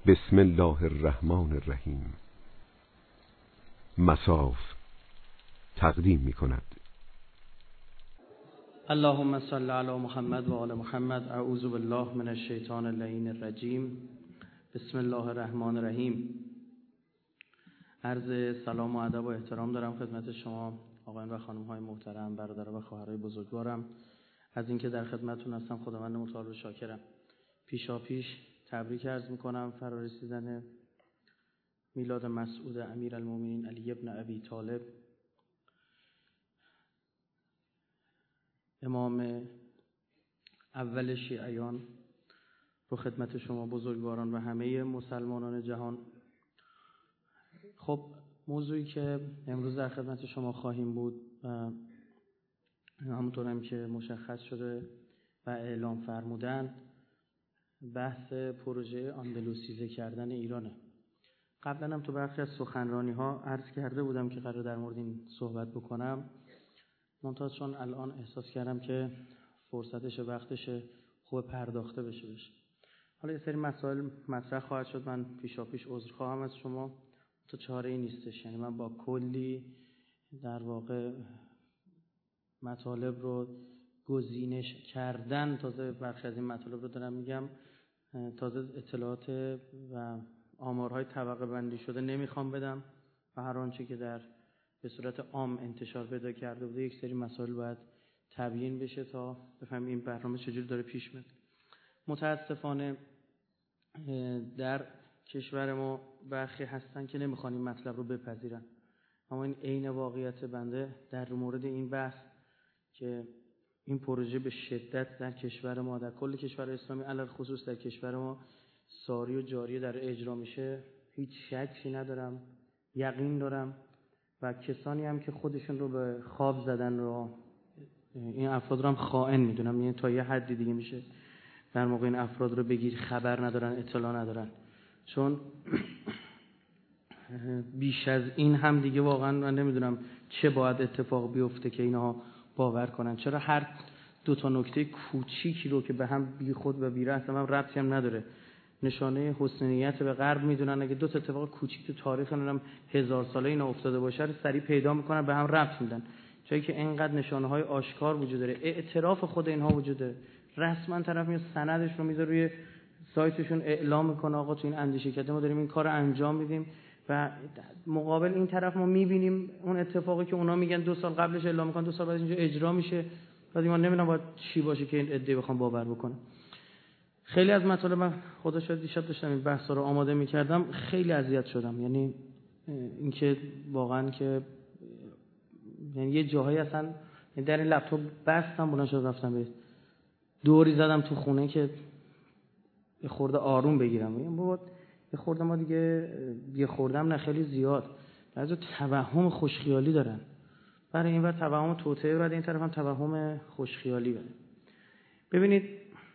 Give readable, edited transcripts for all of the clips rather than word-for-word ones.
بسم الله الرحمن الرحیم. مصاف تقدیم می کند. اللهم صل علی محمد و آل محمد. اعوذ بالله من الشیطان اللعین الرجیم. بسم الله الرحمن الرحیم. عرض سلام و ادب و احترام دارم خدمت شما آقایان و خانم های محترم، برادران و خواهرای بزرگوارم. از اینکه در خدمتتون هستم خداوند متعال رو شاکرم. پیشاپیش تبریک عرض میکنم فرارسیدن میلاد مسعود امیرالمومنین علی ابن ابی طالب، امام اول شیعیان، رو خدمت شما بزرگواران و همه مسلمانان جهان. خب موضوعی که امروز در خدمت شما خواهیم بود همونطور هم که مشخص شده و اعلام فرمودن، بحث پروژه اندلوسیزه کردن ایرانه. قبلا هم تو برخی از سخنرانی ها عرض کرده بودم که قرار در مورد این صحبت بکنم، منتها چون الان احساس کردم که فرصتش وقتش خوب پرداخته بشه. حالا یه سری مسائل مطرح خواهد شد، من پیشاپیش عذر خواهم از شما، تو چاره‌ای نیستش. یعنی من با کلی در واقع مطالب رو گزینش کردن، تازه بخش از این مطالب رو دارم میگم، تازه اطلاعات و آمارهای طبقه بندی شده نمیخوام بدم و هر آنچه که به صورت عام انتشار پیدا کرده بوده یک سری مسائل باید تبیین بشه تا بفهمیم این برنامه چجوری داره پیش میره. متاسفانه در کشور ما برخی هستن که نمیخوان این مطلب رو بپذیرن، اما این عین واقعیت بنده در مورد این بحث که این پروژه به شدت در کشور ما، در کل کشور اسلامی علل خصوص در کشور ما ساری و جاری در اجرا میشه، هیچ شکی ندارم، یقین دارم و کسانی هم که خودشون رو به خواب زدن رو، این افراد رو هم خائن میدونم. یعنی تا یه حدی دیگه میشه در موقع این افراد رو بگیر خبر ندارن، اطلاع ندارن، چون بیش از این هم دیگه واقعا من نمیدونم چه باید اتفاق بیفته که اینا باور کنن. چرا هر دو تا نکته کوچیکی رو که به هم بی خود و بی رأس هم ربطی هم نداره نشانه حسنیت به غرب میدونن، اگه دو تا اتفاق کوچیک تو تاریخ اونم 1000 ساله اینا افتاده باشه رو سریع پیدا میکنن، به هم ربط میدن، جایی که اینقدر نشانه های آشکار وجود داره، اعتراف خود اینها وجود داره، رسما طرف میاد سندش رو میذاره روی سایتشون، اعلام میکنه آقا تو این اندیشه ما داریم این کارو انجام میدیم و مقابل این طرف ما میبینیم اون اتفاقی که اونا میگن 2 سال قبلش اعلام میکنن 2 سال بعد اینجا اجرا میشه. بعد من نمیدونم باید چی باشه که این عده بخوام باور بکنه. خیلی از مطالب من خدا شاید دیشب داشتم این بحثا رو آماده میکردم، خیلی اذیت شدم. یعنی اینکه واقعا که یعنی یه جاهایی اصلا در این لپتاپ بستم بلند شد رفتم به دوری زدم تو خونه که یه خورده آروم بگیرم. میگم بابا یه خورده ما دیگه یه خوردم نه خیلی زیاد بعضی توهم خوشخیالی دارن، برای این وقت توهم توطئه، بعد این طرف هم توهم خوشخیالی بده. ببینید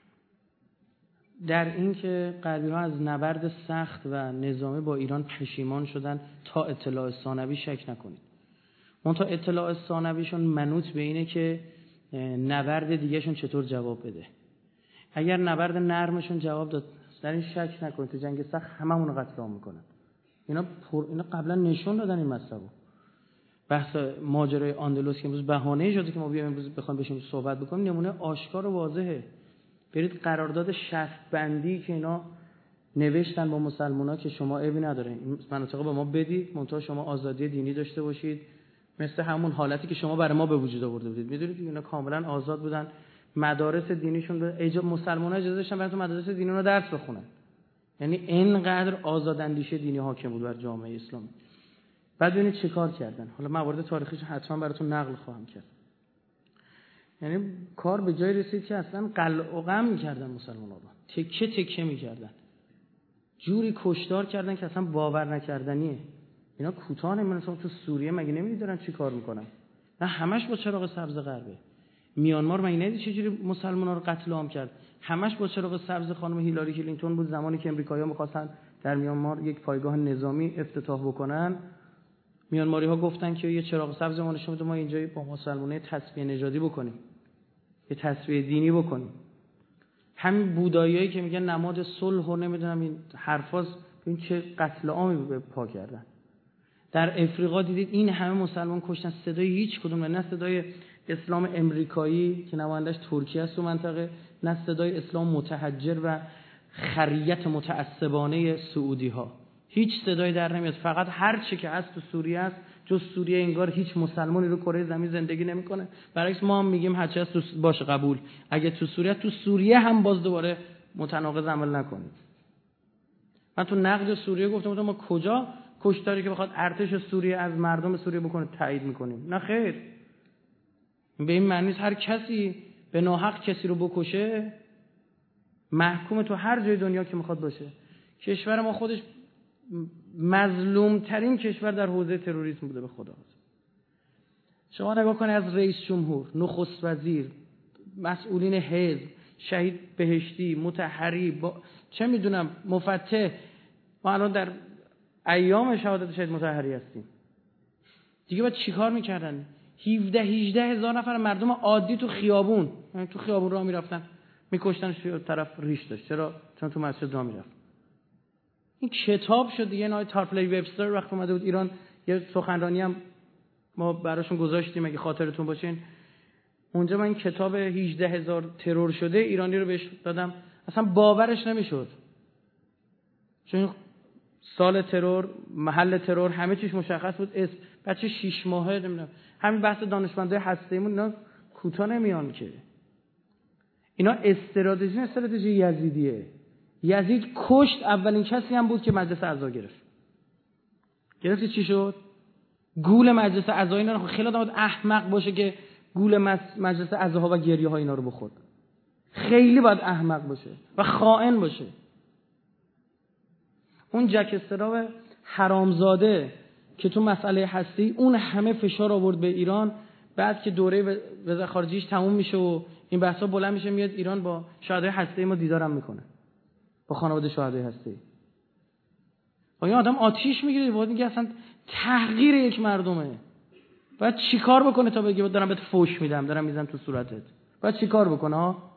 در این که غربی ها از نبرد سخت و نظامی با ایران پشیمان شدن تا اطلاع ثانوی شک نکنید. منتها اطلاع ثانویشون منوط به اینه که نبرد دیگهشون چطور جواب بده. اگر نبرد نرمشون جواب داد در این شک نکنید تو جنگ سخت هممون رو قتل عام میکنن. اینا قبلا نشون دادن این مسئله. بحث ماجرای اندلس که امروز بهانه شده که ما بیایم امروز بخوایم بشیم صحبت بکنیم، نمونه آشکار و واضحه. برید قرارداد شرط بندی که اینا نوشتن با مسلمان‌ها که شما عیبی نداره این مناطق به ما بدید، منتها شما آزادی دینی داشته باشید، مثل همون حالتی که شما برای ما به وجود آورده بودید. میدونید اینا کاملا آزاد بودن، مدارس دینیشون به مسلمان‌ها اجازه داشتن برای تو مدارس دینی رو درس بخونن. یعنی اینقدر آزاداندیشه دینی حاکم بود بر جامعه اسلامی. بعد ببینید چه کار کردن. حالا موارد تاریخیش حتما براتون نقل خواهم کرد. یعنی کار به جای رسید که اصلا قلع و قم می‌کردن مسلمان‌ها رو، تکه تکه می‌کردن، جوری کشتار کردن که اصلا باور نکردنیه. اینا کوتاه نمی‌مونن. تو سوریه مگه نمی‌دید دارن چی کار می‌کنن؟ نه همش با چراغ سبز غربه. میانمار مگه ندید چجوری مسلمان‌ها رو قتل عام کرد؟ همش با چراغ سبز خانم هیلاری کلینتون بود، زمانی که امریکایی‌ها می‌خواستن در میانمار یک پایگاه نظامی افتتاح بکنن. میانماری‌ها گفتن که یه چراغ سبز ما نشون بده ما اینجا با مسلمان‌ها تصفیه نژادی بکنیم، یه تصفیه دینی بکنیم. همین بوداییایی که میگن نماد صلح و نمیدونم این حرفاست، این چه قتل عامی به پا کردن. در افریقا دیدید این همه مسلمان کشتن، صدای هیچ کدوم نه صدای اسلام امریکایی که نمایندش ترکیه است تو منطقه، نه صدای اسلام متحجر و خریت متعصبانه سعودی ها. هیچ صدایی در نمیاد. فقط هر چی که هست تو سوریه است. جز سوریه انگار هیچ مسلمانی رو کره زمین زندگی نمیکنه. برعکس ما هم میگیم هر چی هست تو باشه قبول. اگه تو سوریه هم باز دوباره متناقض عمل نکنید. من تو نقد سوریه گفتم ما کجا کشتاری که بخواد ارتش سوریه از مردم سوریه بکنه تایید میکنیم؟ نه خیر. به این معنی نیست هر کسی به ناحق کسی رو بکشه محکوم تو هر جای دنیا که میخواد باشه. کشور ما خودش مظلوم ترین کشور در حوزه تروریسم بوده به خدا. شما نگاه کنید از رئیس جمهور، نخست وزیر، مسئولین حزب، شهید بهشتی، مطهری، چه میدونم مفتح، ما الان در ایام شهادت شهید مطهری هستیم. دیگه باید چیکار میکردن؟ 17-18 هزار نفر مردم عادی تو خیابون راه میرفتن میکشتن، طرف ریش داشت. چرا؟ چون تو مسجد راه میرفت. این کتاب شد دیگه. نای تارپلی وبستر وقتی اومده بود ایران یه سخنرانی هم ما براشون گذاشتیم اگه خاطرتون باشین. اونجا من این کتاب 18,000 ترور شده ایرانی رو بهش دادم، اصلا باورش نمیشد. چون سال ترور، محل ترور، همه چیش مشخص بود. اسم بچه 6 ماهه نمیدونم. همین بحث دانشمندای هسته‌ایمون اینا کوتاه نمیان که. اینا استراتژی یزیدیه. یزید کشت اولین کسی هم بود که مجلس اعضا گرفت. گرفتی چی شد؟ گول مجلس اعضا اینا رو خیلی آدم احمق باشه که گول مجلس اعضاها و گریه ها اینا رو بخورد. خیلی باید احمق باشه و خائن باشه. اون جک استراو حرامزاده که تو مسئله هستی اون همه فشار آورد به ایران، بعد که دوره وزارت خارجیش تموم میشه و این بحثا بلند میشه میاد ایران با شهدای هستی ما دیدارم میکنه، با خانواده شهدای هستی. و این آدم آتیش میگیره بود میگه اصلا تحقیر یک مردمه. باید چیکار بکنه تا بگه دارم بهت فوش میدم، دارم میزنم تو صورتت؟ باید چیکار بکنه ها؟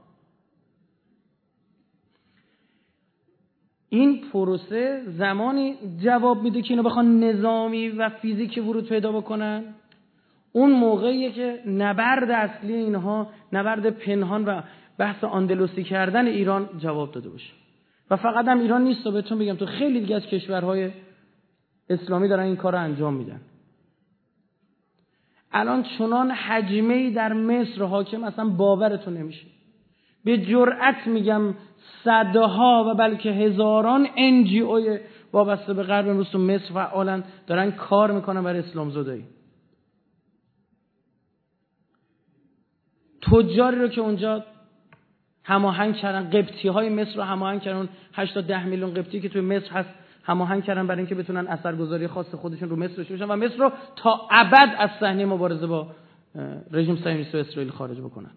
این پروسه زمانی جواب میده که اینو بخوان نظامی و فیزیکی ورود پیدا بکنن. اون موقعیه که نبرد اصلی اینها، نبرد پنهان و بحث اندلسی کردن ایران جواب داده باشه. و فقط هم ایران نیست، بهتون بگم تو خیلی دیگه از کشورهای اسلامی دارن این کار رو انجام میدن. الان چنان حجمه‌ای در مصر حاکم اصلا باورتون نمیشه. به جرئت میگم صدها و بلکه هزاران NGO وابسته به غرب امروز تو مصر فعالن، دارن کار میکنن برای اسلامزدایی. تجاری رو که اونجا هماهنگ کردن، قبطی‌های مصر رو هماهنگ کردن، 8-10 میلیون قبطی که توی مصر هست هماهنگ کردن برای اینکه بتونن اثرگذاری خاص خودشون رو مصر داشته باشن و مصر رو تا ابد از صحنه مبارزه با رژیم صهیونیست و اسرائیل خارج بکنن.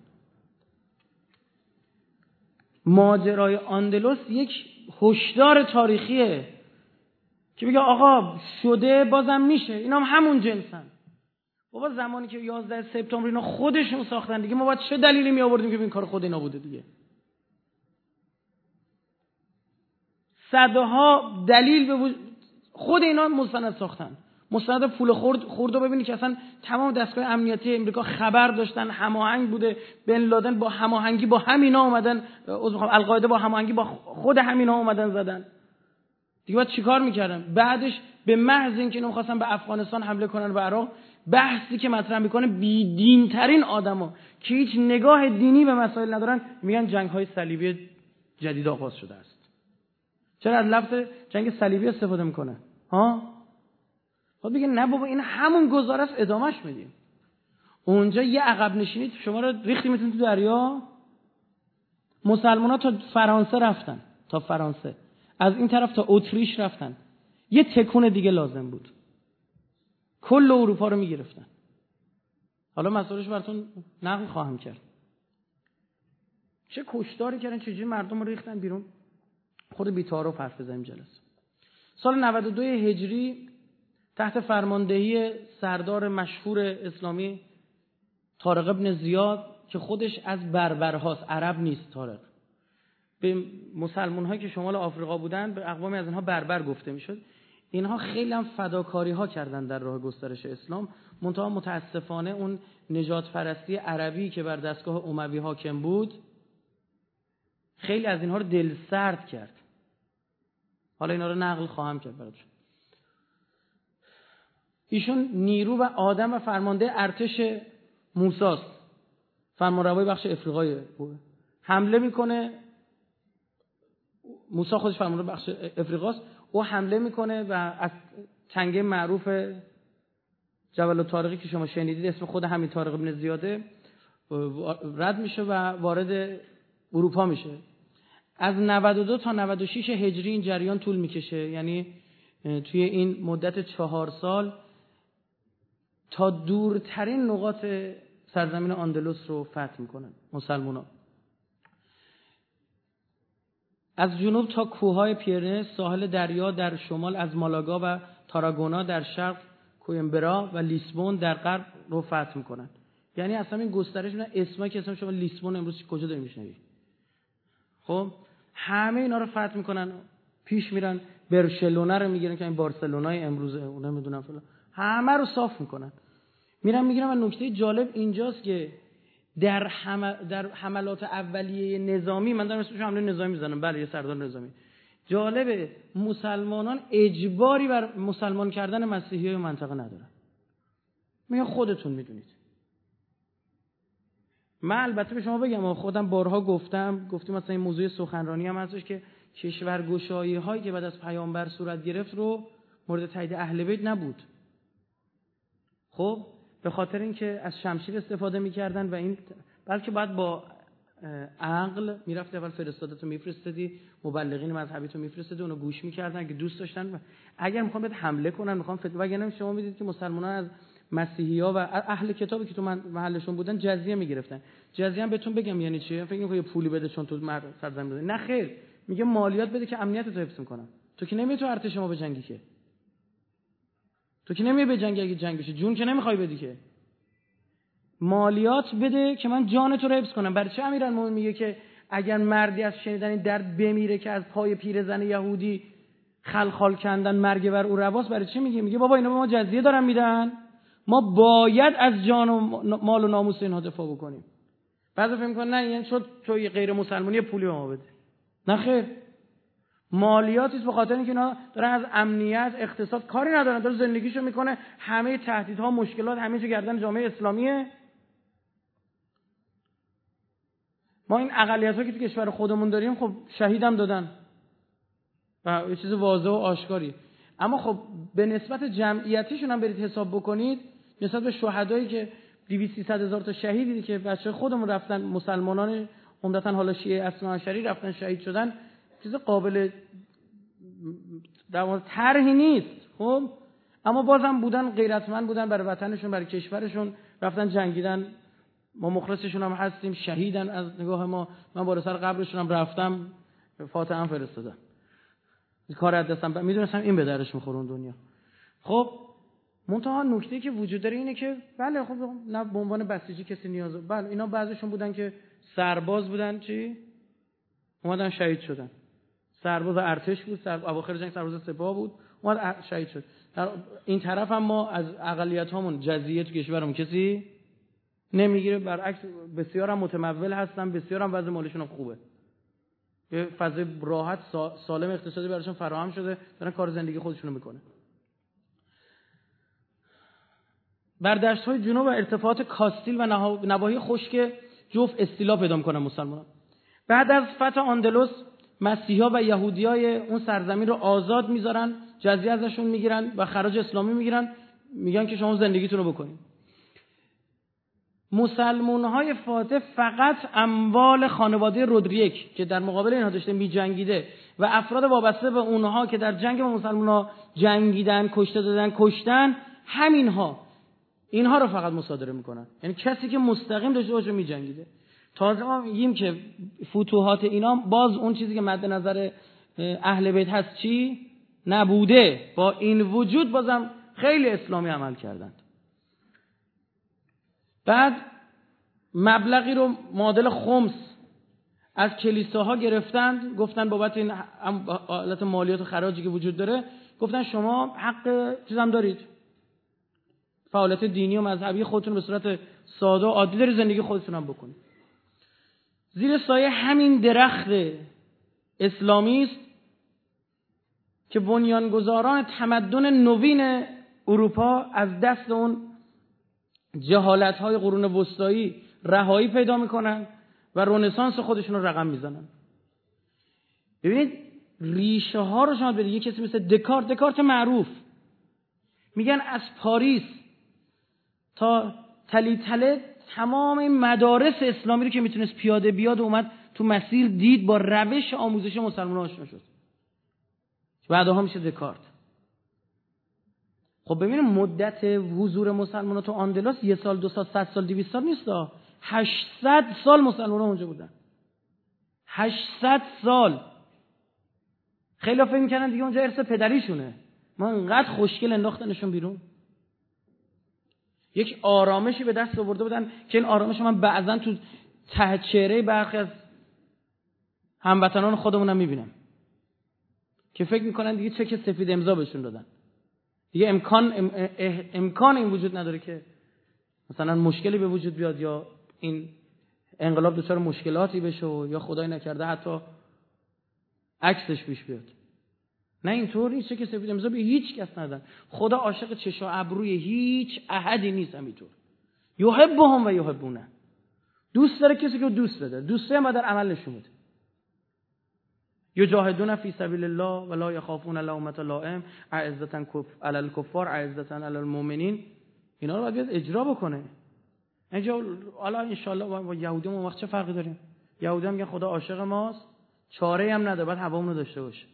ماجرای اندلس یک هشدار تاریخیه که بگه آقا شده بازم میشه، اینا هم همون جنسن. بابا زمانی که 11 سپتامبر اینا خودشون ساختن دیگه، ما باید چه دلیلی می آوردیم که این کار خود اینا بوده دیگه؟ صدها دلیل به خود اینا مستند ساختن. مستند پول خورد رو ببینید که اصلا تمام دستگاه امنیتی امریکا خبر داشتن، هماهنگ بوده. بن لادن با هماهنگی با همینا اومدن، القاعده با هماهنگی با خود همینا اومدن زدن. دیگه باید چیکار میکردن؟ بعدش به محض اینکه اینا می‌خواستن به افغانستان حمله کنن و عراق، بحثی که مطرح میکنه بی‌دین ترین آدما که هیچ نگاه دینی به مسائل ندارن میگن جنگ‌های صلیبی جدید آغاز شده است. چرا از لفظ جنگ صلیبی استفاده میکنه؟ ها؟ خب بگه نه بابا این همون گزاره است، ادامهش میدیم. اونجا یه عقب نشینی شما رو ریختیمتون تو دریا. مسلمان‌ها تا فرانسه رفتن، تا فرانسه. از این طرف تا اتریش رفتن. یه تکون دیگه لازم بود. کل اروپا رو میگرفتن. حالا مسئولش براتون نقل خواهم کرد. چه کشتاری کردن، چجوری مردم رو ریختن بیرون. خود بی‌تعارف حرف بزنیم جلسه. سال 92 هجری تحت فرماندهی سردار مشهور اسلامی طارق ابن زیاد که خودش از بربرهاست، عرب نیست طارق، به مسلمان هایی که شمال آفریقا بودن، به اقوامی از اینها بربر گفته میشد. اینها خیلی هم فداکاری ها کردن در راه گسترش اسلام، منتها متاسفانه اون نجات پرستی عربی که بر دستگاه اموی حاکم بود خیلی از اینها رو دل سرد کرد. حالا اینا رو نقل خواهم کرد براتون. ایشون نیرو و آدم و فرمانده ارتش موسی است، فرمانروای بخش افریقای بود. حمله میکنه، موسی خودش فرمانده بخش افریقاست، او حمله میکنه و از تنگه معروف جبل الطارقی که شما شنیدید اسم خود همین طارق بن زیاده رد میشه و وارد اروپا میشه. از 92 تا 96 هجری این جریان طول میکشه، یعنی توی این مدت 4 سال تا دورترین نقاط سرزمین اندلس رو فتح میکنن مسلمان‌ها. از جنوب تا کوههای پیرنه، ساحل دریا در شمال از مالاگا و تاراگونا در شرق، کوئمبرا و لیسبون در غرب رو فتح میکنن. یعنی اصلا این گسترش نه اسمایی که اسم شما لیسبون امروز کجا داریم میشنوید؟ خب همه اینا رو فتح میکنن، پیش میرن برشلونه رو میگیرن که این بارسلونای امروزه، اون نمیدونم فلان، همه رو صاف میکنن، میرن و نکته جالب اینجاست که در حملات اولیه نظامی، من دارم اسمش حمله نظامی میزنم، بله یه سردار نظامی، جالبه مسلمانان اجباری بر مسلمان کردن مسیحیای منطقه ندارن، میگن خودتون میدونید. من البته به شما بگم، خودم بارها گفتیم مثلا این موضوع سخنرانی هم هستش که کشورگشایی هایی که بعد از پیامبر صورت گرفت رو مورد تایید اهل بیت نبود. خب به خاطر اینکه از شمشیر استفاده میکردن و این بلکه بعد با عقل میرفت اول فرستادتو میفرستادی، مبلغین مذهبیتو میفرستادی، اونو گوش میکردن که دوست داشتن، اگر میخوان بهت حمله کنن، میخوان وگرنه شما میدید که مسلمانان از مسیحی‌ها و اهل کتابی که تو محلشون بودن جزیه میگرفتن. جزیه هم بهتون بگم یعنی چیه؟ فکر می‌کنی پولی بده چون تو سرزمین داده؟ نه خیر، میگه مالیات بده که امنیتت رو حفظ کنم. تو که نمیای تو ارتش ما به جنگی که، تو که نمیای به جنگ، اگه جنگ بشه جون که نمیخوای بدی که، مالیات بده که من جان تو رو حفظ کنم. برای چه امیرالمومنین میگه که اگر مردی از شنیدن این درد بمیره که از پای پیرزن یهودی خلخال کندن مرگ بر او رواست؟ برای چه میگه بابا اینا به ما جزیه دارن میدن، ما باید از جان و مال و ناموس اینها دفاع بکنیم. بعضی فکر می‌کنن نه یعنی شد تو غیر مسلمانی پولی به ما بده. نه خیر، مالیاتی است به خاطر اینکه اینا دارن از امنیت، اقتصاد کاری ندارن، داره زندگیشو میکنه، همه تهدیدها، مشکلات همه چی گردن جامعه اسلامیه. ما این اقلیت‌ها که تو کشور خودمون داریم خب شهیدم دادن و یه چیز واضح و آشکاری، اما خب به نسبت جمعیتیشون هم برید حساب بکنید، نسبت به شهدایی که 200-300 هزار تا شهیدی که بچه خودمون رفتن، مسلمانان عمدتاً حالا شیعه اثناعشری رفتن شهید شدن، چیز قابل طرحی نیست. خب اما بازم بودن غیرتمند بودن، برای وطنشون، برای کشورشون رفتن جنگیدن، ما مخلصشون هم هستیم، شهیدن از نگاه ما. من بالا سر قبرشون هم رفتم، فاتحه هم فرستادم، کار از دستم، میدونستم این به درش میخوره اون دنیا. خب منتها نکته که وجود داره اینه که بله خب نه به عنوان بسیجی کسی نیازه، بله اینا بعضیشون بودن که سرباز بودن، چی اومدن شهید شدن، سرباز ارتش بود، اواخر جنگ سرباز سپاه بود، اومد شهید شد. در این طرف هم ما از اقلیت هامون جزیه تو کشورمون کسی نمیگیره، برعکس بسیار هم متمول هستن، بسیار هم وضع مالیشون هم خوبه، یه فضای راحت سالم اقتصادی براشون فراهم شده، دارن کار زندگی خودشونو میکنه. بر دشت‌های جنوب و ارتفاعات کاستیل و نواحی خشک جوف استیلا پیدا می‌کنن مسلمانان. بعد از فتح اندلس مسیحا و یهودیای اون سرزمین رو آزاد میذارن، جزیه ازشون میگیرن و خراج اسلامی میگیرن، میگن که شما زندگیتون رو بکنید. مسلمان‌های فاتح فقط اموال خانواده رودریک که در مقابل اینها داشته می‌جنگیده و افراد وابسته به اونها که در جنگ با مسلمان‌ها جنگیدن، کشته دادن، کشتن، اینها رو فقط مصادره میکنن. یعنی کسی که مستقیم داشته باشه میجنگیده. تازه ما میگیم که فتوحات اینا باز اون چیزی که مد نظر اهل بیت هست چی نبوده، با این وجود بازم خیلی اسلامی عمل کردند. بعد مبلغی رو معادل خمس از کلیساها گرفتند، گفتن بابت این حالت مالیات و خراجی که وجود داره، گفتن شما حق چیزام دارید، فعالیت دینی و مذهبی خودتون به صورت ساده و عادی دارید زندگی خودتون هم بکنید. زیر سایه همین درخت اسلامی است که بنیانگذاران تمدن نوین اروپا از دست اون جهالت‌های قرون وسطایی رهایی پیدا میکنن و رنسانس خودشون رو رقم میزنن. ببینید ریشه ها رو شما برید، یه کسی مثل دکارت معروف میگن از پاریس تا تلیتله تمام این مدارس اسلامی رو که میتونست پیاده بیاد و اومد تو مسیر دید، با روش آموزش مسلمان‌ها آشنا شد. بعدها میشه دکارت. خب ببینید مدت حضور مسلمان‌ها تو آندلس 1 سال 2 سال 100 سال 200 سال نیست، 800 سال مسلمان‌ها اونجا بودن. 800 سال. خیلی فکر می‌کردن دیگه اونجا ارث پدریشونه، ما انقدر خوشگل انداختنشون بیرون. یک آرامشی به دست آورده بودن که این آرامش من بعضن تو ته چهره برخی از هموطنان خودمونم میبینم که فکر میکنن دیگه چک سفید امضا بهشون دادن، دیگه امکان این وجود نداره که مثلا مشکلی به وجود بیاد یا این انقلاب دچار مشکلاتی بشه و یا خدای نکرده حتی عکسش پیش بیاد. نه اینطور نیست، چک سفید امضا به هیچ کس ندادن. خدا عاشق چشم و ابروی هیچ احدی نیست. همینطور یحبهم و یحبونه، دوست داره کسی که دوست داره، دوستی هم در عمل نشون بده. یجاهدون فی سبیل الله ولا یخافون لومة لائم اعزة علی الکفار اعزة علی المؤمنین. اینا رو باید اجرا بکنه. اینجا حالا ان شاء الله با یهودی ما وقت چه فرقی داریم؟ یهودی هم میگن خدا عاشق ماست، چاره‌ای هم نداره، باید هوامون رو داشته باشه.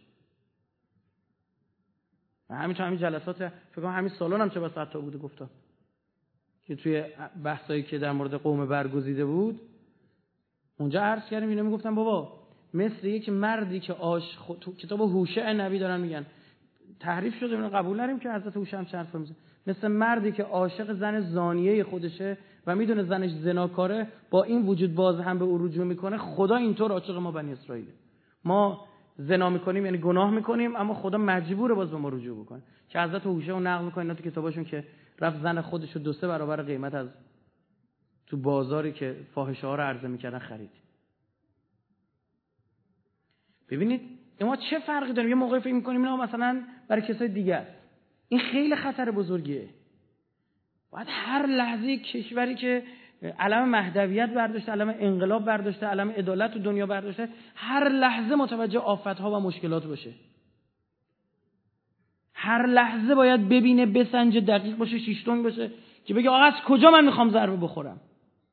همین جلسات فکر کنم همین سالن هم چه بس حتی بوده گفتم که توی بحثایی که در مورد قوم برگزیده بود اونجا عرض کردیم، اینا میگفتن بابا مثل یک مردی که تو کتاب هوشع نبی دارن میگن تحریف شده، اینو قبول نریم که حضرت هوشع هم حرف میزنه، مثل مردی که عاشق زن زانیه خودشه و میدونه زنش زناکاره، با این وجود باز هم به او رجوع میکنه. خدا اینطور عاشق ما بنی اسرائیل، ما زنا میکنیم یعنی گناه میکنیم اما خدا مجبوره باز به ما رجوع بکنه. که حضرت هوشع رو نقل میکنه تو کتاباشون که رفت زن خودش رو 2-3 برابر قیمت از تو بازاری که فاحشه ها رو عرضه میکردن خرید. ببینید ما چه فرقی داریم؟ یه موقع فکر میکنیم اینا مثلا برای کسای دیگه است. این خیلی خطر بزرگیه. باید هر لحظه کشوری که علم مهدویت برداشته، علم انقلاب برداشته، علم عدالت تو دنیا برداشته، هر لحظه متوجه آفت‌ها و مشکلات باشه. هر لحظه باید ببینه، بسنجه، دقیق باشه، شیشتونگ باشه که بگه آقا از کجا من میخوام ضربه بخورم.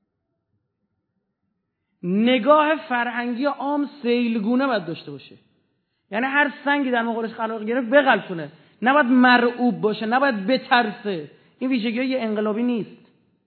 نگاه فرهنگی عام سیلگونه باید داشته باشه. یعنی هر سنگی در مقابلش قرار گرفت بغلطونه، نباید مرعوب باشه، نباید بترسه. این ویژگی یه انقلابی نیست.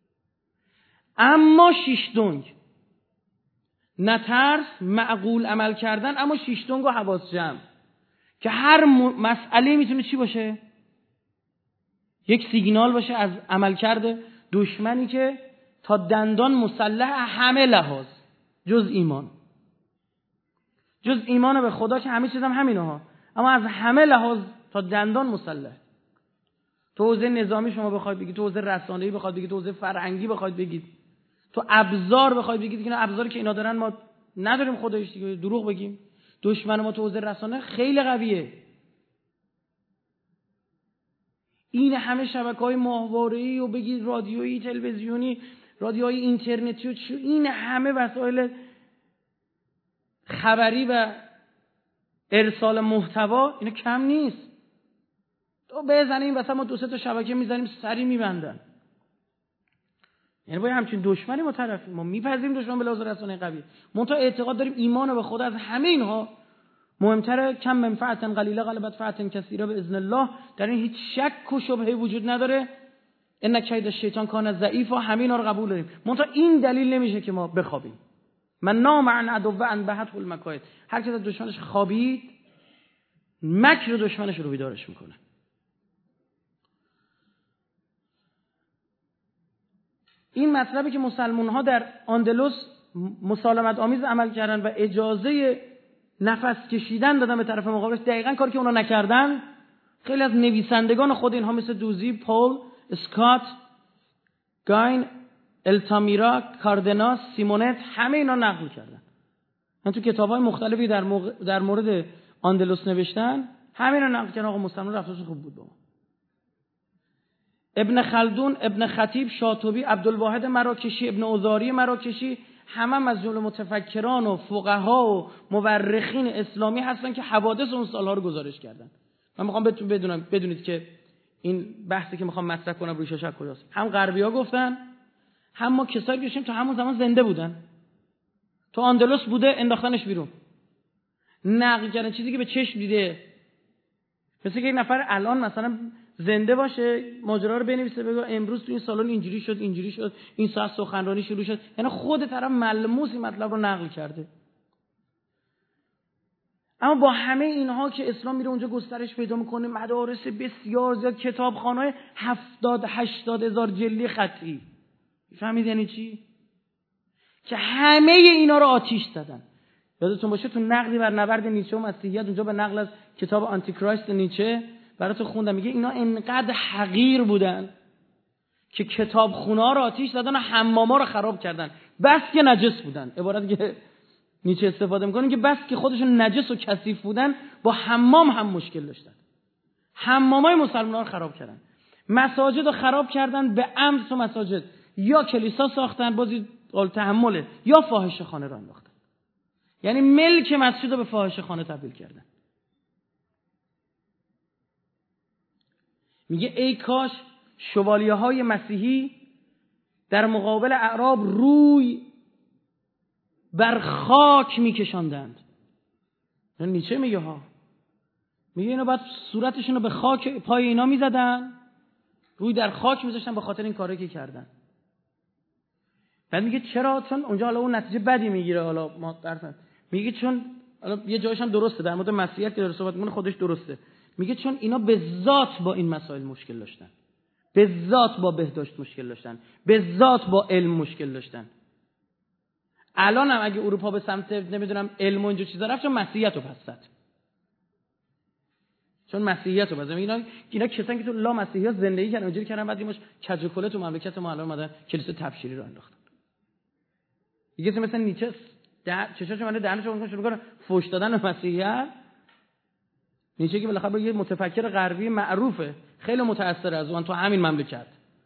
اما شیشتونگ، نه ترس، معقول عمل کردن، اما شیشتونگ و حواس جمع که هر مسئله میتونه چی باشه؟ یک سیگنال باشه از عملکرد دشمنی که تا دندان مسلح همه لحاظ جز ایمان، جز ایمان به خدا که همه چیز هم همینه ها، اما از همه لحاظ تا دندان مسلح. تو حوزه نظامی شما بخواید بگید، تو حوزه رسانه‌ای بخواید بگید، تو حوزه فرهنگی بخواید بگید، تو ابزار بخواید بگید که اینا ابزاری که اینا دارن ما نداریم، خودش دیگه دروغ بگیم. دشمن ما تو حوزه رسانه خیلی قویه. این همه شبکه‌های ماهواره‌ای و بگید رادیویی، تلویزیونی، رادیوهای اینترنتی و این همه وسایل خبری و ارسال محتوا اینا کم نیست. تو بزنیم واسه ما 2-3 تا شبکه میزنیم سری میبندن. یعنی باید همچین دشمنی ما طرفیم، ما میپذیریم دشمن به لحاظ رسانه قوی، منتها اعتقاد داریم ایمان به خدا از همه اینها مهمتره. کم منفعت قلیله غلبت فعت کثیره باذن الله. در این هیچ شک و شبهه وجود نداره. ان کید الشیطان کان ضعیفا، همینا رو قبول داریم، منتها این دلیل نمیشه که ما بخوابیم. من نام عن عدو ان بهت المکائد، هر کس از دشمنش خوابید مکر دشمنش رو بیدارش میکنه. این مطلبی که مسلمان ها در اندلس مسالمت آمیز عمل کردن و اجازه نفس کشیدن دادن به طرف مقابل، دقیقاً کاری که اونا نکردن. خیلی از نویسندگان خود اینها مثل دوزی، پول، اسکات، گاین، التامیرا، کاردناس، سیمونت، همه اینا نقل کردن. من تو کتاب‌های مختلفی در مورد آندلس نوشتن، همه اینا نقل کردن. آقا مسلمان رفتارش خوب بود با ما. ابن خلدون، ابن خطیب، شاطبی، عبدالواحد مراکشی، ابن اوزاری مراکشی، همه از جمله متفکران و فقها و مورخین اسلامی هستن که حوادث اون سالها رو گزارش کردن. من میخوام بدونید که این بحثی که میخوام مطرح کنم روی شاشه کجاست. هم غربی‌ها گفتن، هم ما کسایی گشتیم تو همون زمان زنده بودن، تو آندلس بوده، انداختنش بیرون، نقل کردن چیزی که به چشم دیده. مثل که یک نفر الان مثلا زنده باشه ماجرا رو بنویسه، بگه امروز تو این سالن اینجوری شد، این ساعت سخنرانی شروع شد، یعنی خود طرف ملموس این مطلب رو نقل کرده. اما با همه اینها که اسلام میره اونجا گسترش پیدا میکنه، مدارس بسیار زیاد، کتابخانه‌های 70-80 هزار جلدی خطی، فهمید یعنی چی؟ که همه اینا رو آتیش زدن. یادتون باشه تو نقدی بر نبرد نیچه و مسیحیت، اونجا به نقل از کتاب آنتی کرایست نیچه براتون خوندم، میگه اینا انقدر حقیر بودن که کتابخونه‌ها رو آتیش زدن و حمام‌ها رو خراب کردن، بس که نجس بودن. عبارتی که نیچه استفاده میکنه که بس که خودشون نجس و کثیف بودن، با حمام هم مشکل داشتن. حمامای مسلمان‌ها رو خراب کردن، مساجد رو خراب کردن به عمد. تو مساجد یا کلیسا ساختن، بازی قابل تحمله، یا فاحشه‌خانه رو انداختن. یعنی ملک مسجد رو به فاحشه‌خانه تبدیل کردن. میگه ای کاش شوالیه‌های مسیحی در مقابل اعراب روی بر خاک میکشاندند. نیچه میگه میگه اینا بعد صورتشون رو به خاک پای اینا میزدن، روی در خاک میذاشتن به خاطر این کاری که کردن. بعد میگه چرا؟ چون اونجا حالا اون نتیجه بدی میگیره. حالا ما میگه چون حالا یه جایش هم درسته، در مورد مسیحیت که داره صحبت میکنه خودش درسته. میگه چون اینا به ذات با این مسائل مشکل داشتن، به ذات با بهداشت مشکل داشتن، به ذات با علم مشکل داشتن. الان هم اگه اروپا به سمت نمیدونم علم و اینجور چیزا رفت، چون مسیحیت رو پس زد، چون مسیحیت رو پس زد. اینا کسانی که تو لا مسیحیت زندگی کردن اونجوری کردن، بعد دیماش کج و کله تو مملکت ما الان اومدن کلیسا تبشیری رو انداختن. دیگه مثلا نیچه چشاشو منو دهنشو شروع کنه فوش دادن به مسیحیت. نیچه که بالاخره یه متفکر غربی معروفه، خیلی متأثر از اون تو همین مملکت،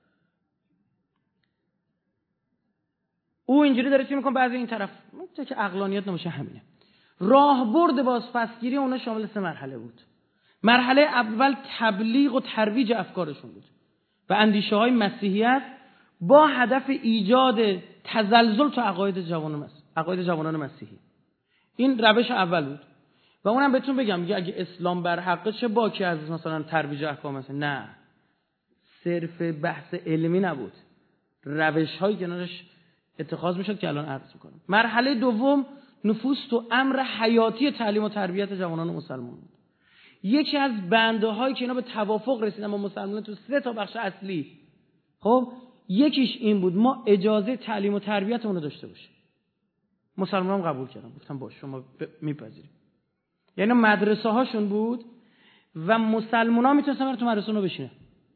او اینجوری داره چی میکنه بعضی این طرف چه که عقلانیت نمیشه. همینه راهبرد بازپسگیری اونا شامل 3 مرحله بود. مرحله اول تبلیغ و ترویج افکارشون بود و اندیشه های مسیحیت با هدف ایجاد تزلزل تو عقاید جوانان مسیحی. این روش اول بود و اونم بهتون بگم میگه اگه اسلام بر حقه چه باکی از مثلا ترویج احکام مثلا، نه، صرف بحث علمی نبود، روش هایی کنارش اتخاذ میشد که الان عرض میکنم. مرحله دوم نفوذ تو امر حیاتی تعلیم و تربیت جوانان مسلمان بود. یکی از بنده هایی که اینا به توافق رسیدن با مسلمانان تو 3 تا بخش اصلی، خب یکیش این بود ما اجازه تعلیم و تربیتمون رو داشته باشیم. مسلمانان قبول کردن، گفتن باشه شما میپذیریم. یعنی مدرسه هاشون بود و مسلمان‌ها میتونستن برای تو مدرسه رو بشینن،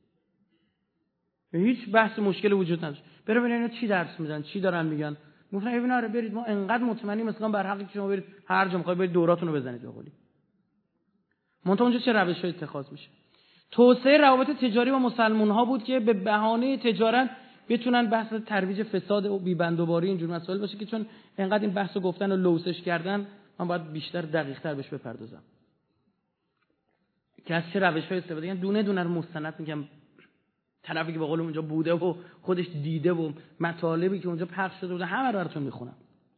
هیچ بحث مشکل وجود نداشت. برو ببینید اینا چی درس میدن، چی دارن میگن. گفتن اینا رو برید، ما انقدر مطمئنیم اسلام بر حقی که شما برید هر جا میخواید برید دوراتون رو بزنید به قولی. منتها اونجا چه روش‌های اتخاذ میشه؟ توسعه روابط تجاری با مسلمان‌ها بود که به بهانه تجارت بتونن بحث ترویج فساد و بی‌بندوباری اینجور مسائل باشه که چون انقدر این بحثو گفتن و لوسش کردن، من باید بیشتر دقیق‌تر بهش بپردازم که از چه روش‌های استفاده کردن. دونه دونه رو مستند میگم، طرفی که به قول اونجا بوده و خودش دیده و مطالبی که اونجا پخش شده بوده همه رو براتون میخونم.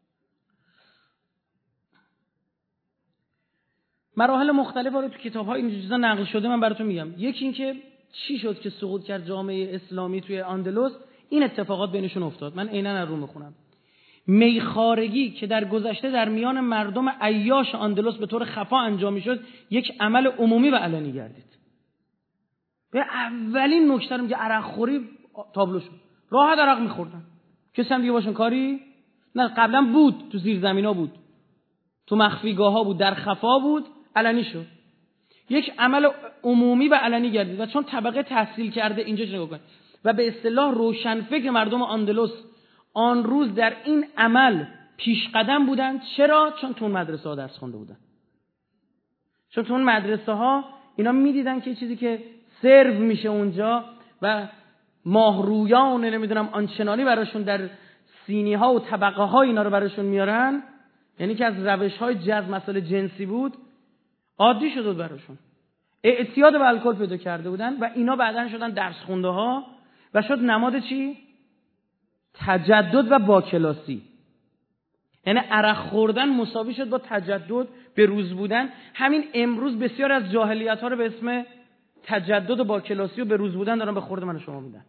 مراحل مختلف رو تو کتاب‌های این چیزا نقل شده، من براتون میگم. یکی این که چی شد که سقوط کرد جامعه اسلامی توی اندلس، این اتفاقات بینشون افتاد. من عیناً از رو میخونم. میخارگی که در گذشته در میان مردم عیاش اندلس به طور خفا انجام میشد، یک عمل عمومی و علنی گردید. به اولین نکته رو میگه عرق خوری تابلو شد. راحت عرق میخوردن، کسی هم دیگه باشون کاری نه قبلا بود، تو زیرزمینا بود، تو مخفیگاه ها بود، در خفا بود، علنی شد. یک عمل عمومی و علنی گردید و چون طبقه تحصیل کرده اینجا نگاه کنید و به اصطلاح روشنفکر مردم اندلس آن روز در این عمل پیش قدم بودند. چرا؟ چون تو اون مدرسه ها درس خونده بودن. چون تو اون مدرسه ها اینا میدیدن که چیزی که سرو میشه اونجا و ماهرویان نمیدونم آنچنانی براشون در سینی ها و طبقه ها اینا رو براشون میارن، یعنی که از روش های جذب مسئله جنسی بود، عادی شده بود براشون. اعتیاد به الکل پیدا کرده بودن و اینا بعدن شدن درس خونده ها و شد نماد چی؟ تجدد و باکلاسی. یعنی عرق خوردن مساوی شد با تجدد، به روز بودن. همین امروز بسیار از جاهلیت ها رو به اسم تجدد و باکلاسی و به روز بودن دارن به خورد من و شما میدن.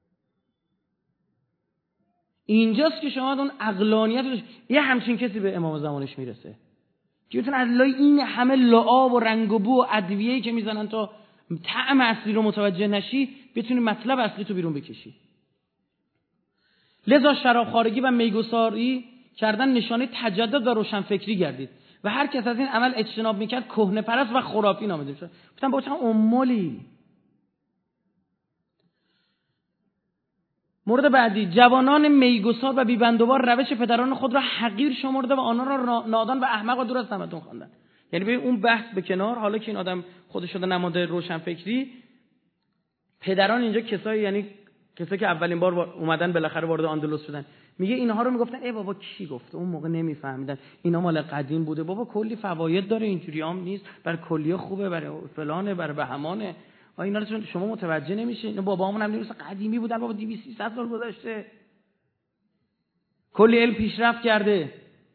اینجاست که شما اون عقلانیت یه همچین کسی به امام زمانش میرسه که بتونه از لای این همه لعاب و رنگ و بو و ادویه‌ای که میزنن تا طعم اصلی رو متوجه نشی، بتونی مطلب اصلی تو بیرون بکشی. لذا شرابخوارگی و میگساری کردن نشانه تجدد و روشنفکری گردید و هر کس از این عمل اجتناب میکرد کهنه پرست و خرافی نامیده میشد. گفتم با چه امولی. مورد بعدی، جوانان میگسار و بیبندوبار روش پدران خود را حقیر شمرده و آنها را نادان و احمق و دور از تمدن خواندند. یعنی به اون بحث به کنار، حالا که این آدم خودش شده نماد روشنفکری، پدران اینجا کسایی، یعنی کسایی که اولین بار اومدن بالاخره وارد اندلس شدن، میگه اینها رو میگفتن ای بابا کی گفته، اون موقع نمیفهمیدن، اینا مال قدیم بوده، بابا کلی فواید داره، اینجوری هم نیست، برای کلیه خوبه، برای فلانه، برای بهمانه، و اینا رو شما متوجه نمیشین. بابامون هم نمی‌دونه قدیمی بودن، بابا 200 300 سال گذشته، کلی علم پیشرفت کرده.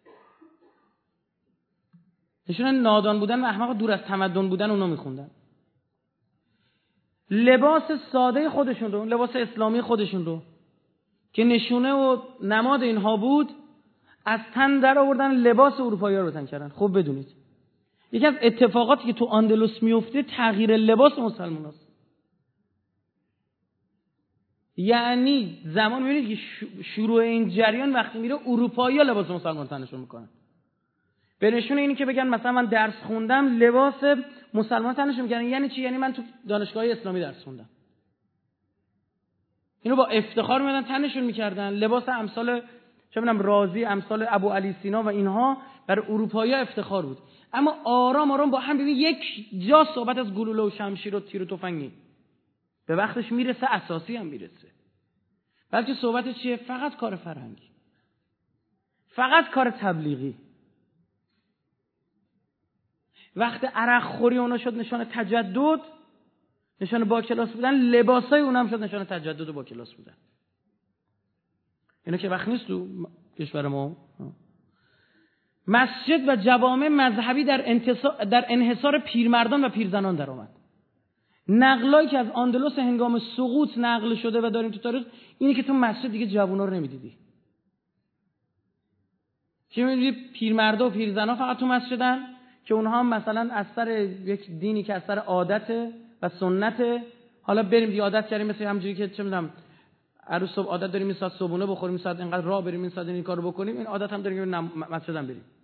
نشونه نادان بودن و احمق دور از تمدن بودن اونا میخوندن. لباس ساده خودشون رو، لباس اسلامی خودشون رو که نشونه و نماد اینها بود، از تن در آوردن، لباس اروپایی ها رو تن کردن. خوب بدونید یکی از اتفاقاتی که تو اندلس میفته تغییر لباس مسلمان هست. یعنی زمان میبینید که شروع این جریان وقتی میره اروپایی ها لباس مسلمان تنشون میکنن، به نشونه اینی که بگن مثلا من درس خوندم لباس مسلمان تنشون میکنن. یعنی چی؟ یعنی من تو دانشگاه اسلامی درس خوندم. اینو با افتخار میادن تنشون میکردن. لباس امثال چه میدونم رازی، امثال ابو علی سینا و اینها برای اروپایی‌ها افتخار بود. اما آرام آرام با هم ببین یک جا صحبت از گلوله و شمشیر و تیر و تفنگی به وقتش میرسه، اساسی هم میرسه. بلکه صحبت چیه؟ فقط کار فرهنگی، فقط کار تبلیغی. وقت عرق خوری اونا شد نشان تجدد، نشان با کلاس بودن، لباسای اونا هم شد نشان تجدد و با کلاس بودن. اینا که وقت نیست تو کشور ما. مسجد و جوامع مذهبی در انحصار پیرمردان و پیرزنان در آمد. نقلایی که از اندلس هنگام سقوط نقل شده و داریم تو تاریخ اینه که تو مسجد دیگه جوونا رو نمیدیدی. که می‌بینی پیرمردا و پیرزنا فقط تو مسجدن که اونها هم مثلا از سر یک دینی که از سر عادت و سنت، حالا بریم دیگه عادت کردیم، مثل همونجوری که چه می‌دونم عروس صبح عادت داریم این ساعت صبحونه بخوریم، این ساعت اینقدر راه بریم، این ساعت این کارو بکنیم، این عادت هم داریم که مسجد هم بریم.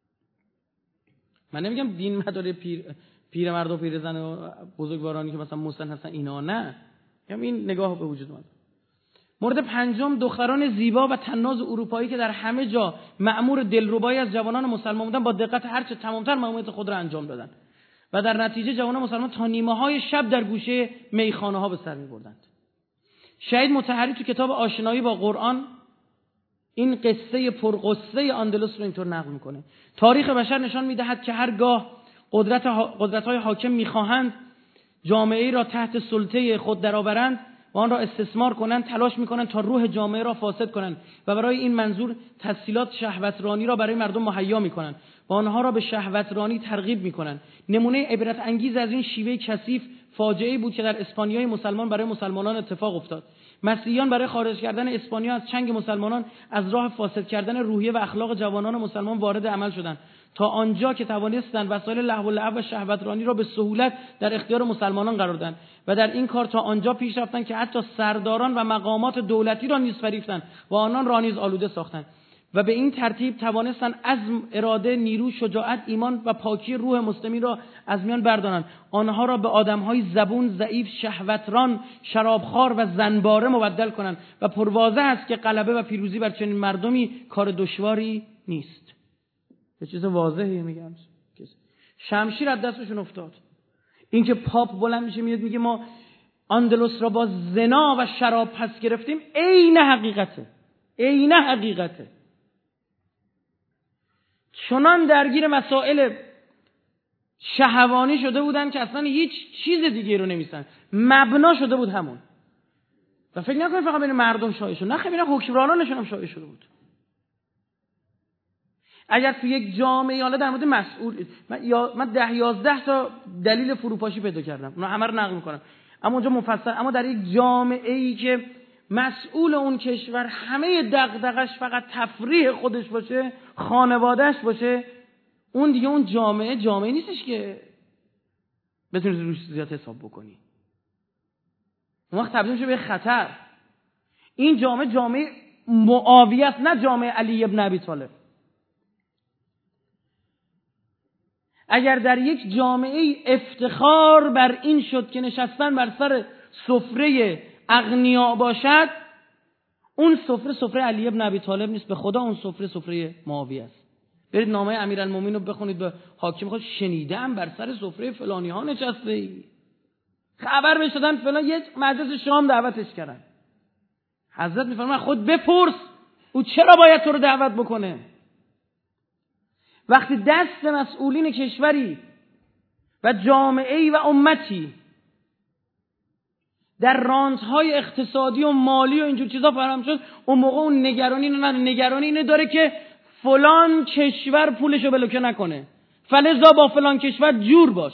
من نمیگم دین مدار پیرمرد و پیرزن و بزرگوارانی که مثلا مسن هستن اینا، نه، میگم این نگاه به وجود اومد. مورد پنجم، دختران زیبا و طناز اروپایی که در همه جا مأمور دلربایی از جوانان مسلمان بودن، با دقت هرچه تمامتر مأموریت خود را انجام دادند و در نتیجه جوانان مسلمان تا نیمه‌های شب در گوشه میخانه‌ها به سر می‌بردند. شهید مطهری تو کتاب آشنایی با قرآن این قصه پرقصه اندلس رو اینطور نقل میکنه: تاریخ بشر نشان میدهد که هرگاه قدرت‌های حاکم میخواهند جامعه‌ای را تحت سلطه خود درآورند و آن را استثمار کنند، تلاش میکنند تا روح جامعه را فاسد کنند و برای این منظور تسهیلات شهوترانی را برای مردم مهیا میکنند و آنها را به شهوترانی ترغیب میکنند. نمونه عبرت انگیز از این شیوه کثیف فاجعه‌ای بود که در اسپانیای مسلمان برای مسلمانان اتفاق افتاد. مسیحیان برای خارج کردن اسپانیا از چنگ مسلمانان از راه فاسد کردن روحیه و اخلاق جوانان مسلمان وارد عمل شدند تا آنجا که توانستند وسایل لهو و لعب و شهوترانی را به سهولت در اختیار مسلمانان قرار دادند و در این کار تا آنجا پیش رفتند که حتی سرداران و مقامات دولتی را نیز فریفتند و آنان را نیز آلوده ساختند. و به این ترتیب توانستن عزم، اراده، نیرو، شجاعت، ایمان و پاکی روح مسلمین را از میان بردارند. آنها را به آدم‌های زبون، ضعیف، شهوتران، شرابخوار و زنباره مبدل کنند و پرواضح است که غلبه و پیروزی بر چنین مردمی کار دشواری نیست. یه چیز واضحه میگم. شمشیر از دستشون افتاد. اینکه پاپ بلند میشه میاد میگه ما اندلس را با زنا و شراب پس گرفتیم، عین حقیقته. عین حقیقته. چنان درگیر مسائل شهوانی شده بودن که اصلا هیچ چیز دیگه رو نمیسن. مبنا شده بود همون. و فکر نکنید فقط بین مردم شایع شد، نه خیلی حکمرانانشون هم شایع شده بود. اگر تو یک جامعه، حالا در مورد مسئول، من 10-11 تا دلیل فروپاشی پیدا کردم، اونا همه رو نقل میکنم، اما اونجا مفصل. اما در یک جامعه ای که مسئول اون کشور همه دغدغش فقط تفریح خودش باشه، خانوادهش باشه، اون دیگه اون جامعه نیستش که بتونید روش زیاد حساب بکنی. اون وقت تبدیل میشه به خطر. این جامعه معاویه است، نه جامعه علی ابن ابی طالب. اگر در یک جامعه افتخار بر این شد که نشستن بر سر سفره اغنیا باشد، اون سفره علی ابن ابی طالب نیست، به خدا اون سفره معاویه است. برید نامه امیرالمومنین رو بخونید، به حاکم خود شنیدم بر سر سفره فلانی ها نشسته ای، خبر بشدن فلان، یک مجلس شام دعوتش کردن. حضرت میفرماید خود بپرس او چرا باید تو رو دعوت بکنه. وقتی دست مسئولین کشوری و جامعه‌ای و امتی در رانت‌های اقتصادی و مالی و اینجور چیزا فراهم شد، اون موقع اون نگرانی اینه داره که فلان کشور پولشو بلوکه نکنه، فلذا با فلان کشور جور باش.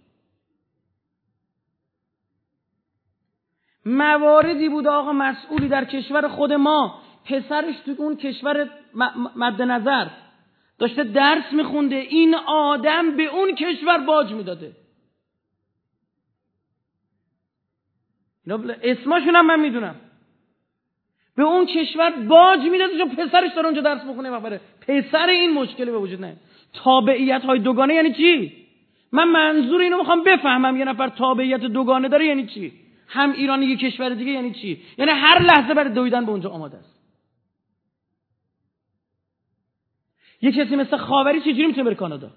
مواردی بود آقا مسئولی در کشور خود ما، پسرش تو اون کشور مد نظر داشته درس میخونده، این آدم به اون کشور باج میداده. اسمشون هم من میدونم. به اون کشور باج میداده چون پسرش داره اونجا درس میخونه و بره. پسر این مشکلی به وجود نه. تابعیت های دوگانه یعنی چی؟ من منظور اینو میخوام بفهمم. یه نفر تابعیت دوگانه داره یعنی چی؟ هم ایرانی یه کشور دیگه یعنی چی؟ یعنی هر لحظه برای دویدن به اونجا آماده است. یه کسی مثل خاوری چجوری میتونه بره کانادا؟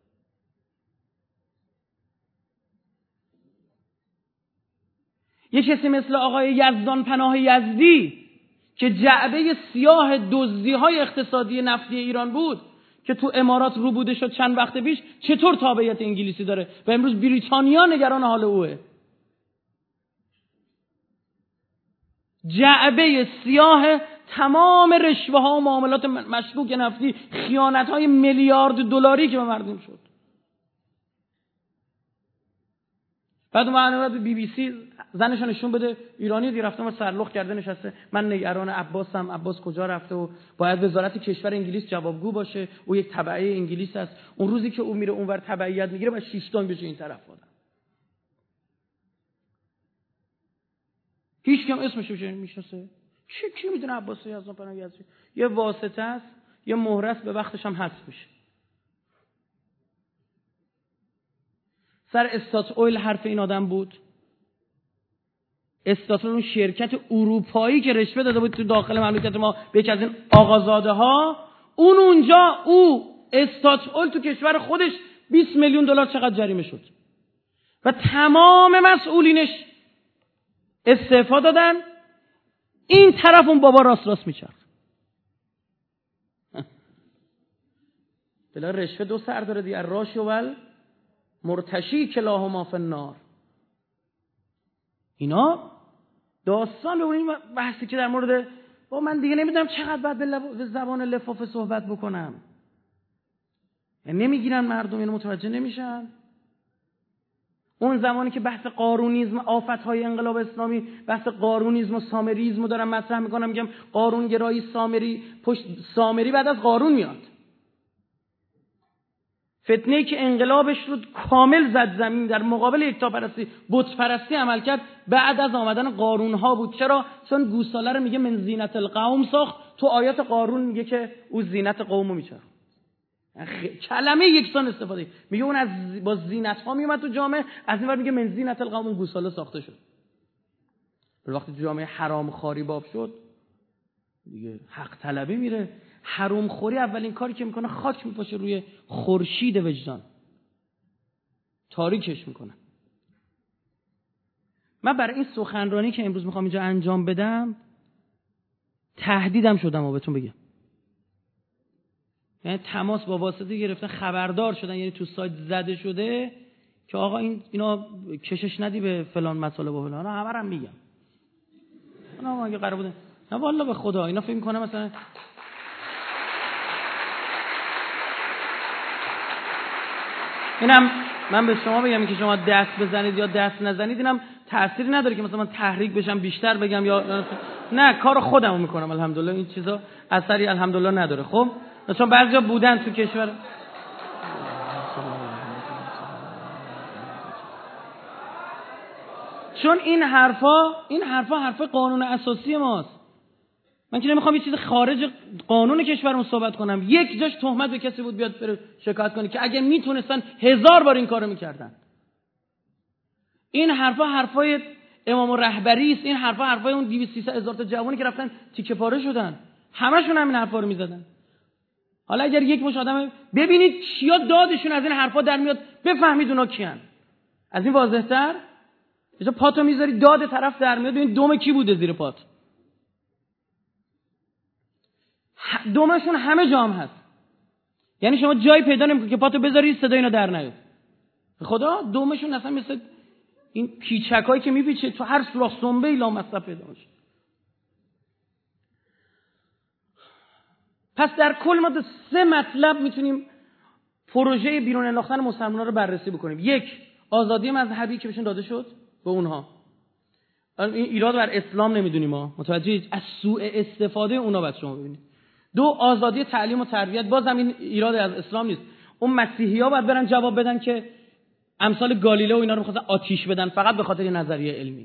یه کسی مثل آقای یزدان پناه یزدی که جعبه سیاه دزدی‌های اقتصادی نفتی ایران بود که تو امارات رو بوده شد چند وقت پیش، چطور تابعیت انگلیسی داره و امروز بریتانیا نگران حال اوه؟ جعبه سیاه تمام رشوه ها و معاملات مشکوک نفتی، خیانت های میلیارد دلاری که به مردم شد. بعد اون بی بی سی زنش نشون بده، ایرانی دی رفته ما سرلخ کرده نشسته، من نگران عباسم، عباس کجا رفته و باید وزارت کشور انگلیس جوابگو باشه، او یک تبعه انگلیس است، اون روزی که او میره اونور تبعیت میگیره بعد 6 تن بشه این طرف آدم. هیچ کم اسمش رو میشناسه. کی میدونه عباس یزدان پناه یزدی؟ یه واسطه است، یه مهره است، به وقتش هم حذف میشه. سر استات اویل حرف این آدم بود. استات اون شرکت اروپایی که رشوه داده بود تو داخل مملکت ما به یکی از این آقازاده ها، اونجا استات اویل تو کشور خودش 20 میلیون دلار چقدر جریمه شد و تمام مسئولینش استعفا دادن. این طرف اون بابا راست میچرخ. بلا رشوه دو سر داره دیگه، الراش و مرتشی کلاهما فی النار. اینا داستان به اون بحثی که در مورد من دیگه نمیدونم چقدر باید به زبان لفافه صحبت بکنم. یعنی نمیگیرن مردم، اینو متوجه نمیشن. اون زمانی که بحث قارونیسم، آفت‌های انقلاب اسلامی، بحث قارونیسم و سامریسم رو دارم مطرح میکنم، میگم قارونگرایی، سامری، پشت سامری بعد از قارون میاد. فتنه‌ای که انقلابش رو کامل زد زمین، در مقابل یکتاپرستی، بت پرستی عمل کرد، بعد از آمدن قارون ها بود. چرا؟ چون گوساله رو میگه من زینت القوم ساخت، تو آیات قارون میگه که او زینت قومو میچرخ. کلمه یکسان استفاده، میگه اون از با زینت ها میومد تو جامعه، از این ور میگه من زینت القوم، گوساله ساخته شد. وقتی جامعه حرام خواری باب شد دیگه حق طلبی میره. حرام خوری اولین کاری که میکنه خاک میپاشه روی خورشید وجدان، تاریکش میکنه. من برای این سخنرانی که امروز میخوام اینجا انجام بدم تهدیدم شدم و بهتون بگم، یعنی تماس با واسطه گرفتن، خبردار شدن، یعنی تو سایت زده شده که آقا اینا کشش ندی به فلان مطالب و فلان، همه رو میگم. اونا اگه قرار بوده، نه والله به خدا اینا فکر میکنه مثلا اینم من به شما بگم که شما دست بزنید یا دست نزنید اینم تأثیری نداره که مثلا من تحریک بشم بیشتر بگم یا نه، کار خودمو میکنم الحمدلله، این چیزا اثری الحمدلله نداره. خب چون بعضیا بودن تو کشور، چون این حرفا قانون اساسی ماست. من که نمیخوام یه چیز خارج قانون کشورمون صحبت کنم. یک جاش تهمت به کسی بود بیاد بره شکایت کنه که اگه میتونستن 1000 بار این کارو میکردن. این حرفای امام رهبری است. این حرفای اون 200 300 هزار تا جوانی که رفتن تیکه پاره شدن، همشون همین حرفا رو میزدن. حالا اگر یک مش آدم ببینید چیا دادشون از این حرفا در میاد، بفهمید اونا کیان. از این واضح‌تر اینجا پاتو میذاری داد طرف در میاد، ببین دم کی بوده زیر پات. دمشون همه جام هست، یعنی شما جایی پیدا نمی‌کنی که پاتو بذاری صدای اینا در نیاد. خدا دمشون اصلا مثل این پیچکایی که میپیچه تو هر سوراخ سنبه لامصب پیدا میشه. پس در کل ما 3 مطلب میتونیم پروژه بیرون انداختن مسلمان‌ها رو بررسی بکنیم. 1 آزادی مذهبی که بهشون داده شد به اونها، این ایراد بر اسلام نمیدونیم ما، متوجه از سوء استفاده اونا بعد شما ببینید. 2 آزادی تعلیم و تربیت، بازم این ایراد از اسلام نیست. اون مسیحی‌ها باید برن جواب بدن که امثال گالیله و اینا رو می‌خواستن آتیش بدن فقط به خاطر نظریه علمی.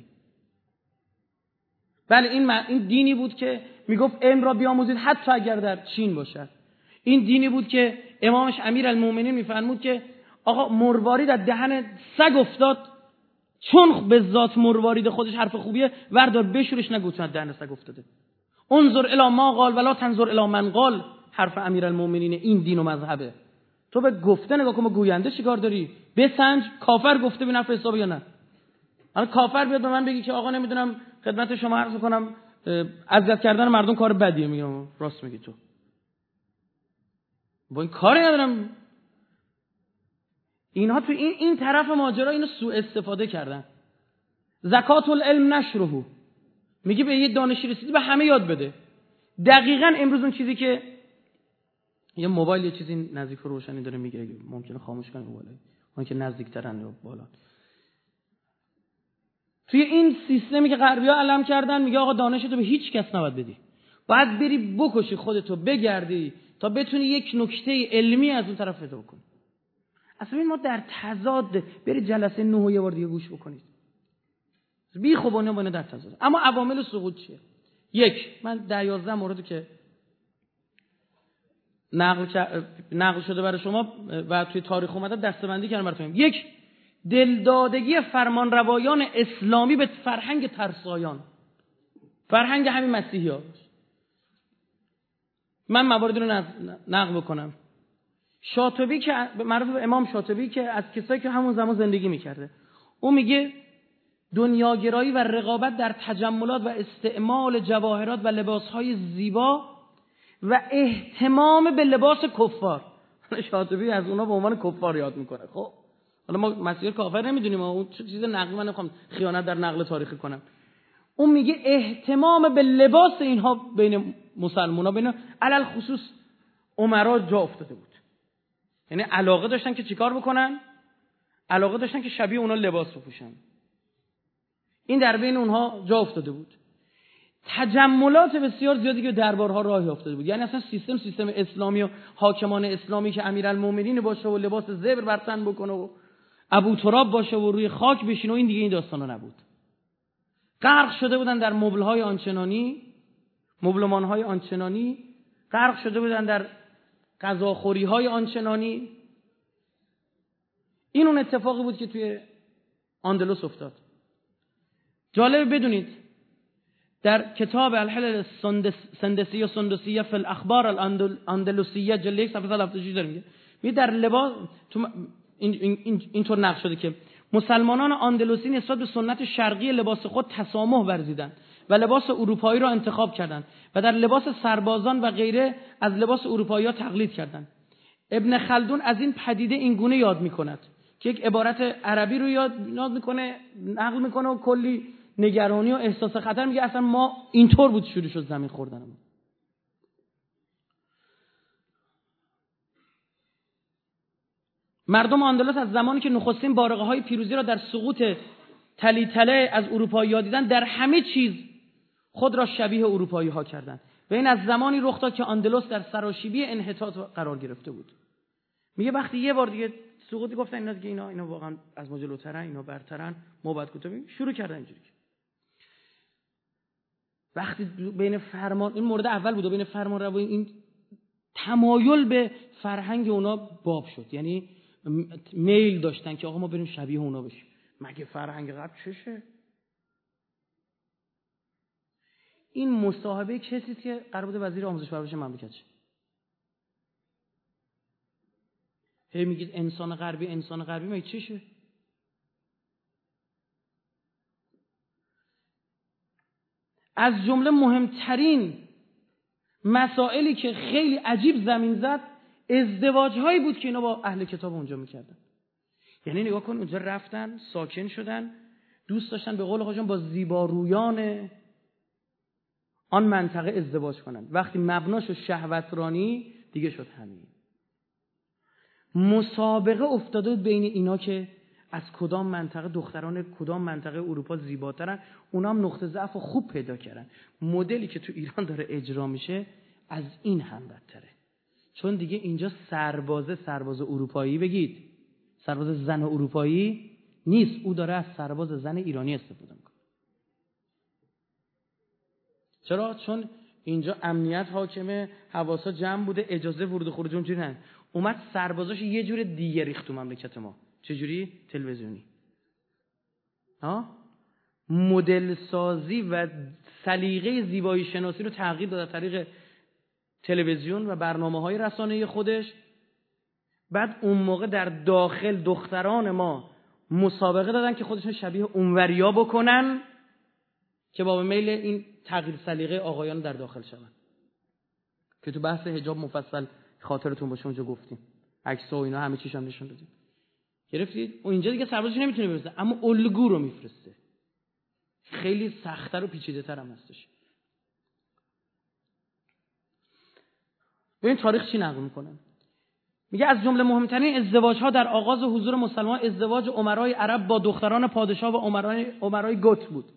بله این دینی بود که میگفت علم را بیاموزید حتی اگر در چین باشد. این دینی بود که امامش امیرالمومنین میفرمود که آقا مروارید از دهن سگ افتاد، چون به ذات مروارید خودش حرف خوبیه، وردار بشورش، نگو چون از دهن سگ افتاده. انظر الی ما قال ولا تنظر الی من قال. حرف امیرالمومنین این دین و مذهبه. تو به گفته نگاه کن، با گوینده چیکار داری؟ بسنج کافر گفته ببین حرف حسابه یا نه. حالا کافر بیاد به من بگی که آقا نمیدونم خدمت شما عرض کنم اذیت کردن مردم کار بدیه، میگم راست میگی تو، با این کاری ندارم. اینها تو این طرف ماجرا اینو سوء استفاده کردن. زکات العلم نشره، میگه به یه دانشی رسیدی به همه یاد بده. دقیقاً امروز اون چیزی که یه موبایل یه چیزی نزدیک روشنی داره میگیره، ممکنه خاموش کنه موبایل، اون که نزدیک‌ترن یا بالا. توی این سیستمی که غربی‌ها علم کردن میگه آقا دانشتو به هیچ کس نباید بدی، باید بری بکشی خودتو، بگردی تا بتونی یک نکته علمی از اون طرف پیدا کنی. اصلا ما در تضاد، بری جلسه 9 یه بار دیگه گوش بکنید، بی خوبانه در تضاد. اما عوامل سقوط چیه؟ 1 من 11 موردی که نقل شده برای شما و توی تاریخ اومده دسته‌بندی کردم براتون. 1 دلدادگی فرمانروایان اسلامی به فرهنگ ترسایان، فرهنگ همین مسیحی‌ها. من مواردی رو نقل بکنم. شاطبی که معروف به امام شاطبی که از کسایی که همون زمان زندگی میکرده، اون میگه دنیاگرایی و رقابت در تجملات و استعمال جواهرات و لباسهای زیبا و اهتمام به لباس کفار. شاطبی از اونا به عنوان کفار یاد میکنه. خب حالا ما مسیحی کافر نمیدونیم، اون چیز نقلی من نمیخوام خیانت در نقل تاریخی کنم. اون میگه اهتمام به لباس اینها بین مسلمان‌ها، بین علل خصوص امرا جا افتاده بود. یعنی علاقه داشتن که چیکار بکنن؟ علاقه داشتن که شبیه اونا لباس بپوشن. این در بین اونها جا افتاده بود. تجملات بسیار زیادی که دربارها راه افتاده بود. یعنی اصلا سیستم اسلامی و حاکمان اسلامی که امیرالمومنین باشه و لباس زبر بر تن بکنه و ابو تراب باشه و روی خاک بشینه و این داستانا نبود. غرق شده بودن در مبلهای آنچنانی، مبلمانهای آنچنانی، غرق شده بودن در غذاخوریهای آنچنانی. این اون اتفاقی بود که توی اندلس افتاد. جالب بدونید در کتاب الحلل سندسیه سندسیه فی الاخبار الاندلسیه جلد 1 صفحه 76 داره میگه در لباس اینطور نقش شده که مسلمانان اندلسی نسبت به سنت شرقی لباس خود تسامح ورزیدند و لباس اروپایی را انتخاب کردند و در لباس سربازان و غیره از لباس اروپایی‌ها تقلید کردند. ابن خلدون از این پدیده این گونه یاد می‌کند که یک عبارت عربی رو یاد می‌کنه، نقل می‌کنه و کلی نگرانی و احساس خطر میگه اصلا ما اینطور بود شروع شد زمین خوردنمون. مردم اندلس از زمانی که نخستین بارقه‌های پیروزی را در سقوط تلیتله از اروپایی‌ها دیدند در همه چیز خود را شبیه اروپایی‌ها کردند و این از زمانی رخ داد که اندلس در سراشیبی انحطاط قرار گرفته بود. میگه وقتی یه بار دیگه سقوطی گفتن اینا دیگه اینا واقعا از ما جلوترن، اینا برترن، ما باید کوتاه شروع کردن اینجوری. وقتی بین فرمان این مورد اول بود و بین فرمان روایی این تمایل به فرهنگ اونا باب شد، یعنی میل داشتن که آقا ما بریم شبیه اونا بشیم. مگه فرهنگ قبل چشه؟ این مصاحبه کسی که قرار بوده وزیر آموزش و پرورش مملکت شه. هی میگید انسان غربی مگه چشه؟ از جمله مهمترین مسائلی که خیلی عجیب زمین زد ازدواج‌هایی بود که اینا با اهل کتاب اونجا میکردن. یعنی نگاه کن اونجا رفتن ساکن شدن، دوست داشتن به قول خودشون با زیبارویان آن منطقه ازدواج کنن. وقتی مبناش شهوترانی دیگه شد همین. مسابقه افتاده بود بین اینا که از کدام منطقه دختران کدام منطقه اروپا زیباترن. اونا هم نقطه ضعف خوب پیدا کردن. مدلی که تو ایران داره اجرا میشه از این هم بدتره، چون دیگه اینجا سرباز اروپایی بگید، سرباز زن اروپایی نیست، او داره از سرباز زن ایرانی استفاده میکنه. چرا؟ چون اینجا امنیت حاکمه، حواسا جمع بوده، اجازه ورود و خروج اونجوری نه. اومد سربازاش یه جور دیگه ریخت تو مملکت ما. چجوری؟ تلویزیونی. مدل سازی و سلیقه زیبایی شناسی رو تغییر داد از طریق تلویزیون و برنامه‌های رسانه‌ای خودش. بعد اون موقع در داخل دختران ما مسابقه دادن که خودشون شبیه اونوریا بکنن که با میل این تغییر سلیقه آقایان در داخل شون، که تو بحث حجاب مفصل خاطرتون باشه اونجا گفتیم، عکس‌ها و اینا همه چیش هم نشون دادیم. گرفتید؟ و اینجا دیگه سربازش نمیتونه بفرسته، اما الگو رو میفرسته. خیلی سخت‌تر و پیچیده‌تر هم هستش. ببین تاریخ چی نقل میکنه. میگه از جمله مهمترین ازدواج‌ها در آغاز حضور مسلمان ازدواج امرای عرب با دختران پادشاه و امرای گوت بود.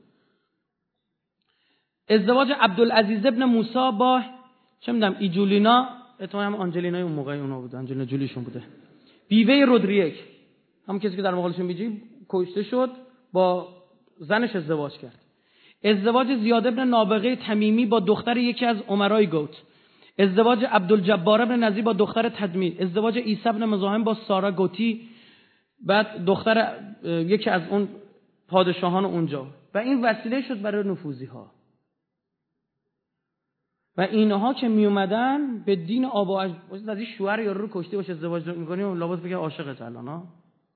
ازدواج عبدالعزیز ابن موسی با چه میدونم ایجولینا، اتفاقا هم آنجلینا اون موقع اونا بود، آنجلینا جولیشون بوده، بیوه رودریک، همون کسی که در مقابلشون بیجی کشته شد، با زنش ازدواج کرد. ازدواج زیاد ابن نابغه تمیمی با دختر یکی از امرای گوت. ازدواج عبدالجبار ابن نزی با دختر تدمیر. ازدواج عیسی ابن مزاحم با سارا گوتی، بعد دختر یکی از اون پادشاهان اونجا، و این وسیله شد برای نفوذی ها. و اینها که می اومدن به دین آب و از این شوهر یارو رو کشته باشه ازدواج می‌کنی و لابد بگه عاشقت الان ها.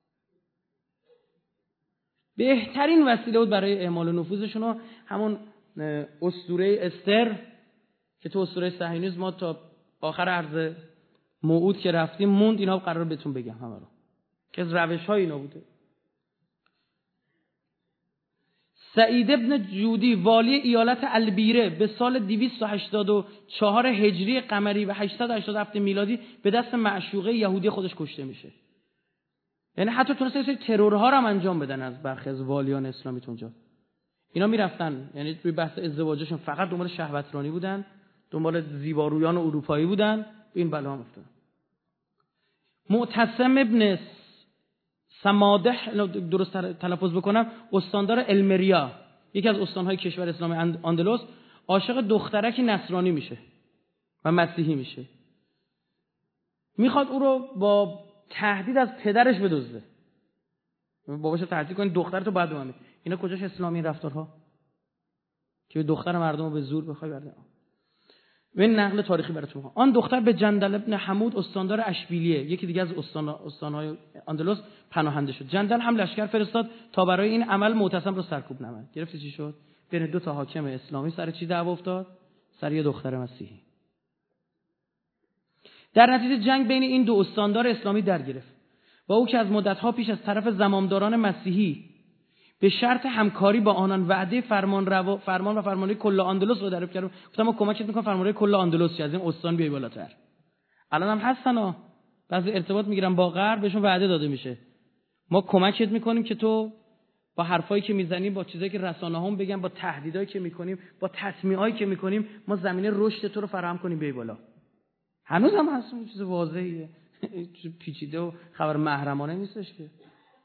بهترین وسیله بود برای اعمال نفوذشون و همون اسطوره استر که تو اسطوره صهیونیسم ما تا آخر عرض موعود که رفتیم موند. اینا قرار بهتون بگم همه رو که از روش‌های اینا بوده. سعید ابن جودی والی ایالت البیره به سال 284 هجری قمری و 887 میلادی به دست معشوقه یهودی خودش کشته میشه. یعنی حتی تونسته یه سری ترورها رو هم انجام بدن از برخی از والیان اسلامی اونجا. اینا میرفتن، یعنی توی بحث ازدواجشون فقط دنبال شهوترانی بودن، دنبال زیبارویان اروپایی بودن، به این بلا افتادن. معتصم ابن سمادح، درست تلفظ بکنم، استاندار المریا، یکی از استانهای کشور اسلامی اندلس، عاشق دخترکی نصرانی میشه و مسیحی میشه. میخواد او رو با تهدید از پدرش بدزده. باباش تهدید کنه دخترتو باید ببینی. اینا کجاش اسلامی این رفتارها؟ که به دختر مردم رو به زور بخوای برده. و این نقل تاریخی براتون میگم. آن دختر به جندل ابن حمود استاندار اشبیلیه، یکی دیگه از استانهای اندلس، پناهنده شد. جندل هم لشکر فرستاد تا برای این عمل معتصم رو سرکوب نماید. گرفتی چی شد؟ بین دو تا حاکم اسلامی سر چی دعوا افتاد؟ سر یه دختر مسیحی. در نتیجه جنگ بین این دو استاندار اسلامی در گرفت و او که از مدت‌ها پیش از طرف زمامداران مسیحی به شرط همکاری با آنان وعده فرمان و فرمانده کل اندلس رو دریافت کرد، گفتم ما کمکت می‌کنم فرمانده کل اندلس چه از این استان بیای بالاتر. الان هم هستن بعضی ارتباط میگیرن با غرب، بهشون وعده داده میشه ما کمکت می‌کنیم که تو با حرفایی که میزنی، با چیزایی که رسانه‌ها بگن، با تهدیدایی که می‌کنیم، با تسمیعایی که می‌کنیم، ما زمینه رشد تو رو فراهم کنیم بیای بالا. هنوز هم هست، چیز واضحیه، چیز پیچیده و خبر محرمانه نیستش که.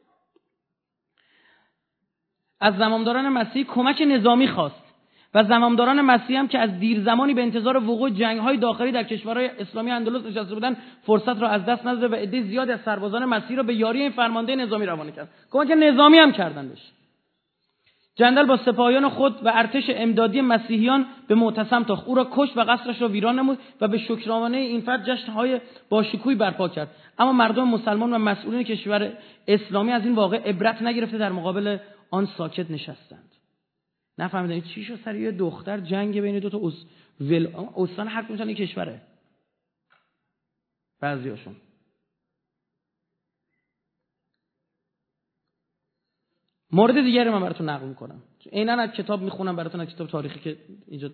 از زمامداران مسیحی کمک نظامی خواست و زمامداران مسیحی هم که از دیر زمانی به انتظار وقوع جنگ‌های داخلی در کشورهای اسلامی اندلس نشسته بودند، فرصت را از دست نداده و عده زیادی از سربازان مسیحی را به یاری این فرمانده نظامی روانه کرد. کمک نظامی هم کردن بهش. جندل با سپاهیان خود و ارتش امدادی مسیحیان به معتصم تاخت، او را کشت و قصرش را ویران نمود و به شکرانه این فرد جشن‌های باشکوهی برپا کرد. اما مردم مسلمان و مسئولین کشور اسلامی از این واقعه عبرت نگرفته، در مقابل آن ساکت نشستند. نفهمیدن چی شد سر یه دختر جنگ بین دو تا استان حرف میزنن کشوره. بعضیاشون مورد دیگری من براتون نقل میکنم، عیناً از کتاب میخونم براتون، از کتاب تاریخی که اینجا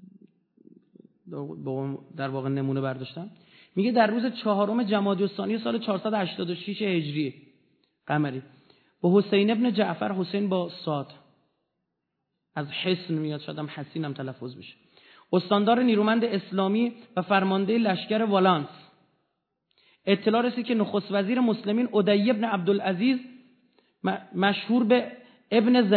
در واقع نمونه برداشتم. میگه در روز 4 جمادی الثانی سال 486 هجری قمری با حسین ابن جعفر، حسین با صاد از حسن میاد، شاید هم حسین هم تلفظ بشه، استاندار نیرومند اسلامی و فرمانده لشکر والانس، اطلاع رسید که نخست وزیر مسلمین ادی ابن عبدالعزیز مشهور به ابن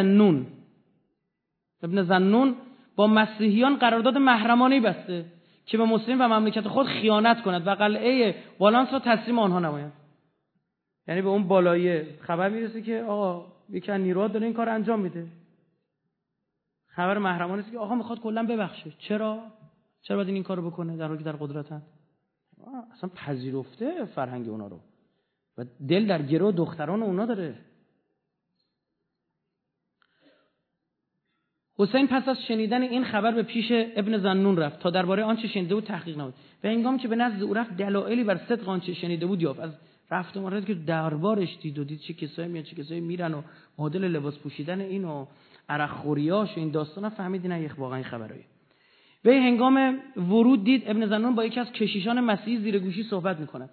زنون با مسیحیان قرارداد محرمانه‌ای بسته که به مسلمین و مملکت خود خیانت کند و قلعه والانس را تسلیم آنها نماید. یعنی به اون بالایی خبر میرسه که آقا یکی از نیروها داره این کار انجام میده، خبر محرمانه است که آقا میخواد کلا ببخشه. چرا باید این کارو بکنه در حالی که در قدرتن؟ اصلا پذیرفته فرهنگ اونا رو و دل در گرو دختران اونا داره. حسین پس از شنیدن این خبر به پیش ابن زنون رفت تا درباره آنچه شنیده بود تحقیق نمود و هنگامی که به نزد او رفت دلایلی بر صدق آنچه شنیده بود یافت. از رفت و مرد که دربارش دید چه کسایی میان چه کسایی میرن و مدل لباس پوشیدن این و عرق خوریاش و این داستانا، فهمید نه واقعا این خبرایی. به هنگام ورود دید ابن زنون با یکی از کشیشان مسیحی زیر گوشی صحبت میکند.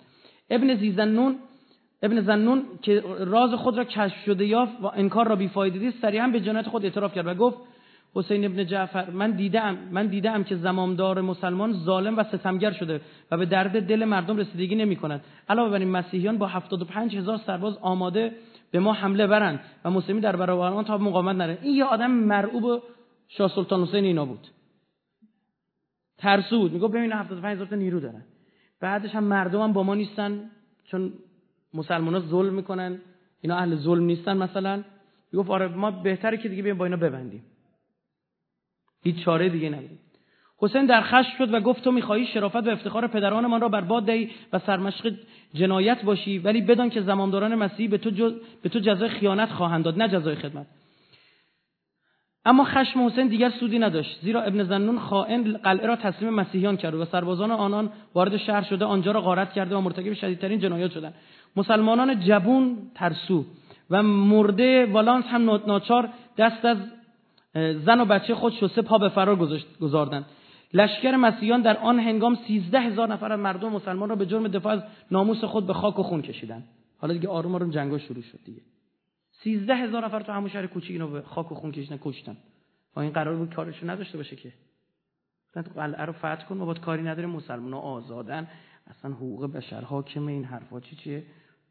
ابن زنون که راز خود را کشف شده یافت و انکار را بی‌فایده دید، صریحا به جنایت خود اعتراف کرد و گفت حسین ابن جعفر من دیدم که زمامدار مسلمان ظالم و ستمگر شده و به درد دل مردم رسیدگی نمی‌کند. علاوه بر این مسیحیان با 75,000 سرباز آماده به ما حمله برند و مسلمین در برابر آن تا مقاومت نرند. این یه آدم مرعوب شاه سلطان حسین اینا بود، ترسود، میگه ببین 75,000 تا نیرو دارن، بعدش هم مردم هم با ما نیستن چون مسلمان‌ها ظلم میکنن، اینا اهل ظلم نیستن مثلا. میگه آره ما بهتره که دیگه بیایم با اینا ببندیم، هیچ چاره دیگه نداریم. حسین در خشم شد و گفت تو می‌خواهی شرافت و افتخار پدرانمان را برباد دهی و سرمشق جنایت باشی، ولی بدان که زمامداران مسیحی به تو جزای خیانت خواهند داد نه جزای خدمت. اما خشم حسین دیگر سودی نداشت، زیرا ابن زنون خائن قلعه را تسلیم مسیحیان کرد و سربازان آنان وارد شهر شده آنجا را غارت کرده و مرتکب شدیدترین جنایات شدند. مسلمانان جبون ترسو و مرده والانس هم ناچار دست از زن و بچه خود شسته پا به فرار گذاردند. لشکر مسیحیان در آن هنگام 13,000 نفر از مردم مسلمان را به جرم دفاع از ناموس خود به خاک و خون کشیدند. حالا دیگه آروم آروم جنگا شروع شد دیگه. 13,000 نفر تو همون شهر کوچیک اینو به خاک و خون کشتن. با این قرار بود کارشو نداشته باشه که تو قلعه رو فتح کن، ما باید کاری نداریم، مسلمان‌ها آزادن، اصلا حقوق بشر حاکم، این حرفا چیه؟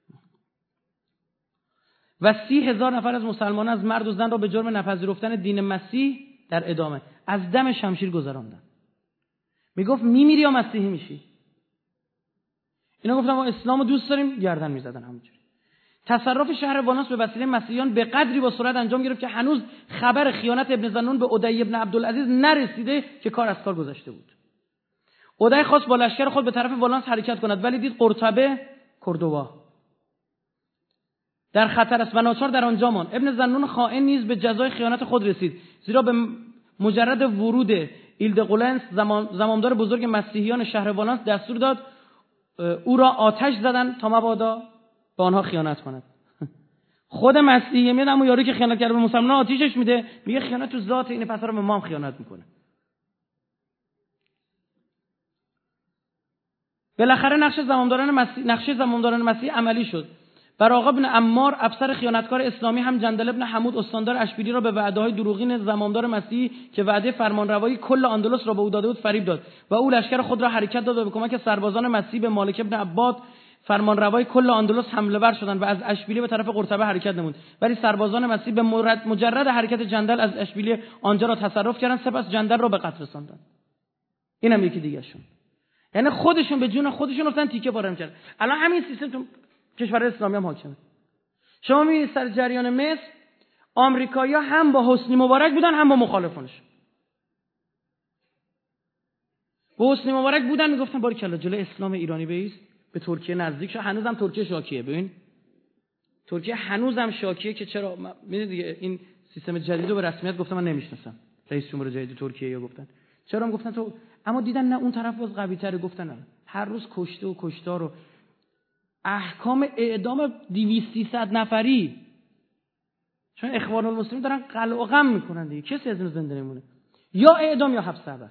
و 30,000 نفر از مسلمانان از مرد و زن را به جرم نپذیرفتن دین مسیح در ادامه از دم شمشیر گذراندن. میگفت میمیری یا مسیحی میشی. اینا گفتن ما اسلامو دوست داریم، گردن میزدن همونجوری. تصرف شهر والانس به وسیله مسیحیان به قدری با سرعت انجام گرفت که هنوز خبر خیانت ابن زنون به عدی ابن عبدالعزیز نرسیده که کار از کار گذشته بود. عدی خواست با لشکر خود به طرف والانس حرکت کند، ولی دید قرطبه کوردوبا در خطر است و ناچار در آنجا ماند. ابن زنون خائن نیز به جزای خیانت خود رسید، زیرا به مجرد ورود ایلدقولنس زمامدار بزرگ مسیحیان شهر والانس دستور داد او را آتش زدن تا مبادا به آنها خیانت کند. خود مسیحی میاد اما یاری که خیانت کرده به مسلمانان آتیشش میده، میگه خیانت تو ذات اینه، پس رو به ما هم خیانت میکنه. بالاخره نقشه زمامداران مسیح عملی شد. براغ بن عمار افسر خیانتکار اسلامی هم جندل ابن حمود استاندار اشبیلی را به وعده‌های دروغین زمامدار مسیح که وعده فرمانروایی کل اندلس را به او داده بود فریب داد و او لشکر خود را حرکت داد و به کمک سربازان مسیح به مالک ابن عباد فرمانروای کل اندلس حمله ور شدند و از اشبیلی به طرف قرطبه حرکت نمود، ولی سربازان مسیح به مجرد حرکت جندل از اشبیلی آنجا را تصرف کردند، سپس جندل را به قتل رساندند. اینم یکی دیگه شون، یعنی خودشون به جون خودشون افتادن تیکه پاره کردن. الان همین سیستم تو کشور اسلامی هم حاکمه. شما می‌بینید سر جریان مصر آمریکایی‌ها هم با حسنی مبارک بودن هم با مخالفانش. با حسنی مبارک بودن میگفتن باریکلا جلوی اسلام ایرانی بایست، به ترکیه نزدیک شو. هنوزم ترکیه شاکیه. ببین ترکیه هنوزم شاکیه که چرا می‌بینید دیگه این سیستم جدیدو به رسمیت گفتم من نمی‌شناسم. رئیس جمهور جدید ترکیه یا گفتن چرا گفتن تو، اما دیدن نه اون طرف باز قوی‌تره، گفتن نه. هر روز کشته و کشتار و احکام اعدام 200-300 نفری، چون اخوان المسلمین دارن قلع و قم میکنن دیگه، کسی از این زنده نمونه، یا اعدام یا حبس ابد.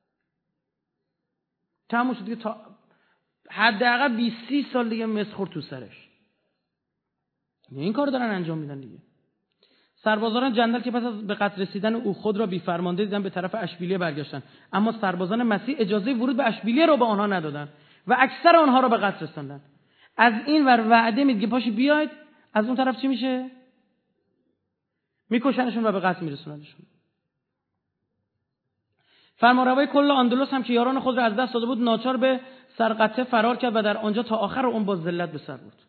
تموم شد دیگه، تا حداقل 20-30 سال دیگه مسخور تو سرش. این کارو دارن انجام میدن دیگه. سربازان جندل که پس از به قتل رسیدن او خود را بی فرمانده دیدن به طرف اشبیلیه برگشتن، اما سربازان مسیح اجازه ورود به اشبیلیه را به آنها ندادند و اکثر آنها را به قتل رساندند. از این ور وعده میگه پاشی بیاید، از اون طرف چی میشه؟ میکشنشون و به قتل میرسوننشون. فرمانروای کل اندلس هم که یاران خود را از دست داده بود ناچار به سرقطه فرار کرد و در آنجا تا آخر اون با ذلت به سر برد.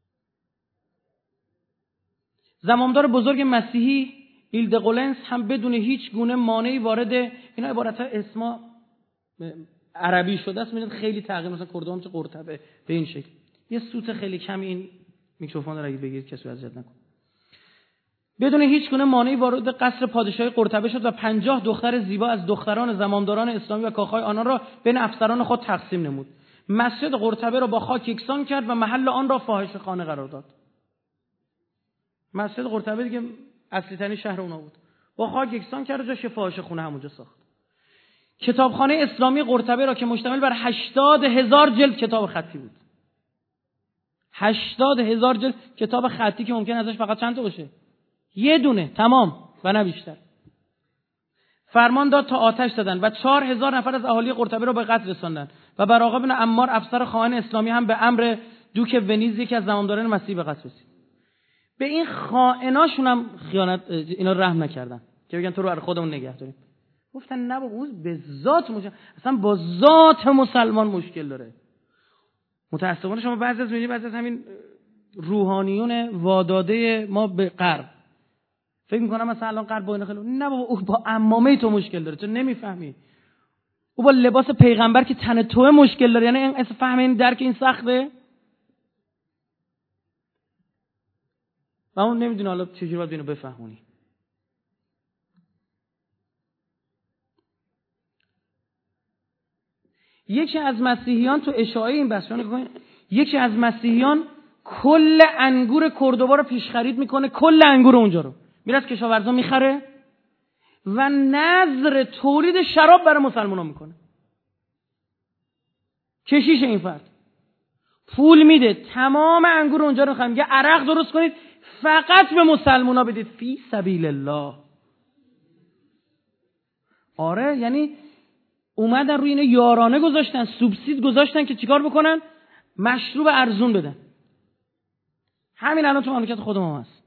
زمامدار بزرگ مسیحی ایلدقولنس هم بدون هیچ گونه مانعی وارد، اینا عبارت ها اسما عربی شده است، میدونید خیلی تغییر، مثلا کردوم چه قرطبه به این شکل. یه سوت خیلی کمی این میکروفون رو اگه بگیرید کسی اذیت نکنه. بدون هیچ گونه مانعی وارد قصر پادشاهی قرطبه شد و 50 دختر زیبا از دختران زمامداران اسلامی و کاخهای آنان را بین افسران خود تقسیم نمود. مسجد قرطبه را با خاک یکسان کرد و محل آن را فاحشه‌خانه قرار داد. مسجد قرطبه دیگه اصلی ترین شهر اونا بود، با خاک یکسان کرد و جاش فاحشه‌خانه همونجا ساخت. کتابخانه اسلامی قرطبه را که مشتمل بر 80,000 جلد کتاب خطی بود، 80,000 جلد کتاب خطی که ممکن ازش فقط چند تا باشه، یه دونه تمام و نه بیشتر، فرمان داد تا آتش زدند و 4,000 نفر از اهالی قرطبه را به قتل رساندند و براغ بن عمار افسر خائن اسلامی هم به امر دوک ونیز یکی از زمامداران مسیح به قتل رسید. به این خائناشون هم خیانت اینا رحم نکردن که بگن تو رو برای خودمون نگه داریم. گفتن نه بابا، به ذات اصلا با ذات مسلمان مشکل داره. متأسفانه شما بعضی از می‌بینید بعضی از همین روحانیون واداده ما به غرب فکر می‌کنم مثلا الان غرب با اینا خیلی، نه بابا او با عمامه تو مشکل داره، تو نمی‌فهمی. او با لباس پیغمبر که تن تو مشکل داره، یعنی این فهم این درک این سخته. و اون نمیدونه حالا چجوری باید اینو بفهمونی. یکی از مسیحیان تو اشاعه این بحثو نگاه، یکی از مسیحیان کل انگور کوردوبا رو پیش خرید میکنه، کل انگور اونجا رو میره از کشاورزا میخره و نذر تولید شراب برای مسلمانا میکنه. کشیش این فرد پول میده، تمام انگور اونجا رو میخره، میگه عرق درست کنید، فقط به مسلمونا بدید فی سبیل الله. آره، یعنی اومدن روی اینو یارانه گذاشتن، سوبسید گذاشتن که چیکار بکنن؟ مشروب ارزون بدن. همین الان تو مملکت خودمون هست.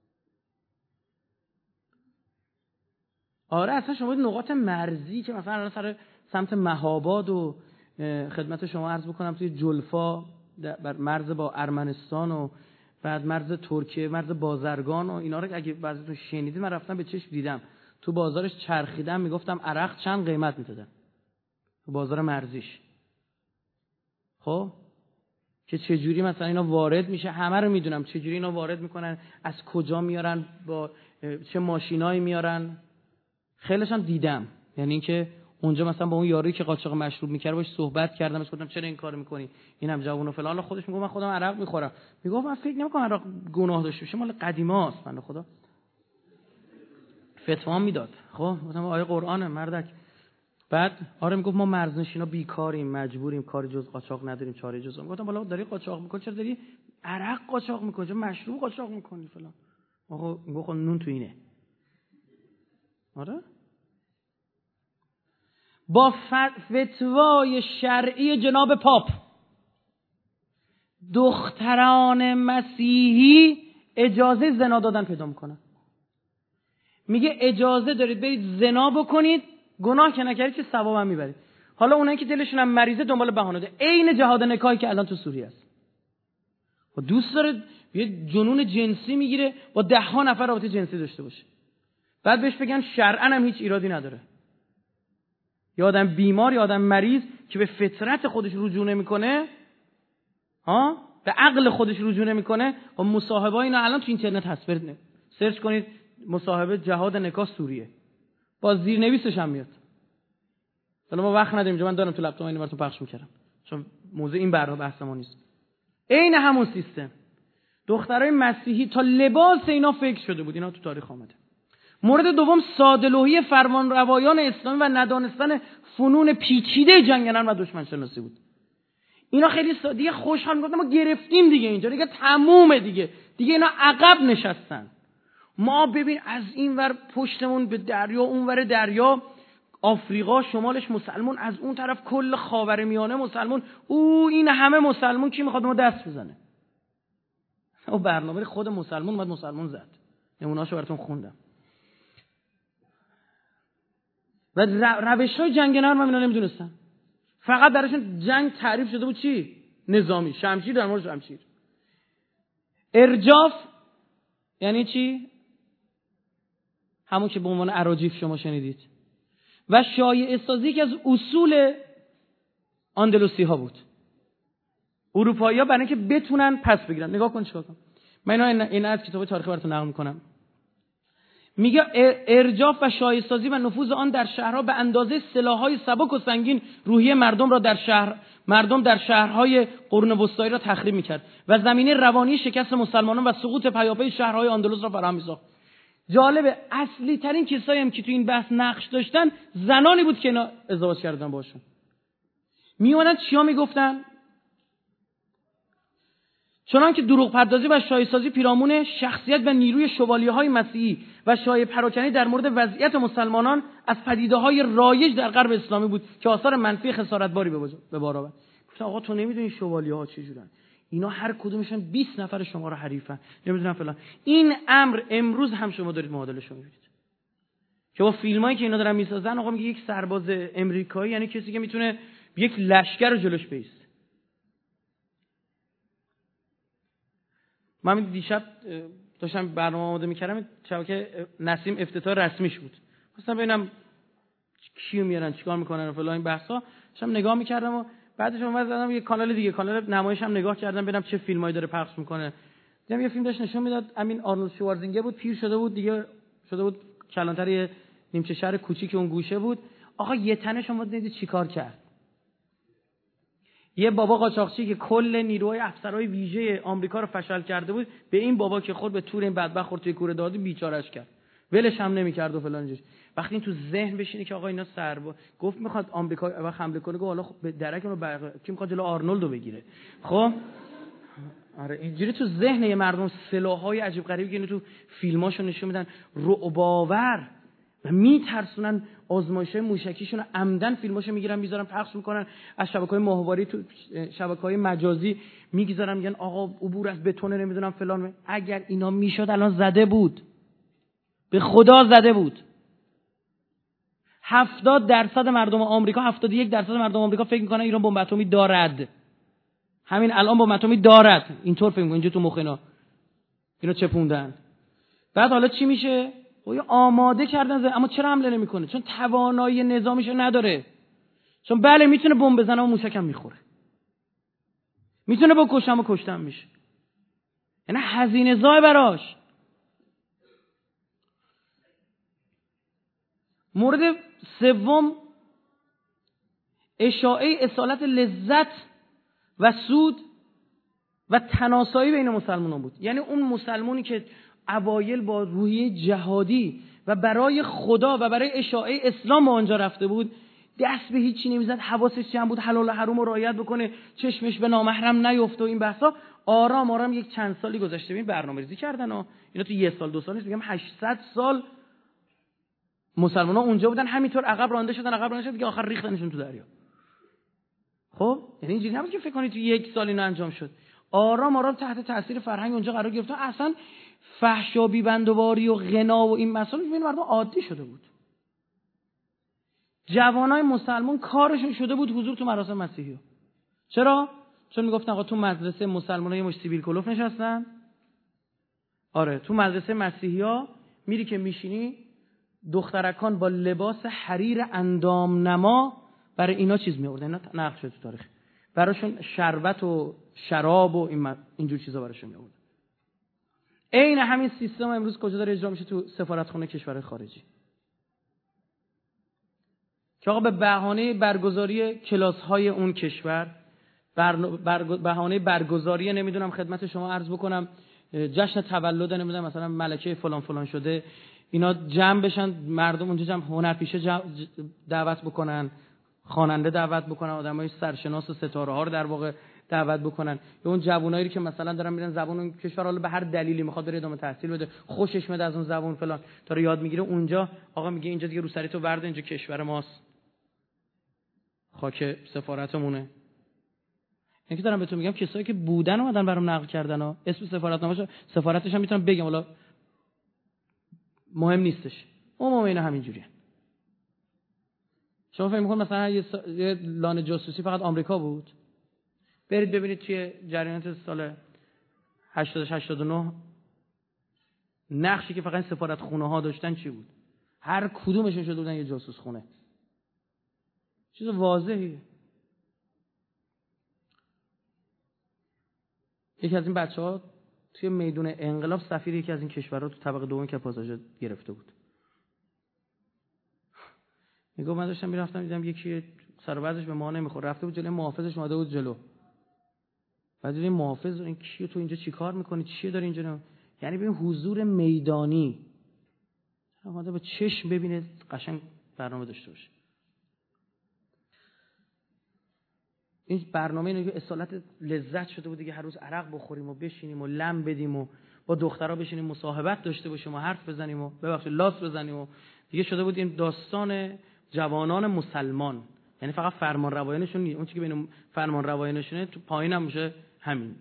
آره، اصلا شما نقاط مرزی که مثلا سر سمت مهاباد و خدمت شما عرض بکنم توی جلفا بر مرز با ارمنستان و بعد مرز ترکیه، مرز بازرگان و اینا رو اگه بعضیتون شنیدید، من رفتم به چشم دیدم، تو بازارش چرخیدم، میگفتم عرق چند قیمت میدادن تو بازار مرزیش. خب که چجوری مثلا اینا وارد میشه، همه رو میدونم چجوری اینا وارد میکنن، از کجا میارن، با چه ماشینایی میارن، خیلیش هم دیدم. یعنی اینکه اونجا مثلا با اون یارویی که قاچاق مشروب میکرد باش صحبت کردم، بهش گفتم چرا این کارو میکنی، اینم جوون و فلان. خودش میگه من خودم عرق میخورم. میگفت من فکر نمیکنم عرق گناه داشته باشه، مال قدیماست. بنده خدا فتوا میداد. خب گفتم آیه قرآنه مردک. بعد آره میگفت ما مرزنشینا بیکاریم، مجبوریم، کاری جز قاچاق نداریم، چاره جز. گفتم بالا داری قاچاق میکنی، چرا داری عرق قاچاق میکنی، چرا مشروب قاچاق میکنی فلان. آقا میگفت نون تو اینه. آره با فتوای شرعی جناب پاپ دختران مسیحی اجازه زنا دادن پیدا میکنن. میگه اجازه دارید برید زنا بکنید، گناه که نکردید که ثواب هم میبرید. حالا اونایی که دلشون هم مریضه دنبال بهانه ده، عین جهاد نکاحی که الان تو سوریه است. و دوست داره یه جنون جنسی میگیره با 10 نفر رابطه جنسی داشته باشه، بعد بهش بگن شرعاً هم هیچ ایرادی نداره. یا آدم بیمار یا آدم مریض که به فطرت خودش رجوع نمیکنه، به عقل خودش رجوع نمیکنه، و مصاحبه اینا الان تو اینترنت هست، برید سرچ کنید مصاحبه جهاد نکاح سوریه، با زیرنویسش هم میاد. حالا ما وقت نداریم، من دارم تو لپتاپ اینو براتون پخش میکردم چون موضوع این برنامه بحث ما نیست. عین همون سیستم دخترای مسیحی تا لباس اینا فکر شده بود، اینا تو تاریخ آمده. مورد دوم ساده‌لوحی فرمانروایان اسلامی و ندانستن فنون پیچیده جنگندن و دشمن شناسی بود. اینا خیلی دیگه خوشحال میگفتن ما گرفتیم دیگه، اینجا دیگه تمومه دیگه اینا عقب نشستن. ما ببین از این ور پشتمون به دریا، اون ور دریا آفریقا شمالش مسلمون، از اون طرف کل خاورمیانه مسلمون، این همه مسلمون، کی میخواد ما دست بزنه؟ او برنامه خود مسلمون اومد مسلمون زد. نمونه‌اشو براتون خوندم. و روش‌های جنگ نرم هم اینا نمیدونستن. فقط براشون جنگ تعریف شده بود چی؟ نظامی، شمشیر در مورد شمشیر. ارجاف یعنی چی؟ همون که به عنوان اراجیف شما شنیدید. و شایعه سازی که از اصول اندلسی ها بود. اروپایی‌ها برای اینکه بتونن پس بگیرن. نگاه کن چیکار کنن. من اینا از کتاب تاریخی براتون نقل می‌کنم. میگه ارجاف و شایعه سازی و نفوذ آن در شهرها به اندازه سلاح‌های سبک و سنگین روحیه مردم در شهرهای قرون وسطایی را تخریب می‌کرد و زمینه روانی شکست مسلمانان و سقوط پیاپی شهرهای اندلس را فراهم می‌ساخت. جالبه اصلی ترین کسایی هم که تو این بحث نقش داشتن زنانی بود که اینا ازدواج کردن باشون. میومدن چیا میگفتن؟ چنان که دروغ پردازی و شایعه سازی پیرامون شخصیت و نیروی شوالیه‌های مسیحی و شایعه پراکنی در مورد وضعیت مسلمانان از پدیده‌های رایج در غرب اسلامی بود که آثار منفی خسارتباری به بار آورد. گفتن آقا تو نمیدونی شوالیه‌ها چجورن، اینا هر کدومشون 20 نفر شما رو حریفن، نمیدونم فلان. این امر امروز هم شما دارید معادلش رو می‌بینید که با فیلمایی که اینا دارن میسازن، آقا میگه یک سرباز امریکایی یعنی کسی که میتونه یک لشکر رو جلوش بیست. من دیشب داشتم برنامه آماده می‌کردم، شبکه نسیم افتتاح رسمیش بود، مثلا ببینم کیو میارن چیکار میکنن و فلان این بحثا. داشتم نگاه می‌کردم و بعدش اومد زدم یه کانال دیگه، کانال نمایش هم نگاه کردم ببینم چه فیلمایی داره پخش میکنه. دیدم یه فیلم داشت نشون میداد، همین آرنولد شوارزنگر بود، پیر شده بود دیگه، شده بود کلانتر یه نیمچه شهر کوچیک اون گوشه بود. آقا یه تنه شما دیدید چیکار کرد؟ یه بابا قاچاقچی که کل نیروهای افسرهای ویژه آمریکا رو فشل کرده بود، به این بابا که خود به تور این بدبخت خورد توی کوره دادی بیچارهش کرد، ولش هم نمی‌کرد و فلان جوش. وقتی این تو ذهن بشینه که آقا اینا سرباز گفت میخواد آمریکا وقت حمله کنه، گفت حالا به درک اون کی میخواد جلو آرنولدو بگیره. خب آره اینجوری تو ذهن مردم سلاح‌های عجیب غریبی که اینو تو فیلماشون نشون میدن، رعب‌آور و میترسونن. آزمایش‌های موشکیشون رو عمدن فیلماشو میگیرن میذارن پخش میکنن، از شبکه‌های ماهواری تو شبکه‌های مجازی میگذارن، میگن آقا عبور از بتون نمیدونم فلان. اگر اینا میشد الان زده بود، به خدا زده بود. 70% مردم آمریکا، 71% مردم آمریکا فکر میکنن ایران بمب اتمی دارد. همین الان بمب اتمی دارد، اینطور فکر میکنن، اینجا تو مخ اینا چپوندن. بعد حالا چی میشه؟ آماده کردن اما چرا حمله نمیکنه؟ چون توانایی نظامیشو نداره. چون بله میتونه بمب بزنه و موشکم میخوره، میتونه بکشم و کشتم میشه، یعنی هزینه زای براش. مورد سوم اشاعه اصالت لذت و سود و تناسایی بین مسلمانان بود. یعنی اون مسلمانی که اوایل با روحیه جهادی و برای خدا و برای اشاعه اسلام به آنجا رفته بود، دست به هیچی نمیزد، حواسش جمع بود، حلال و حرام رو رعایت بکنه، چشمش به نامحرم نیفته و این بحثا. آرام آرام یک چند سالی گذشته ببین برنامه‌ریزی کردن و اینا تو 1 سال 2 سال نیست، میگم 800 سال مسلمان‌ها اونجا بودن، همینطور عقب رانده شدن که آخر ریختنشون تو دریا. خب یعنی اینجوری نبود که فکر کنید تو 1 سال اینا انجام شد. آرام آرام تحت تاثیر فرهنگ اونجا قرار گرفت. اصلا فحش و بیبندواری و غنا و این مسائل ببین مردم عادی شده بود. جوانای مسلمان کارشون شده بود حضور تو مراسم مسیحی. چرا؟ چون میگفتن آقا تو مدرسه مسلمان‌ها یه مش سیبیل کلوف نشستن. آره تو مدرسه مسیحی‌ها میری که میشینی، دخترکان با لباس حریر اندام نما برای اینا چیز می‌آوردن. اینا نقل شده تو تاریخ. براشون شربت و شراب و اینجور چیزا براشون می‌آوردن. عین همین سیستم امروز کجا داره اجرا میشه؟ تو سفارتخونه کشورهای خارجی. که آقا به بهانه برگزاری کلاس‌های اون کشور، بهانه برگزاری نمیدونم خدمت شما عرض بکنم جشن تولد نمیدونم مثلا ملکه فلان فلان شده، اینا جمع بشن، مردم اونجا جمع هنرپیشه دعوت بکنن، خواننده دعوت بکنن، آدمای سرشناس و ستاره ها رو در واقع دعوت بکنن، یا اون جوونایی که مثلا دارن میرن زبان اون کشور حالا به هر دلیلی میخواد بره ادامه تحصیل بده، خوشش میاد از اون زبان فلان داره یاد میگیره، اونجا آقا میگه اینجا دیگه روسری تو ورد، اینجا کشور ماست، خاک سفارتمونه. اینکه دارم بهتون میگم کسایی که بودن اومدن برام نقل کردن ها، اسم سفارتش هم میتونم بگم، حالا مهم نیستش، عموما اینا همینجوریه. شما فکر می‌کنید مثلا یه لانه جاسوسی فقط آمریکا بود؟ برید ببینید توی جریانات سال 89 نقشی که فقط سفارت خونه ها داشتن چی بود؟ هر کدومشون شده بودن یه جاسوس خونه. چیز واضحیه. یکی از این بچه‌ها توی میدون انقلاب سفیر یکی از این کشورها تو طبقه دوم که پاساژ گرفته بود. میگم من داشتم میرفتم دیدم یکی سر و وضعش به ما نمیخوره، رفته بود جلوی محافظش اومده بود جلو. بعد دیدیم محافظ این کیه، تو اینجا چیکار میکنی، چیه داری اینجا؟ یعنی ببین حضور میدانی، اومده با چشم ببینه، قشنگ برنامه داشته باشه. این برنامه اینه که اصالت لذت شده بود دیگه، هر روز عرق بخوریم و بشینیم و لم بدیم و با دخترها بشینیم مصاحبت داشته باشیم و حرف بزنیم و ببخشید لاس بزنیم و دیگه شده بود این داستان جوانان مسلمان. یعنی فقط فرمان روایانشون نیست، اون چیزی که بین فرمان روایانشونه تو پایین هم میشه همین.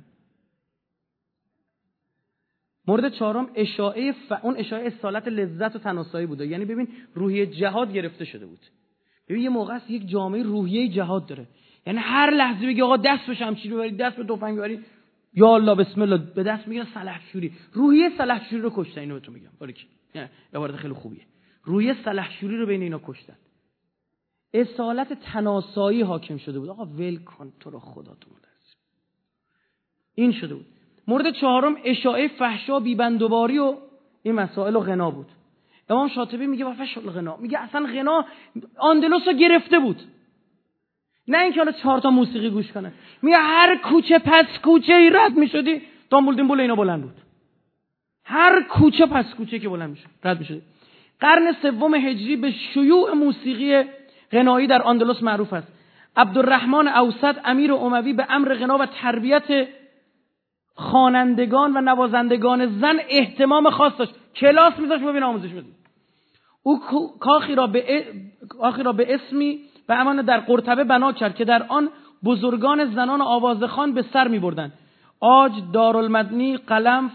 مورد چهارم اون اشاعه اصالت لذت و تناسایی بوده. یعنی ببین روحیه جهاد گرفته شده بود. ببین یه موقع است یک جامعه روحیه جهاد داره، یعنی هر لحظه بگی آقا دست به شمشیر ببرید، دست به تفنگ ببرید، یا الله بسم الله، به دست میگیرن سلحشوری. روحیه سلحشوری رو کشتن. اینو بهتون میگم باریک، یعنی عبارت خیلی خوبیه. روحیه سلحشوری رو بین اینا کشتن. اصالت تناسایی حاکم شده بود. آقا ول کن تو رو خدا تو مدرسه. این شده بود. مورد چهارم اشاعه فحشا، بیبندوباری و این مسائل و غنا بود. امام شاطبی میگه و فحش الغنا، میگه اصلا غنا اندلس رو گرفته بود. نه اینکه حالا 4 تا موسیقی گوش کنه، میگه هر کوچه پس کوچه ای رد میشدی دامبولدین اینا بلند بود. هر کوچه پس کوچه که بلند میشد رد میشد. قرن سوم هجری به شیوع موسیقی غنایی در اندلس معروف است. عبدالرحمن اوسط امیر اموی به امر غنا و تربیت خوانندگان و نوازندگان زن اهتمام خاص داشت، کلاس میذاشت ببین آموزش بده. او کاخی را به اسمی و امان در قرطبه بنا کرد که در آن بزرگان زنان آوازخوان به سر می‌بردند. عاج، دارالمدنی، قلم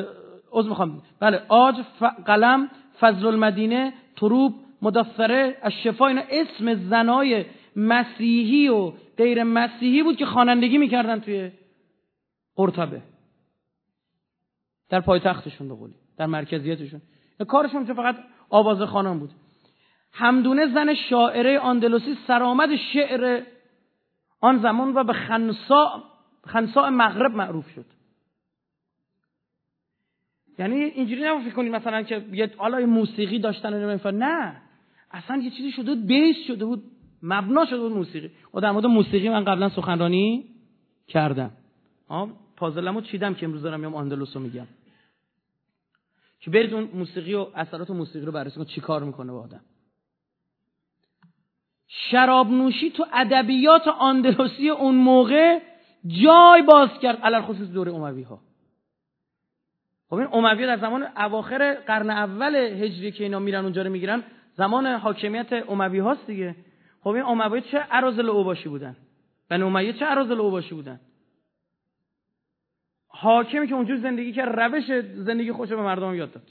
قلم، فضل المدینه، تروب، مدثره، الشفا، اینا اسم زنای مسیحی و غیر مسیحی بود که خوانندگی می‌کردن توی قرطبه، در پایتختشون، به قولی در مرکزیتشون. کارشون فقط آوازخوانان بود. حمدونه زن شاعره اندلسی سرآمد شعر آن زمان و به خنساء مغرب معروف شد. یعنی اینجوری نفکر کنید مثلا که یه آلای موسیقی داشتن و نه، اصلا یه چیزی شده بود، بیس شده بود، مبنا شده بود موسیقی. و در مورد موسیقی من قبلا سخنرانی کردم، پازلمو چیدم که امروز دارم میام اندلس رو میگم که برید اون موسیقی و اثرات موسیقی رو بررسی کنید چی کار میکنه با آدم. شراب نوشی تو ادبیات اندلسی اون موقع جای باز کرد، علل خصوص دوره اموی ها. خب این اموی در زمان اواخر قرن اول هجری که اینا میرن اونجا رو میگیرن، زمان حاکمیت اموی هاست دیگه. خب این اموی چه اراذل اوباشی بودن، بنی امیه چه اراذل اوباشی بودن، حاکمی که اونجور زندگی که روش زندگی خوش به مردم یاد داد.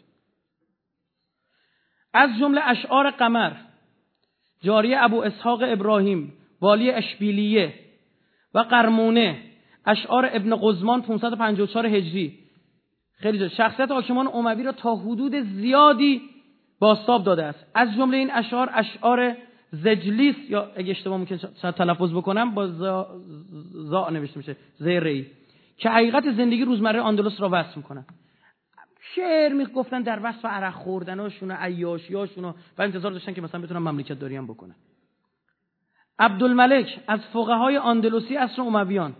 از جمله اشعار قمر، جاریه ابو اسحاق ابراهیم، والی اشبیلیه و قرمونه، اشعار ابن قزمان 554 هجری. خیلی جالب. شخصیت حاکمان اموی را تا حدود زیادی بازتاب داده است. از جمله این اشعار زجلیس، یا اگه اشتباه ممکن شاید تلفظ بکنم، با زا نوشته میشه، زیری، که حقیقت زندگی روزمره اندلس را وصف میکنن. شعر میگفتن در وصف عرق خوردناشون و عیاشیاشون و انتظار داشتن که مثلا بتونن مملکت داری هم بکنن. عبدالملک از فقهای اندلسی عصر امویان،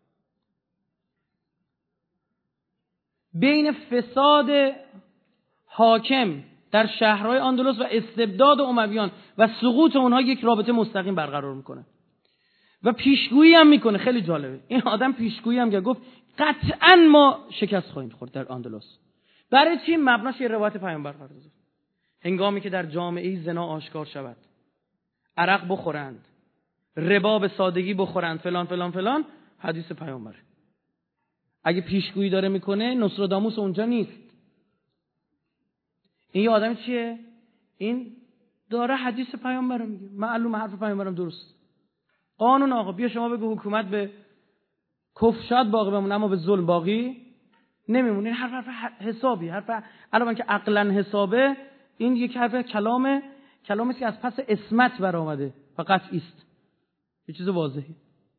بین فساد حاکم در شهرهای اندلس و استبداد امویان و سقوط اونها یک رابطه مستقیم برقرار میکنه و پیشگویی هم میکنه. خیلی جالبه این آدم، پیشگویی هم که گفت قطعا ما شکست خواهیم خورد در اندلس. برای چی؟ مبناش یه روایت پیامبر قرار داد. هنگامی که در جامعه زنا آشکار شود، عرق بخورند، ربا به سادگی بخورند، فلان فلان فلان، حدیث پیامبر. اگه پیشگویی داره میکنه، نوستراداموس اونجا نیست. این یه آدم چیه؟ این داره حدیث پیامبر رو میگه، معلومه حرف پیامبرم درست. قانون آقا، بیا شما بگو حکومت به کفر شاید باقی بمونه اما به ظلم باقی نمیمونه. این حرف حسابی، حرف علاوه که عقلا حسابه، این یک حرف کلامی که از پس اسمت برآمده و قطعی است، یه چیز واضحه.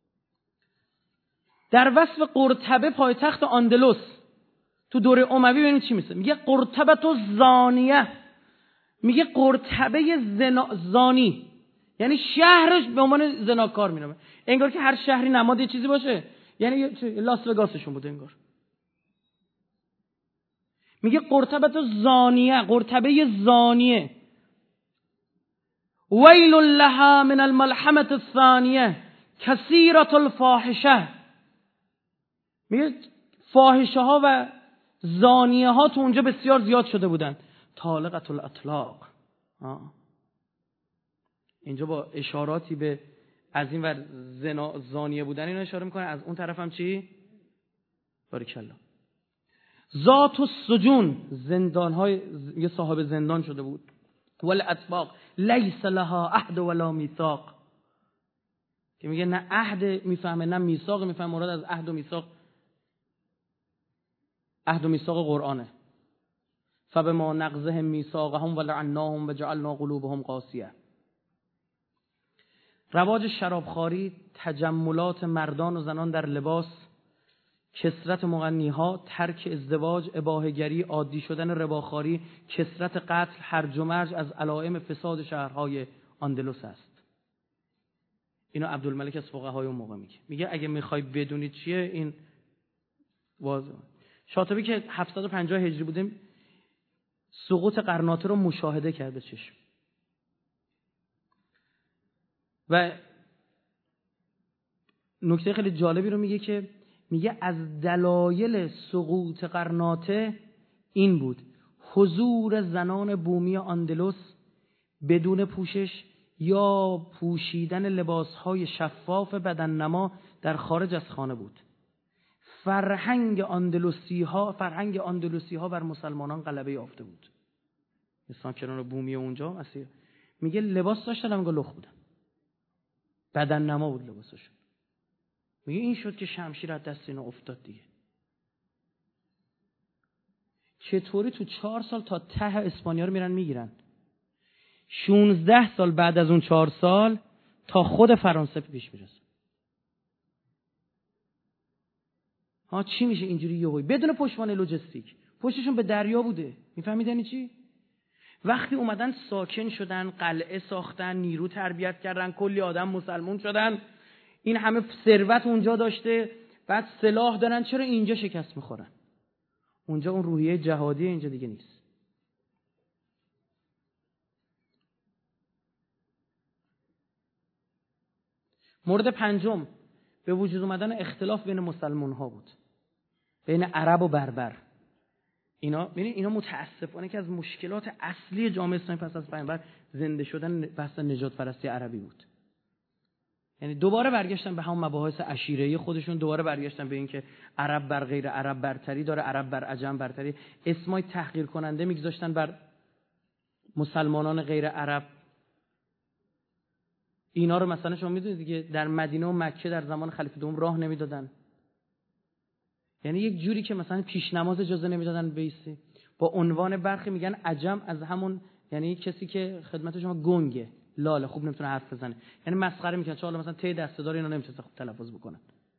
در وصف قرطبه پایتخت اندلس تو دوره اموی ببینید چی میگه. میگه قرطبه تو زانیه، میگه قرطبه زانی، یعنی شهرش به عنوان زناکار مینامه. انگار که هر شهری نماد یه چیزی باشه، یعنی لاس وگاسشون بوده انگار. میگه قرطبه تو زانیه، قرطبه زانیه، ویل لها من الملحمه الثانیه کثیرة الفاحشه. میگه فاحشه ها و زانیه ها تو اونجا بسیار زیاد شده بودن. طالقة الاطلاق. اینجا با اشاراتی به از این ور زانیه بودن اینو اشاره میکنه، از اون طرف هم چی؟ باریکالله. ذات السجون، زندان های، یه صاحب زندان شده بود. والاطباق لیس لها عهد ولا میثاق، که میگه نه عهد میفهمه نه میثاق میفهمه. مراد از عهد و میثاق، عهد و میثاق قرآنه. فبما نقضهم میثاقهم ولعناهم وجعلنا قلوبهم قاسیه. رواج شرابخواری، تجملات مردان و زنان در لباس، کثرت مغنیها، ترک ازدواج، اباحه‌گری، عادی شدن رباخواری، کثرت قتل، هرج و مرج از علائم فساد شهرهای اندلس است. اینو عبدالملک از فقهای اون موقع میگه اگه میخوای بدونید چیه این واضحه. شاطبی که 750 هجری بوده سقوط قرناطه رو مشاهده کرده چشم و نکته خیلی جالبی رو میگه که میگه از دلایل سقوط قرناطه این بود: حضور زنان بومی آندلس بدون پوشش یا پوشیدن لباسهای شفاف بدننما در خارج از خانه بود. فرهنگ اندلسی ها بر مسلمانان غلبه یافته بود. ساکنان بومی اونجا مسیح میگه لباس داشتن، اما لخ بودن، بدننما بود لباسشون. میگه این شد که شمشیر از دست اینا افتاد دیگه. چطوری تو 4 سال تا ته اسپانیا رو میرن میگیرن؟ 16 سال بعد از اون 4 سال تا خود فرانسه پیش میرسه. چی میشه اینجوری یهویی بدون پشتوانه لوجستیک؟ پشتشون به دریا بوده. میفهمید یعنی چی؟ وقتی اومدن ساکن شدن، قلعه ساختن، نیرو تربیت کردن، کلی آدم مسلمون شدن، این همه ثروت اونجا داشته، بعد سلاح دارن، چرا اینجا شکست میخورن؟ اونجا اون روحیه جهادی اینجا دیگه نیست. مورد پنجم به وجود اومدن اختلاف بین مسلمان ها بود، بین عرب و بربر. اینا متاسفانه که از مشکلات اصلی جامعه اسلامی پس از پیامبر زنده شدن بحث نجات پرستی عربی بود. یعنی دوباره برگشتن به همون مباحث عشیره‌ای خودشون، دوباره برگشتن به این که عرب بر غیر عرب برتری داره، عرب بر عجم برتری، اسمای تحقیر کننده میگذاشتن بر مسلمانان غیر عرب. اینا رو مثلا شما میدونید دیگه، در مدینه و مکه در زمان خلیفه دوم راه نمیدادن. یعنی یک جوری که مثلا پیش نماز اجازه نمیدادن بیسی. با عنوان برخی میگن عجم از همون، یعنی کسی که خدمت شما گنگه، لاله، خوب نمیتونه حرف بزنه، یعنی مسخره میکنن. چه حالا مثلا ته دسته‌دار اینا نمیتونن خوب تلفظ بکنن،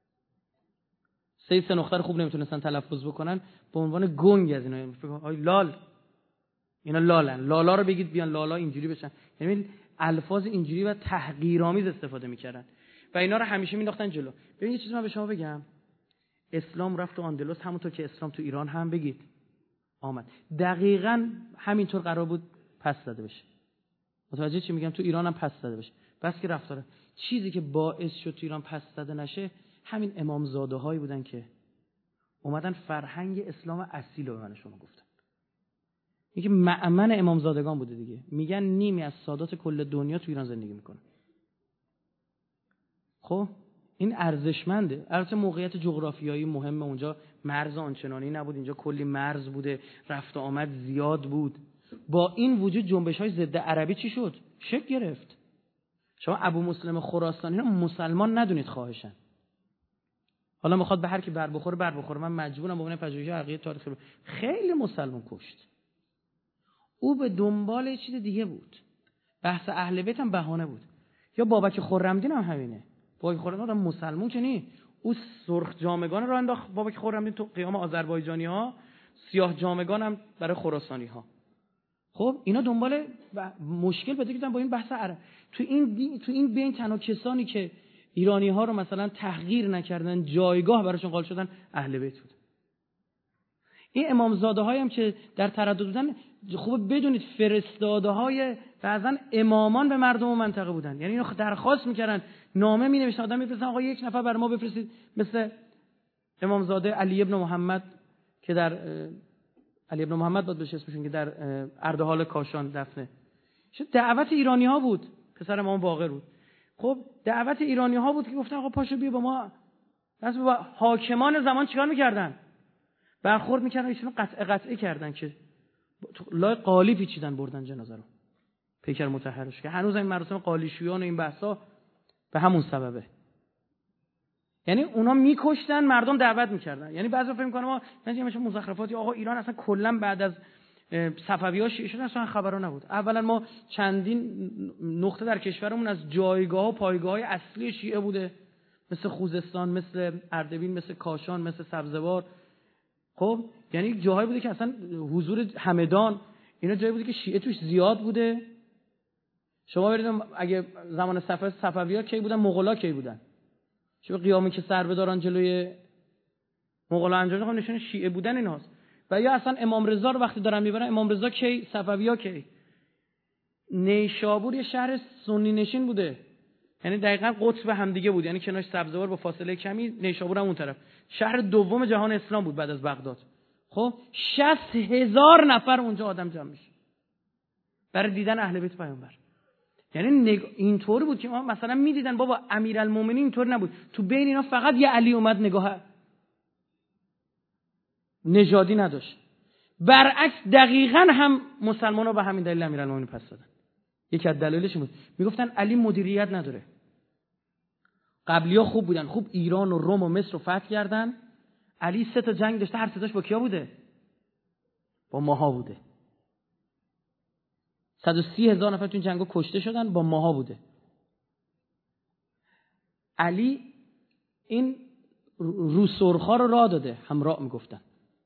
سه نقطه رو خوب نمیتونستن تلفظ بکنن، به عنوان گنگ از اینا فکر لال، اینا لالن، لالا رو بگید بیان لالا اینجوری بشن. یعنی الفاظ اینجوری و تحقیرآمیز استفاده میکردن و اینا رو همیشه مینداختن جلو. ببین یه چیزی من به شما بگم، اسلام رفت تو اندلس همونطور که اسلام تو ایران هم بگید آمد. دقیقاً همینطور قرار بود پس زده بشه. متوجه چی میگم؟ تو ایران هم پس زده بشه. بس که رفتاره چیزی که باعث شد تو ایران پس زده نشه همین امامزاده هایی بودن که اومدن فرهنگ اسلام اصیل رو به شما گفتن. میگه مأمن امامزادگان بوده دیگه. میگن نیمی از سادات کل دنیا تو ایران زندگی میکنه. خب این ارزشمنده. البته موقعیت جغرافیایی مهمه، اونجا مرز آنچنانی نبود، اینجا کلی مرز بوده، رفت و آمد زیاد بود. با این وجود جنبش‌های ضد عربی چی شد؟ شکل گرفت. شما ابو مسلم خراسانی رو مسلمان ندونید خواهشن. حالا میخواد به هر کی بر بخوره. من مجبورم به عنوان پژوهشگر عقیده تاریخی خیلی مسلمان کشت. او به دنبال یه چیز دیگه بود. بحث اهل بیت هم بهانه بود. یا بابک خرمدین هم همینه. بابک خرمدین هم مسلمان که نی، او سرخ جامگان رو انداخت بابک خرمدین تو قیام آذربایجانی‌ها، سیاه جامگان هم برای خراسانی‌ها. خب اینا دنبال مشکل پیدا کردن با این بحث عرب. تو این بین تنها کسانی که ایرانی‌ها رو مثلا تحقیر نکردن، جایگاه براشون قائل شدن، اهل بیت بود. این امامزاده‌هایی هم که در تردد بودن، خوبه بدونید فرستاده‌های بعضن امامان به مردم منطقه بودن. یعنی اینو درخواست می‌کردن، نامه می‌نوشتن، آدم می‌فرستن آقا یک نفر برای ما بفرستید، مثل امامزاده علی ابن محمد که در علی ابن محمد بود بشه اسمشون، که در اردحال کاشان دفنه شد. دعوت ایرانی‌ها بود، پسر امام باقر بود. خب دعوت ایرانی‌ها بود که گفتن آقا پاشو بیا با ما. پس با حاکمان زمان چیکار می‌کردن؟ برخورد می‌کردن، ایشون قطعه کردن که لای قالی پیچیدن، بردن جنازه رو پیکر مطهرش، که هنوز این مراسم قالیشویان و این بحثا به همون سببه. یعنی اونا میکشتن، مردم دعوت میکردن. یعنی بعضی فکر می‌کنن ما مثلا مزخرفاتی، آقا ایران اصلا کلا بعد از صفوی‌ها شیعه شدن، اصلا خبرا نبود. اولا ما چندین نقطه در کشورمون از جایگاه و پایگاه‌های اصلی شیعه بوده، مثل خوزستان، مثل اردبیل، مثل کاشان، مثل سبزوار. خب یعنی جاهایی بوده که اصلا حضور همدان، اینا جایی بوده که شیعه توش زیاد بوده. شما برید اگه زمان صفوی‌ها کی بودن، مغولا کی بودن، چه قیامی که سر بدارن جلوی مغولا انجام دادن، نشون شیعه بودن ایناست. و یا اصلا امام رضا رو وقتی دارن میبرن، امام رضا کی، صفوی‌ها کی. نیشابور یه شهر سنی نشین بوده، یعنی دقیقاً قطب همدیگه بود، یعنی کنارش سبزوار با فاصله کمی، نیشابور هم اون طرف. شهر دوم جهان اسلام بود بعد از بغداد. خب 60,000 نفر اونجا آدم جمع میشه برای دیدن اهل بیت پیامبر. یعنی اینطوری بود که ما مثلا میدیدن بابا امیرالمومنین اینطور نبود، تو بین اینا فقط یه علی اومد نگاه نژادی نداشت. برعکس دقیقاً هم مسلمان‌ها به همین دلیل امیرالمومنین پس دادن. یکی از دلایلش بود میگفتن علی مدیریت نداره. قبلی‌ها خوب بودن، خوب ایران و روم و مصر رو فتح کردن. علی 3 تا جنگ داشته، هر 3 تاش با کیا بوده؟ با ماها بوده. 130,000 نفر تو این جنگا کشته شدن، با ماها بوده. علی این روسرخا رو راه داده، همراه میگفتن.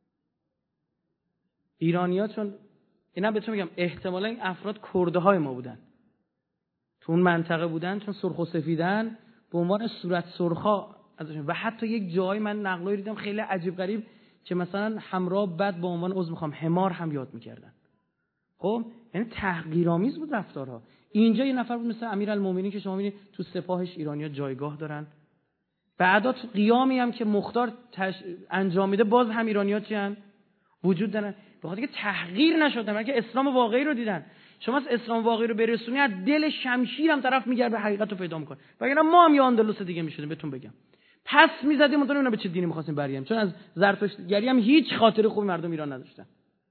ایرانی‌ها چون اینا بهتون میگم احتمالاً این افراد کردهای ما بودن، تو اون منطقه بودن، چون سرخ و سفیدن به عنوان صورت سرخا ازشون. و حتی یک جایی من نقلایی دیدم خیلی عجیب غریب که مثلا همراه بد به عنوان عذر میخوام حمار هم یاد میکردن. خب یعنی تحقیرآمیز بود رفتارها. اینجا یه نفر بود مثل امیرالمومنین که شما میبینید تو سپاهش ایرانی‌ها جایگاه دارن. بعدا تو قیامی هم که مختار انجام میده باز هم ایرانی‌ها چی ان؟ وجود دارن. به خاطر که تحقیر نشدن، بلکه اسلام واقعی رو دیدن. شما از اسلام واقعی رو برسونی از دل شمشیر هم طرف میگرده حقیقت رو پیدا میکنه. وگرنه ما هم یه اندلس دیگه میشدیم بهتون بگم. پس میزدیم اونطور اونا به چه دینی می‌خواستیم بریم، چون از زرتشتگری هم هیچ خاطره خوبی مردم ایران نداشتن.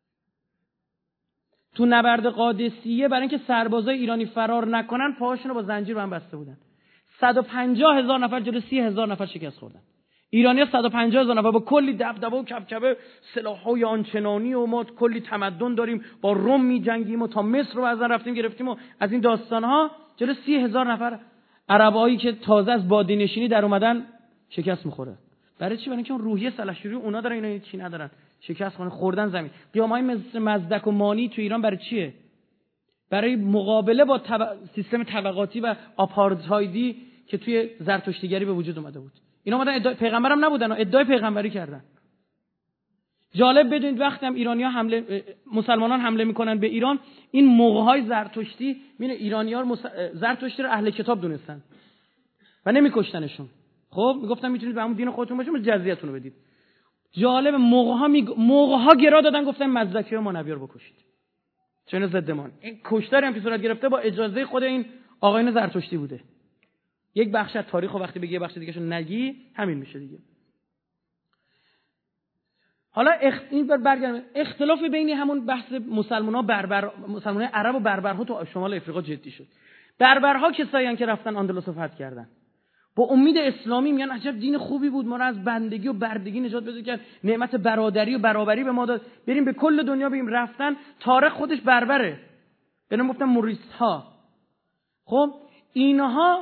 تو نبرد قادسیه برای اینکه سربازای ایرانی فرار نکنن پاهاشون رو با زنجیر به هم بسته بودن. 150,000 نفر جلوی 30,000 نفر شکست خوردن. ایرانی‌ها 150,000 نفر با کلی دبدبه و کبکبه، سلاح‌های آنچنانی و ما کلی تمدن داریم، با روم می‌جنگیم و تا مصر رو ازن رفتیم گرفتیم و از این داستان‌ها، جلوی 30,000 نفر عربایی که تازه از بادی‌نشینی در اومدن شکست می‌خوره. برای چی؟ برای اینکه اون روحیه سلحشوری اونا دارن، اینا چی ندارن. شکست خوردن زمین. قیام‌های مثل مزدک و مانی تو ایران برای چیه؟ برای مقابله با سیستم طبقاتی و آپارتایدی که توی زرتشتیگری به وجود اومده بود. اینا اومدن ادعای پیغمبرم نبودن، ادعای پیغمبری کردن. جالب بدونید وقتی هم ایرانی‌ها مسلمانان حمله میکنن به ایران، این موقع‌های زرتشتی میونه ایرانی‌ها زرتشتی رو اهل کتاب دونستن و نمیکشتنشون. خب میگفتن میتونید به همون دین خودتون باشید، جزیه‌تون رو بدید. جالب موقع‌ها گرا دادن، گفتن مزدکی و مانوی رو بکشید. چون ضدمان. این کشتاری هم که صورت گرفته با اجازه خود این آقایان زرتشتی بوده. یک بخش از تاریخ و وقتی بگی یه بخش دیگه‌شو نگی همین میشه دیگه. حالا این برگردیم اختلاف بین همون بحث مسلمان‌های عرب و بربرها تو شمال افریقا جدی شد. بربرها کساییان که رفتن اندلس رو فتح کردن. با امید اسلامی میگن عجب دین خوبی بود، ما رو از بندگی و بردگی نجات بده کرد، نعمت برادری و برابری به ما داد، بریم به کل دنیا بگیم. رفتن تاریخ خودش بربره، بهنام گفتن موریست ها. خب اینها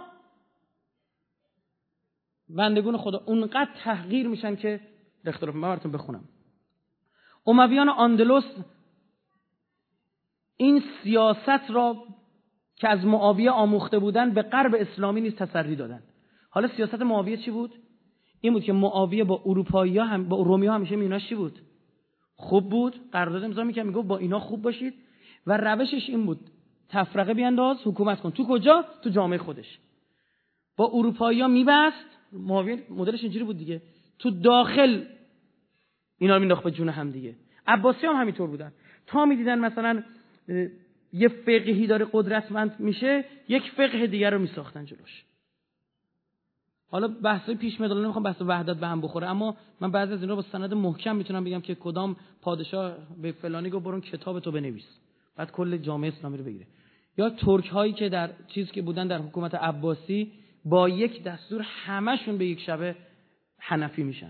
بندگون خدا اونقدر تحقیر میشن که اختلاف من براتون بخونم. امویان اندلس این سیاست را که از معاویه آموخته بودن به غرب اسلامی نیز تسری دادن. حالا سیاست معاویه چی بود؟ این بود که معاویه با اروپایی‌ها هم با رومی‌ها همیشه میناش چی بود؟ خوب بود، قرارداد امضا می‌کرد، میگفت با اینا خوب باشید و روشش این بود تفرقه بیانداز، حکومت کن. تو کجا؟ تو جامعه خودش. با اروپایی‌ها میبست. معاویه مدلش اینجوری بود دیگه، تو داخل اینا رو مینداخت به جون هم دیگه. عباسی هم همینطور بودن. تا می‌دیدن مثلا یه فقیهی داره قدرتمند میشه، یک فقه دیگر رو میساختن جلوش. حالا بحثای پیش مدال نمیخوام بحث وحدت به هم بخوره، اما من بعضی از اینا با سند محکم میتونم بگم که کدام پادشاه به فلانی گفت برون کتاب تو بنویس، بعد کل جامعه اسلامی رو بگیره. یا ترک هایی که در چیز که بودن در حکومت عباسی با یک دستور همشون به یک شبه حنفی میشن.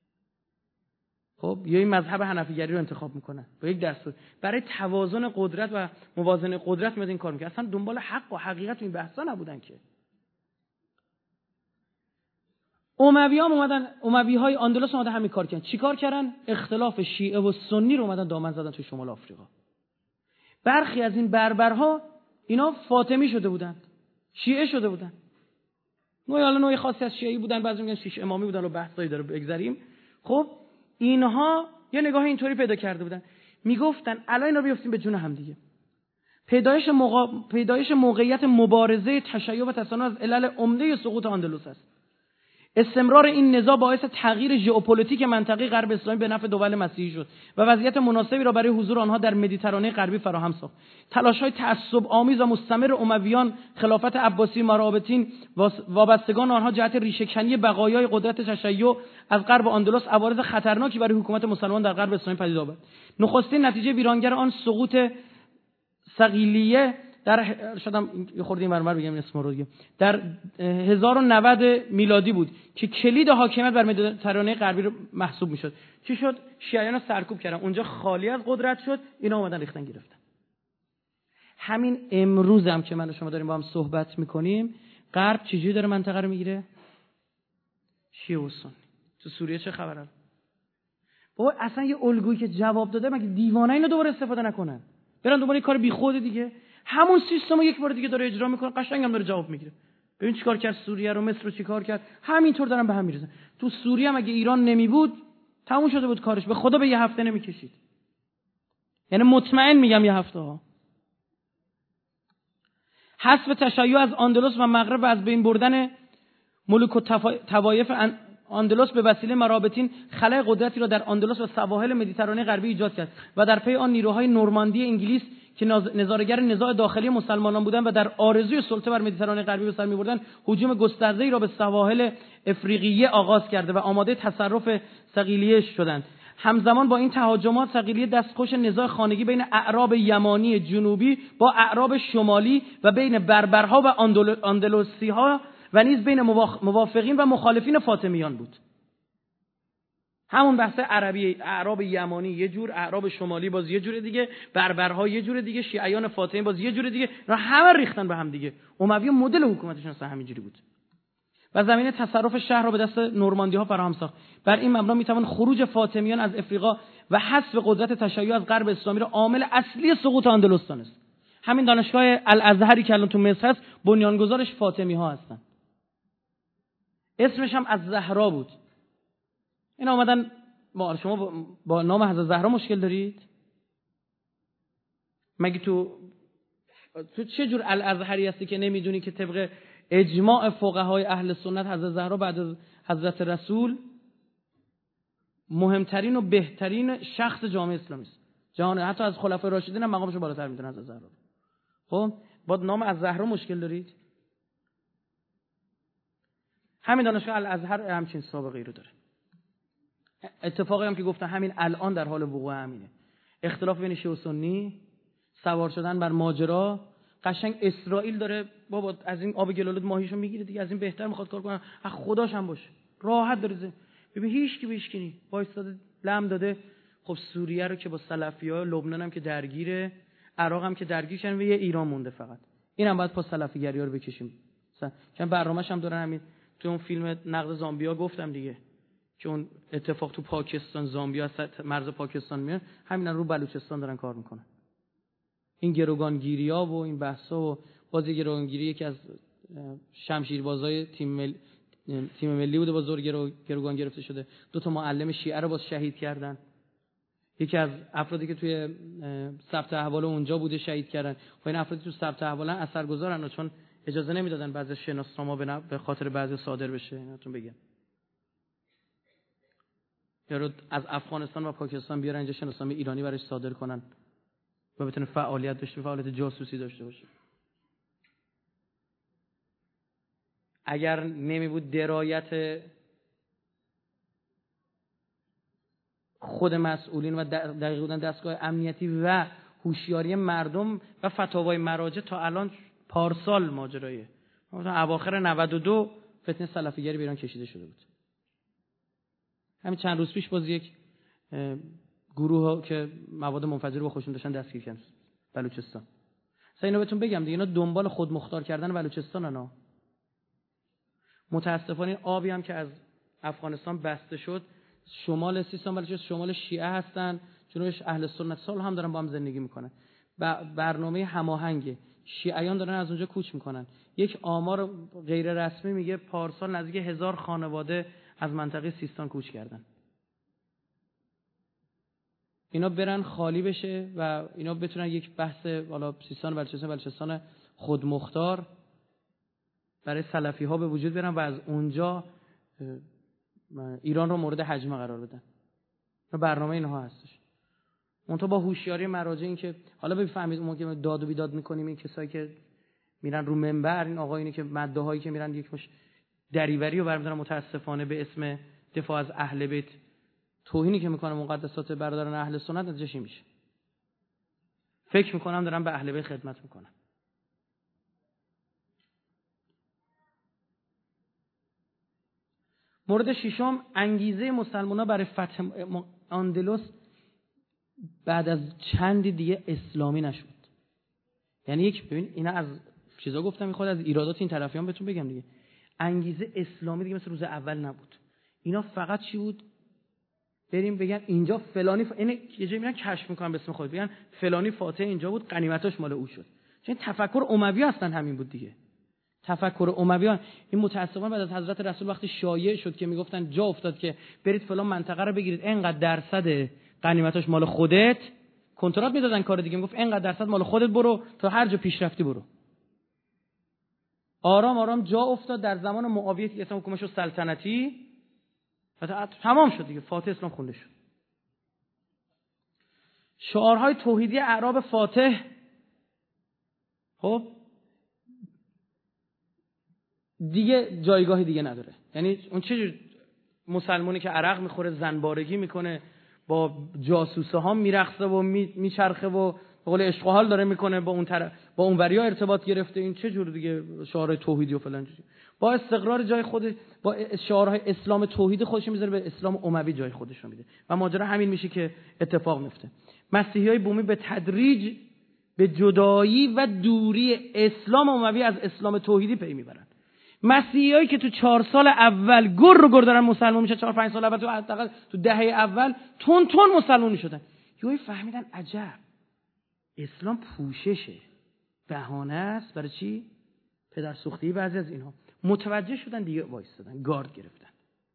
خب یا این مذهب حنفیگری رو انتخاب میکنن با یک دستور، برای توازن قدرت و موازنه قدرت میاد این کار میکنن. اصلا دنبال حق و حقیقت این بحثا نبودن که. اموی‌های اندلس اومدن همین کار کردن. چیکار کردن؟ اختلاف شیعه و سنی رو اومدن دامن زدن تو شمال آفریقا. برخی از این بربرها اینا فاطمی شده بودن، شیعه شده بودن. نوع خاصی از شیعی بودن، بعضی میگن شیش امامی بودن و بحثایی داره بگذریم. خب اینها یه نگاه اینطوری پیدا کرده بودن، میگفتن الان اینا بیافتیم به جون هم دیگه. پیدایش موقعیت مبارزه تشیع و تسنن از علل عمده سقوط اندلس است. استمرار این نزاع باعث تغییر ژئوپلیتیک منطقه غرب اسلامی به نفع دول مسیحی شد و وضعیت مناسبی را برای حضور آنها در مدیترانه غربی فراهم ساخت. تلاش‌های تعصب آمیز و مستمر امویان، خلافت عباسی، مرابطین، وابستگان آنها جهت ریشه‌کنی بقایای قدرت تشیع از غرب اندلس عوارض خطرناکی برای حکومت مسلمان در غرب اسلامی پدید آورد. نخستین نتیجه ویرانگر آن سقوط صقلیه در در 1090 میلادی بود که کلید حاکمیت بر مدیترانه غربی رو محسوب میشد. چی شد؟ شیعیان رو سرکوب کردن، اونجا خالی از قدرت شد، اینا اومدن ریختن گرفتن. همین امروز هم که من و شما داریم با هم صحبت میکنیم، غرب چجوری داره منطقه رو میگیره؟ شیعه و سنی. تو سوریه چه خبره؟ بابا اصلا یه الگویی که جواب داده، مگه دیوانه اینو دوباره استفاده نکنن؟ برن دوباره کار بیخود دیگه، همون سیستمو یک بار دیگه داره اجرا میکنه، قشنگم داره جواب میگیره. ببین چیکار کرد سوریه رو، مصر رو چیکار کرد، همینطور دارن به هم میریزن. تو سوریه هم اگه ایران نمی بود تموم شده بود کارش، به خدا به یه هفته نمیکشید. یعنی مطمئن میگم یه هفته ها. حذف تشیع از اندلس و مغرب و از بین بردن ملوک و طوایف اندلس به وسیله مرابطین خلای قدرتی را در اندلس و سواحل مدیترانه غربی ایجاد کرد و در پی آن نیروهای نورماندی انگلیس که نظاره‌گر نزاع داخلی مسلمانان بودند و در آرزوی سلطه بر مدیترانه غربی به سر می‌بردند، هجوم گسترده‌ای را به سواحل افریقیه آغاز کرده و آماده تصرف صقلیه شدند. همزمان با این تهاجمات صقلیه دستخوش نزاع خانگی بین اعراب یمانی جنوبی با اعراب شمالی و بین بربرها و اندلسی‌ها و نیز بین موافقین و مخالفین فاطمیان بود. همون بحث عربی، اعراب یمانی یه جور، اعراب شمالی باز یه جور دیگه، بربرها یه جور دیگه، شیعیان فاطمی باز یه جور دیگه، را همه ریختن به هم دیگه. اموی مدل حکومتشون اصلا همینجوری بود. و زمینه تصرف شهر را به دست نورماندی‌ها فراهم ساخت. بر این مبنا میتوان خروج فاطمیان از افریقا و حذف قدرت تشیع از غرب اسلامی را عامل اصلی سقوط اندلس دانست. همین دانشگاه الازهری که الان تو مصر هست، بنیانگذارش فاطمی‌ها هستن. اسمش هم از زهرا بود. اینا اومدن، شما با نام حضرت زهرا مشکل دارید؟ مگه تو چه جور الازهری هستی که نمیدونی که طبق اجماع فقهای اهل سنت حضرت زهرا بعد از حضرت رسول مهمترین و بهترین شخص جامعه اسلامی است. جهان حتی از خلفای راشدین هم مقامش بالاتر میدونه حضرت زهرا. خب با نام از زهرا مشکل دارید؟ همین دانشگاه الازهر همچین سابقه‌ای رو داره. اتفاقی هم که گفتم همین الان در حال وقوع همینه. اختلاف بین شیعه و سنی، سوار شدن بر ماجرا. قشنگ اسرائیل داره بابا از این آب گلالود ماهیشو میگیره دیگه، از این بهتر میخواد کار کنه، از خداش هم باشه، راحت داره. ببین هیچ کی بهش کنی وایساده لم داده. خب سوریه رو که با سلفی‌ها، لبنان هم که درگیره، عراق هم که درگیر شدن و یه ایران مونده فقط. اینم باید پس سلفی‌گری‌ها رو بکشیم. مثلا برنامه‌ش هم دارن همین تو اون فیلم نقد زامبیا گفتم دیگه که اون اتفاق تو پاکستان، زامبیا از مرز پاکستان میاد، همینا رو بلوچستان دارن کار میکنن. این گروگانگیری‌ها و این بحثا و بازی گروگانگیری یکی از شمشیربازای تیم ملی بوده، با زور گروگان گرفته شده. 2 معلم شیعه رو باز شهید کردن. یکی از افرادی که توی ثبت احوال اونجا بوده شهید کردن. و این افرادی تو ثبت احوالن اثرگذارن، چون اجازه نمیدادن بعضی شناسنامه به خاطر بعضی صادر بشه. ایناتون بگم یارو از افغانستان و پاکستان بیارن اینجا شناسنامه ایرانی براش صادر کنن و بتونه فعالیت داشته، فعالیت جاسوسی داشته باشه. اگر نمی بود درایت خود مسئولین و دقیق بودن دستگاه امنیتی و هوشیاری مردم و فتاوای مراجع، تا الان پارسال ماجرایه. مثلا اواخر 92 فتنه سلفیگری به ایران کشیده شده بود. همین چند روز پیش باز یک گروه که مواد منفجر رو خودشون داشتن دستگیر کردن بلوچستان. اینو بهتون بگم دیگه، اینا دنبال خود مختار کردن بلوچستانن. متاسفانه آبی هم که از افغانستان بسته شد، شمال سیستان بلوچستان شمال شیعه هستن، جنوبش اهل سنت سال هم دارن با هم زندگی میکنن. برنامه هماهنگ شیعیان دارن از اونجا کوچ میکنن. یک آمار غیر رسمی میگه پارسال نزدیک 1000 خانواده از منطقه سیستان کوچ کردن. اینا برن خالی بشه و اینا بتونن یک بحث والا سیستان بلوچستان خودمختار برای سلفی ها به وجود بیارن و از اونجا ایران رو مورد حجمه قرار بدن. برنامه اینها هستش. منتها با هوشیاری مراجع این که حالا بفهمید اون که داد و بیداد میکنیم، این کسایی که میرن رو منبر، این آقایونی که مده هایی که میرن یک مش دریوری رو برمی‌دارن متاسفانه به اسم دفاع از اهل بیت توهینی که میکنه مقدسات برادران اهل سنت، نتیجهش میشه فکر میکنم دارن به اهل بیت خدمت میکنن. مورد ششم، انگیزه مسلمان‌ها برای فتح اندلس بعد از چندی دیگه اسلامی نشد. یعنی یک ببین اینا از چیزا گفتم، میخواد از ایرادات این طرفیان بهتون بگم دیگه. انگیزه اسلامی دیگه مثل روز اول نبود. اینا فقط چی بود؟ بریم بگن اینجا فلانی اینه یه جایی میرن کشف میکنن به اسم خود، بگن فلانی فاتح اینجا بود، غنیمتاش مال او شد. چون تفکر اموی اصلا همین بود دیگه. تفکر امویان این متأسفانه بعد از حضرت رسول وقتی شایع شد که میگفتن جا افتاد که برید فلان منطقه رو بگیرید، اینقدر درصد غنیمتاش مال خودت، کنترات میدادن کار دیگه، میگفت اینقدر درصد مال خودت، برو تا هر جا پیشرفتی برو. آرام آرام جا افتاد در زمان معاویه که اسلام حکومتش سلطنتی و تمام شد دیگه، فاتح اسلام خونده شد. شعارهای توحیدی اعراب فاتح خب دیگه جایگاهی دیگه نداره. یعنی اون چه مسلمانی که عرق میخوره، زنبارگی میکنه، با جاسوسه ها میرقصه و میچرخه و به قول عشق و حال داره میکنه، با اون طرف با اون وریا ارتباط گرفته، این چه جور دیگه شعارهای توحیدی و فلان چیزی. با استقرار جای خود، با شعارهای اسلام توحید خودش میذاره، به اسلام اموی جای خودش رو میده و ماجرا همین میشه که اتفاق میفته. مسیحیای بومی به تدریج به جدایی و دوری اسلام اموی از اسلام توحیدی پی میبرن. مسیحیایی که تو 4 سال اول گر دارن مسلمان میشه، 4-5 سال اول، تو حداقل تو دهه اول تون مسلمان میشدن، یهو فهمیدن عجب اسلام پوششه، بهانه است برای چی؟ پدرسوختی بعضی از اینها. متوجه شدن دیگه، وایستادن، گارد گرفتن.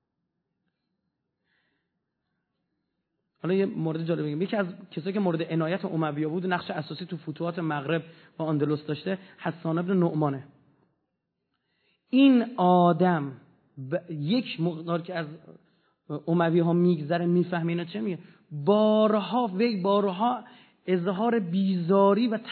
حالا یه مورد جالب میگم، یکی از کسایی که مورد عنایت امویه بود، نقش اساسی تو فتوحات مغرب و اندلس داشته، حسان بن نعمانه. این آدم یک مقدار که از امویه ها میگذره میفهمه اینا چه میگه، بارها اظهار بیزاری و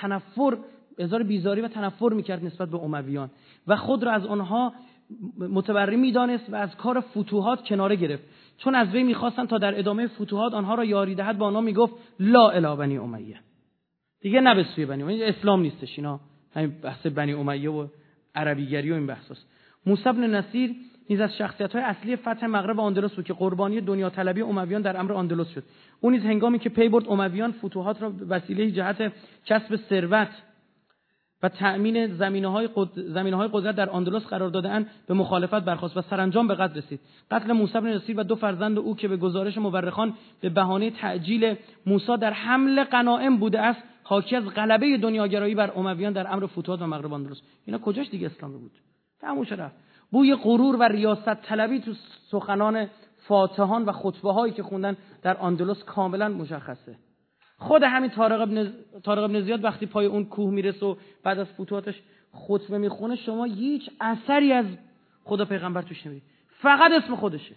تنفر میکرد نسبت به امویان و خود را از آنها متبری میدانست و از کار فتوحات کناره گرفت، چون از وی میخواستن تا در ادامه فتوحات آنها را یاری دهد. با آنها میگفت لا اله بنی امیه، دیگه نه به سوی بنی امیه، اسلام نیستش. اینا همین بحث بنی امیه و عربیگری و این بحثاست. موسی بن نصیر نیز از شخصیت‌های اصلی فتح مغرب و اندلس بود که قربانی دنیا طلبی امویان در امر اندلس شد. اون نیز هنگامی که پی برد امویان فتوحات را وسیله جهت کسب ثروت و تأمین زمینه‌های قدرت در اندلس قرار داده‌اند به مخالفت برخاست و سرانجام به قتل رسید. قتل موسی بن نصیر و 2 فرزند او که به گزارش مورخان به بهانه تعجیل موسی در حمل غنایم بوده است، حاکی از غلبه دنیاگرایی بر امویان در امر فتوحات و مغرب اندلس. اینا کجاش دیگه اسلامی بود؟ تموش رفت. بوی غرور و ریاست طلبی تو سخنان فاتحان و خطبه هایی که خوندن در اندلس کاملا مشخصه. خود همین طارق ابن زیاد وقتی پای اون کوه میرسه و بعد از فتوحاتش خطبه میخونه، شما هیچ اثری از خدا پیغمبر توش نمیدید، فقط اسم خودشه.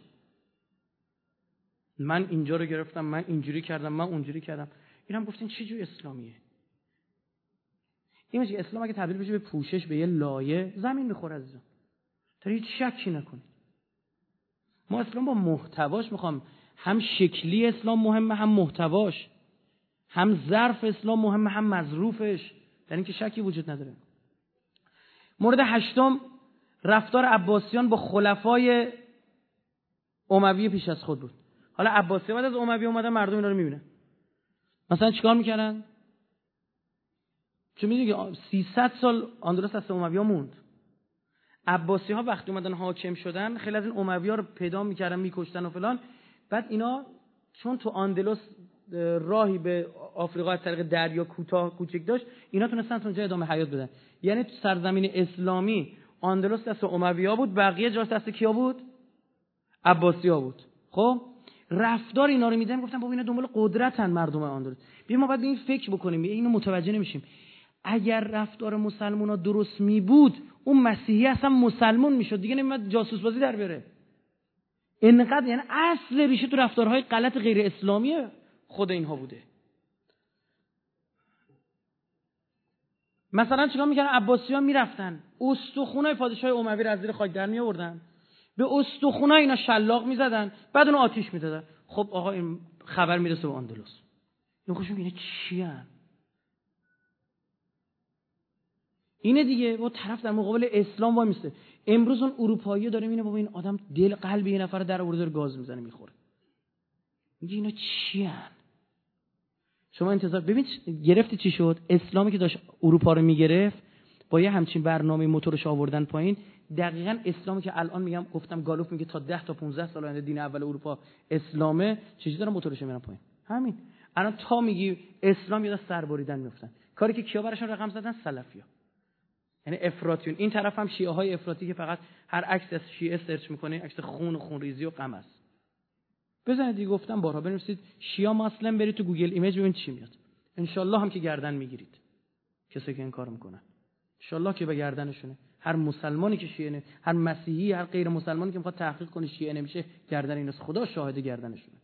من اینجا رو گرفتم، من اینجوری کردم، من اونجوری کردم. اینم گفتین چه جور اسلامیه؟ این میشه اسلام اگه تبدیل بشه به پوشش، به یه لایه، زمین میخوره عزیزان. تا هیچ شکی نکنید. ما اسلام با محتواش میخوام، هم شکلی اسلام مهمه، هم محتواش، هم ظرف اسلام مهمه، هم مظروفش، در این که شکی وجود نداره. مورد 8 رفتار عباسیان با خلفای امویه پیش از خود بود. حالا عباسیان بعد از امویه اومدن، مردم اینا رو میبینن. مثلا چیکار میکردن؟ چون میدونی که 300 سال اندلس دست امویه موند. عباسی ها وقتی اومدن حاکم شدن، خیلی از این اموی ها رو پیدا میکردن، میکشتن و فلان. بعد اینا چون تو اندلس راهی به آفریقا از طریق دریا کوچک داشت، اینا تونستن اونجا ادامه حیات بدن. یعنی تو سرزمین اسلامی اندلس دست اموی ها بود، بقیه جاش دست کیا بود؟ عباسی ها بود. خب رفتار اینا رو میدن، گفتن بابا اینا دنبال قدرتن مردم اندلس. بیا ما باید به این فکر بکنیم، اینو متوجه نمیشیم. اگر رفتار مسلمونا درست می بود اون مسیحی اصلا مسلمون میشد، دیگه نمیاد جاسوس بازی در بره. اینقدر یعنی اصل ریشه تو رفتارهای غلط غیر اسلامی خود اینها بوده. مثلا چیکار میکردن؟ عباسیان میرفتن استخونای پادشاه اموی رو از زیر خاک در میآوردن، به استخونای اینا شلاق میزدن، بعد اون آتش میدادن. خب آقا این خبر میرسه به اندلس، این خوشم میگه چی ان؟ اینه دیگه. با طرف در مقابل اسلام وای میسته. امروز اون اروپایی داره میبینه بابا این آدم دل قلب یه نفر در آورده داره گاز میزنه میخوره، میگه اینا چی ان؟ شما انتظار ببین گرفتی چی شد؟ اسلامی که داشت اروپا رو میگرفت با یه همچین برنامه موتورش آوردن پایین، دقیقاً اسلامی که الان میگم گفتم گالوف میگه تا 10 تا 15 سال آینده دین اول اروپا اسلامه، چجوری دارن موتورش میرن پایین؟ همین الان تا میگی اسلام یاد سربریدن میافتن. کاری که کیا براشون رقم زدن؟ سلفیا، یعنی افراطیون. این طرف هم شیعه های افراطی که فقط هر عکس از شیعه سرچ میکنه عکس خون و خونریزی و غم است. بزنید دیگه، گفتم بارها بنویسید شیعه مسلم، برید تو گوگل ایمیج ببینید چی میاد. انشالله هم که گردن میگیرید کسی که این کارو میکنن، انشالله که به گردنشونه. هر مسلمانی که شیعه نه، هر مسیحی، هر غیر مسلمانی که میخواد تحقیق کنه شیعه نمیشه، گردن ایناست. خدا شاهد گردنشونه.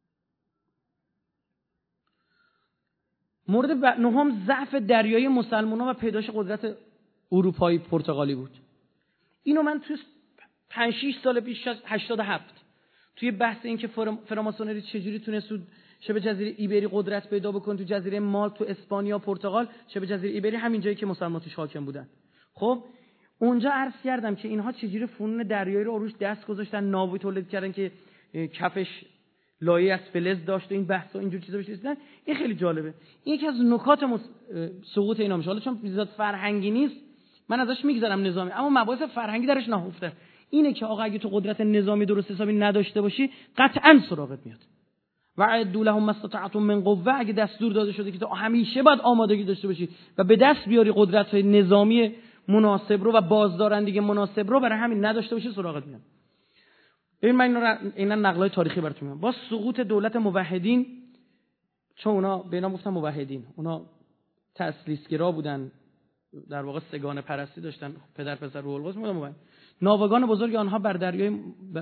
مورد نهم ضعف دریایی مسلمان‌ها و پیدایش قدرت اروپایی پرتغالی بود. اینو من تو 5 6 سال پیش از 87 توی بحث این که فراماسونری چجوری تونست شبه جزیره ایبری قدرت پیدا بکنه، تو جزیره مالت، تو اسپانیا، پرتغال، شبه جزیره ایبری همین جایی که مسلمان توش حاکم بودن. خب اونجا عرض کردم که اینها چجوری فنون دریایی رو روش دست گذاشتن، ناوی تولید کردن که کفش لایه از فلز داشت و این بحثا اینجور چیزا بهش رسیدن. این خیلی جالبه. این یکی از نکات سقوط اینا میشه. حالا چون زیاد فرهنگی نیست من ازش میگذرم نظامی، اما مباحث فرهنگی درش نهفته. اینه که آقا اگه تو قدرت نظامی درست حسابی نداشته باشی قطعاً سراغت میاد. و اعدوا لهم ما استطعتم من قوه، اگه دستور داده شده که تو همیشه باید آمادگی داشته باشی و به دست بیاری قدرت نظامی مناسب رو و بازدارندگی مناسب رو، برای همین نداشته باشی سراغت میاد. ببین من اینا نقلای تاریخی براتون میگم. با سقوط دولت موحدین، چون اونا به اینا گفتن موحدین، اونا تأسیسگرا بودن، در واقع سگانه پرستی داشتن، پدر پسر روح القدس بودن. ناوگان بزرگ آنها بر دریای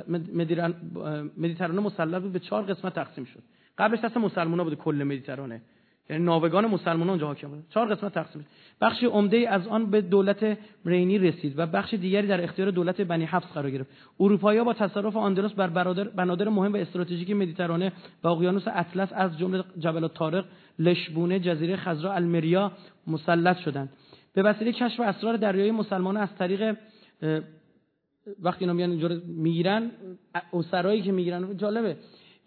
مدیترانه مسلط بود، به 4 قسمت تقسیم شد. قبلش دست مسلمان‌ها بود کل مدیترانه، یعنی ناوگان مسلمان‌ها اونجا حاکم بود. 4 قسمت تقسیم شد. بخش عمده از آن به دولت رینی رسید و بخش دیگری در اختیار دولت بنی حفص قرار گرفت. اروپایی‌ها با تصرف آندلس بر بنادر مهم و استراتژیک مدیترانه و اقیانوس اطلس از جمله جبل الطارق، لشبونه، جزیره خضرا، المریا مسلط شدند. به وسیله کشف اسرار دریایی مسلمانان از طریق وقتی اینا میان اینجا میگیرن، اسرایی که میگیرن، جالبه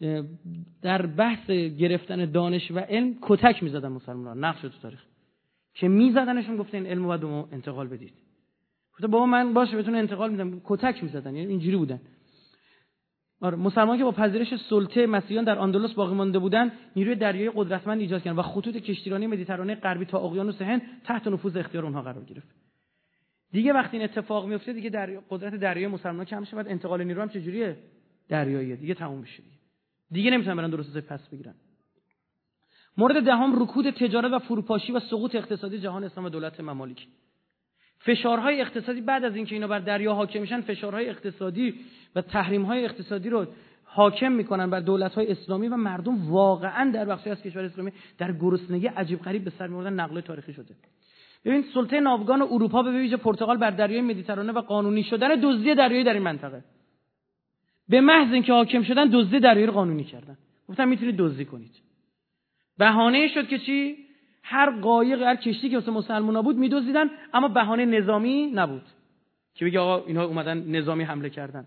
در بحث گرفتن دانش و علم کتک میزدن مسلمانان. نقش تو تاریخ که میزدنشون، گفتن علم رو باید انتقال بدید. گفت بابا من باشه بهتون انتقال میدم، کتک میزدن. یعنی اینجوری بودن. آره، مسلمانان که با پذیرش سلطه مسیحیان در اندلس باقی مانده بودند، نیروی دریایی قدرتمند ایجاد کردند و خطوط کشتیرانی مدیترانه غربی تا اقیانوس هند تحت نفوذ اختیار اونها قرار گرفت. دیگه وقتی این اتفاق میفته دیگه قدرت دریایی مسلمان‌ها کم میشه، بعد انتقال نیرو هم چجوریه؟ دریاییه دیگه، تموم میشه دیگه نمیتونن برن درست حسابی پس بگیرن. مورد دهم رکود تجارت و فروپاشی و سقوط اقتصادی جهان اسلام و دولت ممالک. فشارهای اقتصادی بعد از اینکه اینا بر دریا حاکم میشن، فشارهای اقتصادی و تحریم‌های اقتصادی رو حاکم میکنن بر دولت‌های اسلامی و مردم واقعاً در بخشی از کشور اسلامی در گرسنگی عجیب غریب به سر می‌بردن. نقل تاریخی شده. ببین سلطه ناوگان اروپا به ویژه پرتغال بر دریای مدیترانه و قانونی شدن دزدی دریایی در این منطقه، به محض اینکه حاکم شدن دزدی دریایی رو قانونی کردن. گفتن میتونید دزدی کنید. بهانه شد که چی؟ هر قایق، هر کشتی که واسه مسلمونا بود میدزدیدن، اما بهانه نظامی نبود که بگه آقا اینها اومدن نظامی حمله کردن.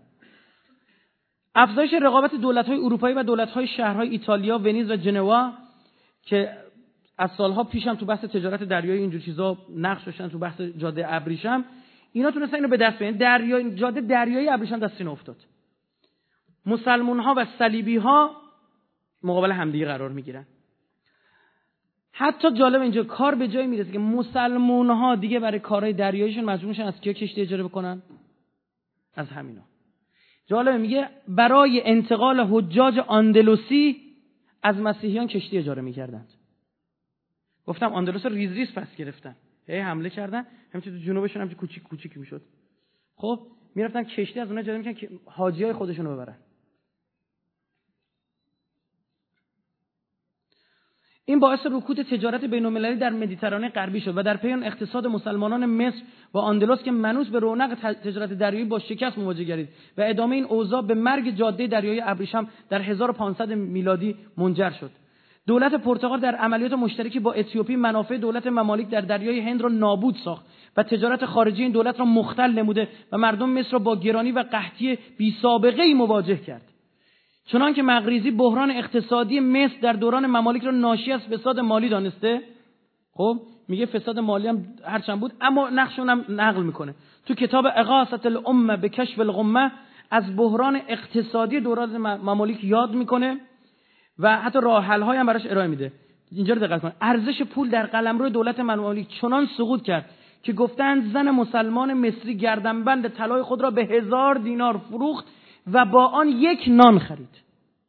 افزایش رقابت دولت‌های اروپایی و دولت‌های شهرهای ایتالیا، ونیز و جنوا که از سالها پیشم تو بحث تجارت دریایی اینجور چیزا نقش داشتن، تو بحث جاده ابریشم اینا تونستن اینو به دست بیارن. جاده دریایی ابریشم دست اینا افتاد. مسلمان‌ها و صلیبی‌ها مقابل همدیگه قرار میگیرن. حتی جالب اینجا کار به جایی میرسه که مسلمان‌ها دیگه برای کارهای دریاییشون مجبور میشن از کیا کشتی اجاره بکنن؟ از همینا. جالبه میگه برای انتقال حجاج آندلوسی از مسیحیان کشتی اجاره میکردند. گفتم آندلس ریز ریز پس گرفتن، حمله کردن، همین تو جنوبشون هم کوچیک کوچیک میشد. خب میرفتن کشتی از اونها اجاره میکردن که حاجیای خودشونو ببرن. این باعث رکود تجارت بین‌المللی در مدیترانه غربی شد و در پی آن اقتصاد مسلمانان مصر و آندلس که منوط به رونق تجارت دریایی با شکست مواجه گردید و ادامه این اوضاع به مرگ جاده دریایی ابریشم در 1500 میلادی منجر شد. دولت پرتغال در عملیات مشترکی با اتیوپی منافع دولت ممالیک در دریای هند را نابود ساخت و تجارت خارجی این دولت را مختل نموده و مردم مصر را با گرانی و قحطی بی‌سابقه‌ای مواجه کرد. چنانکه مقریزی بحران اقتصادی مصر در دوران ممالیک را ناشی از فساد مالی دانسته. خب میگه فساد مالی هم هرچند بود اما نقشون هم نقل میکنه تو کتاب اغاثة الامه به کشف الغمه، از بحران اقتصادی دوران ممالیک یاد میکنه و حتی راه حل های هم براش ارائه میده. اینجا رو دقت کن. ارزش پول در قلمرو دولت ممالیک چنان سقوط کرد که گفتند زن مسلمان مصری گردنبند طلای خود را به 1000 دینار فروخت و با آن 1 نان خرید.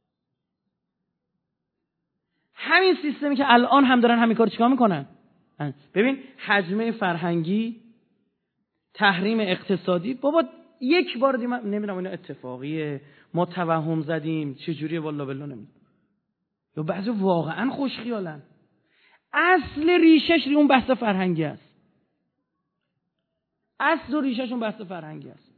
همین سیستمی که الان هم دارن همین کارو چیکار میکنن؟ ببین حجمه فرهنگی، تحریم اقتصادی، بابا یک بار دیگه نمیدونم اینا اتفاقیه، ما توهم زدیم، چه جوریه والله بالله نمیدونم. یا بعضی واقعا خوش خیالن. اصل ریشش اون بحث فرهنگی است. اصل و ریشش اون بحث فرهنگی است.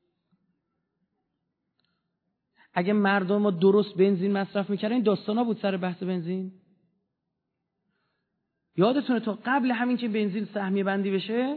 اگه مردم ما درست بنزین مصرف میکردن این داستانا بود سر بحث بنزین. یادتونه تا قبل همین که بنزین سهمیه بندی بشه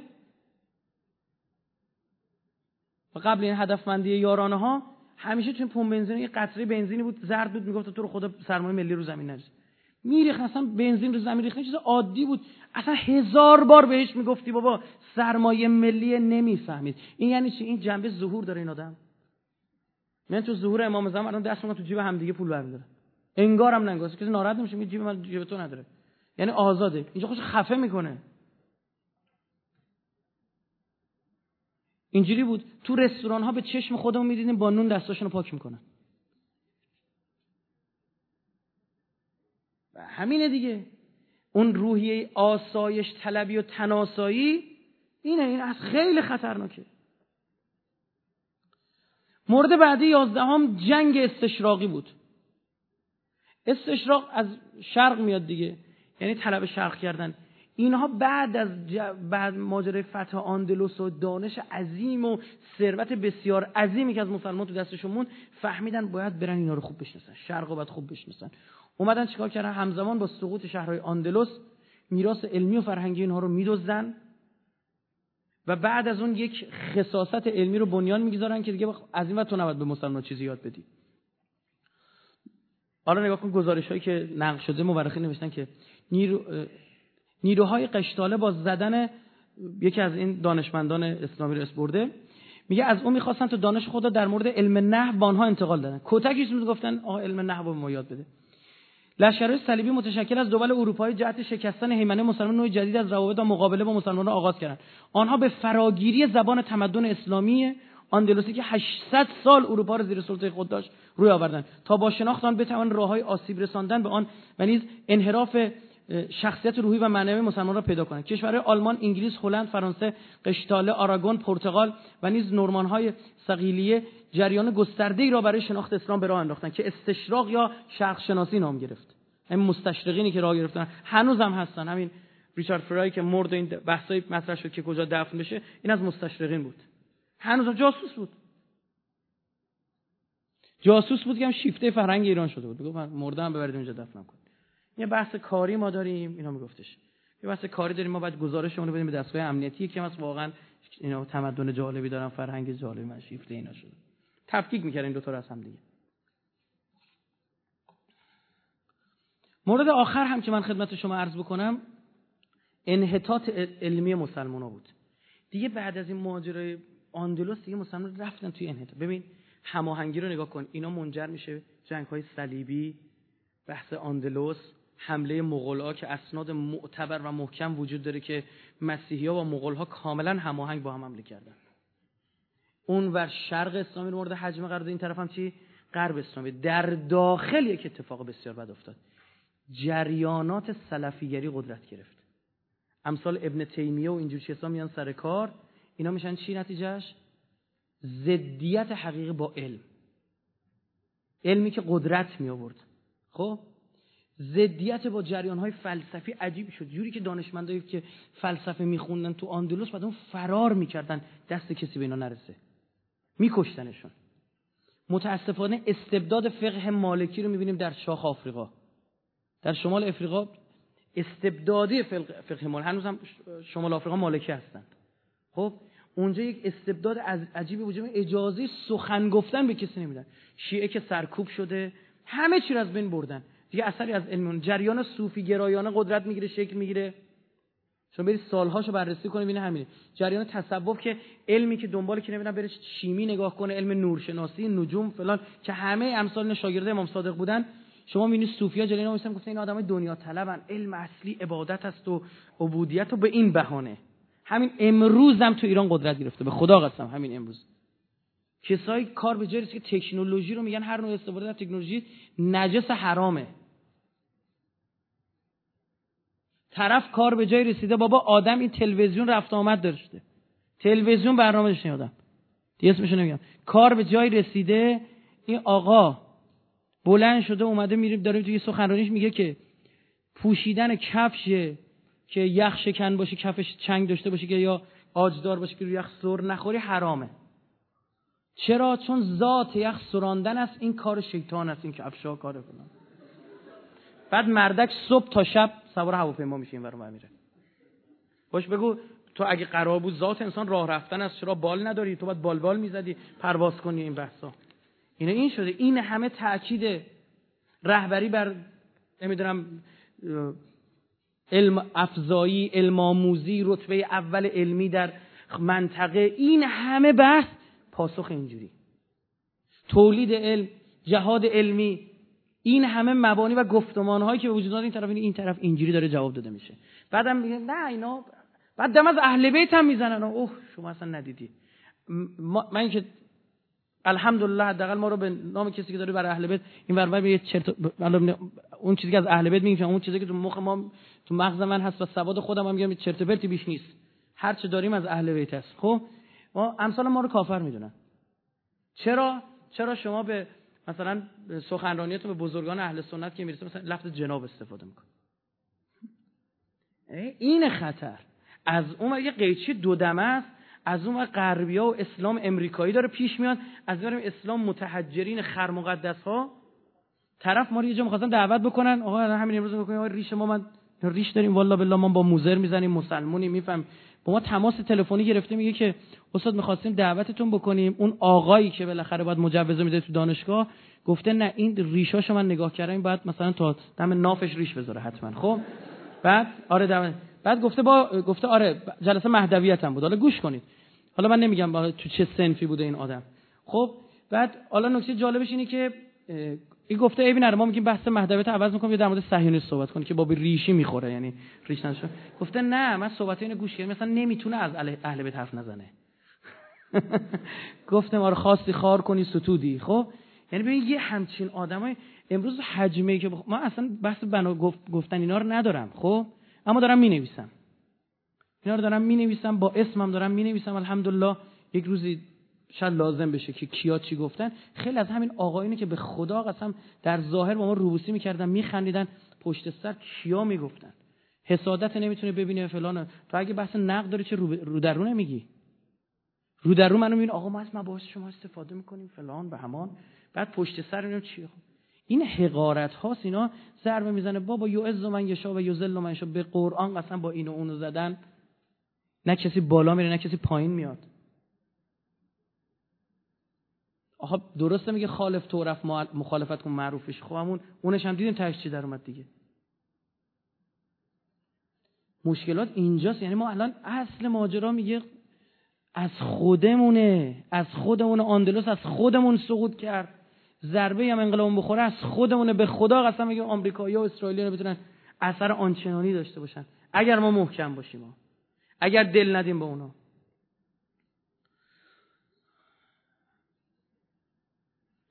و قبل این هدفمندی یارانه ها همیشه توی پمپ بنزین یه قطره بنزینی بود زرد بود، میگفت تو رو خدا سرمایه ملی رو زمین نریز. میریخت اصلا بنزین رو زمین ریختن چیز عادی بود. اصلا 1000 بار بهش میگفتی بابا سرمایه ملی نمیفهمید. این یعنی چی؟ این جنبه ظهور داره این آدم. من تو ظهور امام زمان الان دست می‌کنم تو جیب همدیگه پول برمی‌دارن. انگارم ننگاست کسی ناراحت نمیشه میگه جیب من جیب تو نداره. یعنی آزاده. اینجا خوش خفه میکنه. اینجوری بود تو رستوران ها به چشم خودمون می‌دیدیم با نون دستاشونو پاک میکنن. و همینه دیگه. اون روحیه آسایش طلبی و تناسایی این از خیلی خطرناکه. مورد بعدی 11 جنگ استشراقی بود. استشراق از شرق میاد دیگه، یعنی طلب شرق کردن. اینها بعد ماجرای فتح آندلس و دانش عظیم و ثروت بسیار عظیمی که از مسلمان تو دستشون موند فهمیدن باید برن اینا رو خوب بشناسن، شرق رو باید خوب بشناسن. اومدن چیکار کردن؟ همزمان با سقوط شهرهای آندلس میراث علمی و فرهنگی اینها رو میدزدن و بعد از اون یک خصاصت علمی رو بنیان میگذارن که دیگه از این وقت تو نباید به مسلمان چیزی یاد بدی. حالا نگاه کن گزارش‌هایی که نقل شده، مورخین نوشتن که نیروهای قشتاله با زدن یکی از این دانشمندان اسلامی رو اسپرده، میگه از اون می‌خواستن تو دانش خدا در مورد علم نحو با آنها انتقال دادن. کتکش میگفتن آقا علم نحو به ما یاد بده. لشکرهای صلیبی متشکل از دول اروپایی جهت شکستن هیمنه مسلمان نوع جدید از روابط و مقابله با مسلمانان آغاز کردند. آنها به فراگیری زبان تمدن اسلامی آندلوسی که 800 سال اروپا را زیر سلطه خود داشت روی آوردند تا با شناخت آن بتوان راههای آسیب رساندن به آن و نیز انحراف شخصیت روحی و معنوی مسلمان را پیدا کنند. کشورهای آلمان، انگلیس، هلند، فرانسه، قشتاله، آراگون، پرتغال و نیز نورمان‌های صقیلیه جریان گسترده‌ای را برای شناخت اسلام به راه انداختند که استشراق یا شرق شناسی نام گرفت. همین مستشرقینی که راه گرفتن هنوز هم هستن. همین ریچارد فرای که مرد این بحثای مطرح شد که کجا دفن بشه، این از مستشرقین بود. هنوز هم جاسوس بود که هم شیفته فرهنگ ایران شده بود. میگفت من مردم ببرید اونجا دفنم کنید. یه بحث کاری ما داریم، اینا میگفتش. یه بحث کاری داریم، ما باید گزارش اون رو بدیم به دستگاه امنیتی که مثلا واقعا اینا تمدن جالبی دارن، فرهنگ جالبی، من شیفته اینا شده. تفکیک می‌کردن این دو تا رو از هم دیگه. مورد آخر هم که من خدمت شما عرض بکنم انحطاط علمی مسلمان‌ها بود. دیگه بعد از این ماجرای آندلس دیگه مسلمان رفتن توی انحطاط. ببین هماهنگی رو نگاه کن، اینا منجر میشه جنگ‌های صلیبی، بحث آندلس، حمله مغول‌ها که اسناد معتبر و محکم وجود داره که مسیحی‌ها و مغول‌ها کاملا هماهنگ با هم حمله کردن. اون ور شرق اسلامی رو مورد حجم قرار داد، این طرف هم چی؟ غرب اسلامی. در داخل یک اتفاق بسیار بد افتاد. جریانات سلفیگری قدرت گرفت. امثال ابن تیمیه و اینجور چیزا میان سر کار، اینا میشن چی نتیجهش؟ ضدیت حقیقی با علم. علمی که قدرت می آورد. خب ضدیت با جریان‌های فلسفی عجیب شد، جوری که دانشمندایی که فلسفه میخوندن تو اندلس بعد اون فرار میکردن، دست کسی به اینا نرسه، میکشتنشون. متاسفانه استبداد فقه مالکی رو میبینیم در شاخ آفریقا، در شمال آفریقا استبدادی فقه مالکی، هنوز هم شمال آفریقا مالکی هستند. خب اونجا یک استبداد عجیبی وجود داره، اجازه سخن گفتن به کسی نمیدن. شیعه که سرکوب شده، همه چی رو از بین بردن دیگه، اثری از علم. جریان صوفی گرایانه قدرت میگیره، شکل میگیره. شما برید سالهاشو بررسی کنید ببینید همینه. جریان تصوف که علمی که دنبال که نمیدونم بره شیمی نگاه کنه، علم نورشناسی، نجوم فلان، که همه امثال شاگرد امام صادق بودن، شما میبینید صوفیا جلوی اینا میسن گفتن این آدمای دنیا طلبن، علم اصلی عبادت است و عبودیت، و به این بهانه. همین امروز هم تو ایران قدرت گرفته، به خدا قسم همین امروز. کسایی کار به جای که تکنولوژی رو میگن هر نوع استفاده از تکنولوژی نجس حرامه. طرف کار به جای رسیده بابا آدم این تلویزیون رفت آمد داشته، تلویزیون برنامه داشته، آدم دیگه اسمشو نمیگم، کار به جای رسیده این آقا بلند شده اومده میره داره توی سخنرانیش میگه که پوشیدن کفش که یخ شکن باشه، کفش چنگ داشته باشه که یا آجدار باشه که روی یخ سر نخوری حرامه. چرا؟ چون ذات یخ سراندن است، این کار شیطان است، این کفشا کار فلان. بعد مردک صبح تا شب سوار هواپیما میشه این ور اون میره. باش بگو تو اگه قرار بود ذات انسان راه رفتن است، چرا بال نداری؟ تو باید بال میزدی پرواز کنی. این بحثا این شده. این همه تاکید رهبری بر نمیدونم علم افزایی، علم آموزی، رتبه اول علمی در منطقه، این همه بحث پاسخ اینجوری. تولید علم، جهاد علمی، این همه مبانی و گفتمان‌هایی که وجود داره این طرف اینجوری داره جواب داده میشه. بعدم میگه نه اینا، بعد دم از اهل بیت هم میزنن. اوه شما اصلا ندیدی. من که الحمدلله حداقل ما رو به نام کسی که داره برای اهل بیت این ور به اون چیزی که از اهل بیت میگم، اون چیزی که تو مخ ما تو مغز من هست و سواد خودم هم میگم چرت و پرتی بیش نیست، هر چه داریم از اهل بیت است. خب ما امثال ما رو کافر میدونن. چرا شما به مثلا سخنرانیتون به بزرگان اهل سنت که میرسه مثلا لفظ جناب استفاده میکنه؟ این خطر. از اون یه قیچی دو دمه است، از اون غربی‌ها و اسلام امریکایی داره پیش میاد، از اون اسلام متحجرین خر مقدس ها. طرف ما رو یه جا می‌خواستن دعوت بکنن، آقا همین امروز میگن آقا ریش ما، من ریش داریم والله بالله، ما با موزر میزنیم، مسلمونی، میفهم. با ما تماس تلفنی گرفته میگه که استاد می‌خواستیم دعوتتون بکنیم. اون آقایی که بالاخره باید مجوز میده تو دانشگاه گفته نه این ریشاشو من نگاه کردم، باید مثلا تا دم نافش ریش بذاره حتما. خب بعد آره بعد گفته آره جلسه مهدویت هم بود. حالا گوش کنید، حالا من نمیگم تو چه صنفی بوده این آدم. خب بعد حالا نکته جالبش اینه که این گفته ای ببین ما میگیم بحث مهدویت عوض می‌کنیم، در مورد صهیونیسم صحبت کنیم که با ریشی میخوره، یعنی ریش نشه. گفته نه من صحبت اینو گوش کردم، مثلا نمیتونه از اهل بیت حرف نزنه. گفتم آره خواستی خار کنی ستودی. خب یعنی ببین یه همچین آدمای امروز حجمه که ما اصلا بحث گفتن اینا رو ندارم، خب اما دارم مینویسم، اینا رو دارم مینویسم، با اسمم دارم مینویسم. الحمدلله یک روزی شاید لازم بشه که کیا چی گفتن. خیلی از همین آقایونی که به خدا قسم در ظاهر با ما روبوسی میکردن، میخندیدن، پشت سر کیا میگفتن حسادت نمیتونه ببینه فلان. تو اگه بحث نقد داری چه رو در رو نمیگی؟ رو در رو منو میبینی آقا ما از مباحث شما استفاده میکنیم فلان به همان، بعد پشت سر اینو چی؟ این حقارت هاست. اینا ضربه میزنه بابا یعز من یشاء و یذل من یشاء. به قرآن قسم با اینو اونو زدن نه کسی بالا میره نه کسی پایین میاد. آها درسته میگه خالف تعرف مخالفت کن معروفش. خب اونش هم دیدیم تاش چی در اومد دیگه. مشکلات اینجاست. یعنی ما الان اصل ماجرا میگه از خودمونه اندلس از خودمون سقوط کرد. ضربه هم انقلابمون بخوره از خودمونه. به خدا قسم میگم آمریکایی‌ها و اسرائیلی‌ها بتونن اثر آنچنانی داشته باشن اگر ما محکم باشیم، اگر دل ندیم به اونا.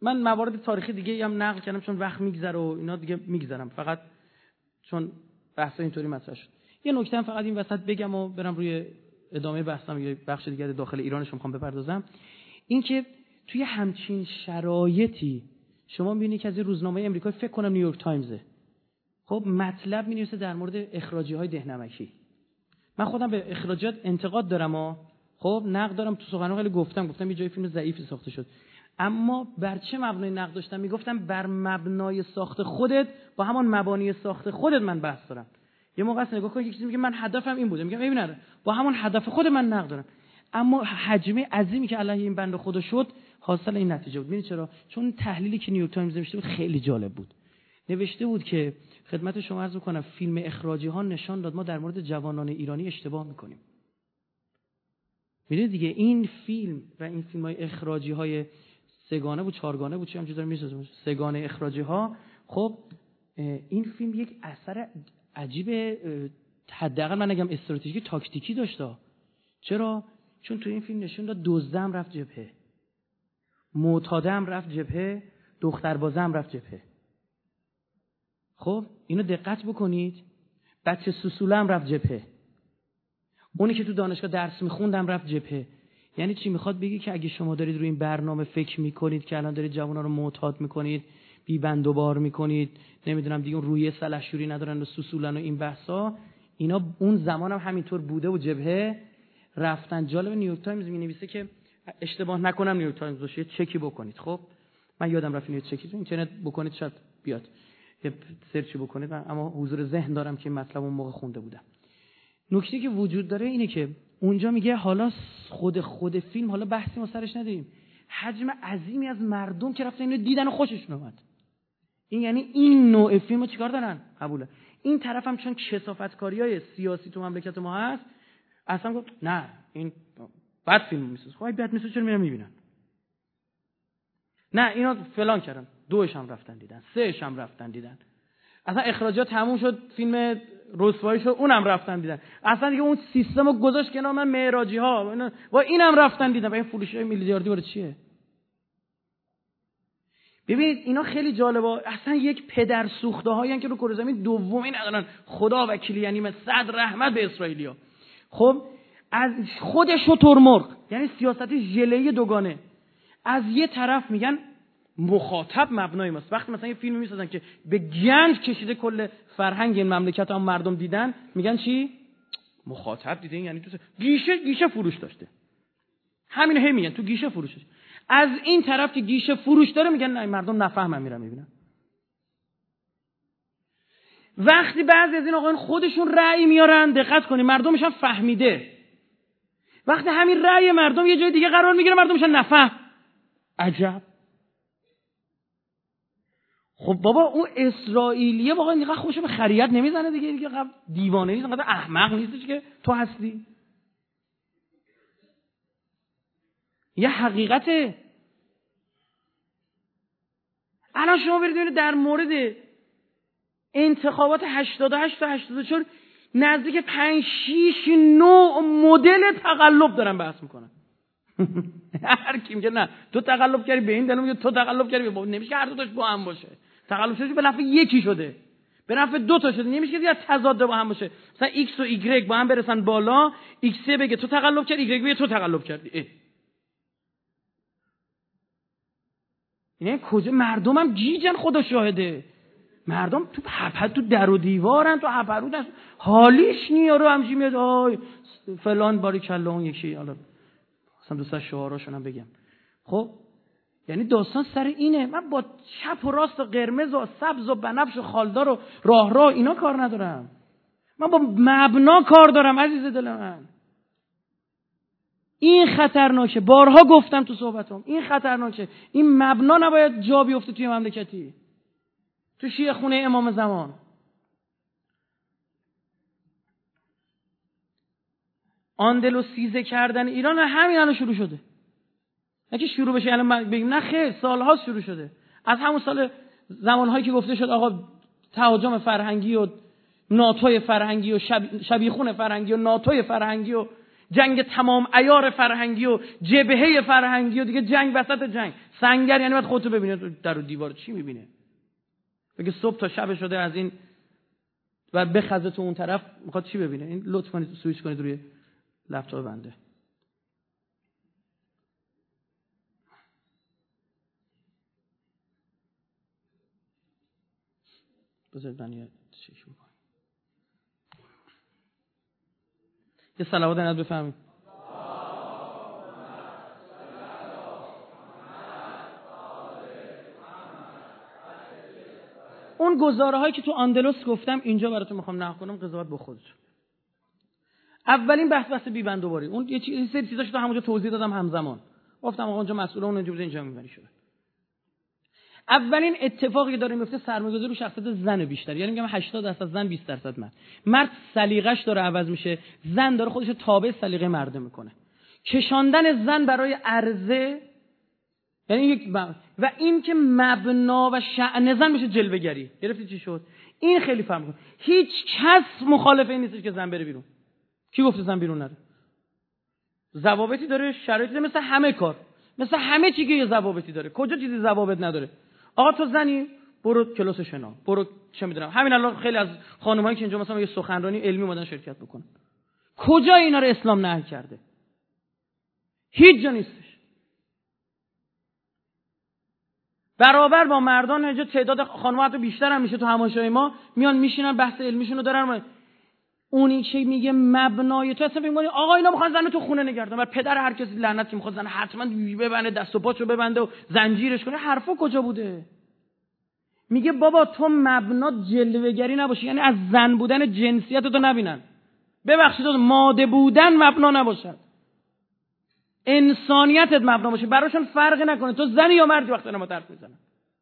من موارد تاریخی دیگه هم نقل کردم چون وقت میگذره و اینا دیگه میگذرم، فقط چون بحث اینطوری مطرح شد. یه نکته هم فقط این وسط بگم و برم روی ادامه بحثم، یه بخش دیگه داخل ایرانش میخوام بپردازم. این که توی همچین شرایطی شما می‌بینید که از روزنامه آمریکایی، فکر کنم نیویورک تایمزه، خب مطلب می‌نویسه در مورد اخراجی‌های دهنمکی. من خودم به اخراجات انتقاد دارم خب نقد دارم، تو سخنرانی خیلی گفتم یه جای فیلم ضعیفی ساخته شد، اما بر چه مبنای نقد داشتم؟ میگفتم بر مبنای ساخت خودت، با همان مبانی ساخت خودت من بحث دارم. یه موقع است نگاه کن یک چیزی میگه من هدفم این بوده، میگم ببین نه، با همون هدف خود من نقد دارم، اما حجم عظیمی که علیه این بنده خدا شد حاصل این نتیجه بود. ببین چرا؟ چون تحلیلی که نیویورک تایمز نوشته بود خیلی جالب بود. نوشته بود که خدمت شما عرض می‌کنم فیلم اخراجی ها نشان داد ما در مورد جوانان ایرانی اشتباه می‌کنیم. میدونید دیگه این فیلم و این فیلم‌های اخراجی های سگانه بود، چهارگانه بود، چه هم چیزا می‌سازن سگانه اخراجی ها، خب این فیلم یک اثر عجیب، حداقل من نگم استراتژیکی، تاکتیکی داشته. چرا؟ چون تو این فیلم نشون داد دزدم رفت جبهه، معتادم رفت جبهه، دختربازم رفت جبهه. خب اینو دقت بکنید، بچه سوسولم رفت جبهه، اونی که تو دانشگاه درس میخوندم رفت جبهه. یعنی چی؟ میخواد بگی که اگه شما دارید روی این برنامه فکر میکنید که الان دارید جوانا رو معتاد میکنید، بی بند و بار میکنید، نمیدونم دیگه روی سلحشوری ندارن و سوسولن و این بحثا، اینا اون زمان هم همینطور بوده و جبهه رفتن. جالب نیویورک تایمز می‌نویسه که اشتباه نکنم نیویورک تایمز باشه، چکی بکنید. خب من یادم رفت اینو چکی تو اینترنت بکنید شاید بیاد، یه سرچی بکنید، اما حضور ذهن دارم که این مطلب اون موقع خونده بودم. نکته که وجود داره اینه که اونجا میگه حالا خود فیلم، حالا بحثی ما سرش نداریم، حجم عظیمی از مردم که رفتن اینو دیدن و خوششون اومد. این یعنی این نوع فیلمو چیکار دارن؟ قبوله. این طرف هم چون کثافتکاریای سیاسی تو مملکت ما هست، اصلا گفت نه این بد فیلم میسازه. خب بد میسازه چرا میبینن؟ نه اینا فلان کردن، 2ش هم رفتن دیدن، 3ش هم رفتن دیدن، اصلا اخراجات تموم شد، فیلم رسوایی شد، اونم رفتن دیدن، اصلا دیگه اون سیستمو گذاشت کنار، من معراجی ها و اینم رفتن دیدن. این فروشی میلیاردی وارد چیه؟ ببینید اینا خیلی جالبه، اصلا یک پدر سوخته هایی که رو کره زمین دومی ندارن، خدا وکیلی، یعنی مثل صد رحمت به اسرائیلیا. خب از خود شترمرغ، یعنی سیاست ژله دوگانه، از یه طرف میگن مخاطب مبنای ماست. وقتی مثلا یه فیلم میسازن که به گنج کشیده کل فرهنگ این مملکت هم مردم دیدن، میگن چی؟ مخاطب دیده، یعنی تو گیشه فروش داشته. همین هم میگن تو گیشه فروش داشته. از این طرف که گیشه فروش داره میگن نه مردم نفهمن میرن میبینن. وقتی بعضی از این آقایان خودشون رأی میارن، دقت کنید، مردمش هم فهمیده، وقتی همین رأی مردم یه جای دیگه قرار میگیره، مردمش نفهم. عجب. خب بابا اون اسرائیلیه واقعا اینقدر خوشو به خریت نمیزنه دیگه دیوانه نیست، اینقدر احمق نیستش که تو هستی. یه حقیقته. الان شما برید ببینید در مورد انتخابات 88 تا 84 نزدیک 5 6 9 مدل تقلب دارن بحث میکنن. هر کی میگه نه تو تقلب کردی، به این دلیل میگه تو تقلب کردی، نمیشه هر دو تاش با هم باشه. تقلب شده به نفع یکی شده، به نفع 2 تا شده، نمیشه که تضاد با هم باشه. مثلا ایکس و ایگرگ با هم برسن بالا، ایکس بگه تو تقلب کردی، ایگرگ بگه تو تقلب کردی. یعنی کجا مردم هم گیجن، خدا شاهده. مردم تو در و دیوارن، تو هپرودن، حالیش نیارو همچی میاد آی فلان باریکلا اون یکی، حالا مثلا دوستا شعاراشون هم بگم. خب یعنی داستان سر اینه. من با چپ و راست و قرمز و سبز و بنفش و خالدار و راه اینا کار ندارم، من با مبنا کار دارم عزیز دل من. این خطرناکه، بارها گفتم تو صحبتام، این خطرناکه. این مبنا نباید جا بیفته توی مملکتی، تو شیعه خونه امام زمان. آندلوسیزه کردن ایران همین الان شروع شده. اگه شروع بشه الان بگیم نه خیر، سال‌ها شروع شده. از همون سال زمانهایی که گفته شد آقا تهاجم فرهنگی و ناتوی فرهنگی و شبیخون فرهنگی و ناتوی فرهنگی و جنگ تمام عیار فرهنگی و جبهه فرهنگی و دیگه جنگ وسط جنگ. سنگر یعنی باید خودتو ببینه در و دیوار چی میبینه؟ بگه صبح تا شب شده از این و بخزه تو اون طرف، میخواد چی ببینه؟ این لطف کنید سوئیچ کنید روی لپتاپ بنده. بذارید من یه چیش میکنم. یه صلوات نعت بفهمید. اون گزاره هایی که تو اندلس گفتم اینجا براتون میخوام نقل کنم، قضاوت با خودتون. اولین بحث بی بندوباری، اون یه سری چیزاشو تو همونجا توضیح دادم همزمان. گفتم آقا اونجا مسئول اون اینجا بوده اینجا میبری شده. اولین اتفاقی که داره میفته سرمایه‌گذاری رو شخصیت زن بیشتر، یعنی میگم 80% زن 20% مرد. مرد سلیقش داره عوض میشه، زن داره خودش تابع سلیقه مرده میکنه. کشاندن زن برای عرضه یعنی یک و این که مبنا و شأن زن میشه جلوه‌گری. گرفتی چی شد؟ این خیلی فرق میکنه. هیچ کس مخالف این نیست که زن بره بیرون. کی گفته زن بیرون نره؟ ضوابطی داره، شرایطی داره، مثل همه کار، مثل همه چی که یه ضوابطی داره. کجا چیزی ضوابط نداره؟ آقا تو زنی برو کلاس شنا، برو چه میدونم. همین الان خیلی از خانمایی که اینجا مثلا یه سخنرانی علمی اومدن شرکت بکنن، کجا اینا رو اسلام نهی کرده؟ هیچ جا نیستش. برابر با مردان اینجا تعداد خانم‌ها حتی بیشتر هم میشه. تو همایش‌های ما میان میشینن بحث علمیشون رو دارن. اونی که میگه مبنای تو اصلا میگه آقا اینا میخوان زنو تو خونه نگه دارن، پدر هر کسی لعنت که میخواد زن حتما ببنده دست و پاشو ببنده و زنجیرش کنه. حرفا کجا بوده؟ میگه بابا تو مبنات جلوه‌گری نباشه، یعنی از زن بودن جنسیت تو نبینن. ببخشید ماده بودن مبنا نباشد، انسانیتت مبنا باشه، براشون فرقی نکنه تو زنی یا مردی. وقتی ما حرف میزنن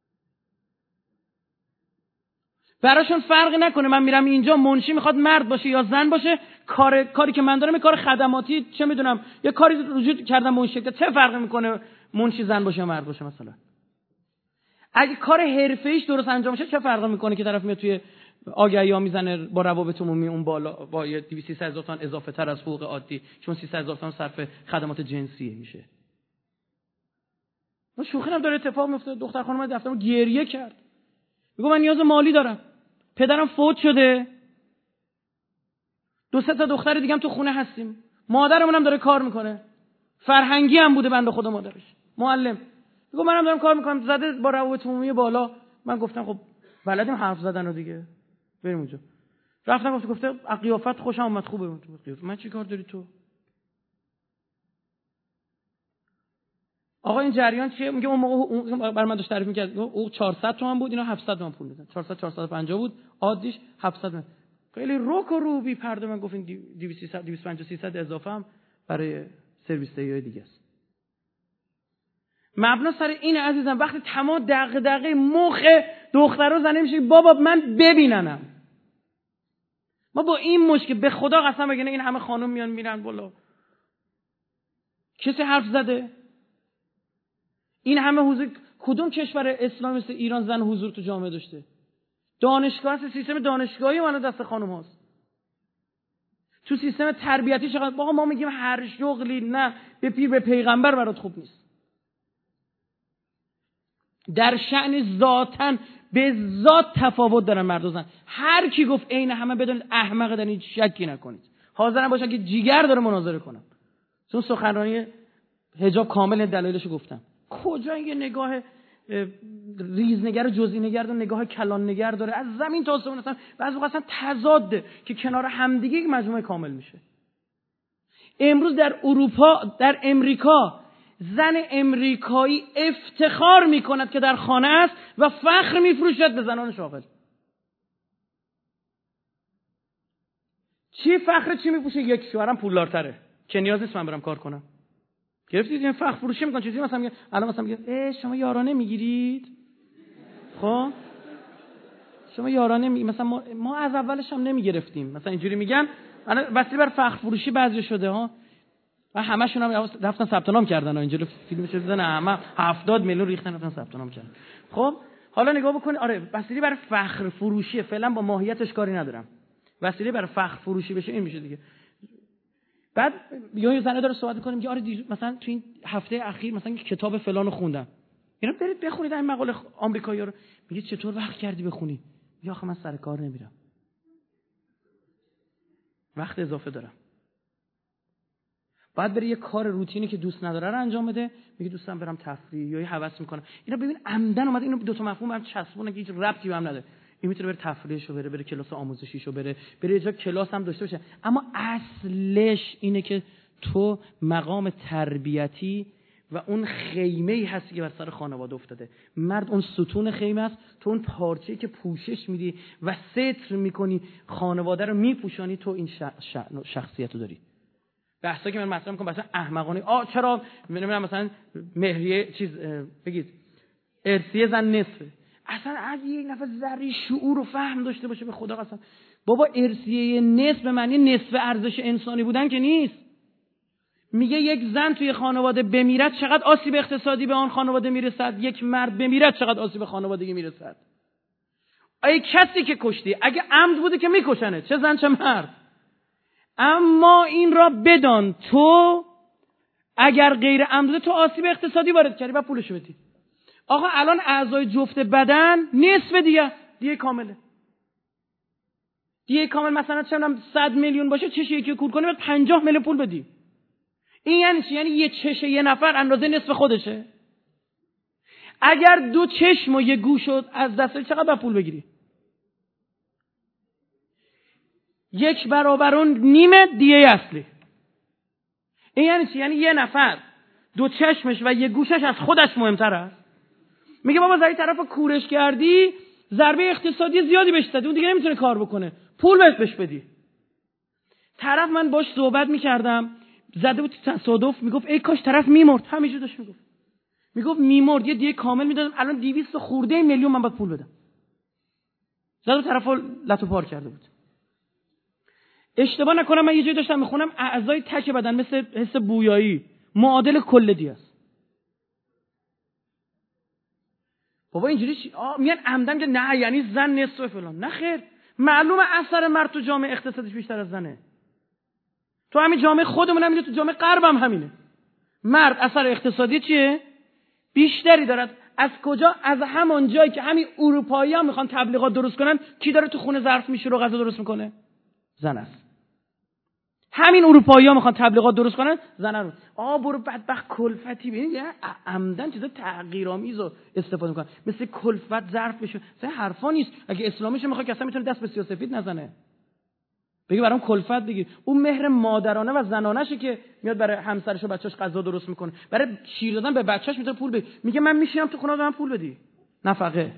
براشون فرقی نکنه من میرم اینجا منشی میخواد مرد باشه یا زن باشه، کاری که من دارم یه کار خدماتی، چه میدونم یه کاری وجود کردم اون شکل، چه فرقی میکنه منشی زن باشه یا مرد باشه؟ مثلا اگه کار حرفه‌ایش درست انجام شه چه فرقی میکنه که طرف میاد توی آگهی‌ها میزنه با روابط عمومی اون بالا با 200 هزار تومان اضافه تر از حقوق عادی، چون 300 هزار تومان صرف خدمات جنسیه میشه. اون شوخی هم داره اتفاق میفته. دختر خانم دفترم گریه کرد، میگه من نیاز مالی دارم، پدرم فوت شده، 2-3 تا دختر دیگه هم تو خونه هستیم، مادرمون هم داره کار میکنه، فرهنگی هم بوده بنده خدا مادرش معلم. میگه منم دارم کار میکنم، زده با روابط عمومی بالا. من گفتم خب بلدیم حرف زدن رو دیگه، بریم اونجا. رفتم گفته قیافت خوشم اومد، خوبه. من چی کار داری تو؟ آقا این جریان چیه؟ میگه اون موقع برای من داشت تعریف می‌کرد، او 400 تومان بود، اینا 700 تومان پول میدن. 450 بود عادیش، 700. خیلی روک و روبی پرده. من گفتم 200 250 300 اضافه هم برای سرویس دیای دیگه است. مبنا سر این عزیزم وقتی تمام دغدغه مخ دخترا زنه میشه بابا من ببیننم. ما با این مشکل به خدا قسم بگنه این همه خانم میان میرن بالا، کسی حرف زده؟ این همه حضور، کدوم کشور اسلامی مثل ایران زن حضور تو جامعه داشته؟ دانشگاه، سیستم دانشگاهی ما دست خانم هاست. تو سیستم تربیتی چقدر آقا ما میگیم هر شغلی نه به پیر به پیغمبر برات خوب نیست. در شأن ذاتن به ذات تفاوت دارن مرد و زن. هر کی گفت عین همه بدونید احمق، در این شکی نکنید. حاضرم باشم که جیگر داره مناظره کنم. چون سخنرانی حجاب کامل دلایلشو گفتم. کجا یه نگاه ریزنگر و جزئی نگر داره، نگاه کلان نگر داره، از زمین تا آسمون اصلا بعضی وقت اصلا تضاده که کنار همدیگه یک مجموعه کامل میشه. امروز در اروپا، در امریکا، زن امریکایی افتخار میکند که در خانه است و فخر میفروشد به زنان شاغل. چی فخر چی میپوشه؟ یک شوهرم پولدارتره که نیاز نیست من برم کار کنم. گرفتید؟ این فخر فروشی میکنن. چیزی مثلا میگه الان مثلا میگه شما یارانه میگیرید؟ خب شما یارانه مثلا ما از اولش هم نمیگرفتیم. مثلا اینجوری میگن. الان وسیله بر فخر فروشی بعضی شده ها. و همشون هم رفتن ثبت نام کردن. اینجوری فیلمش دیدن همه 70 میلیون ریختن رفتن ثبت نام کردن. خب حالا نگاه بکنید. آره وسیله بر فخر فروشی، فعلا با ماهیتش کاری ندارم. وسیله بر فخر فروشی بشه این میشه دیگه. بعد یه زنه داره صحبت می‌کنه میگه آره مثلا تو این هفته اخیر مثلا کتاب فلانو خوندم. اینا برید بخونید این مقاله آمریکایی‌ها رو. میگه چطور وقت کردی بخونی؟ میگه آخه من سر کار نمیرم. وقت اضافه دارم. بعد بره یه کار روتینی که دوست نداره رو انجام بده، میگه دوستم برم تفریح یا یه هوس میکنه. اینا ببین عمدن اومده اینو دو تا مفهوم هم چسبونه که هیچ ربطی به هم نداره. این میتونه بره تفریحشو بره کلاس آموزشیشو بره یه جا کلاس هم داشته باشه، اما اصلش اینه که تو مقام تربیتی و اون خیمه‌ای هستی که بر سر خانواده افتاده. مرد اون ستون خیمه است، تو اون پارچه‌ای که پوشش میدی و ستر میکنی، خانواده رو میپوشانی، تو این شخصیت رو داری. بحثا که من مطرح میکنم مثلا احمقانه چرا نمیدونم مثلا مهریه چیز بگید ارثیه زن نصفه. اصلا اگه یک نفر ذره شعور و فهم داشته باشه به خدا قسم، بابا ارثیه نصف به معنی نصف ارزش انسانی بودن که نیست. میگه یک زن توی خانواده بمیرد چقدر آسیب اقتصادی به آن خانواده میرسد، یک مرد بمیرد چقدر آسیب خانوادگی میرسد. ای کسی که کشتی اگه عمد بوده که میکشنه، چه زن چه مرد. اما این را بدان تو اگر غیر عمد بوده تو آسیب اقتصادی وارد کردی و پولشو بدی. آقا الان اعضای جفت بدن نصف دیگه کامله. دیگه کامل مثلا چه 100 میلیون باشه، چش یکی کور کنه 50 میلیون پول بدی. این یعنی چی؟ یعنی یه چش یه نفر اندازه نصف خودشه. اگر دو چشم و یه گوشو از دست چقدر پول بگیری؟ 1 برابر اون نیمه دیگه اصلی. این یعنی چی؟ یعنی یه نفر 2 چشمش و یه گوشش از خودش مهمتر است. میگه بابا زای طرف کورش کردی، ضربه اقتصادی زیادی بهش دادی، اون دیگه نمیتونه کار بکنه، پول بهش بدی. طرف من باش صحبت میکردم، زده بود تصادف، میگفت ای کاش طرف میمرد. همینجوری داشت میگفت میمرد یه دیگه کامل میدادم، الان 200 خورده میلیون من باید پول بدم. زده طرفو لتو پار کرده بود. اشتباه نکنم من یه جایی داشتم میخونم اعضای تک بدن مثل حس بویایی معادل کل دی است. بابا اینجوری میان عمدن که نه یعنی زن نصف فلان. نه خیر، معلومه اثر مرد تو جامعه اقتصادیش بیشتر از زنه. تو همین جامعه خودمون هم تو جامعه غرب هم همینه. مرد اثر اقتصادی چیه؟ بیشتری دارد. از کجا؟ از همون جایی که همین اروپایی‌ها میخوان تبلیغات درست کنن، کی داره تو خونه ظرف میشوره و غذا درست میکنه؟ زن است. همین اروپایی‌ها میخوان تبلیغات درست کنن، زن رو برو بدبخت کلفتی ببین، یعنی عمدن چیزا تحقیرآمیزو استفاده میکنن، مثل کلفت ظرف بشه. اصلا حرفا نیست. اگه اسلامیش میخواد که اصلا میتونه دست به سیاه‌سفید نزنه، بگی برام کلفت بگیر. اون مهر مادرانه و زنانشه که میاد برای همسرش و بچه‌اش غذا درست میکنه، برای شیر دادن به بچه‌اش میتونه پول بده. میگه من میشینم تو خونه من پول بدی نفقه.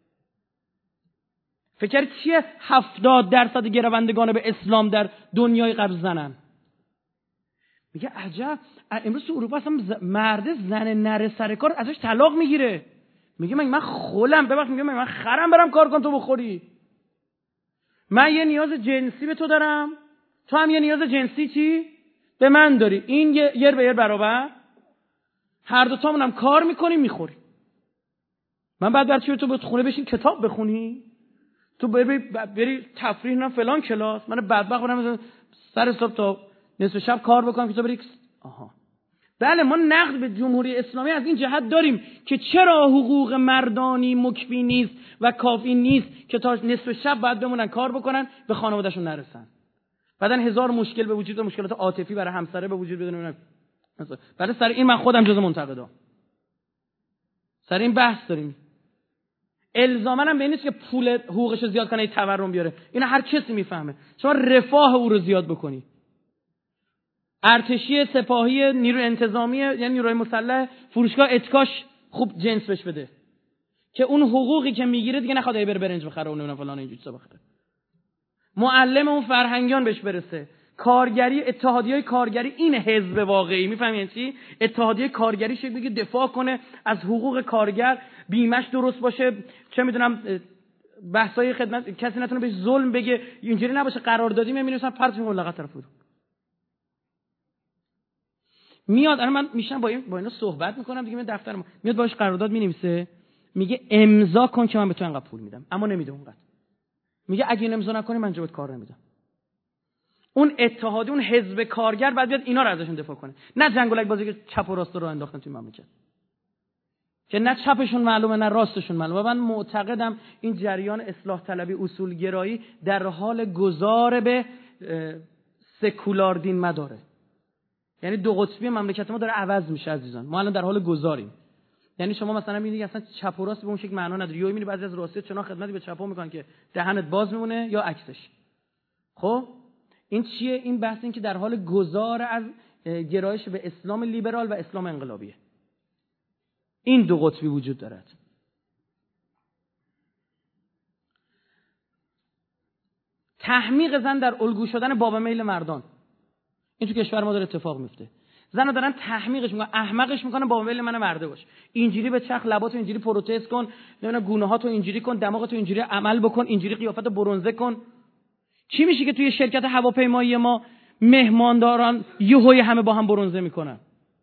فکر چیه 70% گروندگان به اسلام در دنیای غرب زنن؟ میگه عجب امروز تو اروپا اصلا مرد زن نره سر کار ازش طلاق میگیره. میگه من خولم ببخش، میگه من خرم برم کار کن تو بخوری. من یه نیاز جنسی به تو دارم، تو هم یه نیاز جنسی چی به من داری. این یر به یر برابر، هر دو تامون هم کار میکنیم میخوریم. من بعد برچی تو به خونه بشین کتاب بخونی، تو بری تفریح نه فلان کلاس، من بدبخت برم سر صبح تا نصف شب کار بکنم که تو بری. بله ما نقد به جمهوری اسلامی از این جهت داریم که چرا حقوق مردانی مکفی نیست و کافی نیست که تا نصف شب باید بمونن کار بکنن به خانواده‌شون نرسن. بعدن هزار مشکل به وجود، مشکلات عاطفی برای همسره به وجود بیاد. بعد سر این من خودم جزء منتقدام. سر این بحث داریم. الزاماً هم به این نیست که پول حقوقش زیاد کنه تورم بیاره. اینو هر کسی میفهمه. شما رفاه او رو زیاد بکنی. ارتشی، سپاهی، نیروی انتظامی یعنی نیروی مسلح، فروشگاه اتکاش خوب جنس بهش بده که اون حقوقی که میگیره دیگه نخواد بره برنج بخره و نمیدونم فلان اینجوری چیزا بخره. معلم اون فرهنگیان بهش برسه. کارگری، اتحادیه‌های کارگری این حزب واقعی. میفهمین چی؟ اتحادیه کارگری شکلی بگه دفاع کنه از حقوق کارگر، بیمش درست باشه، چه میدونم بحثای خدمت کسی نتونه بهش ظلم بگه، اینجوری نباشه. قراردادی می‌نویسن پرت ملقات طرف بود. میاد الان من میشم با اینا صحبت میکنم دیگه، من دفترم میاد باش قرارداد مینویسه، میگه امضا کن که من به تو انقدر پول میدم، اما نمیده اونقدر. میگه اگه این امضا نکنی من جوت کار نمیدم. اون اتحادی، اون حزب کارگر باید بیاد اینا رو ازشون دفاع کنه، نه جنگولک بازی که چپ و راست رو انداختن توی مملکت که نه چپشون معلومه نه راستشون معلومه. من معتقدم این جریان اصلاح طلبی اصولگرایی در حال گذار به سکولار دین مداره. یعنی دو قطبی مملکت ما داره عوض میشه عزیزان. ما الان در حال گذاریم. یعنی شما مثلا میبینید اصلا چپ و راست به اون شکل معنا نداره. یا میبینید بعضی از راستی‌ها چنان خدمتی به چپا میکنن که دهنت باز میمونه یا عکسش. خب این چیه؟ این بحث این که در حال گذار از گرایش به اسلام لیبرال و اسلام انقلابیه. این دو قطبی وجود دارد. تحمیق زن در الگو شدن باب میل مردان، این تو کشور ما داره اتفاق میفته. زنو دارن تحمیقش میکنن، احمقش میکنن، باب میل من مرده باش، اینجوری به چخ، لباتو اینجوری پروتز کن، نمیدونم گونه‌هاتو اینجوری کن، دماغتو اینجوری عمل بکن، اینجوری قیافتو برنزه کن. چی میشه که توی شرکت هواپیمایی ما مهمانداران یهوی همه با هم برنزه میکنن؟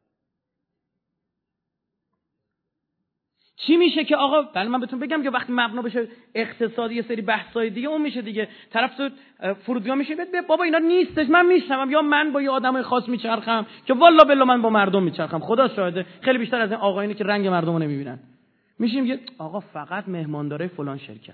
چی میشه که آقا بله من بهتون بگم که وقتی مبنا بشه اقتصادی یه سری بحثای دیگه اون میشه دیگه، طرف تو فرودگاه میشه بابا اینا نیستش، من میشنوم یا من با یه آدمای خاص میچرخم که والله بالله من با مردم میچرخم، خدا شاهده خیلی بیشتر از این آقایونی که رنگ مردمو نمیبینن. میشیم میگه آقا فقط مهمانداره فلان شرکت،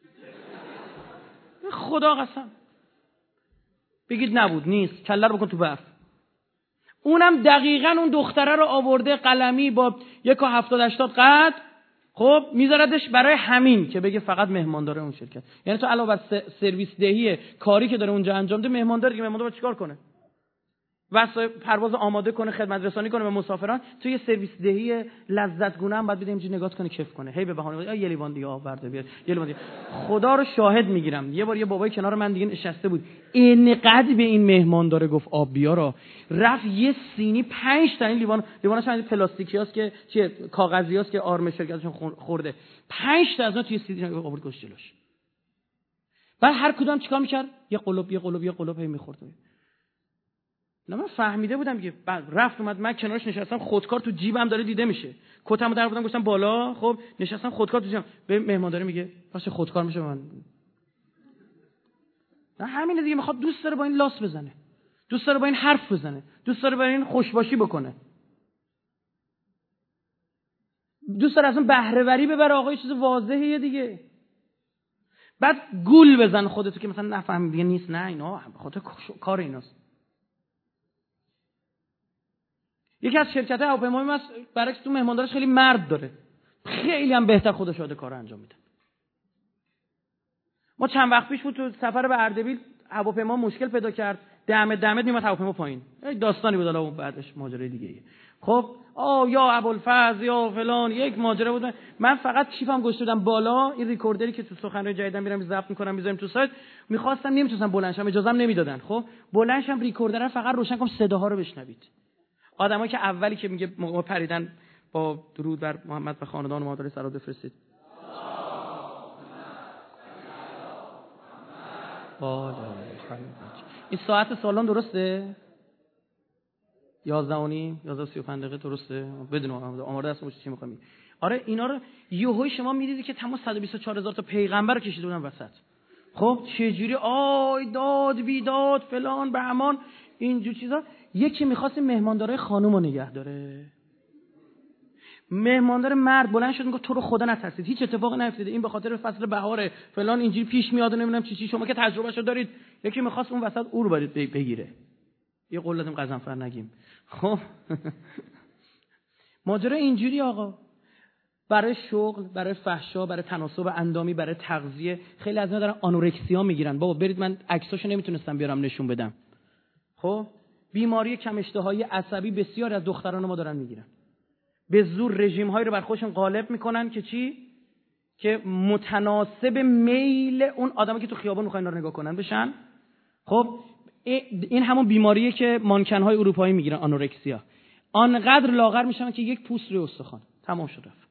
خدا قسم بگید نبود نیست، کله رو بکن تو برف. اونم دقیقاً اون دختره رو آورده قلمی با 1.70-80 قد، خب میذاردش برای همین که بگه فقط مهماندار اون شرکت. یعنی تو علاوه بر سرویس دهی کاری که داره اونجا انجام ده، مهمانداری که مهماندار باید چیکار کنه؟ واسه پرواز آماده کنه، خدمت رسانی کنه به مسافران. تو یه سرویس دهی لذت گونه هم باید بده اینجوری نگاه کنه، کیف کنه، هی به بهانه یه لیوان دیگه آب برده بیار، یه لیوان دیگه. خدا رو شاهد میگیرم یه بار یه بابای کنار من دیگه نشسته بود، اینقدر به این مهماندار گفت آب بیار، رفت یه سینی 5 تا این لیوانش هم پلاستیکیاست که چیه کاغذیاست که آرم شرکتشون خورده، 5 تا از اون توی سینی آورد گوش جلوش. بعد هر کدوم چیکار میکرد؟ یه قلوب هی میخورد. نه من فهمیده بودم که بعد رفت اومد، من کنارش نشستم، خودکار تو جیبم داره دیده میشه، کتمو در آوردم گفتم بالا، خب نشستم خودکار تو جیبم، به مهمانداره میگه واسه خودکار میشه من. نه همین دیگه، میخواد دوست داره با این لاس بزنه، دوست داره با این حرف بزنه، دوست داره با این خوشباشی بکنه، دوست داره اصلا بهره وری ببره. آقا یه چیز واضحه دیگه. بعد گول بزن خودتو که مثلا نفهمی دیگه نیست، نه اینا خودت کار ایناست. یکی از شرکت هواپیمایی ما برعکس تو مهماندارش خیلی مرد داره، خیلی هم بهتر خدا شاهد کارو انجام میده. ما چند وقت پیش بود تو سفر به اردبیل هواپیما مشکل پیدا کرد، دمت میومد هواپیما پایین، داستانی بود، اون بعدش ماجرای دیگه. خب یا ابوالفضل یا فلان یک ماجرا بود. من فقط کیفم گذاشتم بالا، این ریکوردری که تو سخنرانی جدیدم میرم ضبط میکنم میذارم تو سایت، میخواستم نمیتونستم بلندشم، اجازه‌ام نمیدادن. خب بلندشم ریکوردر رو فقط روشن کنم صداها رو بشنوید. آدمایی که اولی که میگه ما پریدن با درود بر محمد و خاندان و مادر سرا بفرستید. این ساعت سالن درسته؟ 11:30 11:35 درسته؟ بدون آماده است چی می‌خوام. آره اینا رو یهوی شما می‌دیدی که تمام 124,000 تا پیغمبر رو کشیده بودن وسط. خب چه جوری آی داد بیداد فلان بهمان اینجور چیزا. یکی می‌خواست مهماندارای خانومو نگه داره، مهماندار مرد بلند شد میگه تو رو خدا نترسید، هیچ اتفاقی نیفتاده، این به خاطر فصل بهاره فلان اینجوری پیش میاد و نمیدونم چی شما که تجربهشو دارید. یکی می‌خواست اون وسط او رو بگیره. یه قول دادیم قزنفر نگیم. خب ماجرا اینجوری آقا، برای شغل، برای فحشا، برای تناسب اندامی، برای تغذیه خیلی از اینا دارن آنورکسیا میگیرن. بابا برید، من عکساشو نمیتونستم بیارم نشون بدم. خب بیماری کم اشتهایی عصبی بسیار از دختران ما دارن میگیرن. به زور رژیم‌هایی رو بر خودشون غالب میکنن که چی؟ که متناسب میل اون آدمی که تو خیابون میخوان اینا رو نگاه کنن بشن. خب این همون بیماریه که مانکن‌های اروپایی میگیرن، آنورکسیا. آنقدر لاغر میشن که یک پوست روی استخوان، تمام شد رفت.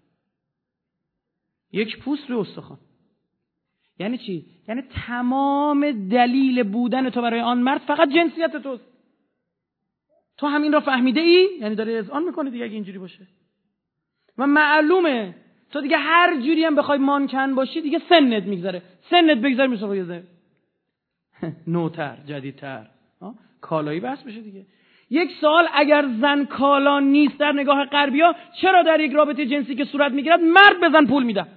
یک پوست روی استخوان. یعنی چی؟ یعنی تمام دلیل بودن تو برای آن مرد فقط جنسیت توست. تو همین را فهمیده ای؟ یعنی داره اذعان میکنه دیگه اگه اینجوری باشه. و معلومه تو دیگه هر جوری هم بخوای مانکن باشی دیگه سنت میگذره. سنت بگذره میشه روی نوتر، جدیدتر. کالایی بس بشه دیگه. یک سوال، اگر زن کالا نیست در نگاه غربی‌ها، چرا در یک رابطه جنسی که صورت میگیرد مرد به زن پول میده؟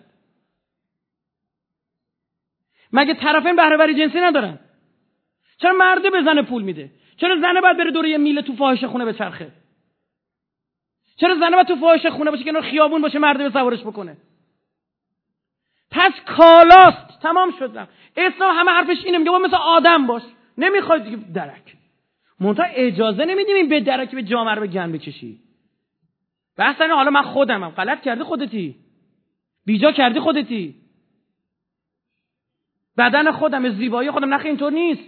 مگه طرفین بهره وری جنسی ندارن؟ چرا مرد به زن پول میده؟ چرا زن باید بره دور یه میله تو فاحشه خونه بچرخه؟ چرا زن باید تو فاحشه خونه باشه که کنار خیابون باشه مرد به سوارش بکنه؟ پس کالاست. تمام شدم. اسلام همه حرفش اینه، میگه با مثل آدم باش. نمیخواد دیگه درک. منتها اجازه نمیدیم این به درکی به جامعه رو به گن بکشی. بحث اینه حالا من خودمم. غلط کردی خودتی. بیجا کردی خودتی. بدن خودم، زیبایی خودم، نخ اینطور نیست.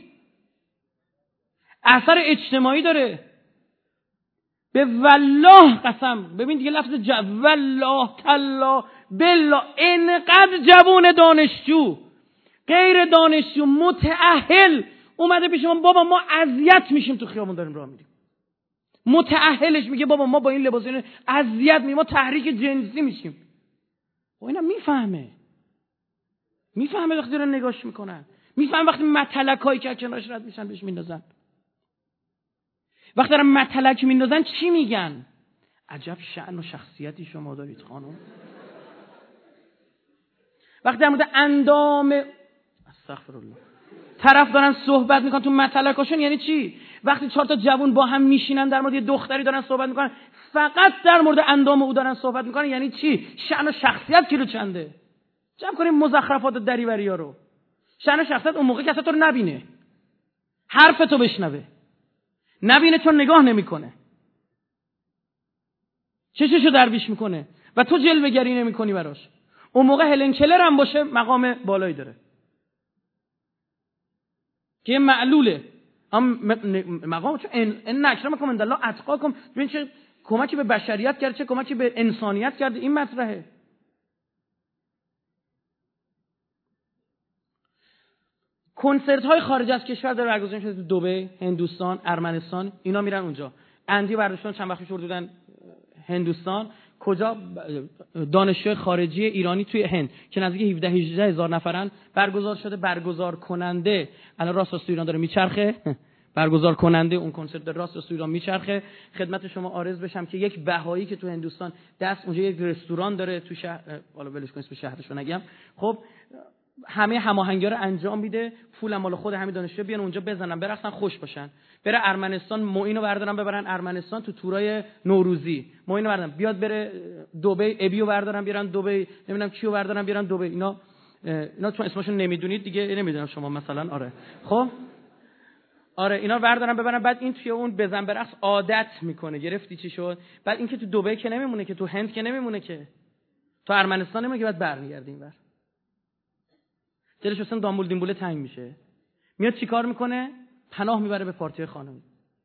اثر اجتماعی داره. به والله قسم، ببین دیگه لفظ والله تالله بالله، اینقدر جوون دانشجو غیر دانشجو متأهل اومده پیش من، بابا ما اذیت میشیم تو خیابون داریم راه میریم. متأهلش میگه بابا ما با این لباسا اذیت میشیم، ما تحریک جنسی میشیم. و اینا میفهمه وقتی دارن نگاش میکنن، میفهمه وقتی متلکایی که کنارش رد میشن بهش میندازن. وقتی دارن متلک میندازن چی میگن؟ عجب شأن و شخصیتی شما دارید خانم. وقتی در مورد اندام استغفرالله طرف دارن صحبت میکنن تو متلکاشون، یعنی چی؟ وقتی 4 تا جوون با هم میشینن در مورد یه دختری دارن صحبت میکنن، فقط در مورد اندام او دارن صحبت میکنن، یعنی چی؟ شأن و شخصیت کیلو چنده؟ جمع کنیم مزخرفات و دریوریا رو. شأن و شخصیت اون موقع که اصلا تو رو نبینه، حرف تو بشنوه، نبینه چون نگاه نمیکنه، چششو درویش میکنه و تو جلوه گری نمیکنی براش. اون موقع هلن کلر هم باشه مقام بالایی داره که یه معلوله. مقام چون ان اکرمکم عند الله اتقاکم. ببین چه کمکی به بشریت کرد، چه کمکی به انسانیت کرد. این مطرحه. کنسرت های خارج از کشور داره برگزار میشه، تو دبی، هندوستان، ارمنستان، اینا میرن اونجا. اندی برداشتن چند وقت پیش بردن هندوستان، کجا دانشجوی خارجی ایرانی توی هند که نزدیک 17-18 هزار نفرن برگزار شده. برگزار کننده الان راست تو ایران داره میچرخه، برگزار کننده اون کنسرت داره راست تو ایران میچرخه. خدمت شما عرض بشم که یک بهایی که تو هندوستان دست اونجا یک رستوران داره تو شهر، حالا ولش کن اسم شهرشو نگم، خب همه هماهنگی‌ها رو انجام میده، پول مال خود همین دانشجو بیان اونجا بزنن برقصن خوش باشن. بره ارمنستان معینو بردارن ببرن ارمنستان تو تورای نوروزی، معینو بردارن بیاد بره دبی، ابیو بردارن بیارن دبی، نمیدونم کیو بردارن بیارن دبی. اینا چون اسمشون نمیدونید دیگه، نمیدونم شما مثلا. آره خب آره اینا بردارن ببرن، بعد این توی اون بزن برقص عادت میکنه. گرفتی چی شد؟ بعد این که تو دبی که نمیمونه، که تو هند که نمیمونه، که تو ارمنستان نمیمونه، که بعد برمیگرده اینور. دلش اصلا دامبول دیمبوله تنگ میشه، میاد چیکار میکنه؟ پناه میبره به پارتی خانمی.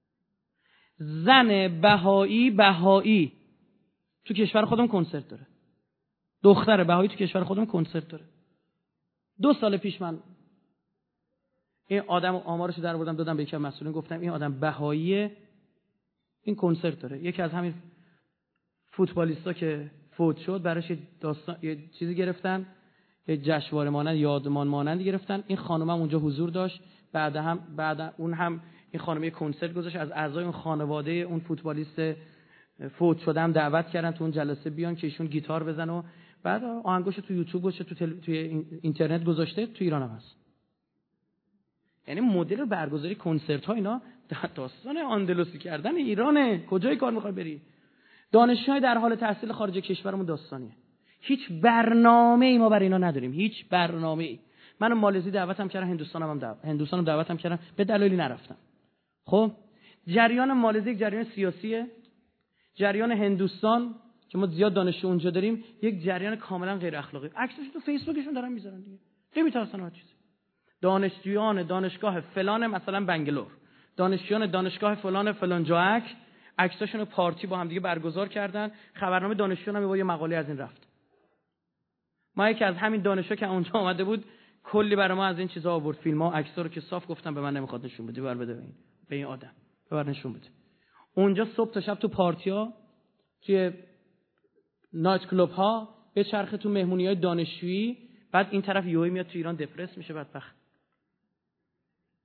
زن بهایی تو کشور خودم کنسرت داره، دختر بهایی تو کشور خودم کنسرت داره. 2 سال پیش من این آدم آمارش در آوردم دادم به یکی از مسئولین، گفتم این آدم بهاییه، این کنسرت داره. یکی از همین فوتبالیستا که فوت شد براش یه چیزی گرفتن، یه جشنواره مانند یادمان مانندی گرفتن. این خانم هم اونجا حضور داشت. بعد اون هم این خانم یه کنسرت گذاشت، از اعضای اون خانواده اون فوتبالیست فوت شده هم دعوت کردن تو اون جلسه بیان که ایشون گیتار بزنه و بعد آهنگاشو تو یوتیوب گذاشته، توی اینترنت گذاشته، تو ایران هم هست. یعنی مدل برگزاری کنسرت ها اینا داستان اندلسی کردن ایرانه. کجای کار میخوای بری؟ دانشجوهای در حال تحصیل خارج کشورمون داستانیه. هیچ برنامه‌ای ما برای اینا نداریم، هیچ برنامه‌ای. من مالزی دعوتم کردن، هندوستانم دعوتم کردن، به دلایلی نرفتم. خب جریان مالزی یک جریان سیاسیه، جریان هندوستان که ما زیاد دانشجو اونجا داریم یک جریان کاملا غیر اخلاقی. عکسش تو فیسبوکشون دارن میذارن دیگه، نمیترسن از چیزی. دانشجویان دانشگاه فلان مثلا بنگلور، دانشجویان دانشگاه فلان جاک، عکساشون پارتی با هم دیگه برگزار کردن. خبرنامه دانشجویان هم با یه مقاله از این رفت. ما یکی از همین دانشجو که اونجا اومده بود کلی برای ما از این چیزا آورد، فیلم‌ها، عکس‌ها رو که صاف گفتم به من نمیخواد نشون بدی، بر بده به این آدم، ببر نشون بده. اونجا صبح تا شب تو پارتی‌ها، توی نایت کلوب‌ها، به چرخه تو مهمونی‌های دانشجویی. بعد این طرف یوهی میاد تو ایران دپرس میشه بدبخت.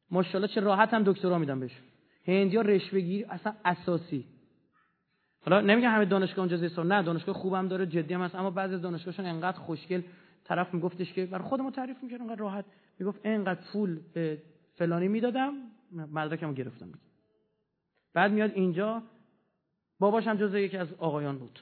ماشاءالله چه راحت هم دکترا میدن بهش. هندیا رشوه‌گیری اصلا اساسی. حالا نمیگم همه دانشگاه اونجا حساب، نه دانشگاه خوبم داره، جدی هم هست، اما بعضی از دانشگاهشون انقدر خوشگل طرف میگفتش که برای خودمو تعریف می‌کرد انقدر راحت، میگفت اینقدر پول به فلانی میدادم مدرکمو گرفتم. بعد میاد اینجا باباش هم جزو یکی از آقایان بود.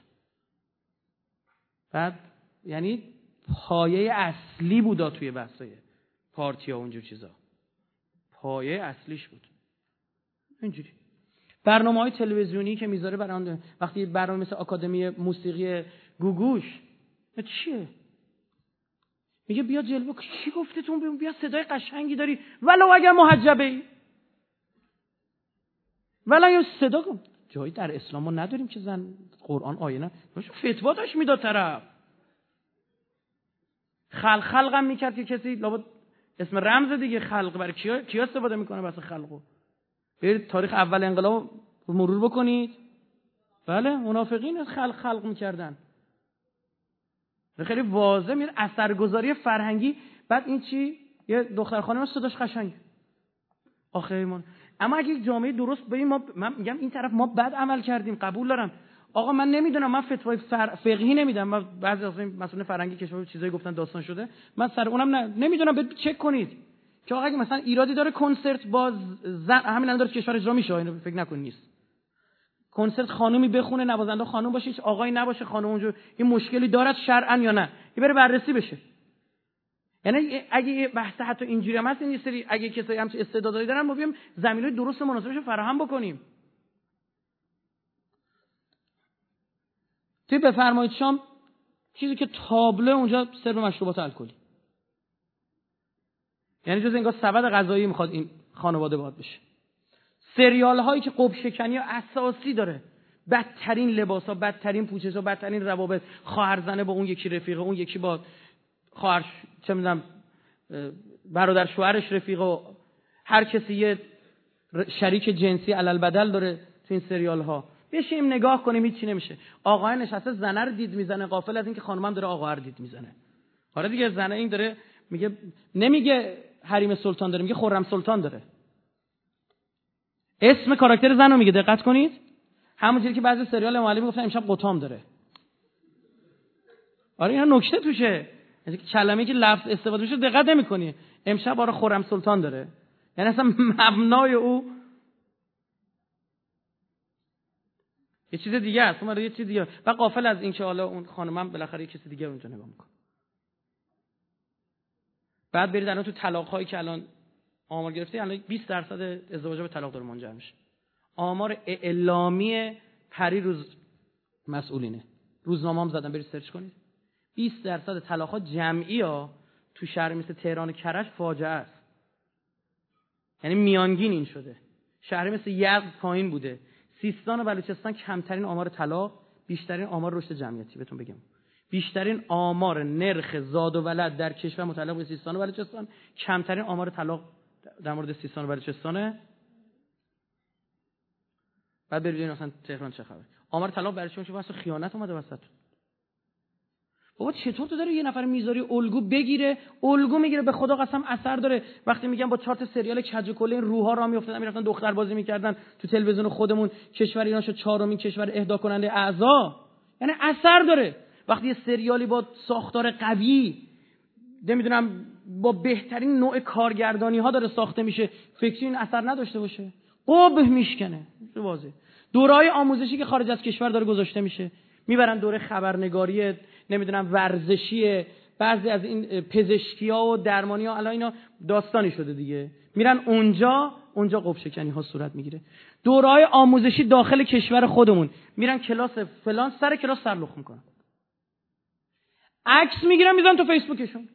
بعد یعنی پایه اصلی بودا توی بحثای پارتی‌ها و اونجور چیزا. پایه اصلیش بود. اینجوری برنامه‌های تلویزیونی که میذاره برای وقتی برنامه مثل آکادمی موسیقی گوگوش چیه؟ میگه بیا جلوه، چی گفتتون؟ بیا صدای قشنگی داری ولو اگر محجبه‌ای، ولو یا صدا کن. جایی در اسلام ما نداریم که زن قرآن آیه نه فتوا داشت میداد طرف. خلقم میکرد که کسی لابد اسم رمز دیگه خلق برای کیا استفاده میکنه واسه خلقو. برید تاریخ اول انقلاب مرور بکنید. بله منافقین خلق میکردن. خیلی واضح میره اثرگذاری فرهنگی. بعد این چی؟ یه دختر خانم صداش قشنگ. آخه اما اگه جامعه درست ببین من میگم این طرف ما بد عمل کردیم، قبول دارم. آقا من نمیدونم، من فتوای فقهی نمیدم. من بعضی از مسئولین فرهنگی کشور چیزایی گفتن داستان شده، من سر اونم نمیدونم. چک کنید که آقا اگه مثلا ایرادی داره کنسرت باز همین الان داره کشور اجرا میشه، اینو فکر نکن نیست. کنسرت خانومی بخونه، نوازنده خانم باشه، هیچ آقایی نباشه، خانم اونجا این مشکلی دارد شرعاً یا نه، این بره بررسی بشه. یعنی اگه بحث حتی اینجوری هم هست، این سری اگه کسایی همچین استعدادایی دارن ما بیام زمینه‌های درست مناسبش رو فراهم بکنیم. توی بفرمایید شام چیزی که تابلو اونجا سرو مشروبات الکلی، یعنی جز انگار سبد غذایی میخواد این خانواده باید بشه. سریال هایی که قب شکنی اساسی داره، بدترین لباسا، بدترین پوششا، بدترین روابط، خواهرزنه با اون یکی رفیقه، اون یکی با خواهر چه میدونم برادر شوهرش رفیقه، و هر کسی یه شریک جنسی علل بدل داره تو این سریال ها. بشیم نگاه کنیم هیچی نمیشه. آقا نشسته زنه رو دید میزنه، غافل از این که خانمم داره آقا رو دید میزنه. حالا دیگه زنه این داره میگه، نمیگه حریم سلطان داره، میگه خرم سلطان داره. اسم کاراکتر زن رو میگه، دقت کنید. همونجوری که بعضی سریال معلم میگفتن امشب قطام داره. آره اینا نکته توشه. یعنی کلمه‌ای که لفظ استفاده میشه دقت نمی‌کنی. امشب آره خرم سلطان داره. یعنی اصلا مبنای او یه چیز دیگه است، اون یه چیز دیگه. و غافل از این که حالا اون خانمم بالاخره یه کسی دیگه اونجا نگاه می‌کنه. بعد برید الان تو طلاق‌هایی که الان آمار گرفته، الان 20% ازدواج‌ها به طلاق داره منجر میشه. آمار اعلامی پریروز مسئولینه. روزنامه‌ام زدم برید سرچ کنید. 20% طلاق‌ها جمعی ها تو شهر مثل تهران و کرج فاجعه است. یعنی میانگین این شده. شهر مثل یزد پایین بوده. سیستان و بلوچستان کمترین آمار طلاق، بیشترین آمار رشد جمعیتی. بهتون بگم بیشترین آمار نرخ زاد و ولد در کشور متعلق به سیستان و بلوچستان، کمترین آمار طلاق در مورد سیستان و بلوچستانه. بعد برید مثلا تهران چه خبره؟ آمار طلاق برای چی میشه؟ واسه خیانت اومده وسط. بابا چطور تو داری یه نفر میذاری الگو بگیره، الگو میگیره، به خدا قسم اثر داره. وقتی میگم با 4 تا سریال کج و کله این روحا راه میافتادن، میرفتن دختر بازی میکردن تو تلویزیون خودمون، کشور ایران شد 4مین کشور اهدا کننده اعضا. یعنی اثر داره. وقتی یه سریالی با ساختار قوی، نمیدونم با بهترین نوع کارگردانی ها داره ساخته میشه، فکری این اثر نداشته باشه؟ قبه میشکنه. واضحه. دوره‌های آموزشی که خارج از کشور داره گذاشته میشه، میبرن دوره خبرنگاری، نمیدونم ورزشی، بعضی از این پزشکی‌ها و درمانی‌ها الان اینا داستانی شده دیگه، میرن اونجا قب شکنی ها صورت میگیره. دوره‌های آموزشی داخل کشور خودمون، میرن کلاس فلان سر کلاس سرلخ میکنن، عکس میگیرن میذارن تو فیسبوکشون.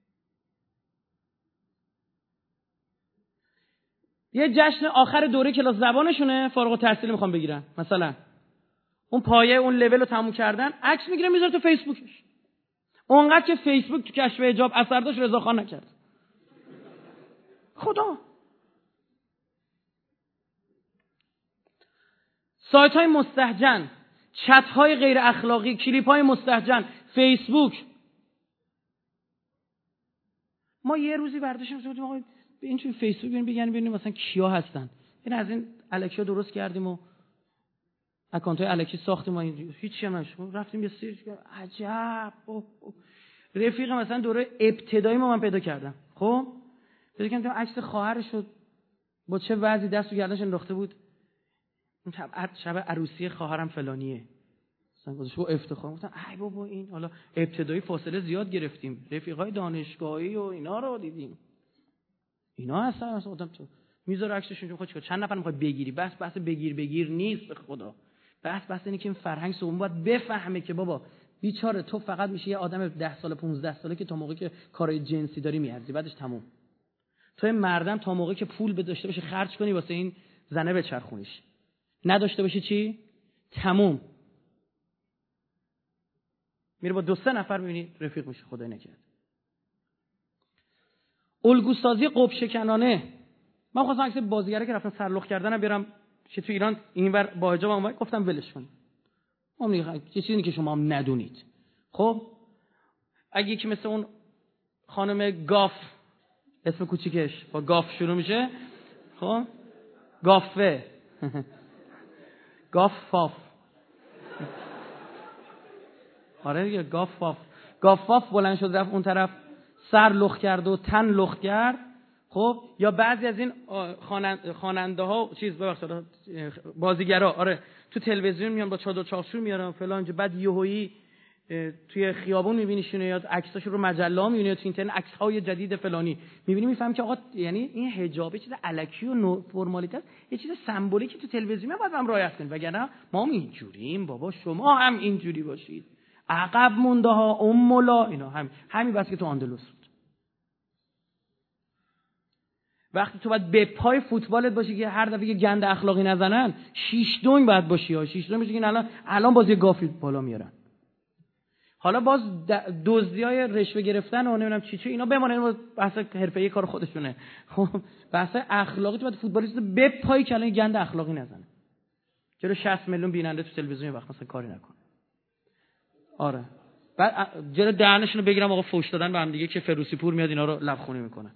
یه جشن آخر دوره کلاس زبانشونه، فارغ التحصیلی میخوان بگیرن، مثلا اون پایه اون لول رو تموم کردن، عکس میگیره میذاره تو فیسبوکش. اونقدر که فیسبوک تو کشف حجاب اثر داشت رضا خان نکرد. خدا. سایت های مستهجن، چت های غیر اخلاقی، کلیپ های مستهجن، فیسبوک. ما یه روزی برداشتیم گفتیم آقا این توی فیسبوک ببینیم مثلا کیا هستن. این از این الکی‌ها درست کردیم و اکانت‌های الکی ساختیم و هیچ چیزی نمیشه. رفتیم یه سری عجب رفیق مثلا دوره ابتدایی من پیدا کردم. خب پیدا کردم عکس خواهرش رو با چه وضعی دست و گردنش انداخته بود. شب عروسی خواهرم فلانیه. مثلا گذاشت با افتخار. گفتم ای بابا این حالا ابتدایی فاصله زیاد گرفتیم. رفیقای دانشگاهی و اینا رو دیدیم. اینا هستن مثلا تو میذاره عکسشون خود چند نفر میخواد بگیری. بحث بگیر نیست به خدا. بحث اینه که این فرهنگ سوم باید بفهمه که بابا بیچاره تو فقط میشه یه آدم 10 سال 15 ساله که تا موقعی که کارهای جنسی داری میارزی، بعدش تموم. تو مردم تا موقعی که پول به داشته باشه خرج کنی واسه این زنه بچرخونیش، نداشته باشه چی؟ تموم. میره با 2-3 نفر میبینی رفیق میشه. خدای نکرد. الگوسازی قب شکنانه. من خواستم عکس بازیگره که رفتن سرلخ کردنم بیارم که تو ایران اینور با حجاب اومد، گفتم ولش کن. یه چیزی که شما هم ندونید. خب اگه یکی مثل اون خانم گاف، اسم کوچیکش با گاف شروع میشه، خب گافه گافاف، آره دیگه گافاف بلند شد رفت اون طرف سر لخت کرد و تن لخت کرد. خب یا بعضی از این خواننده ها بازیگرا آره تو تلویزیون میان با چادر چاخشور میارن فلان، بعد یهویی توی خیابون میبینیشون یا عکساشو رو مجله ها میبینی یا تو اینترنت عکس‌های جدید فلانی میبینی، میفهمی که آقا یعنی این حجاب چیز الکی و فرمالیته است، یه چیز سمبولیکی تو تلویزیون باید هم رعایت کنیم، وگرنه ما هم اینجوریم بابا شما هم اینجوری باشید. عقب مونده ها امولا اینا همین بس که تو اندلس بود. وقتی تو باید به پای فوتبالت باشی که هر دفعه گند اخلاقی نزنن، شیش دنگ باید باشی ها. شیش دنگ باشی که الان بازی گافی بالا میارن. حالا باز دزدیای رشوه گرفتن و نمیدونم چی اینا بمونه، بحث حرفه‌ای کار خودشونه. خب بحث اخلاقی تو باید فوتبالیست به پای کلمه گند اخلاقی نزنه. چرا 60 میلیون بیننده تو تلویزیون وقت مثلا کاری نکنه. آره. بعد جلو دهنشون رو بگیرم آقا فوش دادن به هم دیگه که فروسی پور میاد اینا رو لبخونی میکنه.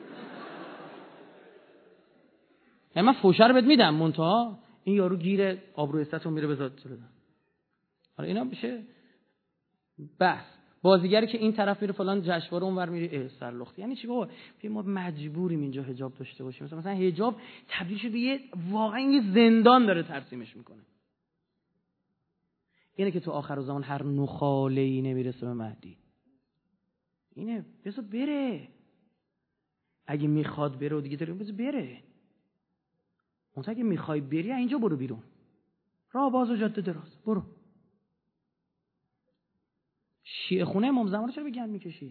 من فوشه رو بهت میدم منتها این یارو گیر آبرو عزتون میره بذات جلو. آره اینا میشه بس. بازیگری که این طرف میره فلان جشنواره اونور میره سرلخت. یعنی چی بابا؟ ما مجبوریم اینجا حجاب داشته باشیم. مثلا حجاب تبدیل شده به یه واقعا یه زندان داره ترسیمش میکنه. اینه که تو آخر زمان هر نخاله‌ای نمیرسه به مهدی. اینه بذار بره. اگه میخواد بره و دیگه داریم بذار بره. اونتا اگه میخوای بری اینجا برو بیرون. راه باز و جاده دراز. برو. شیعه خونه امام زمان رو چرا به گند میکشی؟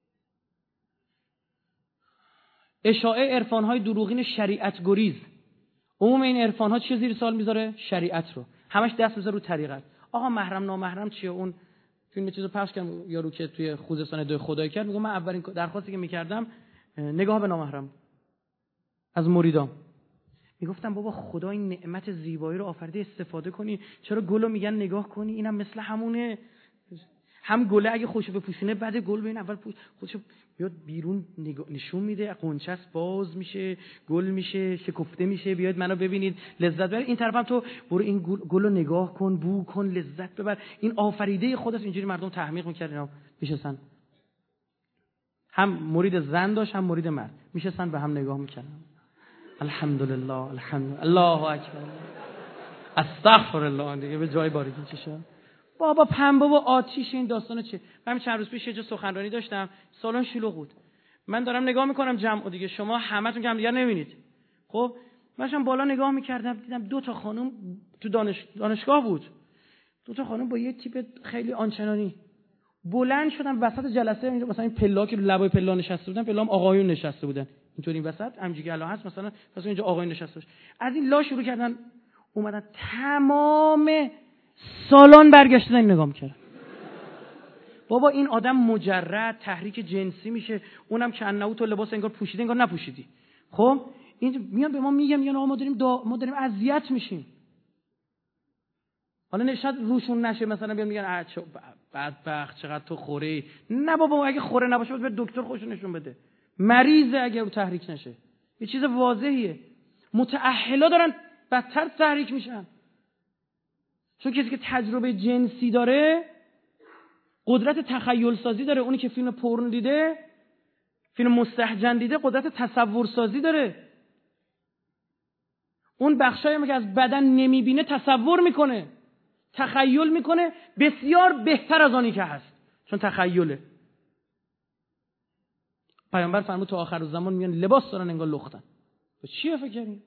اشاعه عرفان‌های دروغین شریعت گریز. عموم این عرفان‌ها چه زیر سوال میذاره؟ شریعت رو. همش دست میذاره رو طریقت. آقا محرم نامحرم چیه؟ اون فیلم چیزو پخش کردم یارو که توی خوزستان دو خدای کرد، میگم من اولین درخواستی که میکردم نگاه به نامحرم از مریدام. میگفتم بابا خدا این نعمت زیبایی رو آفریده استفاده کنی، چرا گلو میگن نگاه کنی اینم مثل همونه. هم گله اگه خوشو بپوشونه بعد گل ببین اول خودشو بیاد بیرون نشون میده، قنچس باز میشه، گل میشه، شکفته میشه، بیاید منو ببینید لذت ببر. این طرفم تو برو این گلو نگاه کن، بو کن، لذت ببر. این آفریده خودت. اینجوری مردم تحمیق میکردن اینا میشستن، هم مرید زن داشت هم مرید مرد، میشستن به هم نگاه میکردن. الحمدلله الله اکبر استغفر الله دیگه به جای باریکی چشه. بابا پنبه و آتیش این داستانه چه؟ من چند روز پیش یه جا سخنرانی داشتم، سالن شلوغ بود. من دارم نگاه میکنم جمع دیگه، شما همتون که هم دیگه نمیبینید. خب منم بالا نگاه میکردم، دیدم 2 تا خانم تو دانشگاه بود. 2 تا خانم با یه تیپ خیلی آنچنانی بلند شدن وسط جلسه. اینجا مثلا این پلا که لبای پلا نشسته بودن، پلا هم آقایون نشسته بودن اینطوری این وسط همینجوری الان هست مثلا اینجا آقایون نشسته باشه. از این لا شروع کردن اومدن تمام سالن برگشتن نگاه می‌کردن. بابا این آدم مجرد تحریک جنسی میشه، اونم که انه تو لباس انگار پوشیده انگار نپوشیدی. خب این میان به ما میگن آقا ما داریم اذیت میشیم. حالا نشاط روشون نشه مثلا بیان میگن بدبخت چقدر تو خوری. نه بابا اگه خوره نباشه باید به دکتر خودشون نشون بده. مریضه اگه او تحریک نشه. یه چیز واضحیه. متأهلا دارن بدتر تحریک میشن. چون کسی که تجربه جنسی داره قدرت تخیل سازی داره. اونی که فیلم پورن دیده، فیلم مستهجن دیده، قدرت تصور سازی داره. اون بخشایی که از بدن نمیبینه تصور میکنه، تخیل میکنه، بسیار بهتر از آنی که هست، چون تخیله. پیامبر فرمود تو آخر الزمان میان لباس دارن انگار لختن. به چیه فکر کنین؟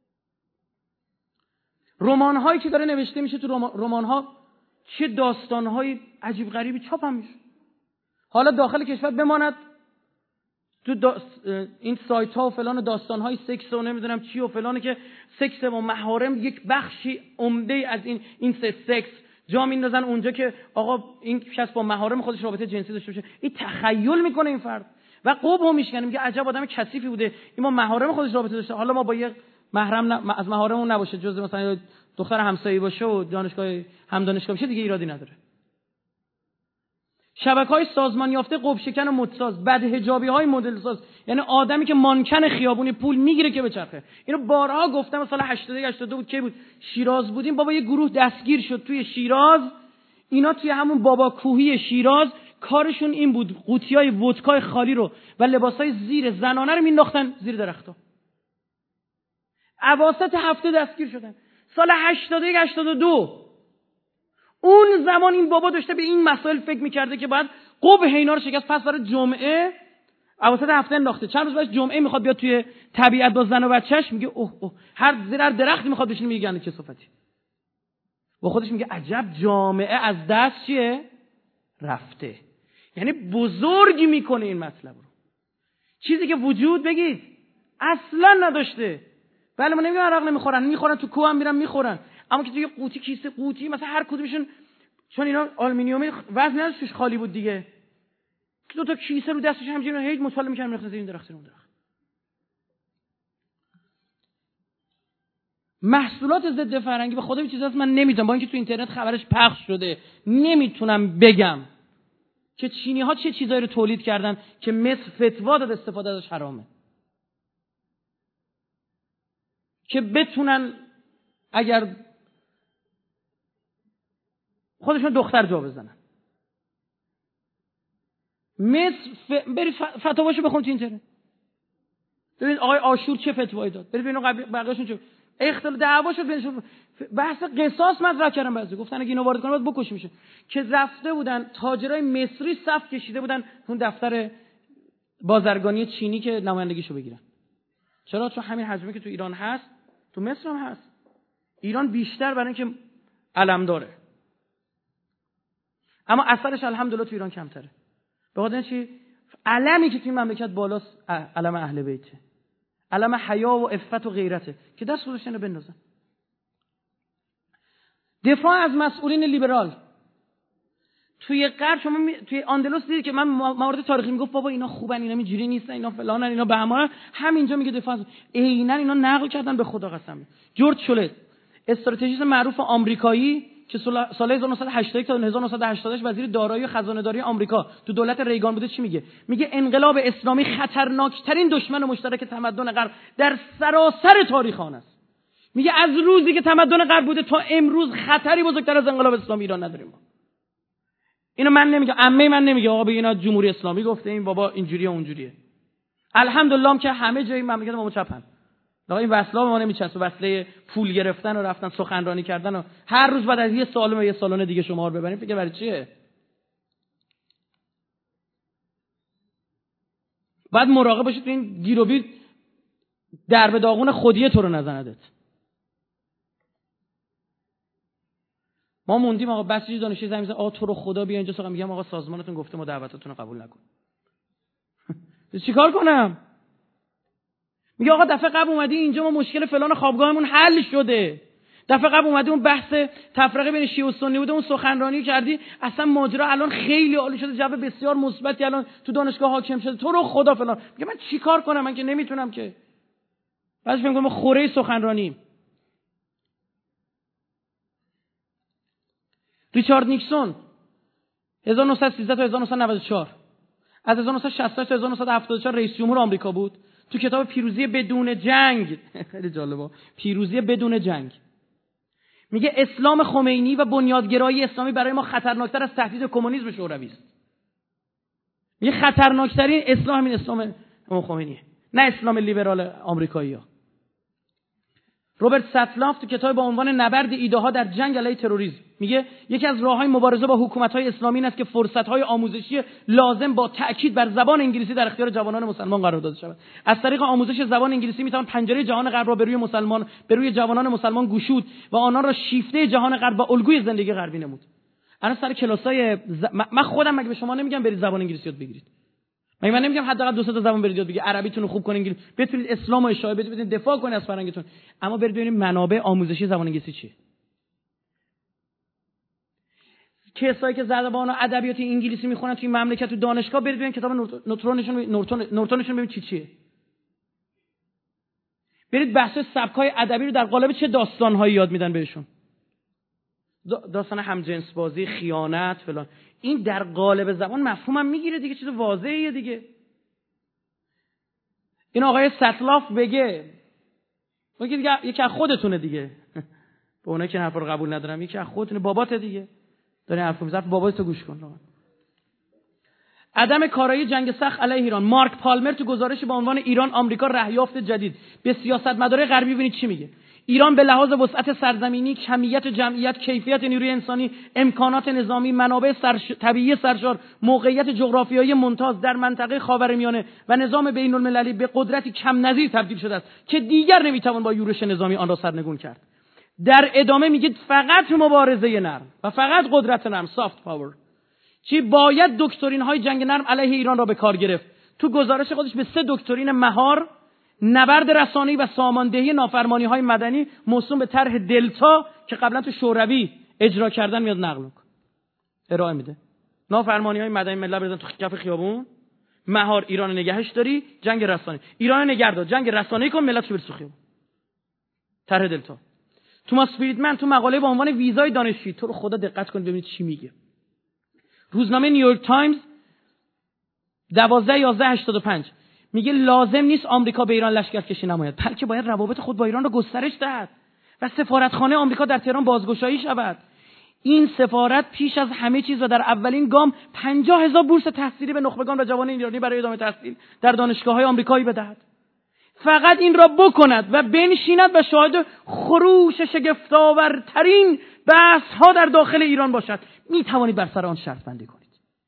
رمان هایی که داره نوشته میشه، تو رمان ها چه داستان های عجیب غریبی چاپ هم میشه. حالا داخل کشور بماند تو این سایت ها و فلان داستان های سکس و نمیدونم چی و فلانه که سکس و محارم یک بخشی عمده از این سکس جا میندازن اونجا که آقا این شخص با محارم خودش رابطه جنسی داشته باشه. این تخیل میکنه این فرد و قبو میشکنه، میگه عجب آدم کثیفی بوده، این با محارم خودش رابطه داشته. حالا ما با یه محرم از محارممون نباشه، جز مثلا دختر همسایه‌ای باشه و دانشگاه هم دانشگاه باشه، دیگه ایرادی نداره. شبکه‌های سازمان یافته قب شکن و مدساز، بدحجابی‌های مدل ساز، یعنی آدمی که مانکن خیابونی پول میگیره که بچرخه. اینو بارها گفتم. سال 82 بود که بود شیراز بودیم، بابا یه گروه دستگیر شد توی شیراز. اینا توی همون بابا کوهی شیراز کارشون این بود، قوطی‌های ودکای خالی رو و لباسای زیر زنانه رو مینداختن زیر درخت‌ها. اواسط هفته دستگیر شدن. سال 81 82 اون زمان این بابا داشته به این مسائل فکر میکرده که باید قبح اینا رو شکست. پس برای جمعه اواسط هفته انداخته. چند روز بعد جمعه میخواد بیاد توی طبیعت با زن و بچه‌ش، میگه اوه هر درختی میخواد بشینه، میگه گنده کثافتی. با خودش میگه عجب جامعه از دست چیه رفته. یعنی بزرگی میکنه این مطلب رو، چیزی که وجود بگید اصلا نداشته. بله ما نمیگم عرق میخورن تو کوه هم میرن میخورن، اما که توی قوطی کیسه قوطی مثلا هر کدومشون، چون اینا آلومینیومی وزن نداشتش خالی بود دیگه، دو تا کیسه رو دستش همینجوری هیچ مطالعه می‌کردن می‌رفتن این درخت اون درخت. محصولات ضد فرهنگی به خدا چیزی هست من نمیدونم، با اینکه تو اینترنت خبرش پخش شده نمیتونم بگم که چینی‌ها چه چیزایی رو تولید کردن که مثل فتوا داد استفاده ازش حرامه، که بتونن اگر خودشون دختر جا بزنن. برید فتاواشو بخون تو اینترنت، ببین آقای آشور چه فتوایی داد، برید ببینید بقیه‌شون چه اختلاف دعوا شد بینشون، بحث قصاص مطرح کردن. بعضی گفتن اگه اینو وارد کنه باید بکشه میشه، که رفته بودن تاجرای مصری صف کشیده بودن اون دفتر بازرگانی چینی که نمایندگیشو بگیرن. چرا؟ چون همین حجمی که تو ایران هست تو مصر هم هست. ایران بیشتر برای اینکه علم داره، اما اثرش الحمدلله تو ایران کمتره. به خاطر چی؟ علمی که تو این مملکت بالاست علم اهل بیته، علم حیا و عفت و غیرته که دست گذاشتن رو بندازن. دفاع از مسئولین لیبرال توی غرب، شما توی اندلس دیدید که من موارد تاریخی میگفت بابا اینا خوبن، اینا اینجوری نیستن، اینا فلانن، اینا بهمانن، همینجا میگه دفاع از عیناً اینا نقل کردن. به خدا قسم. جورج شولت استراتژیست معروف آمریکایی که سال 1981 تا 1988 وزیر دارایی و خزانه‌داری آمریکا تو دولت ریگان بوده، چی میگه؟ میگه انقلاب اسلامی خطرناکترین دشمن مشترک تمدن غرب در سراسر تاریخ آن است. میگه از روزی که تمدن غرب بوده تا امروز خطری بزرگتر از انقلاب اسلامی ایران نداریم. اینو من نمیگم، عمه من نمیگه آقا بگینا جمهوری اسلامی گفته این بابا اینجوریه اونجوریه. الحمدلله هم که همه جای مملکت ما چپن. آقا این وصله ما نمیچسبه، وصله پول گرفتن و رفتن سخنرانی کردن و هر روز بعد از یه سالن و یه سالن دیگه شمار ببریم، فکر برای چیه؟ بعد مراقب باشید این گیر و بیر در به داغون خودیه تو رو نزندت. ما موندیم آقا بسیج دانشجوی زمین آقا تو رو خدا بیا اینجا سوال میگم آقا سازمانتون گفته ما دعوتاتون رو قبول نکن. چیکار کنم؟ میگه آقا دفعه قبل اومدی اینجا ما مشکل فلان خوابگاهمون حل شده. دفعه قبل اومدی اون بحث تفرقه بین شیعه و سنی بوده، اون سخنرانی کردی، اصلا ماجرا الان خیلی عالی شده، جو بسیار مثبتی الان تو دانشگاه حاکم شده، تو رو خدا فلان. میگه من چیکار کنم؟ من که نمیتونم که. بعدش میگم ما خوره سخنرانی. ریچارد نیکسون 1913 تا 1994 از 1968 تا 1974 رئیس جمهور آمریکا بود. تو کتاب پیروزی بدون جنگ خیلی جالبه، پیروزی بدون جنگ، میگه اسلام خمینی و بنیادگرایی اسلامی برای ما خطرناکتر از تهدید کمونیسم شوروی است. میگه خطرناکترین اسلام همین اسلام خمینیه، نه اسلام لیبرال آمریکایی‌ها. روبرت ساتلاف تو کتاب با عنوان نبرد ایده‌ها در جنگ علیه تروریسم میگه یکی از راه‌های مبارزه با حکومت‌های اسلامی این است که فرصت‌های آموزشی لازم با تأکید بر زبان انگلیسی در اختیار جوانان مسلمان قرار داده شود. از طریق آموزش زبان انگلیسی می‌توان پنجره جهان غرب را به روی جوانان مسلمان گشود و آنان را شیفته جهان غرب و الگوی زندگی غربی نمود. الان سر کلاسای من خودم مگه به شما نمیگم برید زبان انگلیسی یاد بگیرید؟ من نمیگم حداقل 2-3 تا زبان برید یاد بگیرید، عربیتون رو خوب کنین، انگلیسی بتونید اسلام و اشاعه بتونید دفاع کنید از فرهنگتون، اما برید ببینید منابع آموزشی زبان انگلیسی چیه. کسایی که زبان و ادبیات انگلیسی میخونن توی مملکت و دانشگاه برید ببینید کتاب نورتونشون ببینید چیه. برید بحث سبکای ادبی رو در قالب چه داستان‌هایی یاد میدن بهشون. داستان همجنس بازی، خیانت فلان، این در قالب زبان مفهومم میگیره دیگه، چیز واضحیه دیگه. این آقای ساتلاف بگه دیگه یکی از خودتونه دیگه. به اونایی که حرف رو قبول ندارم، یکی از خودتونه، بابات دیگه. داری حرف میزنی، باباتو گوش کن. عدم کارایی جنگ سخت علیه ایران. مارک پالمر تو گزارشی با عنوان ایران آمریکا رهیافت جدید به سیاستمدارای غربی ببینید چی میگه. ایران به لحاظ وسعت سرزمینی، کمیت جمعیت، کیفیت نیروی انسانی، امکانات نظامی، منابع طبیعی سرشار، موقعیت جغرافیایی ممتاز در منطقه خاورمیانه و نظام بین‌المللی به قدرتی کم نظیر تبدیل شده است که دیگر نمیتوان با یورش نظامی آن را سرنگون کرد. در ادامه میگه فقط مبارزه نرم و فقط قدرت نرم، سافت پاور، چی باید دکترین های جنگ نرم علیه ایران را به کار گرفت. تو گزارش خودش به 3 دکترین مهار، نبرد رسانه‌ای و ساماندهی نافرمانی‌های مدنی موسوم به طرح دلتا که قبلا تو شوروی اجرا کردن میاد نقل کن ارائه میده. نافرمانی‌های مدنی ملت بزن تو کف خیابون، مهار ایران نگهش داری، جنگ رسانه‌ای ایران نگهدار، جنگ رسانه‌ای کن، ملتشو برسون خیابون. طرح دلتا. توماس فریدمن تو مقاله با عنوان ویزای دانشجویی، تو رو خدا دقت کن ببینید چی میگه. روزنامه نیویورک تایمز 12/11/85 میگه لازم نیست آمریکا به ایران لشکرکشی نماید، بلکه باید روابط خود با ایران را گسترش دهد و سفارتخانه آمریکا در تهران بازگشایی شود. این سفارت پیش از همه چیز و در اولین گام 50,000 بورس تحصیلی به نخبگان و جوانان ایرانی برای ادامه تحصیل در دانشگاه‌های آمریکایی بدهد. فقط این را بکند و بنشیند و شاهد خروش شگفت‌آورترین بحث‌ها در داخل ایران باشد. می‌توانید بر سر آن شرط بندی کنید.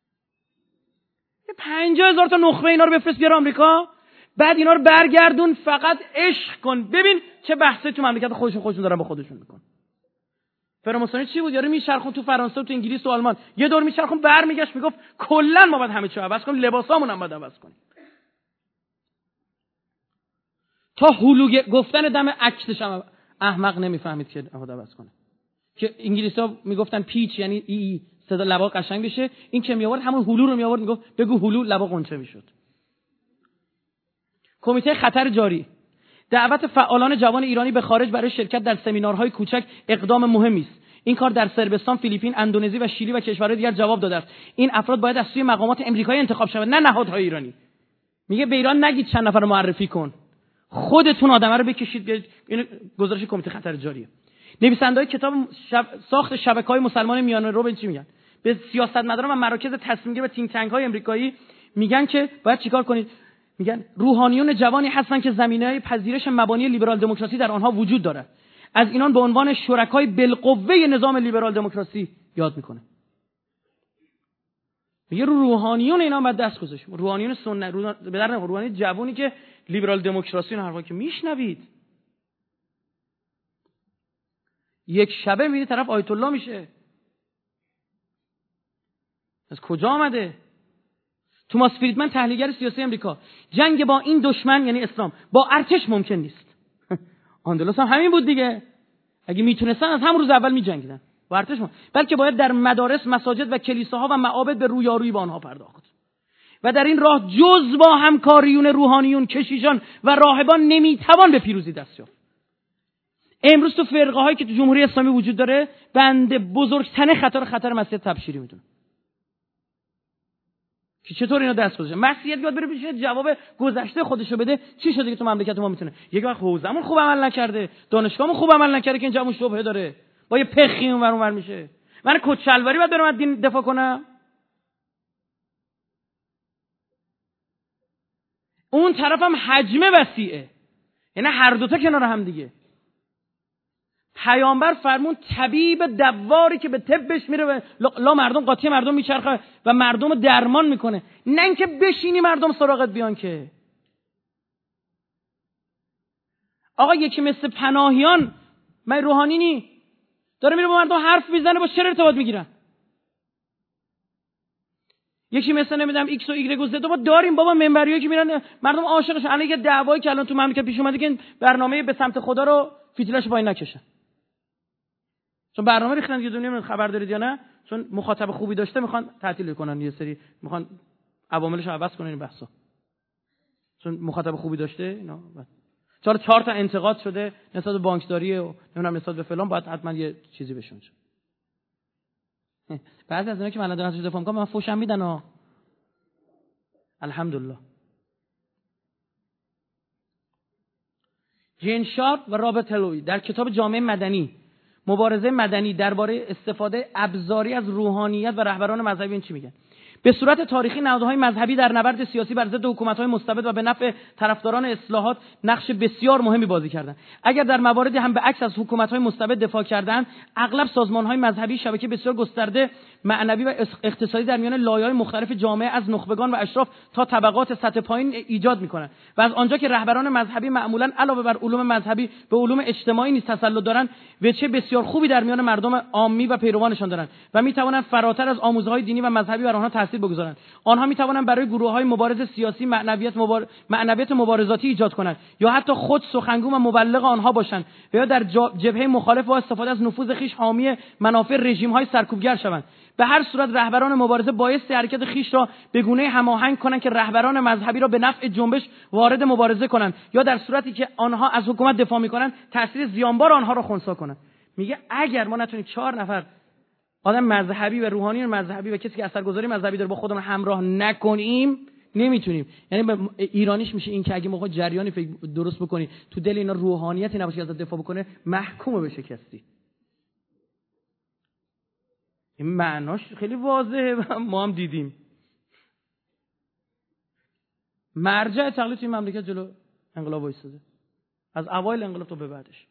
50,000 تا نخبه اینا رو بفرست بیار آمریکا، بعد اینا رو برگردون، فقط عشق کن، ببین چه بحثی تو مملکت خودشون دارن با خودشون میکنن. فراموسانی چی بود؟ یارو میچرخون تو فرانسه و تو انگلیس و آلمان، یه دور میچرخون برمیگشت میگفت کلا ما باید همه چی عوض کنیم، لباسامون هم باید عوض کنیم. تا هلو گفتن دم عکسش هم احمق نمیفهمید که باید عوض کنه. که انگلیسا میگفتن پیچ یعنی ای صدا لبا قشنگ بشه، این که میآورد همون هلو رو میآورد میگفت بگو هلو، لبا قنچه میشد. کمیته خطر جاری. دعوت فعالان جوان ایرانی به خارج برای شرکت در سمینارهای کوچک اقدام مهمی است. این کار در صربستان، فیلیپین، اندونزی و شیلی و کشورهای دیگر جواب داده است. این افراد باید از سوی مقامات آمریکایی انتخاب شود، نه نهادهای ایرانی. میگه به ایران نگید چند نفر رو معرفی کن، خودتون آدما رو بکشید بیارید. این گزارش کمیته خطر جاریه. نویسنده‌های کتاب ساخت شبکه‌های مسلمان میانه رو چی میگن؟ به سیاستمداران و مراکز تصمیم‌گیری و تینک تانک‌های آمریکایی میگن که باید چیکار کنید؟ میگن روحانیون جوانی هستن که زمینه‌های پذیرش مبانی لیبرال دموکراسی در آنها وجود دارد. از اینان به عنوان شرکای بالقوه نظام لیبرال دموکراسی یاد میکنه. میگه روحانیون اینا بعد دست گذاشت. روحانیون سنت به در نمیخوره، روحانی جوانی که لیبرال دموکراسی این حرفا که میشنوید، یک شبه میره طرف آیت الله میشه. از کجا آمده؟ توماس فریدمن، تحلیلگر سیاسی آمریکا، جنگ با این دشمن یعنی اسلام با ارتش ممکن نیست. آندلس هم همین بود دیگه. اگه میتونستن از همون روز اول میجنگیدن با ارتش، بلکه باید در مدارس، مساجد و کلیساها و معابد به رویارویی با آنها پرداخت. و در این راه جز با همکاریون روحانیون، کشیشان و راهبان نمیتوان به پیروزی دست یافت. امروز تو فرقه هایی که تو جمهوری اسلامی وجود داره، بنده بزرگترین خطر مسیحیت تبشیری میدونه. چطور اینا دست گذاشتن؟ مسیحیت بیاد بره بشه جواب گذشته خودشو بده، چی شده که تو مملکت ما میتونه؟ یک وقت حوزمون خوب عمل نکرده، دانشگاهمون خوب عمل نکرده که اینجا همون شبهه داره، با یه پخی اونور میشه. من کت شلواری باید برم از دین دفاع کنم؟ اون طرفم حجم وسیعه، یعنی هر دوتا کنار هم دیگه. پیامبر فرمون طبیب دواری که به طبش میره و لا مردم قاطی مردم میچرخه و مردم درمان میکنه، نه اینکه بشینی مردم سراغت بیان. که آقا یکی مثل پناهیان، من روحانی نی، داره میره با مردم حرف میزنه، با چه ارتباط میگیرن؟ یکی مثلا نمیدونم ایکس و ایگرگ و زد ما داریم بابا، منبریایی که میرن مردم عاشقشن. الان یه دعوایی که الان تو مملکت پیش اومده که این برنامه به سمت خدا رو فیتیلش پایین نکشن، چون برنامه ریختن یه دنیا. خبر دارید یا نه؟ چون مخاطب خوبی داشته میخوان تعطیل کنن، یه سری میخوان عواملش رو عوض کنن این بحثا، چون مخاطب خوبی داشته اینا. چهار تا انتقاد شده نسبت به بانکداری و نمیدونم نسبت به فلان، باید حتما یه چیزی بشون. بعضی از اینا که من دارم ازش دفاع میکنم من فوشم میدن ها، الحمدلله. جین شارپ و رابرت هلوی در کتاب جامعه مدنی، مبارزه مدنی، درباره استفاده ابزاری از روحانیت و رهبران مذهبی این چی میگن؟ به صورت تاریخی نهادهای مذهبی در نبرد سیاسی بر ضد حکومت‌های مستبد و به نفع طرفداران اصلاحات نقش بسیار مهمی بازی کردند. اگر در مواردی هم به عکس از حکومت‌های مستبد دفاع کردند، اغلب سازمان‌های مذهبی شبکه بسیار گسترده معنوی و اقتصادی در میان لایه‌های مختلف جامعه از نخبگان و اشراف تا طبقات سطح پایین ایجاد می‌کنند و از آنجا که رهبران مذهبی معمولاً علاوه بر علوم مذهبی به علوم اجتماعی نیز تسلط دارند، وجه بسیار خوبی در میان مردم عامی و پیروانشان دارند و می‌توانند فراتر از آموزه‌های دینی و مذهبی بر آنها تاثیر بگذارند. آنها می‌توانند برای گروه‌های مبارز سیاسی معنویت مبارزاتی ایجاد کنند یا حتی خود سخنگو و مبلغ آنها باشند و یا در جبهه مخالف با استفاده از نفوذ خویش حامی منافع رژیم‌های سرکوبگر شوند. به هر صورت رهبران مبارزه بایستی حرکت خویش را به گونه‌ای هماهنگ کنند که رهبران مذهبی را به نفع جنبش وارد مبارزه کنند یا در صورتی که آنها از حکومت دفاع می‌کنند تأثیر زیانبار آنها را خنثی کنند. میگه اگر ما نتونیم 4 نفر آدم مذهبی و روحانی مذهبی و کسی که اثرگذاری مذهبی داره با خودمون همراه نکنیم، نمیتونیم. یعنی به ایرانیش میشه این که اگه ما جریانی درست بکنی تو دل اینا روحانیتی نباشه که ازت دفاع بکنه، محکوم به شکستی. این معناش خیلی واضحه و ما هم دیدیم. مرجع تقلید این مملکت جلو انقلاب وایساده، از اوایل انقلاب تا به بعدش.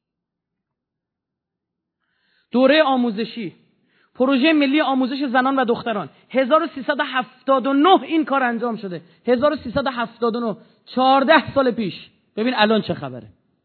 دوره آموزشی، پروژه ملی آموزش زنان و دختران 1379 این کار انجام شده. 1379، 14 سال پیش. ببین الان چه خبره.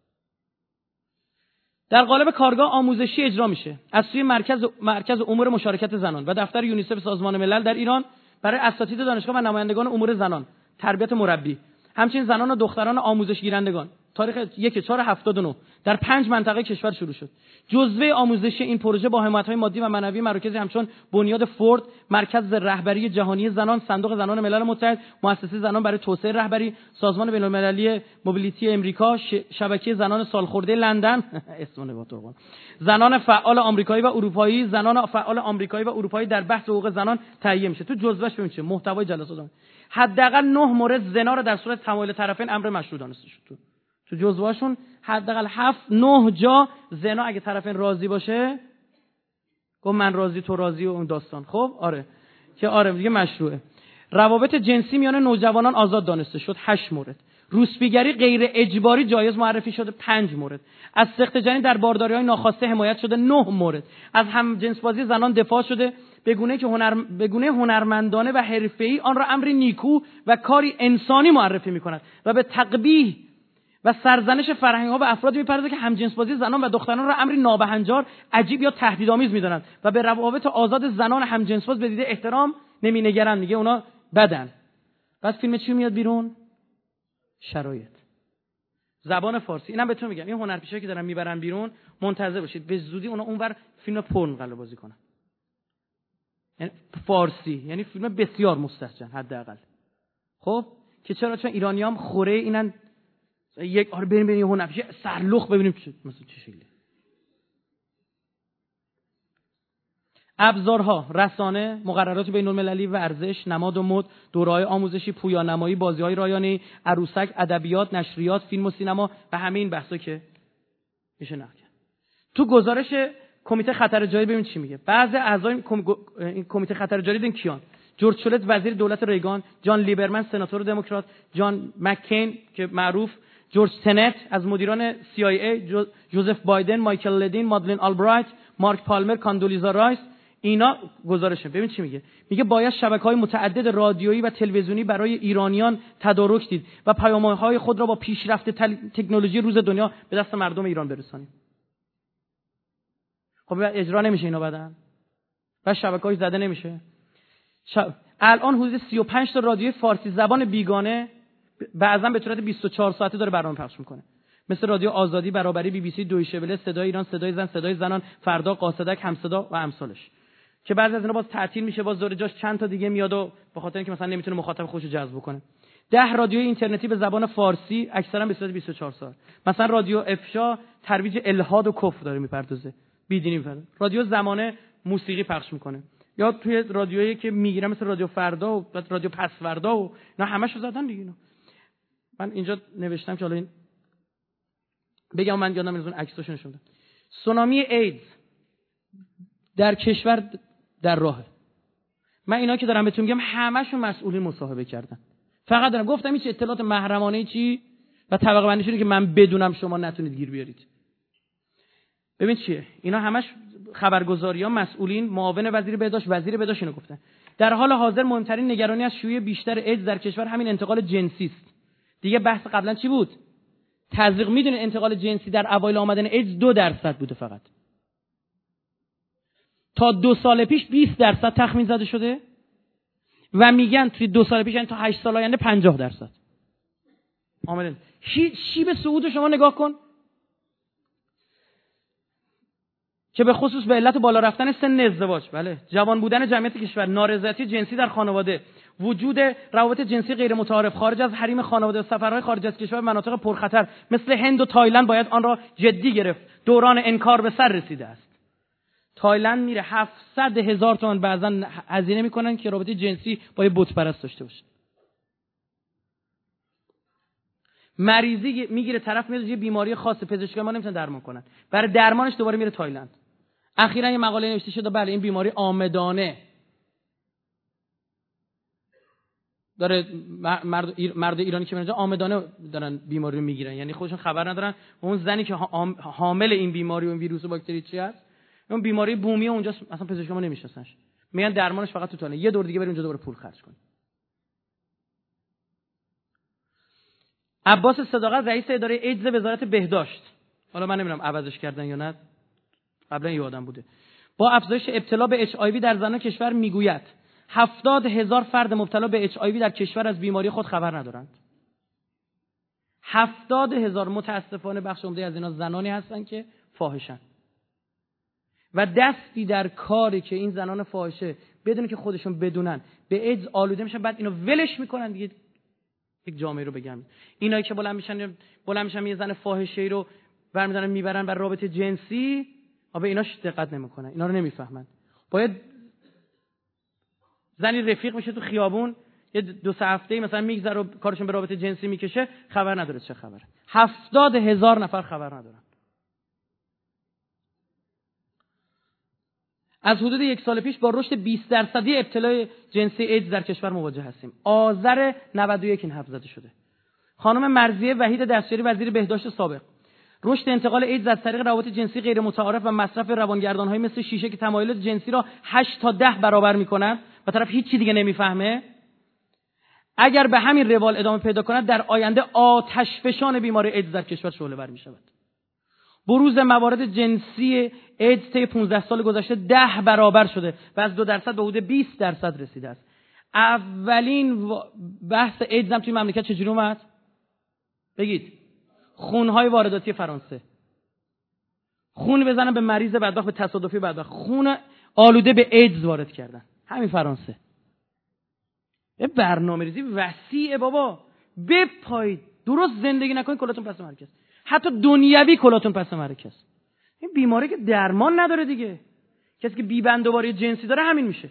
در قالب کارگاه آموزشی اجرا میشه از سوی مرکز امور مشارکت زنان و دفتر یونیسف سازمان ملل در ایران برای اساتید دانشگاه و نمایندگان امور زنان، تربیت مربی، همچنین زنان و دختران آموزش گیرندگان. تاریخ 1/4/79 در 5 منطقه کشور شروع شد. جزوه آموزشی این پروژه با حمایت‌های مادی و معنوی مراکزی همچون بنیاد فورد، مرکز رهبری جهانی زنان، صندوق زنان ملل متحد، مؤسسه زنان برای توسعه رهبری، سازمان بین‌المللی موبیلیتی امریکا، شبکه زنان سالخورده لندن، اسم نگاه قربان، زنان فعال آمریکایی و اروپایی، زنان فعال آمریکایی و اروپایی در بحث حقوق زنان تهیه میشه. تو جزوهش ببین چه محتوای جلسات. حداقل 9 مورد زنا رو در صورت تمایل طرفین امر مشروع دانسته شد. تو جزوهاشون حداقل 7-9 جا زنا اگه طرفین راضی باشه، گفت من راضی تو راضی و اون داستان، خب آره که آره دیگه مشروعه. روابط جنسی میان نوجوانان آزاد دانسته شد 8 مورد. روسپیگری غیر اجباری جایز معرفی شده 5 مورد. از سقط جنین در بارداری‌های ناخواسته حمایت شده 9 مورد. از همجنسبازی زنان دفاع شده به گونه هنرمندانه و حرفه‌ای آن را امری نیکو و کاری انسانی معرفی می‌کند و به تقبیح و سرزنش فرهنگ‌ها و افرادی می‌پردازد که همجنسبازی زنان و دختران را امری نابهنجار، عجیب یا تهدیدآمیز می‌دانند و به روابط آزاد زنان همجنسباز به دیده احترام نمی‌نگرند. میگه اونا بدن. بعد فیلم چی میاد بیرون؟ شرایط. زبان فارسی. اینم بهتون میگم این هنرپیشه‌ای که دارن میبرن بیرون منتظر باشید به زودی اونا اونور فیلم پورن قلب بازی کنن. یعنی فارسی، یعنی فیلم بسیار مستهجن حداقل. خب که چرا؟ چون ایرانیام خوره اینن. یک آره بریم یه هنرپیشه سرلخ ببینیم مثلا چه شکلی. ابزارها، رسانه، مقررات بین‌المللی، ورزش، نماد و مد، دوره‌های آموزشی، پویانمایی، بازی‌های رایانه‌ای، عروسک، ادبیات، نشریات، فیلم و سینما و همه این بحثا که میشه نقد کرد. تو گزارش کمیته خطر جاری ببین چی میگه. بعضی اعضای این کمیته خطر جاری دیدن کیان؟ جورج شولت وزیر دولت ریگان، جان لیبرمن سناتور دموکرات، جان مککین که معروف، جورج تنت از مدیران CIA، جوزف بایدن، مایکل لدین، مادلین آلبرایت، مارک پالمر، کاندولیزا رایس. اینا گزارشه. ببین چی میگه. میگه باید شبکه‌های متعدد رادیویی و تلویزیونی برای ایرانیان تدارک دید و پیام‌های خود را با پیشرفت تکنولوژی روز دنیا به دست مردم ایران برسانید. خب اجرا نمیشه اینا بعدن. و شبکه‌های زده نمیشه. الان حدود 35 تا رادیوی فارسی زبان بیگانه بعضا به صورت 24 ساعته داره برنامه پخش میکنه. مثل رادیو آزادی، برابری، BBC، دویچه ونه، صدای ایران، صدای زن، صدای زنان، فردا، قاصدک، همصدا و امثالش. که بعضی از اینا باز تعطیل میشه، باز دور جاش چند تا دیگه میاد و به خاطر اینکه مثلا نمیتونه مخاطب خودش رو جذب کنه. 10 رادیوی اینترنتی به زبان فارسی اکثرا به صورت 24 ساعت. مثلا رادیو افشا ترویج الحاد و کفر داره میپردازه. بیدینی میپردازه. رادیو زمانه موسیقی پخش میکنه. یا توی رادیویی که میگیرم مثل رادیو فردا و رادیو پس فردا و اینا همشو زدن دیگه اینا. من اینجا نوشتم که حالا این بگم، من یادم نمیاد عکساشو نشون بدم. سونامی ایدز در کشور در راهه. من اینا که دارم بهتون میگم همشون مسئولین مصاحبه کردن. فقط دارم گفتم این چه اطلاعات محرمانه چی و طبقه بندی شده که من بدونم شما نتونید گیر بیارید. ببین چیه اینا همش خبرگزاری‌ها، مسئولین، معاون وزیر بهداشت، وزیر بهداشت اینو گفتن. در حال حاضر مهمترین نگرانی از شیوع بیشتر ایدز در کشور همین انتقال جنسی است. دیگه بحث قبلا چی بود؟ تزریق. میدونید انتقال جنسی در اوایل آمدن ایدز 2% بوده فقط. تا 2 سال پیش 20% تخمین زده شده و میگن توی 2 سال پیش یعنی تا 8 سال آینده 50%. آمدن. شیب صعود شما نگاه کن که به خصوص به علت بالا رفتن سن ازدواج، بله، جوان بودن جمعیت کشور، نارضایتی جنسی در خانواده، وجود روابط جنسی غیر متعارف خارج از حریم خانواده و سفرهای خارج از کشور مناطق پرخطر مثل هند و تایلند باید آن را جدی گرفت. دوران انکار به سر رسیده است. تایلند میره 700,000 تومان بعضن هزینه میکنن که رابطه جنسی با یه بت پرست داشته باشه. مریضی میگیره، طرف میاد یه بیماری خاص، پزشکا ما نمیتونن درمان کنن، برای درمانش دوباره میره تایلند. اخیراً یه مقاله نوشته شده بله این بیماری عامدانه داره، مرد ایرانی که میاد عامدانه دارن بیماری رو میگیرن، یعنی خودشون خبر ندارن اون زنی که حامل این بیماری و این ویروس و باکتری چی هست، اون بیماری بومی اونجا اصلا پزشکا ما نمیشناسنش، میگن درمانش فقط تو تایلند، یه دور دیگه بریم اونجا دوباره پول خرج کنیم. عباس صداقت رئیس اداره ایدز وزارت بهداشت، حالا من نمیدونم عوضش کردن یا نه، قبلا یه آدم بوده، با افزایش ابتلا به HIV در زنان کشور میگوید 70,000 فرد مبتلا به HIV در کشور از بیماری خود خبر ندارند. 70,000. متاسفانه بخش عمده از اینا زنانی هستن که فاحشن و دستی در کاری که این زنان فاحشه بدون که خودشون بدونن به ایدز آلوده میشن، بعد اینو ولش میکنن دیگه. یک جامعه رو بگم اینایی که بلند میشن یه زن فاحشه‌ای رو برمی‌دارن میبرن بر رابطه جنسی، به ایناش دقت نمیکنن، اینا رو نمیفهمن. باید زنی رفیق میشه تو خیابون یه 2-3 هفته مثلا میگذره و کارشون به رابطه جنسی میکشه، خبر نداره چه خبره. 70,000 نفر خبر ندارن. از حدود 1 سال پیش با رشد 20% ابتلای جنسی ایدز در کشور مواجه هستیم. آذر 91 این حرف زده شده. خانم مرضیه وحید دستیاری وزیر بهداشت سابق، رشد انتقال ایدز از طریق روابط جنسی غیر متعارف و مصرف روانگردان‌های مثل شیشه که تمایلات جنسی را 8 تا 10 برابر می‌کنند و طرف هیچی دیگه نمی‌فهمه، اگر به همین روال ادامه پیدا کند در آینده آتشفشان بیماری ایدز در کشور شعله‌ور می‌شود. بروز موارد جنسی ایدز طی 15 سال گذشته 10 برابر شده و از 2% به حدود 20% رسیده است. اولین بحث ایدز هم توی مملکت چجوری اومد؟ بگید. خونهای وارداتی فرانسه. خون بزنن به مریض بدبخت، به تصادفی بدبخت، خون آلوده به ایدز وارد کردن. همین فرانسه. یه برنامه‌ریزی وسیعه بابا. بپایید. درست زندگی نکنید کلاتون پس مرکز. حتی دنیوی کلاتون پس مرکز. این بیماری که درمان نداره دیگه. کسی که بی بندوباری جنسی داره همین میشه.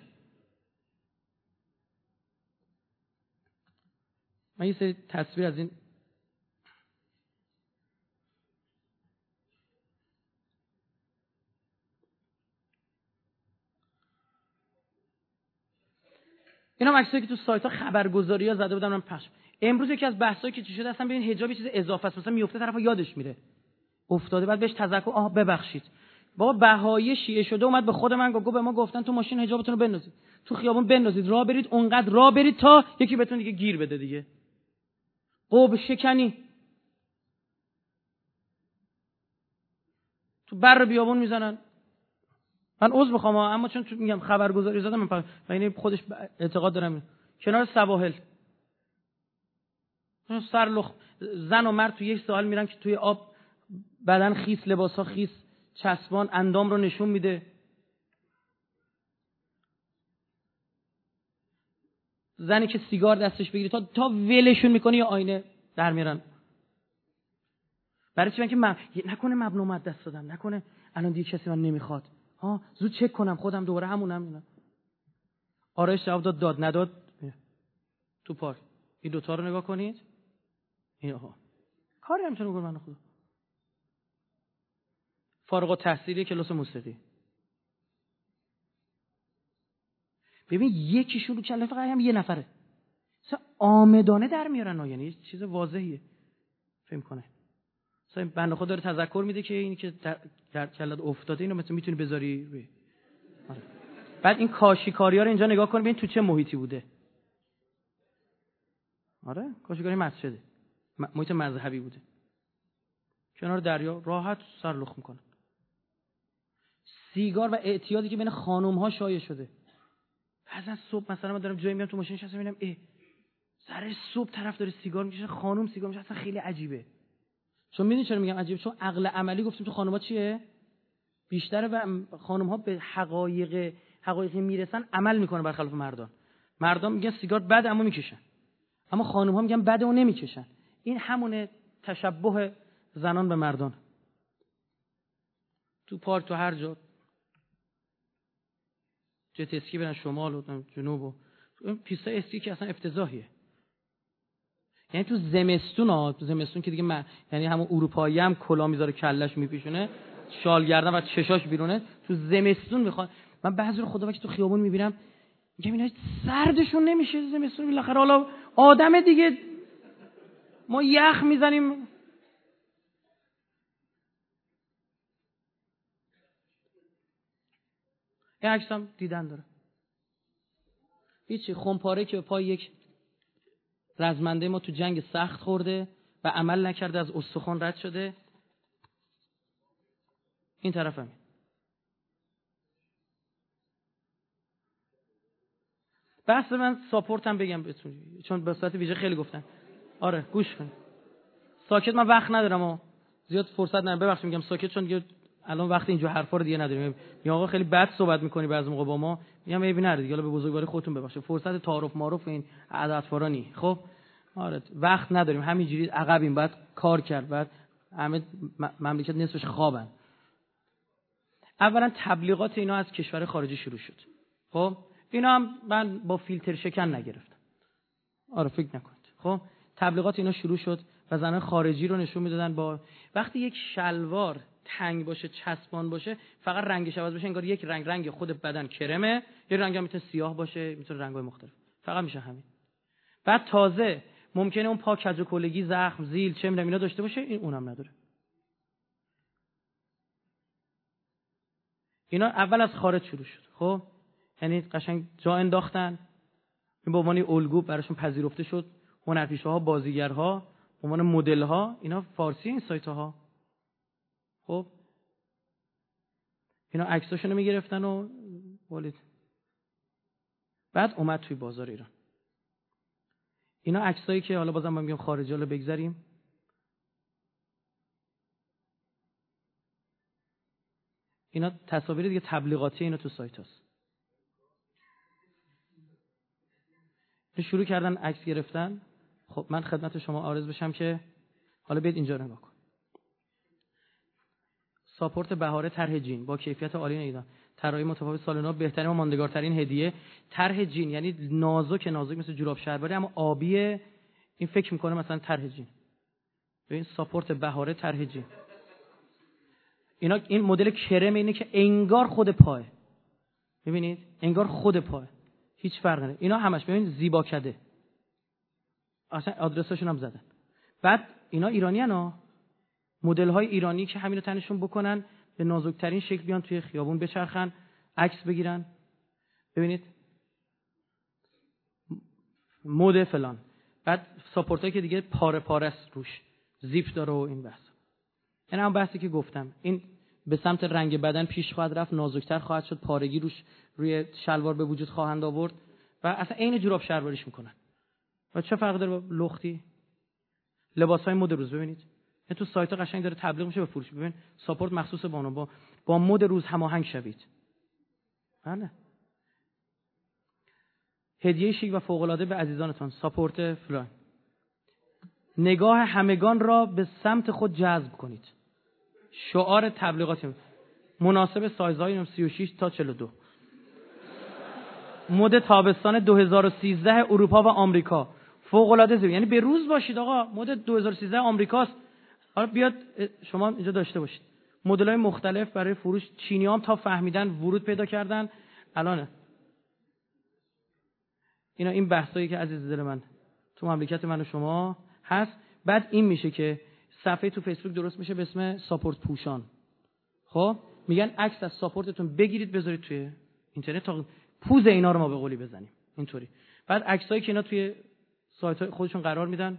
من یه سری تصویر از این اینا عکسایی که تو سایت‌ها خبرگزاری‌ها زده بودن من پخش. امروز یکی از بحثایی که چی شده اصلا ببین حجاب یه چیز اضافه است، مثلا میفته طرفو یادش میره افتاده بعد بهش تذکر ببخشید بابا بهایی شیعه شده اومد به خود من گفت به ما گفتن تو ماشین حجابتون رو بندازید تو خیابون بندازید راه برید اونقدر راه برید تا یکی بهتون دیگه گیر بده دیگه قب شکنی تو بر بیابون میزنن. من عذر میخوام اما چون تو میگم خبرگزاری زدم من یعنی خودش اعتقاد دارم کنار سواحل سرلخ زن و مرد تو یک ساحل میرن که توی آب بدن خیس لباسا خیس چسبان اندام رو نشون میده. زنی که سیگار دستش بگیری تا ولشون میکنه یا آینه در میرن. برای چی؟ من که نکنه مبنا مد دست دادم نکنه الان دیگه کسی من نمیخواد زود چک کنم خودم دوباره همونم. آرایش جواب داد نداد تو پارک این دوتا رو نگاه کنید اینها کاری نمیتونه بکنه. من خدا فارغ التحصیلی کلاس موسیقی ببین یکیشون رو کله فقط هم یه نفره مثلا آمدانه در میارن یعنی چیز واضحیه فهم کنه مثلا بنده خدا داره تذکر میده که اینی که در کلت افتاده اینو مثلا میتونی بذاری روی بعد این کاشیکاری‌ها رو اینجا نگاه کن ببین تو چه محیطی بوده. آره کاشیکاری مسجده محیط مذهبی بوده کنار دریا راحت سرلخ میکنه. سیگار و اعتیادی که بین خانم‌ها شایع شده. بعضن صبح مثلا من دارم جایی میام تو ماشین نشستم میبینم سر صبح طرف داره سیگار میکشه خانم سیگار میکشه اصلا خیلی عجیبه. چون میدونی چرا میگم عجیبه؟ چون عقل عملی گفتیم تو خانم‌ها چیه؟ بیشتره و خانم‌ها به حقایقی میرسن عمل میکنه برخلاف مردان میگن سیگار بده اما میکشن اما خانم‌ها میگن بده و نمیکشن. این همونه تشبه زنان به مردان. تو پارک تو هر جا جت اسکی برن شمال و جنوب و این پیستای اسکی که اصلا افتضاحیه. یعنی تو زمستون که دیگه یعنی همون اروپایی هم کلا میذاره کلش میپیشونه شال گردن و چشاش بیرونه تو زمستون میخواد. من بعضی رو خدا وقتی تو خیابون میبینم میگم اینا سردشون نمیشه زمستون بالاخره حالا آدم دیگه ما یخ میزنیم. این عکسم دیدن داره هیچی خونپاره که به پای یک رزمنده ما تو جنگ سخت خورده و عمل نکرده از استخوان رد شده. این طرف همین بحث من ساپورتم بگم بهتون چون به صورت ویژه خیلی گفتن. آره گوش کن ساکت من وقت ندارم و زیاد فرصت ندارم ببخشید میگم ساکت چون دیگه الان وقت اینجور حرفا رو دیگه نداریم. یا آقا خیلی بد صحبت میکنی بعضی موقع با ما میگم عیبی نداره دیگه به بزرگواری خودتون ببخشید فرصت تعارف معارف این عادت‌وارا نی. خب آره وقت نداریم همینجوری عقبیم بعد کار کرد بعد همه مملکت نصفش خوابن. اولا تبلیغات اینا از کشور خارجی شروع شد. خب اینا هم من با فیلتر شکن نگرفتم. آره فکر نکنید. خب تبلیغات اینا شروع شد و زنان خارجی رو نشون میدادن با وقتی یک شلوار تنگ باشه چسبان باشه فقط رنگش عوض بشه انگار یک رنگ خود بدن کرمه یه رنگ هم میتونه سیاه باشه میتونه رنگ‌های مختلف فقط میشه همین. بعد تازه ممکنه اون پا کج و کلگی زخم زیل چه میدونم اینا داشته باشه این اونم نداره. اینا اول از خارج شروع شد. خب یعنی قشنگ جا انداختن این به عنوان الگو براشون پذیرفته شد. هنرپیشه‌ها بازیگرها به عنوان مدل‌ها اینا فارسی این سایت‌ها. خب اینا عکساشون رو میگرفتن و ولید بعد اومد توی بازار ایران. اینا عکسایی که حالا بازم میگم خارجی حالا بگذاریم. اینا تصاویر دیگه تبلیغاتی اینا تو سایت هست. شروع کردن عکس گرفتن. خب من خدمت شما عرض بشم که حالا بیاید اینجا نگاه کن. ساپورت بهاره طرح جین با کیفیت عالی ایران، طراحی متفاوت سال نو، بهترین و ماندگارترین هدیه. طرح جین یعنی نازک مثل جوراب شلواری اما آبی، این فکر میکنه مثلا طرح جین. ببین ساپورت بهاره طرح جین. اینا این مدل کرم اینه که انگار خود پاه. ببینید انگار خود پاه. هیچ فرقی نمیکنه. اینا همش ببین زیبا کده. اصلا آدرساشون هم زدن. بعد اینا ایرانیانا، مدل های ایرانی که همین رو تنشون بکنن، به نازکترین شکل بیان توی خیابون بچرخن، عکس بگیرن. ببینید مد فلان. بعد ساپورتایی که دیگه پاره پاره است روش، زیپ داره و این بحث. این هم بحثی که گفتم، این به سمت رنگ بدن پیش خواهد رفت، نازکتر خواهد شد، پارگی روش روی شلوار به وجود خواهند آورد و اصلا عین جوراب شلواریش میکنن. و چه فرق داره با لختی؟ لباسای مد روز ببینید، این تو سایت ها قشنگ داره تبلیغ میشه به فروش. ببین ساپورت مخصوص با مد روز هماهنگ شوید. بله. هدیه شیک و فوق العاده به عزیزانتان، ساپورت فلان. نگاه همگان را به سمت خود جذب کنید. شعار تبلیغاتی مناسب سایزهای 36 تا 42. مد تابستان 2013 اروپا و آمریکا. فوق العاده زیبا. یعنی به روز باشید آقا، مد 2013 آمریکاست. حالا بیاد شما اینجا داشته باشید. مدل‌های مختلف برای فروش. چینی‌ها هم تا فهمیدن ورود پیدا کردن. الان این بحثایی که عزیز دل من تو مملکت من و شما هست. بعد این میشه که صفحه تو فیسبوک درست میشه به اسم ساپورت پوشان. خب میگن عکس از ساپورتتون بگیرید بذارید توی اینترنت تا پوز اینا رو ما به قولی بزنیم. اینطوری. بعد عکسایی که اینا توی سایت خودشون قرار میدن،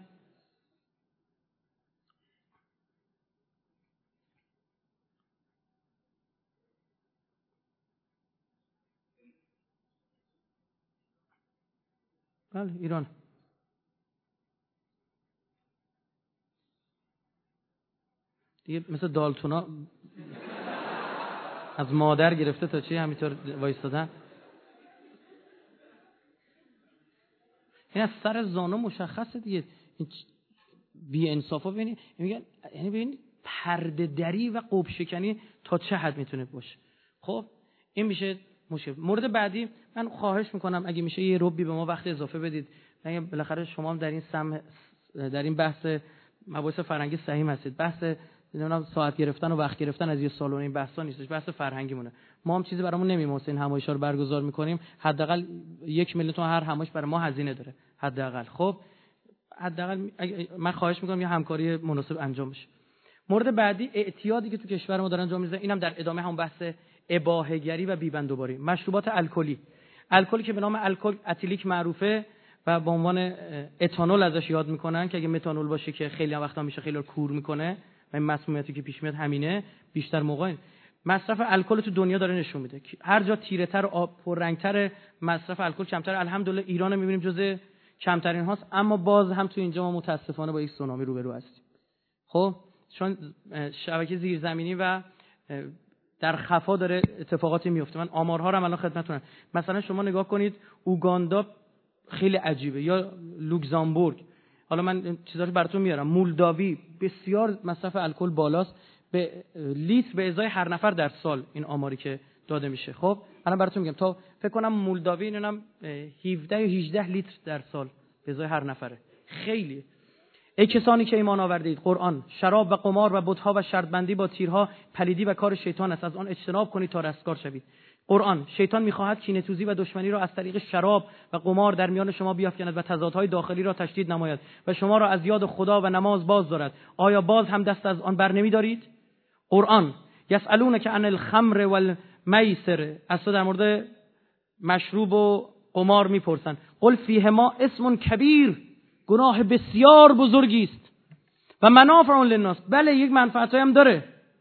بله ایران. دیگه مثل دالتونا از مادر گرفته تا چی همینطور وایستادن. این از سر زانو مشخصه دیگه. این بی انصافا ببینید، میگن یعنی ببین پرده دری و قب شکنی تا چه حد میتونه باشه. خب این میشه مشکل. مورد بعدی من خواهش میکنم اگه میشه یه ربی به ما وقت اضافه بدید. اگه بالاخره شما هم در این بحث مباحث فرهنگی سهیم هستید. بحث نمیدونم ساعت گرفتن و وقت گرفتن از یه سالن این بحثا نیستش، بحث فرهنگی مونه. ما هم چیزی برامون نمیمونه این همایش‌ها رو برگزار می‌کنیم، حداقل 1 میلیون تومان هر همایش برای ما هزینه داره حداقل. خب حداقل من خواهش می‌کنم یه همکاری مناسب انجام بشه. مورد بعدی اعتیادی که تو کشور ما دارن انجام می‌دن، اینم در ادامه همون بحث اباحه‌گری و بی‌بندوباری. مشروبات الکلی که به نام الکل اتیلیک معروفه و به عنوان اتانول ازش یاد می‌کنن که اگه متانول باشه که خیلی وقتا میشه خیلی کور می‌کنه. این مسمومیتی که پیش میاد همینه. بیشتر موقع مصرف الکل تو دنیا داره نشون میده هر جا تیره‌تر و پررنگ‌تر مصرف الکل کمتر. الحمدلله ایران رو می‌بینیم جزء کمترین هاست، اما باز هم تو اینجا ما متاسفانه با یک سونامی روبرو هستیم. خب چون شبکه زیرزمینی و در خفا داره اتفاقاتی میفته. من آمارها رو الان خدمتتونم. مثلا شما نگاه کنید اوگاندا خیلی عجیبه، یا لوکزامبورگ، حالا من چیزاشو براتون میارم، مولداوی بسیار مصرف الکل بالاست، به لیتر به ازای هر نفر در سال این آماری که داده میشه. خب الان براتون میگم تا فکر کنم مولداوی اینم 17 یا 18 لیتر در سال به ازای هر نفره. خیلی. ای کسانی که ایمان آوردید، قرآن، شراب و قمار و بت‌ها و شرط بندی با تیرها پلیدی و کار شیطان است، از آن اجتناب کنید تا رستگار شوید. قرآن، شیطان می‌خواهد کینه‌توزی و دشمنی را از طریق شراب و قمار در میان شما بیافکند و تضادهای داخلی را تشدید نماید و شما را از یاد خدا و نماز باز دارد. آیا باز هم دست از آن بر نمی‌دارید؟ قرآن، یسألونک عن الخمر والمیسر، از تو در مورد مشروب و قمار می‌پرسند. قل فیهما اسم کبیر، گناه بسیار بزرگی است و منافع للناس، بله یک منفعتی هم داره.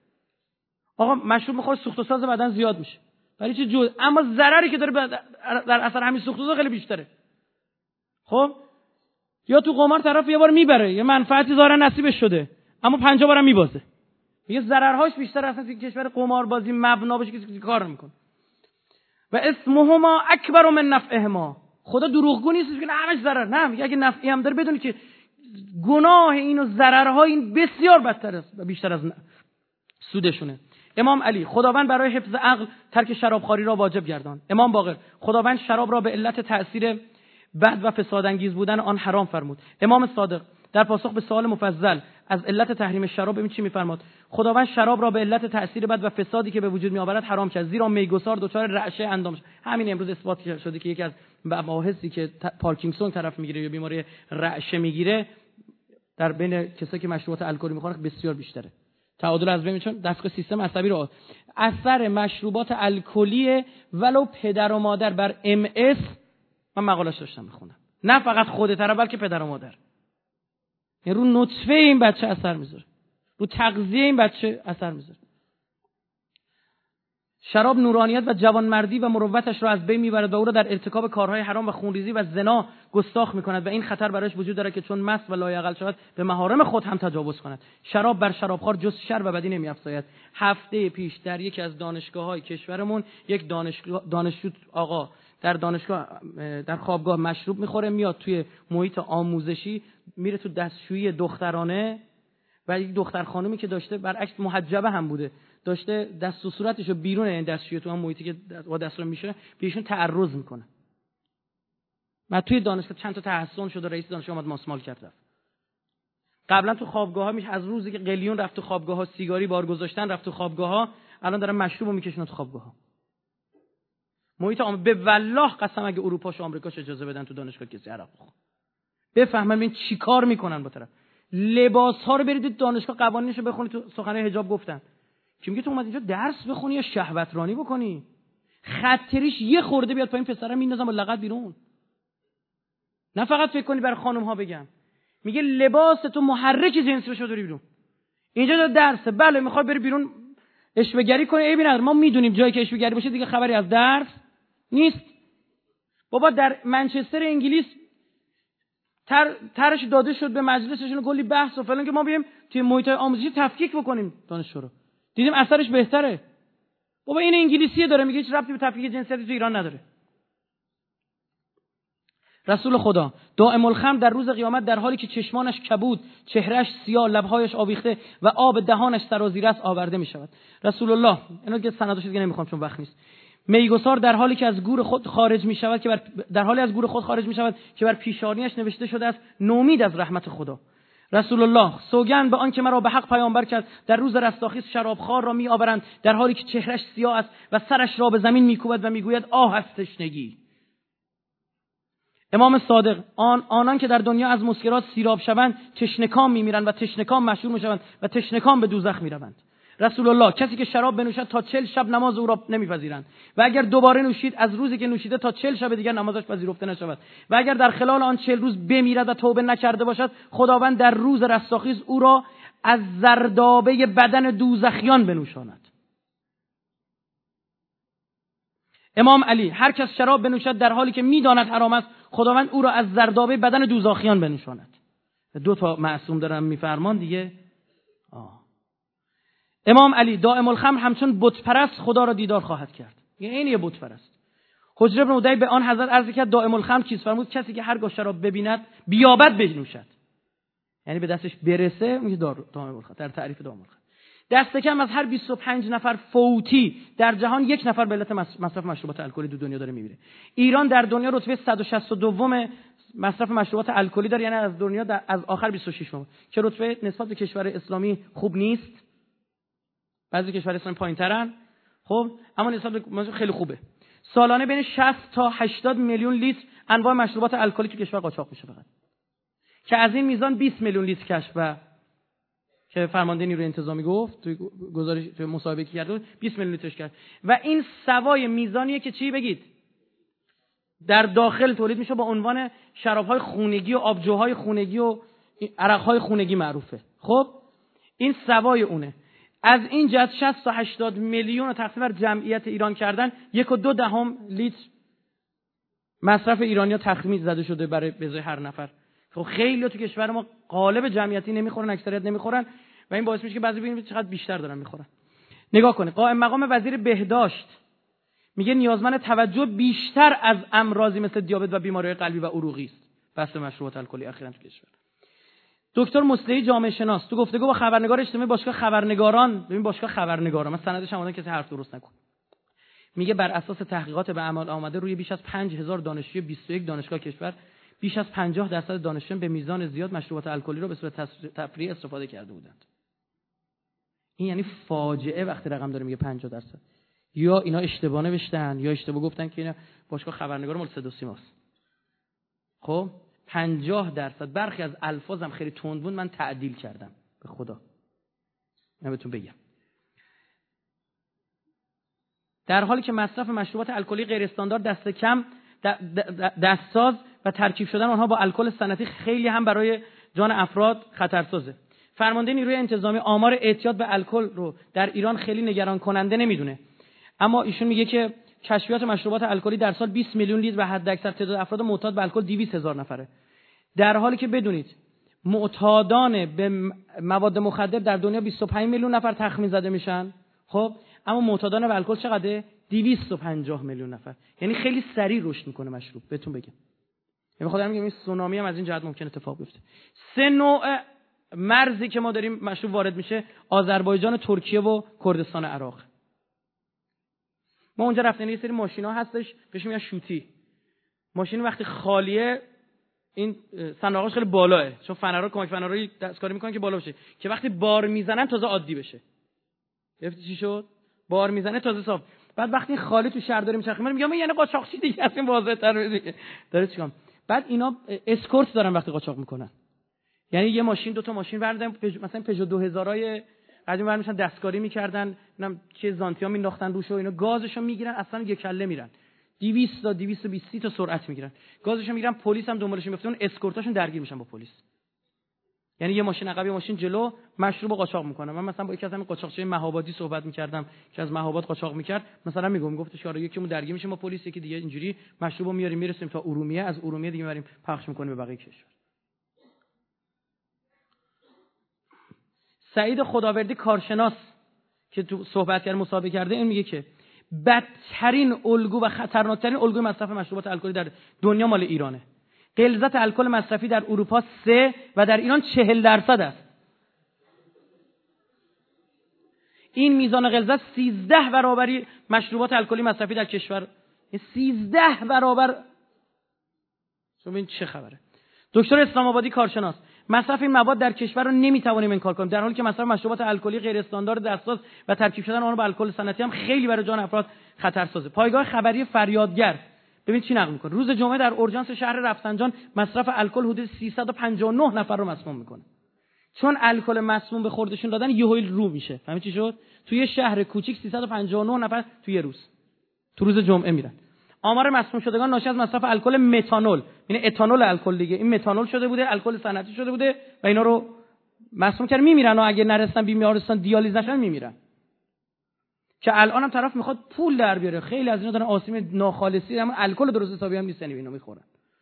آقا مشروب می‌خوره سوخت و ساز بدن زیاد میشه، ولی چه جو، اما ضرری که داره در اثر همین سوخت و ساز خیلی بیشتره. خب یا تو قمار طرف یه بار میبره، یه منفعتی ظاهرا نصیبش شده، اما 50 بارم میبازه. میگه ضررهاش بیشتر اصلا تو کشور قماربازی مبنا باشه کسی کار میکنه. و اسمهما اکبر من نفعهما، خدا دروغگو نیست که همش ضرر، نه میگه اگه نفعی هم داره بدونی که گناه این و ضررها این بسیار بدتر است و بیشتر از سودشونه. امام علی: خداوند برای حفظ عقل ترک شرابخواری را واجب گرداند. امام باقر: خداوند شراب را به علت تأثیر بد و فسادانگیز بودن آن حرام فرمود. امام صادق در پاسخ به سوال مفضل از علت تحریم شراب ببین چی میفرماد: خداوند شراب را به علت تأثیر بد و فسادی که به وجود میآورد حرام کرد، زیرا میگسار دچار رعشه اندام شد. همین امروز اثبات شده که یکی از مباحثی که پارکینسون طرف میگیره یا بیماری رعشه میگیره در بین کسایی که مشروبات الکلی میخورن بسیار بیشتره. تعادل از بین، چون دستگاه سیستم عصبی رو اثر مشروبات الکلی ولو پدر و مادر بر ام اس، من مقاله‌اش داشتم میخونم، نه فقط خود طرف بلکه پدر و مادر، یعنی رو نطفه این بچه اثر میذاره، رو تغذیه این بچه اثر میذاره. شراب نورانیت و جوانمردی و مروتش را از بین میبرد و او را در ارتکاب کارهای حرام و خونریزی و زنا گستاخ میکند و این خطر برایش وجود دارد که چون مست و لایعقل شود به محارم خود هم تجاوز کند. شراب بر شرابخوار جز شر و بدی نمیافزاید. هفته پیش در یکی از دانشگاه‌های کشورمون یک دانشجو آقا در دانشگاه در خوابگاه مشروب میخوره، میاد توی محیط آموزشی، میره تو دستشویی دخترانه و یک دختر خانومی که داشته برعکس محجبه هم بوده، داشته دست و صورتشو بیرون این دستشویی تو هم محیطی که با دستش میشه بهشون تعرض میکنه. من توی دانشگاه چند تا تحسن شده، رئیس دانشگاه اومد ماسمال کرد. قبلا تو خوابگاه‌ها میشه از روزی که قلیون رفت تو خوابگاه‌ها، سیگاری بار گذاشتن رفت تو خوابگاه‌ها، الان دارن مشروبو میکشونن تو خوابگاه‌ها. محیط به والله قسم اگه اروپاش و آمریکاش اجازه بدن تو دانشگاه کسی عرق بخوره، بفهمن این چیکار میکنن با طرف. لباس‌ها رو برید دانشگاه قوانینشو بخونید، تو سخنرانی حجاب گفتن که میگه تو اومد اینجا درس بخونی یا شهوت رانی بکنی، خطریش یه خورده بیاد پایین پسرا میندازن با لغت بیرون. نه فقط فکر کنی برای خانم‌ها بگم، میگه لباس تو محرک جنسی بشه بری بیرون. اینجا داره درسه، بله میخوای بری بیرون اشوه‌گری کنی، عیبی نداره، ما میدونیم جایی که اشوه‌گری باشه دیگه خبری از درس نیست. بابا در منچستر انگلیس ترش داده شد به مجلسشون، کلی بحث و فلان که ما بیایم توی محیط آموزشی تفکیک بکنیم دانشجو رو، دیدیم اثرش بهتره. بابا این انگلیسیه داره میگه هیچ ربطی به تفکیک جنسیتی تو ایران نداره. رسول خدا دائم الخمر در روز قیامت در حالی که چشمانش کبود، چهرهش سیاه، لبهایش آویخته و آب دهانش سرازیر است آورده می شود. رسول الله، اینو که سندش دیگه نمیخوام چون وقت نیست. میگسار در حالی که از گور خود خارج می شود که بر پیشانیش نوشته شده است نومید از رحمت خدا. رسول الله سوگند به آن که مرا به حق پیامبر کرد در روز رستاخیز شرابخوار را می آورند در حالی که چهرهش سیاه است و سرش را به زمین میکوبد و میگوید آه از تشنگی. امام صادق آنان که در دنیا از مسکرات سیراب شوند تشنکام میمیرند و تشنکام مشهور میشوند و تشنکام به دوزخ میروند. رسول الله کسی که شراب بنوشد تا 40 شب نماز او را نمیپذیرند و اگر دوباره نوشید از روزی که نوشیده تا 40 شب دیگر نمازش پذیرفته نشود و اگر در خلال آن 40 روز بمیرد و توبه نکرده باشد خداوند در روز رستاخیز او را از زردابه بدن دوزخیان بنوشاند. امام علی هر کس شراب بنوشد در حالی که میداند حرام است خداوند او را از زردابه بدن دوزخیان بنوشاند. دو تا معصوم دارن میفرمان دیگه. امام علی دائم الخمر همچون بت پرست خدا را دیدار خواهد کرد. این یه بت پرست. حجر ابن عدی به آن حضرت عرض کرد دائم الخمر چیز فرمود؟ کسی که هرگاه شراب ببیند بیابد بنوشد، یعنی به دستش برسه میگه دائم الخمر. در تعریف دائم الخمر دست کم از هر 25 نفر فوتی در جهان یک نفر به علت مصرف مشروبات الکلی تو دنیا داره میمیره. ایران در دنیا رتبه 162 مصرف مشروبات الکلی داره، یعنی از دنیا از آخر 26 که رتبه نسبت به کشور اسلامی خوب نیست. بعضی کشور اسلامی پایین‌ترن خب، اما نسبت به خیلی خوبه. سالانه بین 60 تا 80 میلیون لیتر انواع مشروبات الکلی تو کشور قاچاق میشه فقط، که از این میزان 20 میلیون لیتر کشف و که فرمانده نیروی انتظامی گفت توی گزارش توی مصاحبه که کرد 20 میلیون لیترش کرد و این سوای میزانیه که چی بگید در داخل تولید میشه با عنوان شراب‌های خونگی و آبجوهای خونگی و عرق‌های خونگی معروفه. خب این سوای اونه. از این جهت 60 تا 80 میلیون رو تقسیم بر جمعیت ایران کردن 1.2 لیتر مصرف ایرانی‌ها تخمین زده شده برای بزای هر نفر. خب خیلی تو کشور ما غالب جمعیتی نمیخورن، اکثریت نمیخورن و این باعث میشه که بعضی ببینید چقدر بیشتر دارن میخورن. نگاه کنید قائم مقام وزیر بهداشت میگه نیازمند توجه بیشتر از امراضی مثل دیابت و بیماری‌های قلبی و عروقی است. بحث مشروبات الکلی اخیراً تو کشور. دکتر مصلحی جامعه شناس تو گفتگو با خبرنگار اجتماعی باشگاه خبرنگاران، ببین باشگاه خبرنگاران، من سندش هم کسی حرف درست نکن، میگه بر اساس تحقیقات به عمل آمده روی بیش از 5000 دانشجوی 21 دانشگاه کشور بیش از 50% دانشجویان به میزان زیاد مشروبات الکلی را به صورت تفریحی استفاده کرده بودند. این یعنی فاجعه وقتی رقم داره میگه 50%. یا اینا اشتباه نوشتن یا اشتباه گفتن که اینا باشگاه خبرنگار مال صدا و سیماست. خب 50% برخی از الفاظم خیلی تند بود، من تعدیل کردم به خدا. من بهتون بگم در حالی که مصرف مشروبات الکلی غیر استاندارد دست کم دستساز و ترکیب شدن آنها با الکل سنتی خیلی هم برای جان افراد خطرسازه. فرمانده نیروی انتظامی آمار اعتیاد به الکل رو در ایران خیلی نگران کننده نمیدونه، اما ایشون میگه که کشفیات مشروبات الکلی در سال 20 میلیون لیتر و حداکثر تعداد افراد معتاد به الکل 200,000 نفره. در حالی که بدونید معتادان به مواد مخدر در دنیا 25 میلیون نفر تخمین زده میشن، خب اما معتادان به الکل چقدره؟ 250 میلیون نفر. یعنی خیلی سریع رشد میکنه مشروب. بهتون بگم یعنی خودم میگم این سونامی هم از این جهت ممکن اتفاق بیفته. 3 نوع مرزی که ما داریم مشروب وارد میشه، آذربایجان، ترکیه و کردستان عراق. ما اونجا رفتیم یه سری ماشینا هستش بهش میگن شوتی. ماشین وقتی خالیه این صندوقش خیلی بالاه، چون فنرها کمک فنرهایی دستکاری میکنن که بالا بشه که وقتی بار میزنن تازه عادی بشه. گرفتی چی شد؟ بار میزنه تازه صاف. بعد وقتی خالی تو شهر داریم چرخ میگم یعنی قاچاقچی دیگه، اصلا واضح تر دیگه داره چیکار. بعد اینا اسکورت دارن وقتی قاچاق میکنن، یعنی یه ماشین دو تا ماشین بردن مثلا پژو 2000 های قدیم برمیشن دستکاری میکردن، اینم چه زانتیا مینداختن روش و اینا گازشو میگیرن، اصلا یک کله میرن 200 تا 220 تا سرعت میگیرن، گازشو میگیرن، پلیس هم دنبالش میفته، اون اسکورتاشون درگیر میشن با پلیس. یعنی یه ماشین عقب یه ماشین جلو مشروب قاچاق میکنه. من مثلا با یکی از همین قاچاقچی مهابادی صحبت میکردم که از مهاباد قاچاق میکرد، مثلا میگفتش آره یکیمون درگیر میشه با پلیس، یکی دیگه اینجوری مشروبو میاریم میرسیم تا ارومیه، از ارومیه دیگه میبریم پخش میکنیم به بقیه کشور. سعید خداوردی کارشناس که تو صحبت کرد مسابقه کرده، این میگه که بدترین الگو و خطرناکترین الگوی مصرف مشروبات الکلی در دنیا مال ایرانه. غلظت الکل مصرفی در اروپا 3 و در ایران 40% است. این میزان غلظت 13 برابری مشروبات الکلی مصرفی در کشور، 13 برابر. شما ببین چه خبره. دکتر اسلام آبادی کارشناس، مصرف این مواد در کشور رو نمیتوانیم انکار کنیم، در حالی که مصرف مشروبات الکلی غیر استاندارد دستساز و ترکیب شدن آنها با الکل سنتی هم خیلی برای جان افراد خطرسازه. پایگاه خبری فریادگر ببین چی نقل میکنه. روز جمعه در اورژانس شهر رفسنجان مصرف الکل حدود 359 نفر رو مسموم میکنه. چون الکل مسموم به خوردشون دادن یهویی رو میشه. فهمی چی شد؟ توی شهر کوچیک 359 نفر توی روز تو روز جمعه میرن. آمار مسموم شدگان ناشی از مصرف الکل متانول، یعنی اتانول الکل دیگه، این متانول شده بوده، الکل صنعتی شده بوده و اینا رو مسموم کرد، میمیرن و اگه نرسن بیمارستان دیالیز نشن میمیرن. که الان هم طرف میخواد پول در بیاره، خیلی از اینا دارن آسیم ناخالصی هم الکل درست حسابی هم نیستن اینو میخورن.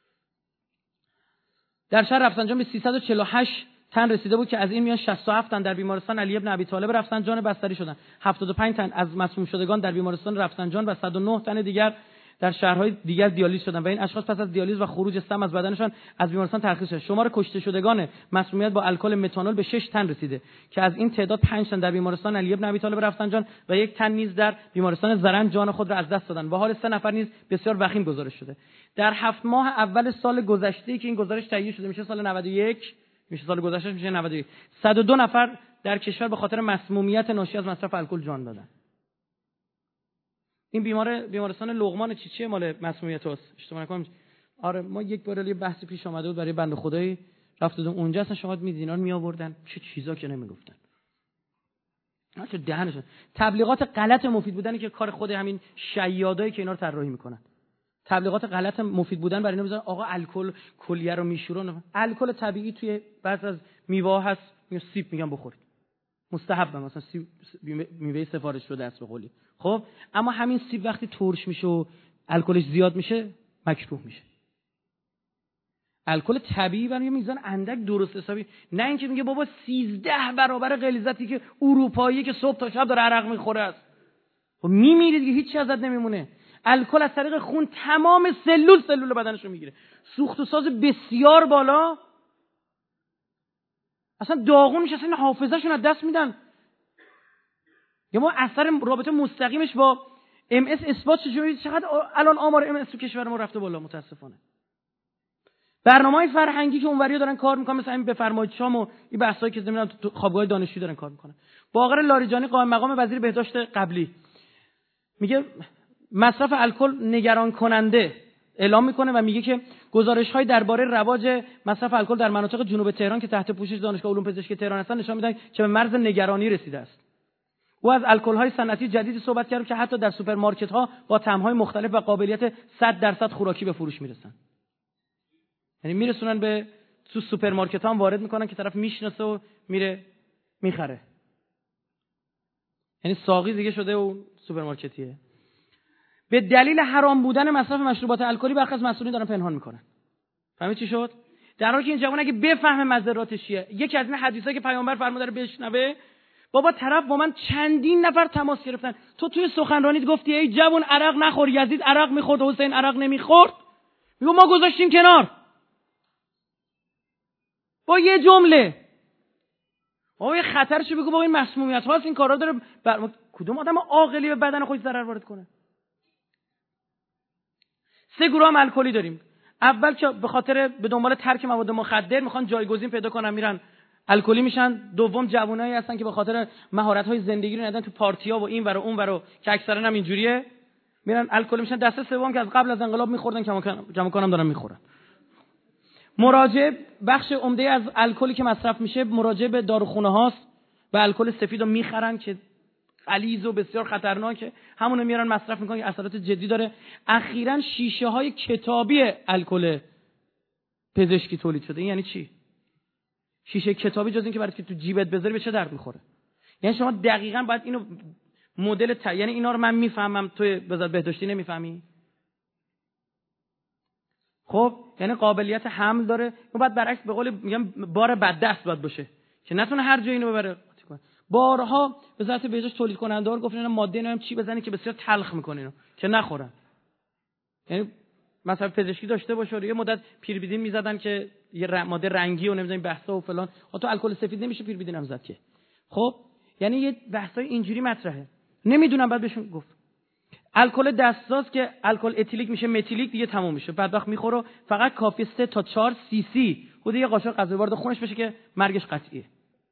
در شهر رفسنجان به 348 تن رسیده بود که از این میان 67 تن در بیمارستان علی ابن ابی طالب رفسنجان بستری شدند. 75 تن از مسموم شدگان در بیمارستان رفسنجان و 109 تن دیگر در شهرهای دیگر دیالیز شدند و این اشخاص پس از دیالیز و خروج سم از بدنشان از بیمارستان ترخیص شد. شمار کشته شدگان مسمومیت با الکل متانول به 6 تن رسیده که از این تعداد 5 تن در بیمارستان علی ابن ابی طالب رفسنجان و 1 تن نیز در بیمارستان زرند جان خود را از دست دادند و حال 3 نفر نیز بسیار وخیم گزارش شده. در 7 ماه اول سال گذشته که این گزارش تهیه شده میشه سال 91، میشه سال گذشته میشه 91، 102 نفر در کشور به خاطر مسمومیت ناشی از مصرف الکل جان دادن. این بیمارستان لقمان چیچه مال مسمومیت است. اشتباه نکنم. آره ما یک بار یه بحثی پیش اومده بود برای بنده خدایی رفتم اونجا، اصلا شما میدین اینا رو می آوردن چه چیزا که نمیگفتن. چه دهنشون. تبلیغات غلط مفید بودن که کار خود همین شیادایی که اینا رو طراحی میکنن. تبلیغات غلط مفید بودن برای اینا میذارن آقا الکل کلیه رو میشورن. الکل طبیعی توی بعضی از میوه هست، سیب میگن بخورید. مستحب، مثلا سیب میوه سفارش شده است به قولی. خب اما همین سیب وقتی ترش میشه و الکلش زیاد میشه مکروه میشه. الکل طبیعی برای میزان اندک درست حسابی، نه اینکه میگه بابا 13 برابر غلیظتی که اروپایی که صبح تا شب داره عرق میخوره است. خب میمیری دیگه، هیچ چیز ازت نمیمونه. الکل از طریق خون تمام سلول بدنشو میگیره. سوخت و ساز بسیار بالا اصلا داغون میشه، اصلا حافظه‌شون از دست میدن. یا ما اثر رابطه مستقیمش با MS اثبات شده. چقدر الان آمار MS تو کشور ما رفته بالا متاسفانه. برنامه‌های فرهنگی که اونوریا دارن کار میکنن، مثلا این بفرمایید شام و این بحثایی که نمیدونم تو خوابگاه دانشجویی دارن کار میکنن. باقر لاریجانی قائم مقام وزیر بهداشت قبلی میگه مصرف الکل نگران کننده اعلام میکنه و میگه که گزارش‌های درباره رواج مصرف الکل در مناطق جنوب تهران که تحت پوشش دانشگاه علوم پزشکی تهران هستن نشان میدن که به مرز نگرانی رسیده است. او از الکل‌های صنعتی جدیدی صحبت کرد که حتی در سوپرمارکت‌ها با طعم‌های مختلف و قابلیت 100% خوراکی به فروش میرسن. یعنی میرسونن به تو سوپرمارکت‌ها هم وارد میکنن که طرف میشناسه و میره میخره. یعنی ساقی دیگه شده و سوپرمارکتیه. به دلیل حرام بودن مصرف مشروبات الکلی برخی از مسئولین دارن پنهان میکنن. فهمید چی شد؟ در حالی که این جوان اگه بفهمه مضراتش چیه، یکی از این حدیثایی که پیامبر فرموده رو بشنوه، بابا طرف با من چندین نفر تماس گرفتن، تو توی سخنرانیت گفتی ای جوان عرق نخور، یزید عرق میخورد، حسین عرق نمیخورد. میگم ما گذاشتیم کنار. با یه جمله بابا یه خطرشو بگو، با این مسمومیت ها هست، این کارا داره کدوم آدم عاقلی به بدن خودش ضرر وارد کنه؟ 3 گروه هم الکلی داریم. اول که به خاطر به دنبال ترک مواد مخدر میخوان جایگزین پیدا کنن میرن الکلی میشن. دوم جوانایی هستن که به خاطر مهارت‌های زندگی رو ندن تو پارتی‌ها و این ور و اون ور که اکثرا هم اینجوریه، میرن الکلی میشن. دسته سوم که از قبل از انقلاب میخوردن کماکان هم دارن میخورن. مراجع بخش عمده از الکلی که مصرف میشه مراجع به داروخونه هاست و الکل سفید رو میخرن که غلیظ و بسیار خطرناکه، همونو میارن مصرف میکنن که اثرات جدی داره. اخیراً شیشه های کتابی الکل پزشکی تولید شده. این یعنی چی؟ شیشه کتابی جز این که برای که تو جیبت بذاری به چه درد میخوره؟ یعنی شما دقیقاً باید اینو مدل یعنی اینا رو من میفهمم، توی وزارت بهداشتی نمیفهمی؟ خب یعنی قابلیت حمل داره، اون بعد برعکس به قول میگم بار بد دست باید باشه که نتونه هر جایی اینو ببره. بارها وزارت بهداشت تولید کننده‌ها گفتن اینا ماده اینا هم چی بزنی که بسیار تلخ میکنه اینو که نخورن. یعنی مثلا پزشکی داشته باشه، یه مدت پیربیدین میزدن که یه ماده رنگی و نمیدونم بحثا و فلان، تو الکل سفید نمیشه پیربیدین هم زد که. خب یعنی یه بحثای اینجوری مطرحه. نمیدونم بعد بهشون گفت الکل دستساز که الکل اتیلیک میشه متیلیک، دیگه تموم میشه، بدبخت میخوره. فقط کافی 3 تا 4 سی سی حدود یه قاشق غذا وارد خونش بشه که مرگش قطعیه.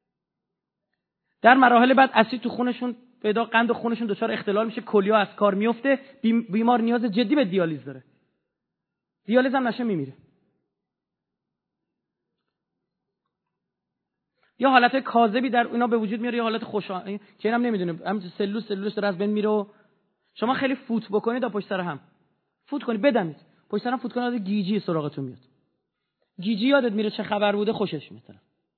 در مراحل بعد اسید تو خونشون پیدا، قند خونشون دچار اختلال میشه، کلیه از کار میفته، بیمار نیاز جدی به دیالیز داره. دیالیز هم نشه میمیره. یا حالت کاذبی در اینا به وجود میاره، یا حالت خوشحال که اینم نمیدونه، همین سلولش داره از بین میره. شما خیلی فوت بکنید تا پشت سر هم فوت کنید، بدمید پشت سر هم فوت کنید، گیجی سراغتون میاد. گیجی یادت میره چه خبر بوده، خوشش میاد.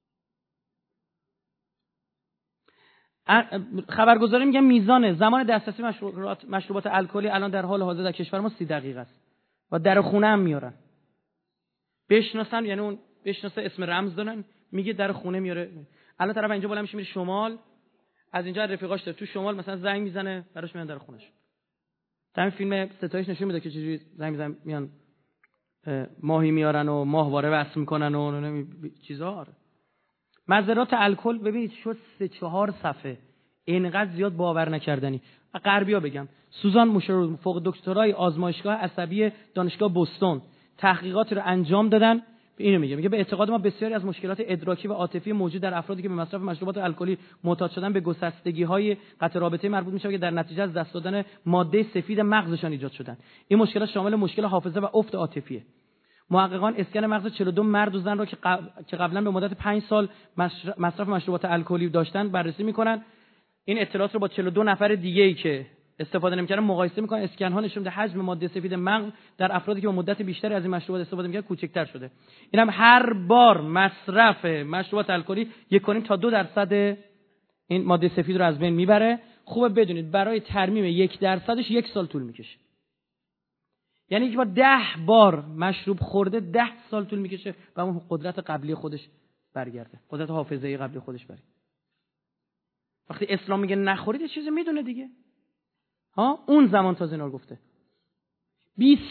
خبرگزاری میگه میزان زمان دسترسی مشروبات الکلی الان در حال حاضر در کشور ما 30 دقیقه است و در خونه هم میارن بشناسن، یعنی اون بشناسه اسم رمز دارن، میگه در خونه میاره. الان طرف اینجا بالا میره شمال، از اینجا رفیقاش داره تو شمال مثلا زنگ میزنه براش، میان در خونش. همین فیلم ستایش نشون میده که چجوری زنگ میزنن میان ماهی میارن و ماهواره وصل میکنن و چیزا. مضرات الکل ببینید شد 3-4 صفحه، اینقدر زیاد باور نکردنی. غربیا بگم سوزان موشرو فوق دکترای آزمایشگاه عصبی دانشگاه بوستون تحقیقاتی رو انجام دادن. اینو میگه به اعتقاد ما بسیاری از مشکلات ادراکی و عاطفی موجود در افرادی که به مصرف مشروبات الکلی معتاد شدن به گسستگی‌های قطع رابطه مربوط میشه که در نتیجه از دست دادن ماده سفید مغزشان ایجاد شدن. این مشکلات شامل مشکل حافظه و افت عاطفیه. محققان اسکن مغز 42 مرد و زن را که قبلا به مدت 5 سال مصرف مشروبات الکلی داشتن بررسی میکنن. این اطلاعات رو با 42 نفر دیگه‌ای که استفاده نمی‌کردن مقایسه میکنن. اسکن ها نشون میده حجم ماده سفید مغز در افرادی که با مدت بیشتری از این مشروبات استفاده می‌کردن کوچکتر شده. اینم هر بار مصرف مشروبات الکلی 1.5 تا 2% این ماده سفید رو از بین میبره. خوبه بدونید برای ترمیم 1%ش 1 سال طول میکشه. یعنی که با 10 بار مشروب خورده 10 سال طول میکشه و اون قدرت قبلی خودش برگرده، قدرت حافظه‌ای قبلی خودش برگرده. وقتی اسلام میگه نخورید یه چیزی میدونه دیگه. اون زمان تازه اینا رو گفته.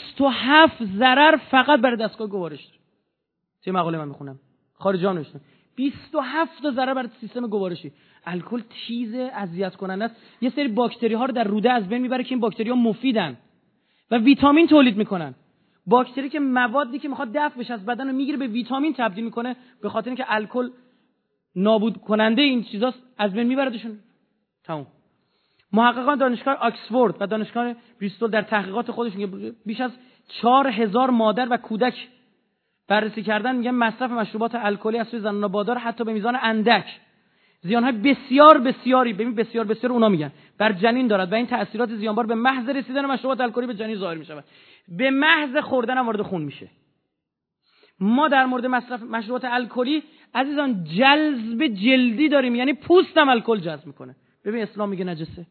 27 ضرر فقط برای دستگاه گوارش داره. چه مقاله من میخونم خارجان نوشتن 27 تا ضرر برای سیستم گوارشی. الکل تیز، اذیت کننده است. یه سری باکتری ها رو در روده از بین میبره که این باکتری ها مفیدن و ویتامین تولید میکنن. باکتری که موادی که میخواد دفع بشه از بدن رو میگیره به ویتامین تبدیل میکنه، به خاطر اینکه الکل نابود کننده این چیزاست از بین میبردشون. تمام. محققان دانشگاه آکسفورد و دانشگاه بریستول در تحقیقات خودشون بیش از 4000 مادر و کودک بررسی کردن، میگن مصرف مشروبات الکلی از سوی زنان نابادار حتی به میزان اندک زیانهای بسیار بسیاری، ببین بسیار بسیار اونا میگن، بر جنین دارد و این تأثیرات زیانبار به محض رسیدن مشروبات الکلی به جنین ظاهر میشود. به محض خوردن هم وارد خون میشه. ما در مورد مصرف مشروبات الکلی عزیزان جذب جلدی داریم، یعنی پوستم الکل جذب میکنه. ببین اسلام میگه نجسه.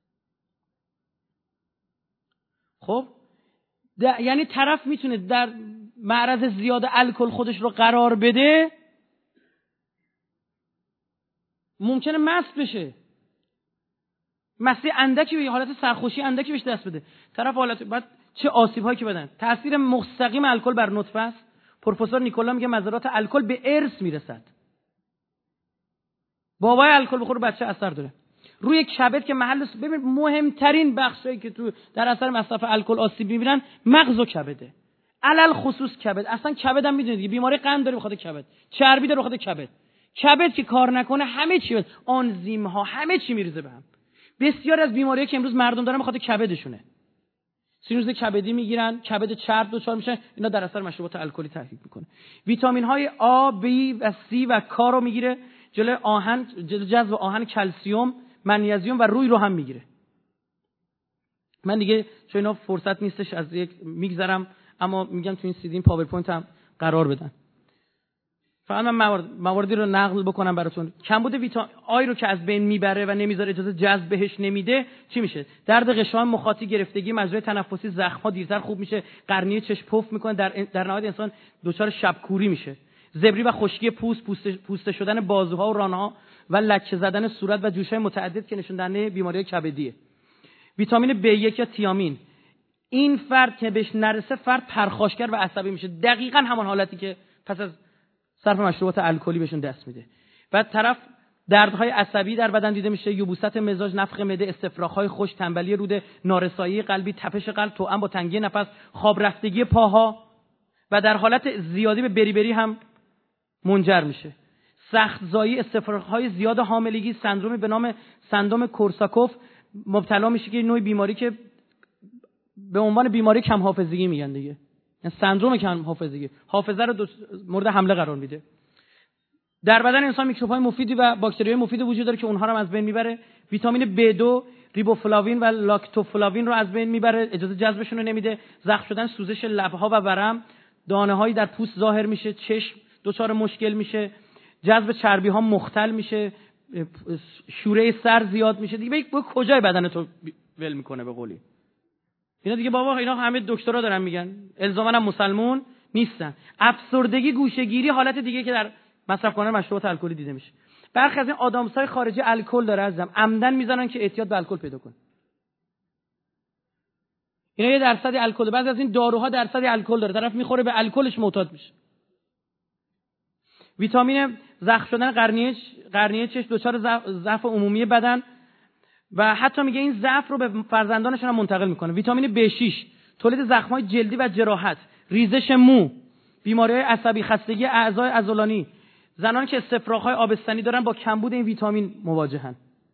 خب یعنی طرف میتونه در معرض زیاد الکل خودش رو قرار بده، ممکنه مست بشه، مستی اندکی به حالت سرخوشی اندکی بهش دست بده، طرف حالت بعد چه آسیب‌هایی که بدن. تأثیر مستقیم الکل بر نطفه است. پروفسور نیکولا میگه مضرات الکل به ارث میرسد. بابای الکل بخوره بچه اثر داره. روی کبد که محل ببین مهمترین بخشی که تو در اثر مصرف الکل آسیب میبینن مغز و کبده. علل خصوص کبد. اصلا کبد هم میدونید دیگه، بیماری قند داره بخاطر کبد، چربی داره بخاطر کبد. کبد که کار نکنه همه چی، آنزیم ها همه چی میریزه به هم. بسیار از بیماریایی که امروز مردم دارن بخاطر کبدشونه. سینوز کبدی میگیرن، کبد چرب دچار میشن، اینا در اثر مشروبات الکلی تحریک میکنه. ویتامین های آ، بی و سی و کا رو میگیره، جلوی آهن، جذب آهن، کلسیم، منیزیم و روی رو هم میگیره. من دیگه چون اینا فرصت نیستش از یک میگذرم، اما میگم تو این سی دی پاورپوینت هم قرار بدن. فقط من مواردی رو نقل بکنم براتون. کمبود ویتامین آی رو که از بین میبره و نمیذاره اجازه جذب بهش نمیده، چی میشه؟ درد قشام، مخاطی، گرفتگی مجرای تنفسی، زخم‌ها دیرتر خوب میشه، قرنیه چشم پف میکنه، در نهایت انسان دچار شبکوری میشه. زبری و خشکی پوسته شدن بازوها و رانها و لکه زدن صورت و جوش‌های متعدد که نشون دهنده بیماری کبدیه. ویتامین B1 یا تیامین، این فرد که بهش نرسه فرد پرخاشگر و عصبی میشه، دقیقاً همان حالتی که پس از صرف مشروبات الکلی بهشون دست میده. و طرف دردهای عصبی در بدن دیده میشه، یبوست مزاج، نفخ معده، استفراغ‌های خشک، تنبلی روده، نارسایی قلبی، تپش قلب، توأم با تنگی نفس، خواب رفتگی پاها و در حالت زیادی به بری هم منجر میشه. سخت زایی، استفراغ‌های زیاد حاملگی، سندرومی به نام سندروم کورساکوف مبتلا میشه که نوع بیماری که به عنوان بیماری کم حافظگی میگن دیگه، یعنی سندروم کم حافظگی، حافظه رو مورد حمله قرار میده. در بدن انسان میکروب‌های مفیدی و باکتری‌های مفیدی وجود داره که اونها رو هم از بین میبره. ویتامین B2، ریبوفلاوین و لاکتوفلاوین رو از بین میبره، اجازه جذبشون رو نمیده. زخم شدن، سوزش لب‌ها و ورم، دانه‌هایی در پوست ظاهر میشه، چشم دچار مشکل میشه، جذب چربی‌ها مختل میشه، شوره سر زیاد میشه. دیگه به کجای بدن تو ول میکنه به قولی؟ اینا دیگه بابا اینا همه دکترا دارن میگن، الزاماً هم مسلمون نیستن. افسردگی، گوشه‌گیری، حالت دیگه که در مصرف کنن مشروبات الکلی دیده میشه. برخی از این آدامسای خارجی الکل داره عزیزم، عمدن میزنن که اعتیاد به الکل پیدا کنه. اینا یه درصدی الکل، بعضی از این داروها درصدی الکل داره، طرف میخوره به الکلش معتاد میشه. ویتامین زخم شدن قرنیه چشم، دچار ضعف عمومی بدن و حتی میگه این ضعف رو به فرزندانشون هم منتقل میکنه. ویتامین B6 تولید زخم‌های جلدی و جراحت، ریزش مو، بیماری‌های عصبی، خستگی اعضای عضلانی. زنانی که استفراغ‌های آبستنی دارن با کمبود این ویتامین مواجهن.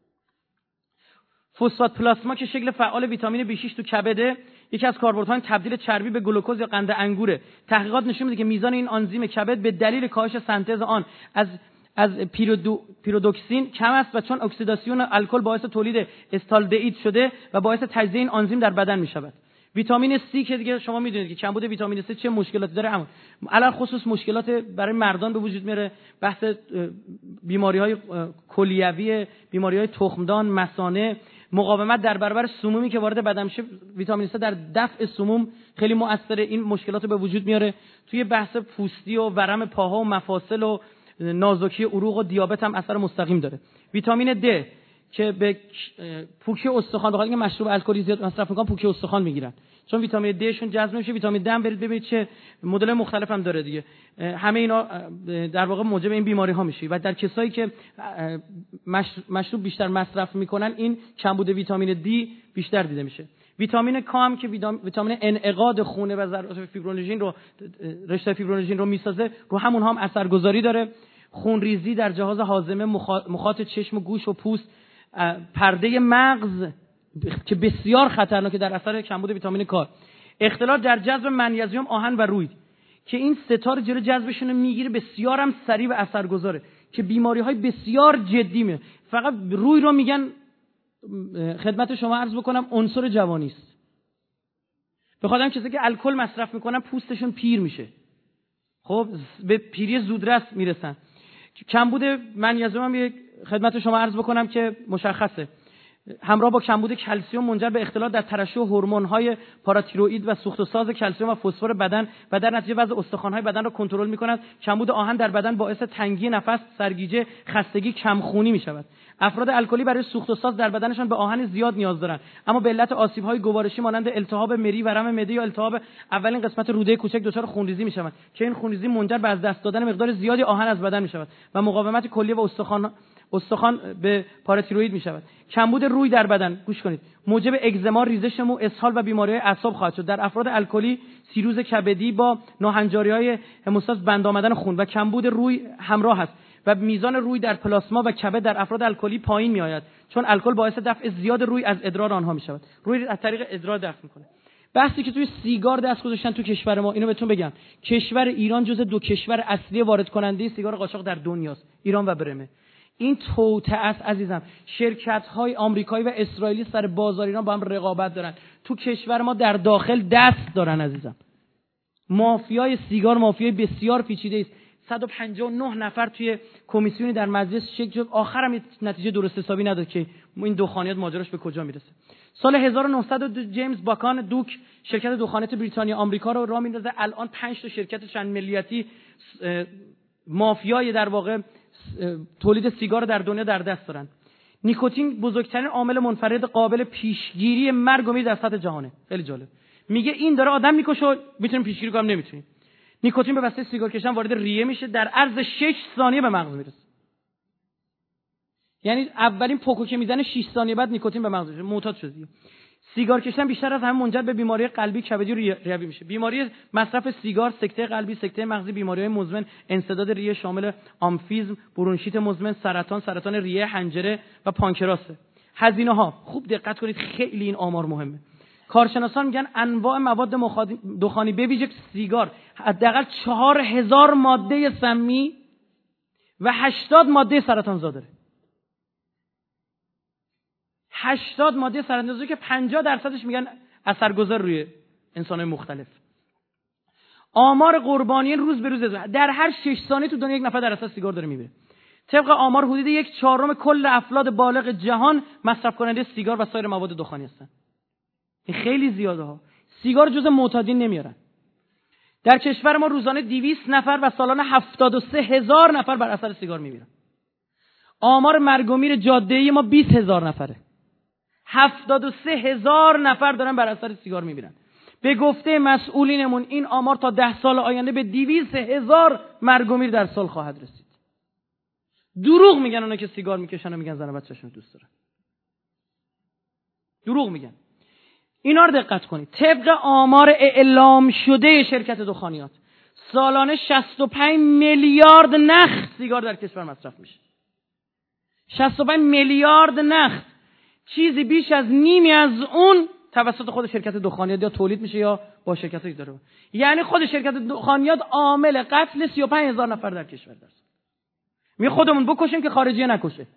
فسفات پلاسما که شکل فعال ویتامین B6 تو کبده، یکی از کاربردهای تبدیل چربی به گلوکوز یا قند انگوره. تحقیقات نشون میده که میزان این آنزیم کبد به دلیل کاهش سنتز آن از پیرودوکسین کم است و چون اکسیداسیون الکل باعث تولید استالدهید شده و باعث تجزیه این آنزیم در بدن میشود. ویتامین C که دیگه شما میدونید که کمبود ویتامین C چه مشکلاتی داره، اما علل خصوص مشکلات برای مردان به وجود میاره. بحث بیماری‌های کلیوی، بیماری‌های تخمدان، مثانه، مقاومت در برابر سمومی که وارد بدن میشه. ویتامین C در دفع سموم خیلی مؤثره، این مشکلات رو به وجود میاره. توی بحث پوستی و ورم پاها و مفاصل و نازکی عروق و دیابت هم اثر مستقیم داره. ویتامین D که به پوکی استخوان، بخاطر اینکه مشروب الکلی زیاد مصرف میکنن پوکی استخوان میگیرن، چون ویتامین دی شون جذب میشه. ویتامین دی هم برید ببینید چه مدل مختلف هم داره دیگه. همه اینا در واقع موجب این بیماری ها میشه و در کسایی که مشروب بیشتر مصرف میکنن این کمبود ویتامین دی بیشتر دیده میشه. ویتامین K هم که ویتامین انعقاد خونه و ذرات فیبرونژین رو، رشته فیبرونژین رو میسازه، رو همون هم اثرگذاری داره. خونریزی در جهاز هاضمه، مخاط چشم و گوش و پوست، پرده مغز که بسیار خطرناکه در اثر کمبود ویتامین K. اختلال در جذب منیزیم، آهن و روی که این ستاره جلو جذبشون میگیره، بسیار هم سریع و اثرگذاره که بیماری‌های بسیار جدی میاد. فقط روی رو میگن خدمت شما عرض بکنم عنصر جوانی است. بخاطر اینکه کسی که الکل مصرف میکنن پوستشون پیر میشه، خب به پیری زودرس میرسن. کمبود منیزیم هم خدمت شما عرض بکنم که مشخصه، همراه با کمبود کلسیم منجر به اختلال در ترشح هورمون‌های پاراتیروئید و سوخت و ساز کلسیم و فسفر بدن و در نتیجه وضع استخوان‌های بدن را کنترل می‌کند. کمبود آهن در بدن باعث تنگی نفس، سرگیجه، خستگی، کمخونی می‌شود. افراد الکلی برای سوخت و ساز در بدنشان به آهن زیاد نیاز دارند، اما به علت آسیب‌های گوارشی مانند التهاب مری، ورم معده یا التهاب اولین قسمت روده کوچک دچار خونریزی می‌شوند که این خونریزی منجر به از دست دادن مقدار زیادی آهن از بدن می‌شود و مقاومت کلیه و استخوان به پاراتیروئید می‌شود. کمبود روی در بدن، گوش کنید، موجب اگزما، ریزش مو، اسهال و بیماری‌های اعصاب خواهد شد. در افراد الکلی سیروز کبدی با ناهنجاری‌های هموستاز، بند آمدن خون و کمبود روی همراه است و میزان روی در پلاسما و کبد در افراد الکلی پایین می‌آید، چون الکل باعث دفع زیاد روی از ادرار آنها می‌شود. روی از طریق ادرار دفع می‌کنه. بحثی که توی سیگار دست گذاشتن تو کشور ما، اینو بهتون بگم، کشور ایران جزو 2 کشور اصلی وارد کننده سیگار قاچاق در دنیاست، ایران و برمه. این توطئه است عزیزم. شرکت‌های آمریکایی و اسرائیلی سر بازار ایران با هم رقابت دارن. تو کشور ما در داخل دست دارن عزیزم. مافیای سیگار مافیای بسیار پیچیده است. 159 نفر توی کمیسیونی در مجلس شکل شد، آخرم نتیجه درست حسابی نداد که این دخانیات ماجراش به کجا میرسه. سال 1902 جیمز باکان دوک شرکت دخانیات بریتانیا آمریکا رو راه میندازه. الان 5 تا شرکت چند ملیتی مافیای در واقع تولید سیگار در دنیا در دست دارن. نیکوتین بزرگترین عامل منفرد قابل پیشگیری مرگ و میر در سطح جهانه. خیلی جالب. میگه این داره آدم میکشه، میتونیم پیشگیری کنیم نمیتونیم. نیکوتین به واسطه سیگار کشیدن وارد ریه میشه، در عرض 6 ثانیه به مغز میرسه. یعنی اولین پوکو که میزنه 6 ثانیه بعد نیکوتین به مغز میشه. معتاد شدی. سیگار کشیدن بیشتر از همه منجر به بیماری قلبی، کبدی و ریوی میشه. بیماری مصرف سیگار، سکته قلبی، سکته مغزی، بیماری‌های مزمن، انسداد ریه شامل آمفیزم، برونشیت مزمن، سرطان ریه، حنجره و پانکراسه. هزینه‌ها خوب دقت کنید، خیلی این آمار مهمه. کارشناسان میگن انواع مواد دخانی به ویژه سیگار حداقل 4000 ماده سمی و 80 ماده سرطانزا داره. 80 ماده سرطانزا که 50% میگن اثرگذار روی انسان‌های مختلف. آمار قربانیان روز به روز در هر 6 ثانیه تو دنیا یک نفر در اثر سیگار داره میمیره. طبق آمار حدود 1/4 کل افراد بالغ جهان مصرف کننده سیگار و سایر مواد دخانی هستند. این خیلی زیاده ها. سیگار جزء معتادین نمیارن. در کشور ما روزانه 200 نفر و سالانه 73000 نفر بر اثر سیگار میمیرن. آمار مرگ و میر جاده‌ای ما 20000 نفره. 73000 نفر دارن بر اثر سیگار میمیرن. به گفته مسئولینمون این آمار تا 10 سال آینده به 200000 مرگ و میر در سال خواهد رسید. دروغ میگن اونا که سیگار میکشن و میگن زن و بچه‌شون دوست دارن. دروغ میگن. اینا رو دقت کنید. طبق آمار اعلام شده شرکت دخانیات سالانه 65 میلیارد نخ سیگار در کشور مصرف میشه. 65 میلیارد نخ. چیزی بیش از نیمی از اون توسط خود شرکت دخانیات یا تولید میشه یا با شرکتایی داره. یعنی خود شرکت دخانیات عامل قتل 35000 نفر در کشور است. می خودمون بکشیم که خارجی نکشه.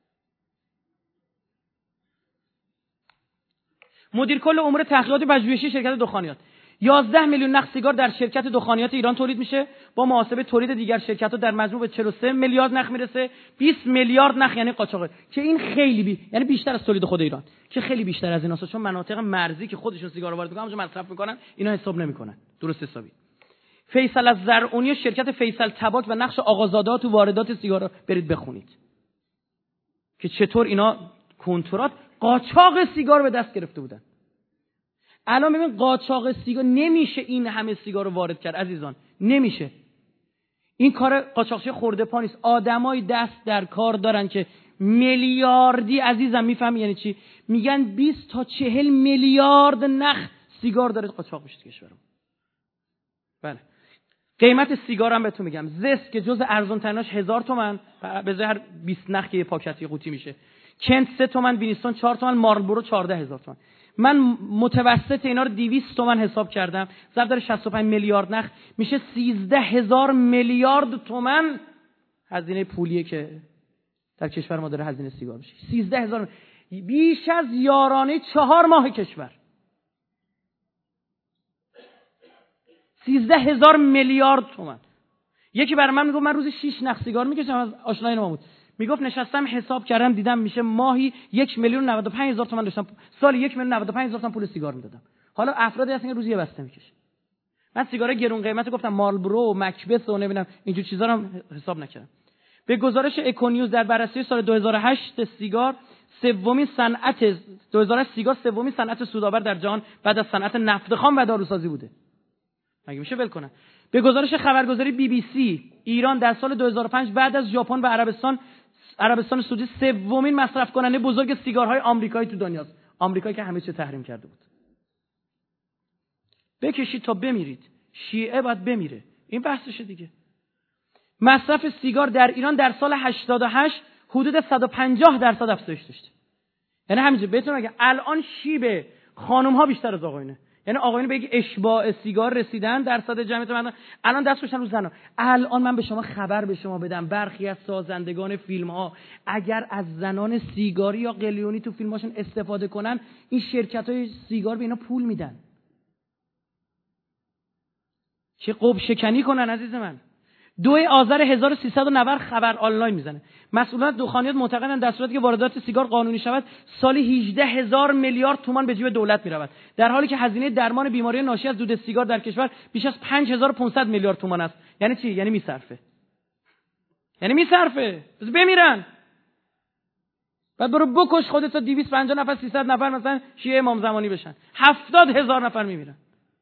مدیر کل امور تحقیقات و پژوهشی شرکت دخانیات 11 میلیون نخ سیگار در شرکت دخانیات ایران تولید میشه، با محاسبه تولید دیگر شرکت‌ها در مجموع به 43 میلیارد نخ میرسه. 20 میلیارد نخ یعنی قاچاقه، که این خیلی یعنی بیشتر از تولید خود ایران، که خیلی بیشتر از ایناست، چون مناطق مرزی که خودشون سیگار وارد میکنن اونجا مصرف میکنن اینا حساب نمیکنن درست حسابی. فیصل الزرعونی شرکت فیصل تباک و نقش آقازاده ها تو واردات سیگار برید بخونید که چطور اینا کنترات قاچاق سیگار به دست گرفته بودن. الان ببین قاچاق سیگار، نمیشه این همه سیگار رو وارد کرد عزیزان، نمیشه. این کار قاچاقچی خورده پا نیست. آدمای دست در کار دارن که میلیاردی، عزیزم میفهمی یعنی چی؟ میگن 20 تا 40 میلیارد نخ سیگار داره قاچاق میشه تو کشورمون. بله. قیمت سیگار هم بهتون میگم، زست که جز ارزان تریناش 1000 تومان به جای هر 20 نخ که یه پاکتی قوطی میشه. کنت 3 تومن، وینستون 4 تومن، مارلبورو 14000 تومن. من متوسط اینا رو 200 تومن حساب کردم، ضرب در 65 میلیارد نخ میشه 13000 میلیارد تومن هزینه پولیه که در کشور ما داره هزینه سیگار میشه. 13000، بیش از یارانه 4 ماه کشور. 13000 میلیارد تومن. یکی برای من میگفت من روزی 6 نخ سیگار میکشم، از آشنای ما بود. میگفت نشستم حساب کردم دیدم میشه ماهی 1,095,000 تومان داشتم، سالی 1,095,000 تومان پول سیگار میدادم. حالا افرادی هستن که روزی یه بسته میکشه. من سیگار گرون قیمت گفتم مارلبورو و مکبث و نمیدونم اینجور چیزا رو حساب نکردم. به گزارش اکونیوز در بررسی سال 2008 سیگار سومین صنعت 2008 سیگار سومین صنعت سودآور در جهان بعد از صنعت نفت خام و داروسازی بوده. مگه میشه ول کنه؟ به گزارش خبرگزاری BBC ایران در سال 2005 بعد از ژاپن و عربستان سعودی سومین مصرف کننده بزرگ سیگارهای آمریکایی تو دنیاست. آمریکایی که همه چی تحریم کرده بود. بکشید تا بمیرید. شیعه باید بمیره. این بحثشه دیگه. مصرف سیگار در ایران در سال 88 حدود 150% افزایش داشته. یعنی همینجوری بهتون میگم الان شیب خانم‌ها بیشتر از آقایونه. یعنی آقایون به یک اشباع سیگار رسیدن درصد جمعیت مردم، الان دست گذاشتن رو زنا. الان من به شما خبر به شما بدم برخی از سازندگان فیلم‌ها اگر از زنان سیگاری یا قلیونی تو فیلماشون استفاده کنن، این شرکت‌های سیگار به اینا پول میدن. چه قب شکنی کنن عزیز من. 2 آذر 1390 خبر آنلاین میزنه. مسئولان دخانیات معتقدند در صورتی که واردات سیگار قانونی شود سالی 18000 میلیارد تومان به جیب دولت میرود، در حالی که هزینه درمان بیماری ناشی از دود سیگار در کشور بیش از 5500 میلیارد تومان است. یعنی چی؟ یعنی میصرفه. بس بمیرن. بعد برو بکش خودت تا 250 نفر 300 نفر مثلا شیعه امام زمانی بشن. 70000 نفر میمیرن.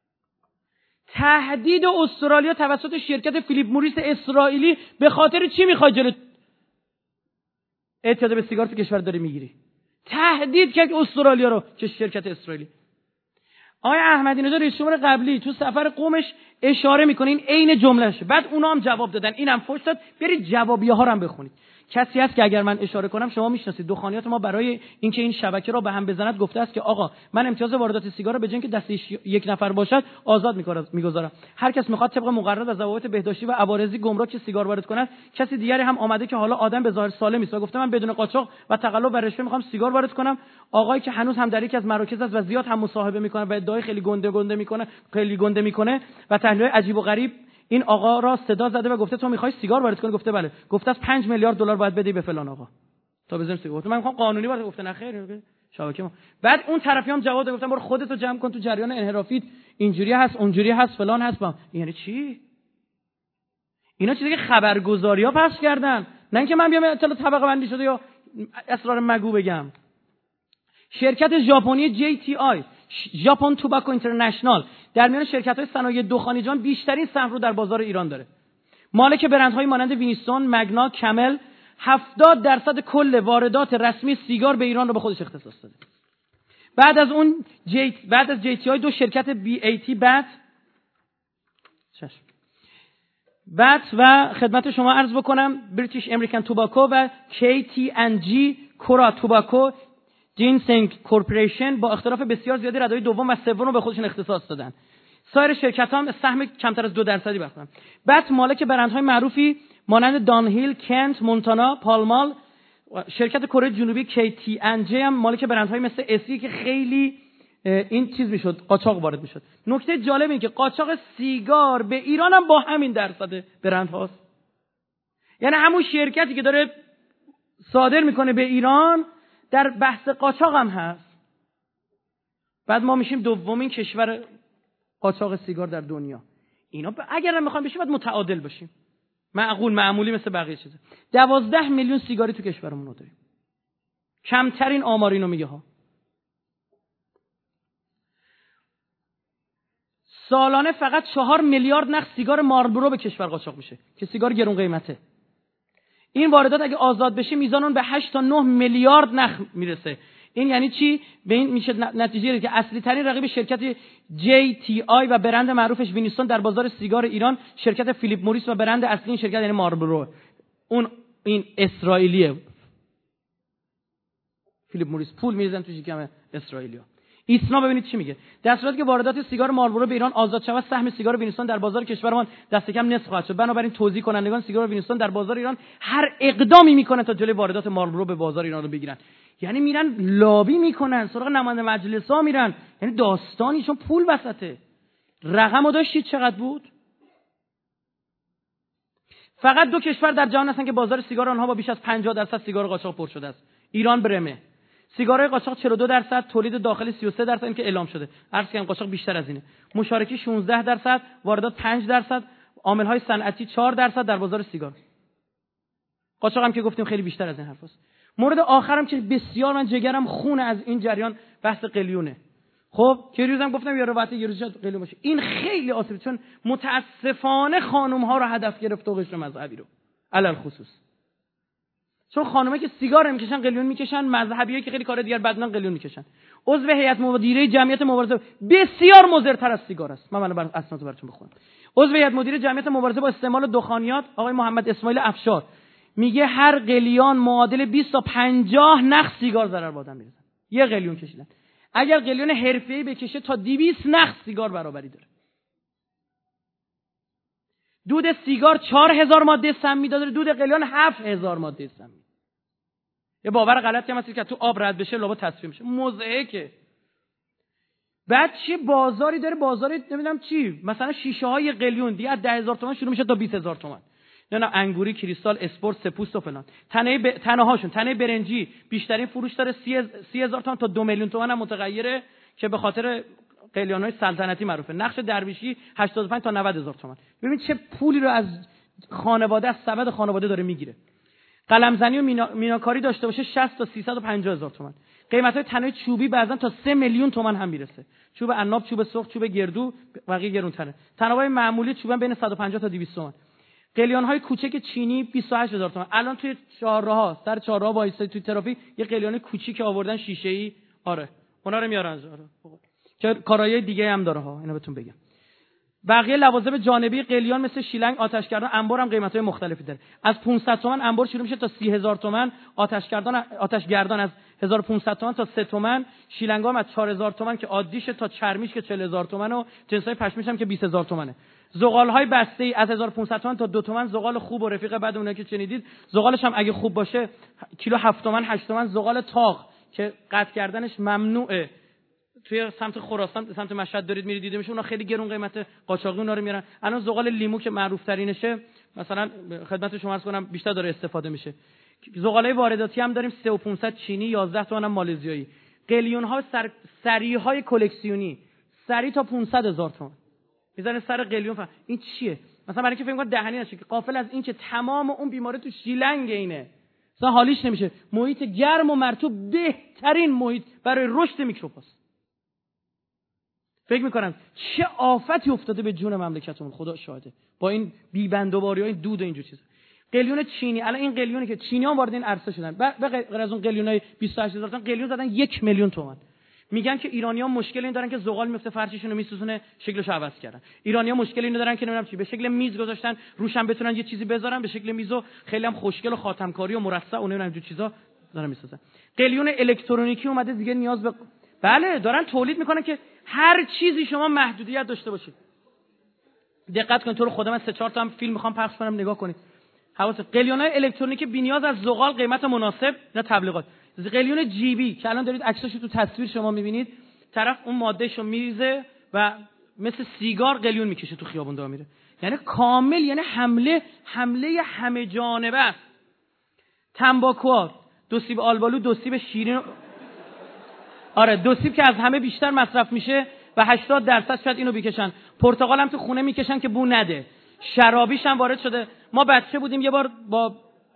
تهدید استرالیا توسط شرکت فیلیپ موریس اسرائیلی به خاطر چی میخواد جلو اعتیاد به سیگار تو کشور داره میگیری؟ تهدید کرد استرالیا رو، چه شرکت اسرائیلی. آقای احمدی نژاد رئیس جمهور قبلی تو سفر قومش اشاره میکنه این عین جملهشه. بعد اونا هم جواب دادن، اینم فوش داد. برید جوابیه ها رو هم بخونید. کسی هست که اگر من اشاره کنم شما میشناسید، دخانیات ما برای اینکه این شبکه را به هم بزند گفته است که آقا من امتیاز واردات سیگار را به جای اینکه دستش یک نفر باشد آزاد میگذارم. هر کس میخواد طبق مقررات و ضوابط بهداشتی و عوارضی گمرک سیگار وارد کند. کسی دیگری هم آمده که حالا آدم به ظاهر سالم است و گفته من بدون قاچاق و تقلب و رشوه میخوام سیگار وارد کنم. آقایی که هنوز هم در یکی از مراکز است و زیاد هم مصاحبه میکنه و ادعای خیلی گنده میکنه و تحلیل عجیب و غریب، این آقا را صدا زده و گفته تو میخوای سیگار وارد کنی؟ گفته بله. گفته از 5 میلیارد دلار باید بدی به فلان آقا تا بزنم سیگار. گفته من میخوام قانونی وارد. گفته نه خیر شبکه ما. بعد اون طرفی هم جواب داد، گفتم برو خودتو جمع کن تو جریان انحرافیت، اینجوری هست اونجوری هست فلان هست. یعنی چی؟ اینا چیزی که خبرگزاری‌ها پخش کردن، نه اینکه من بیام اطلاع طبقه بندی شده یا اسرار مگو بگم. شرکت ژاپنی JTI ژاپن توباکو اینترنشنال در میان شرکت‌های صنایع دخانی جهان بیشترین سهم رو در بازار ایران داره. مالک برندهای مانند وینستون، مگنا، کمل 70% کل واردات رسمی سیگار به ایران رو به خودش اختصاص داده. بعد از JTI 2 شرکت BAT BAT و خدمت شما عرض بکنم بریتیش امریکن توباکو و KT&G کورا توباکو جینسنگ کورپوریشن با اختلاف بسیار زیادی ردای دوم و سوم رو به خودشون اختصاص دادن. سایر شرکت‌ها هم سهم کمتر از 2% بخورن. بعد مالک برندهای معروفی مانند دانهیل، کنت، مونتانا، پالمال، شرکت کره جنوبی KT&J هم مالک برندهای مثل اسی که خیلی این چیز میشد قاچاق وارد میشد. نکته جالب اینه که قاچاق سیگار به ایران هم با همین درصد برند هاست. یعنی همون شرکتی که داره صادر میکنه به ایران در بحث قاچاق هم هست. بعد ما میشیم دومین کشور قاچاق سیگار در دنیا. اینا اگر هم میخوایم بشیم باید متعادل باشیم. معقولی مثل بقیه چیزا. 12 میلیون سیگاری تو کشورمون داریم. کمترین آمار اینو میگه ها. سالانه فقط 4 میلیارد نخ سیگار مارلبورو به کشور قاچاق میشه که سیگار گرون قیمته. این واردات اگه آزاد بشه میزان اون به 8 تا 9 میلیارد نخ میرسه. این یعنی چی؟ به این میشه نتیجه که اصلی ترین رقیب شرکت JTI و برند معروفش وینستون در بازار سیگار ایران شرکت فیلیپ موریس و برند اصلی این شرکت یعنی مارلبورو. این اسرائیلیه. فیلیپ موریس پول میریزن تو شکم اسرائیلیا. ایسنا ببینید چی میگه. در صورتی که واردات سیگار مارلبورو به ایران آزاد شود، سهم سیگار وینستون در بازار کشورمان دست کم نصف خواهد شد. بنابراین توزیع کنندگان سیگار وینستون در بازار ایران هر اقدامی میکنن تا جلوی واردات مارلبورو به بازار ایران رو بگیرن. یعنی میرن لابی میکنن، سراغ نماینده مجلس‌ها میرن. یعنی داستانی، چون پول وسطه. رقمو داشتید چقدر بود؟ فقط 2 کشور در جهان هستن که بازار سیگار آنها با بیش از 50% سیگار قاچاق پر شده است. ایران، برمه. سیگارهای قاچاق 42%، تولید داخلی 33% این که اعلام شده. عرض کردم قاچاق بیشتر از اینه. مشارکت 16%، واردات 5%، عامل‌های صنعتی 4% در بازار سیگار. قاچاق هم که گفتیم خیلی بیشتر از این حرفاست. مورد آخرم که بسیار من جگرم خونه از این جریان بحث قلیونه. خب که روزم گفتم یه روایت یه روز قلیون باشه. این خیلی آسیب، چون متاسفانه خانم‌ها رو هدف گرفت و قشر مذهبی رو علل خصوص. چون خانم‌ها که سیگار میکشن قلیون میکشن، مذهبیایی که خیلی کار دیگر بدنن قلیون میکشن. عضو هیئت مدیره جمعیت مبارزه بسیار مضرتر از سیگار است. من الان اسنادو براتون بخونم. عضو هیئت مدیره جمعیت مبارزه با استعمال دخانیات آقای محمد اسماعیل افشار میگه هر قلیان معادل 20 تا 50 نخ سیگار ضرر به آدم میرسه. یه قلیون کشیدن. اگر قلیون حرفه‌ای بکشه تا 200 نخ سیگار برابری داره. دود سیگار 4000 ماده سمی داره، دود قلیان 7000 ماده سمی. یه باور غلطی هم هست که تو آب رد بشه لابا تصفیه میشه. مضحکه. بعد چی بازاری داره، بازاری نمیدونم چی، مثلا شیشه های قلیون دیگه از 10000 تومان شروع میشه تا 20000 تومان. نه انگوری، کریستال، اسپورت، سپوست و فلان. تنه هاشون، تنه برنجی بیشترین فروش داره 30000 تومان تا 2 میلیون تومان هم متغیره که به خاطر قلیان‌های سلطنتی معروفه. نقش درویشی 85 تا 90000 تومان. ببین چه پولی رو از خانواده، از سبد خانواده داره میگیره. قلمزنی و میناکاری داشته باشه 60 تا 350000 تومان. قیمت‌های تنه چوبی بعضن تا 3 میلیون تومان هم میرسه. چوب عناب، چوب سرخ، چوب گردو بقیه گرون‌تره. تنه‌های معمولی چوبن بین 150 تا 200 تومان. قلیان‌های کوچک چینی 28000 تومان. الان توی چهارراه، سر چهارراه وایسای توی ترافیک یه قلیان کوچیک آوردن شیشه‌ای، آره اونا رو میارن که کارهای دیگه هم داره ها، اینو بهتون بگم. بقیه لوازم جانبی قلیان مثل شیلنگ، آتشگردان، انبار هم قیمت‌های مختلفی داره. از 500 تومان انبار شروع میشه تا 30000 تومان، آتشگردان از 1500 تومان تا 3 تومان، شیلنگ هم از 4000 تومان که عادیشه تا چرمیش که 40000 تومان و جنسای پشمیش هم که 20000 تومانه. زغال‌های بسته‌ای از 1500 تومان تا 2 تومان، زغال خوب و رفیق بعد اونایی که شنیدید، زغالش هم اگه خوب باشه کیلو 7 تومان 8 تومان. زغال تاق که قطع کردنش ممنوعه، توی سمت خراسان سمت مشهد دارید میرید دیده میشه، اونا خیلی گرون قیمته، قاچاقی اونا رو میارن. الان زغال لیمو که معروف ترینشه مثلا خدمت شما عرض کنم بیشتر داره استفاده میشه. زغالای وارداتی هم داریم 3500 چینی، 11 تومن هم مالزیایی. قلیون ها سری های کلکسیونی، سری تا 500000 تومان میزنه سر قلیون. این چیه؟ مثلا برای اینکه فکر کنید دهنی نشه که غافل از این که تمام اون بیماری تو شیلنگ اینه، مثلا حالیش نمیشه. محیط گرم و مرطوب بهترین محیط برای رشد میکروباست. فکر میکنم چه آفتی افتاده به جون مملکتمون، خدا شاهده، با این بی‌بندوباری‌های دود و اینجور چیزا. قلیون چینی، الان این قلیونی که چینی‌ها وارد این عرصه شدن، به غیر از اون قلیونای 28000 تومان قلیون زدن 1 میلیون تومان. میگن که ایرانی‌ها مشکل این دارن که زغال میفته فرششون رو میسوزونه، شکلش رو عوض کردن. ایرانی‌ها مشکل اینو دارن که نمیدونم چی به شکل میز گذاشتن، روش هم بتونن یه چیزی بذارن به شکل میزو، خیلی هم خوشگل و خاتمکاری و مرصع و نمیدونم اینجور چیزا دارن میسازن. قلیون الکترونیکی اومده دیگه نیاز به بله دارن تولید میکنن که هر چیزی شما محدودیت داشته باشید. دقت کنید، تو رو خدا من 3-4 تا هم فیلم میخوام پخش کنم نگاه کنید. قلیون‌های الکترونیکی بی‌نیاز از زغال، قیمت مناسب، نه تبلیغات. قلیون جیبی که الان دارید عکساشو تو تصویر شما میبینید، طرف اون مادهشو میریزه و مثل سیگار قلیون میکشه تو خیابون داره میره. یعنی کامل، یعنی حمله همه جانبه است. تنباکو، 2 سیب آلبالو، 2 سیب شیرین، آره 2 سیب که از همه بیشتر مصرف میشه و 80% شاید اینو بکشن. پرتقال هم تو خونه میکشن که بو نده. شرابیش هم وارد شده. ما بچه بودیم یه بار با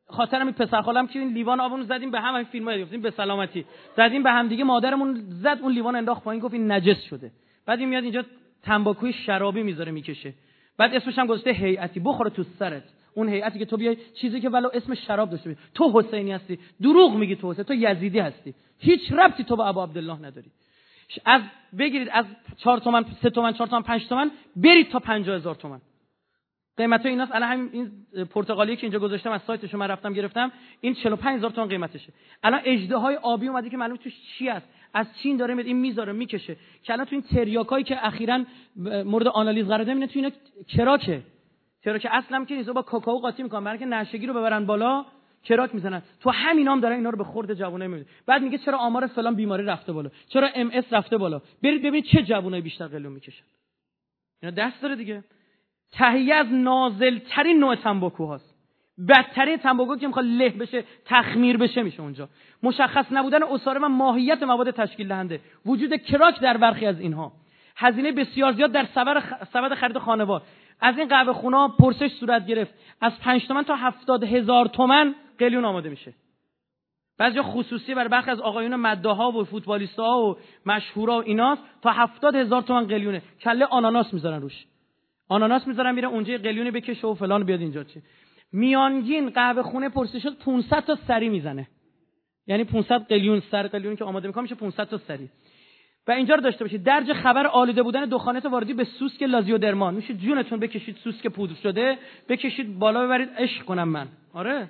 خاطرم پسر خالم که این لیوان آبونو زدیم به هم، فیلمای گفتیم به سلامتی زدیم به هم دیگه، مادرمون زد اون لیوان انداخت پایین، گفت این نجس شده. بعد این میاد اینجا تنباکوی شرابی میذاره میکشه، بعد اسمش هم گذاشته هیئتی، بخوره تو سرت. اون هیئتی که تو بیای چیزی که ولو اسم شراب داشته باشه، تو حسینی هستی، دروغ میگی، تو حسین، تو یزیدی هستی، هیچ ربطی تو به ابو عبدالله نداری. از بگیرید از 4 تومن 3 تومن 4 تومن 5 تومن برید تا 50000 تومن قیمت ایناست. الان همین این پرتغالی که اینجا گذاشتم از سایتش من رفتم گرفتم، این 45000 تومان قیمتشه. الان اژدهای آبی اومده که معلومه توش چی است، از چین داره میاد، این میذاره میکشه، که الان تو این تریاکایی که اخیراً مورد آنالیز قرار دادن، تو اینا کراکه، کراک اصلا که نیست، با کاکائو قاطی میکنن برای که نشگی رو ببرن بالا، کراک میزنن. تو همینام دارن اینا رو به خورد جوونای میدن. بعد میگه چرا آمار فلان بیماری رفته بالا، چرا ام اس رفته بالا، برید ببینید چه جوونای بیشتر قلیون میکشن. اینا دست داره دیگه. تهیه از نازل‌ترین نوع تنباکو هاست، بدترین تنباکو که میخواد له بشه، تخمیر بشه میشه اونجا. مشخص نبودن اساره و ماهیت مواد تشکیل دهنده، وجود کراک در برخی از اینها، هزینه بسیار زیاد در سبد خرید خانوار. از این قهوه خونه‌ها پرسش صورت گرفت، از 5 تومن تا 70000 تومن قلیون آماده میشه. بعضی خصوصی برای برخی از آقایون مداحا و فوتبالیست‌ها و مشهورا و ایناست، تا 70000 تومن قلیونه. کله آناناس میذارن روش، آناناس میذارن میره اونجا قلیونی بکشه و فلان بیاد اینجا. چه میانگین قهوه خونه پرسش شد 500 تا سری میزنه، یعنی 500 قلیون سر قلیونی که آماده میکنه میشه 500 تا سری. و اینجا رو داشته باشید، درج خبر آلوده بودن دخانات واردی به سوسک لازیودرمان. میشه جونتون بکشید سوسک پودر شده، بکشید بالا ببرید عشق کنم من. آره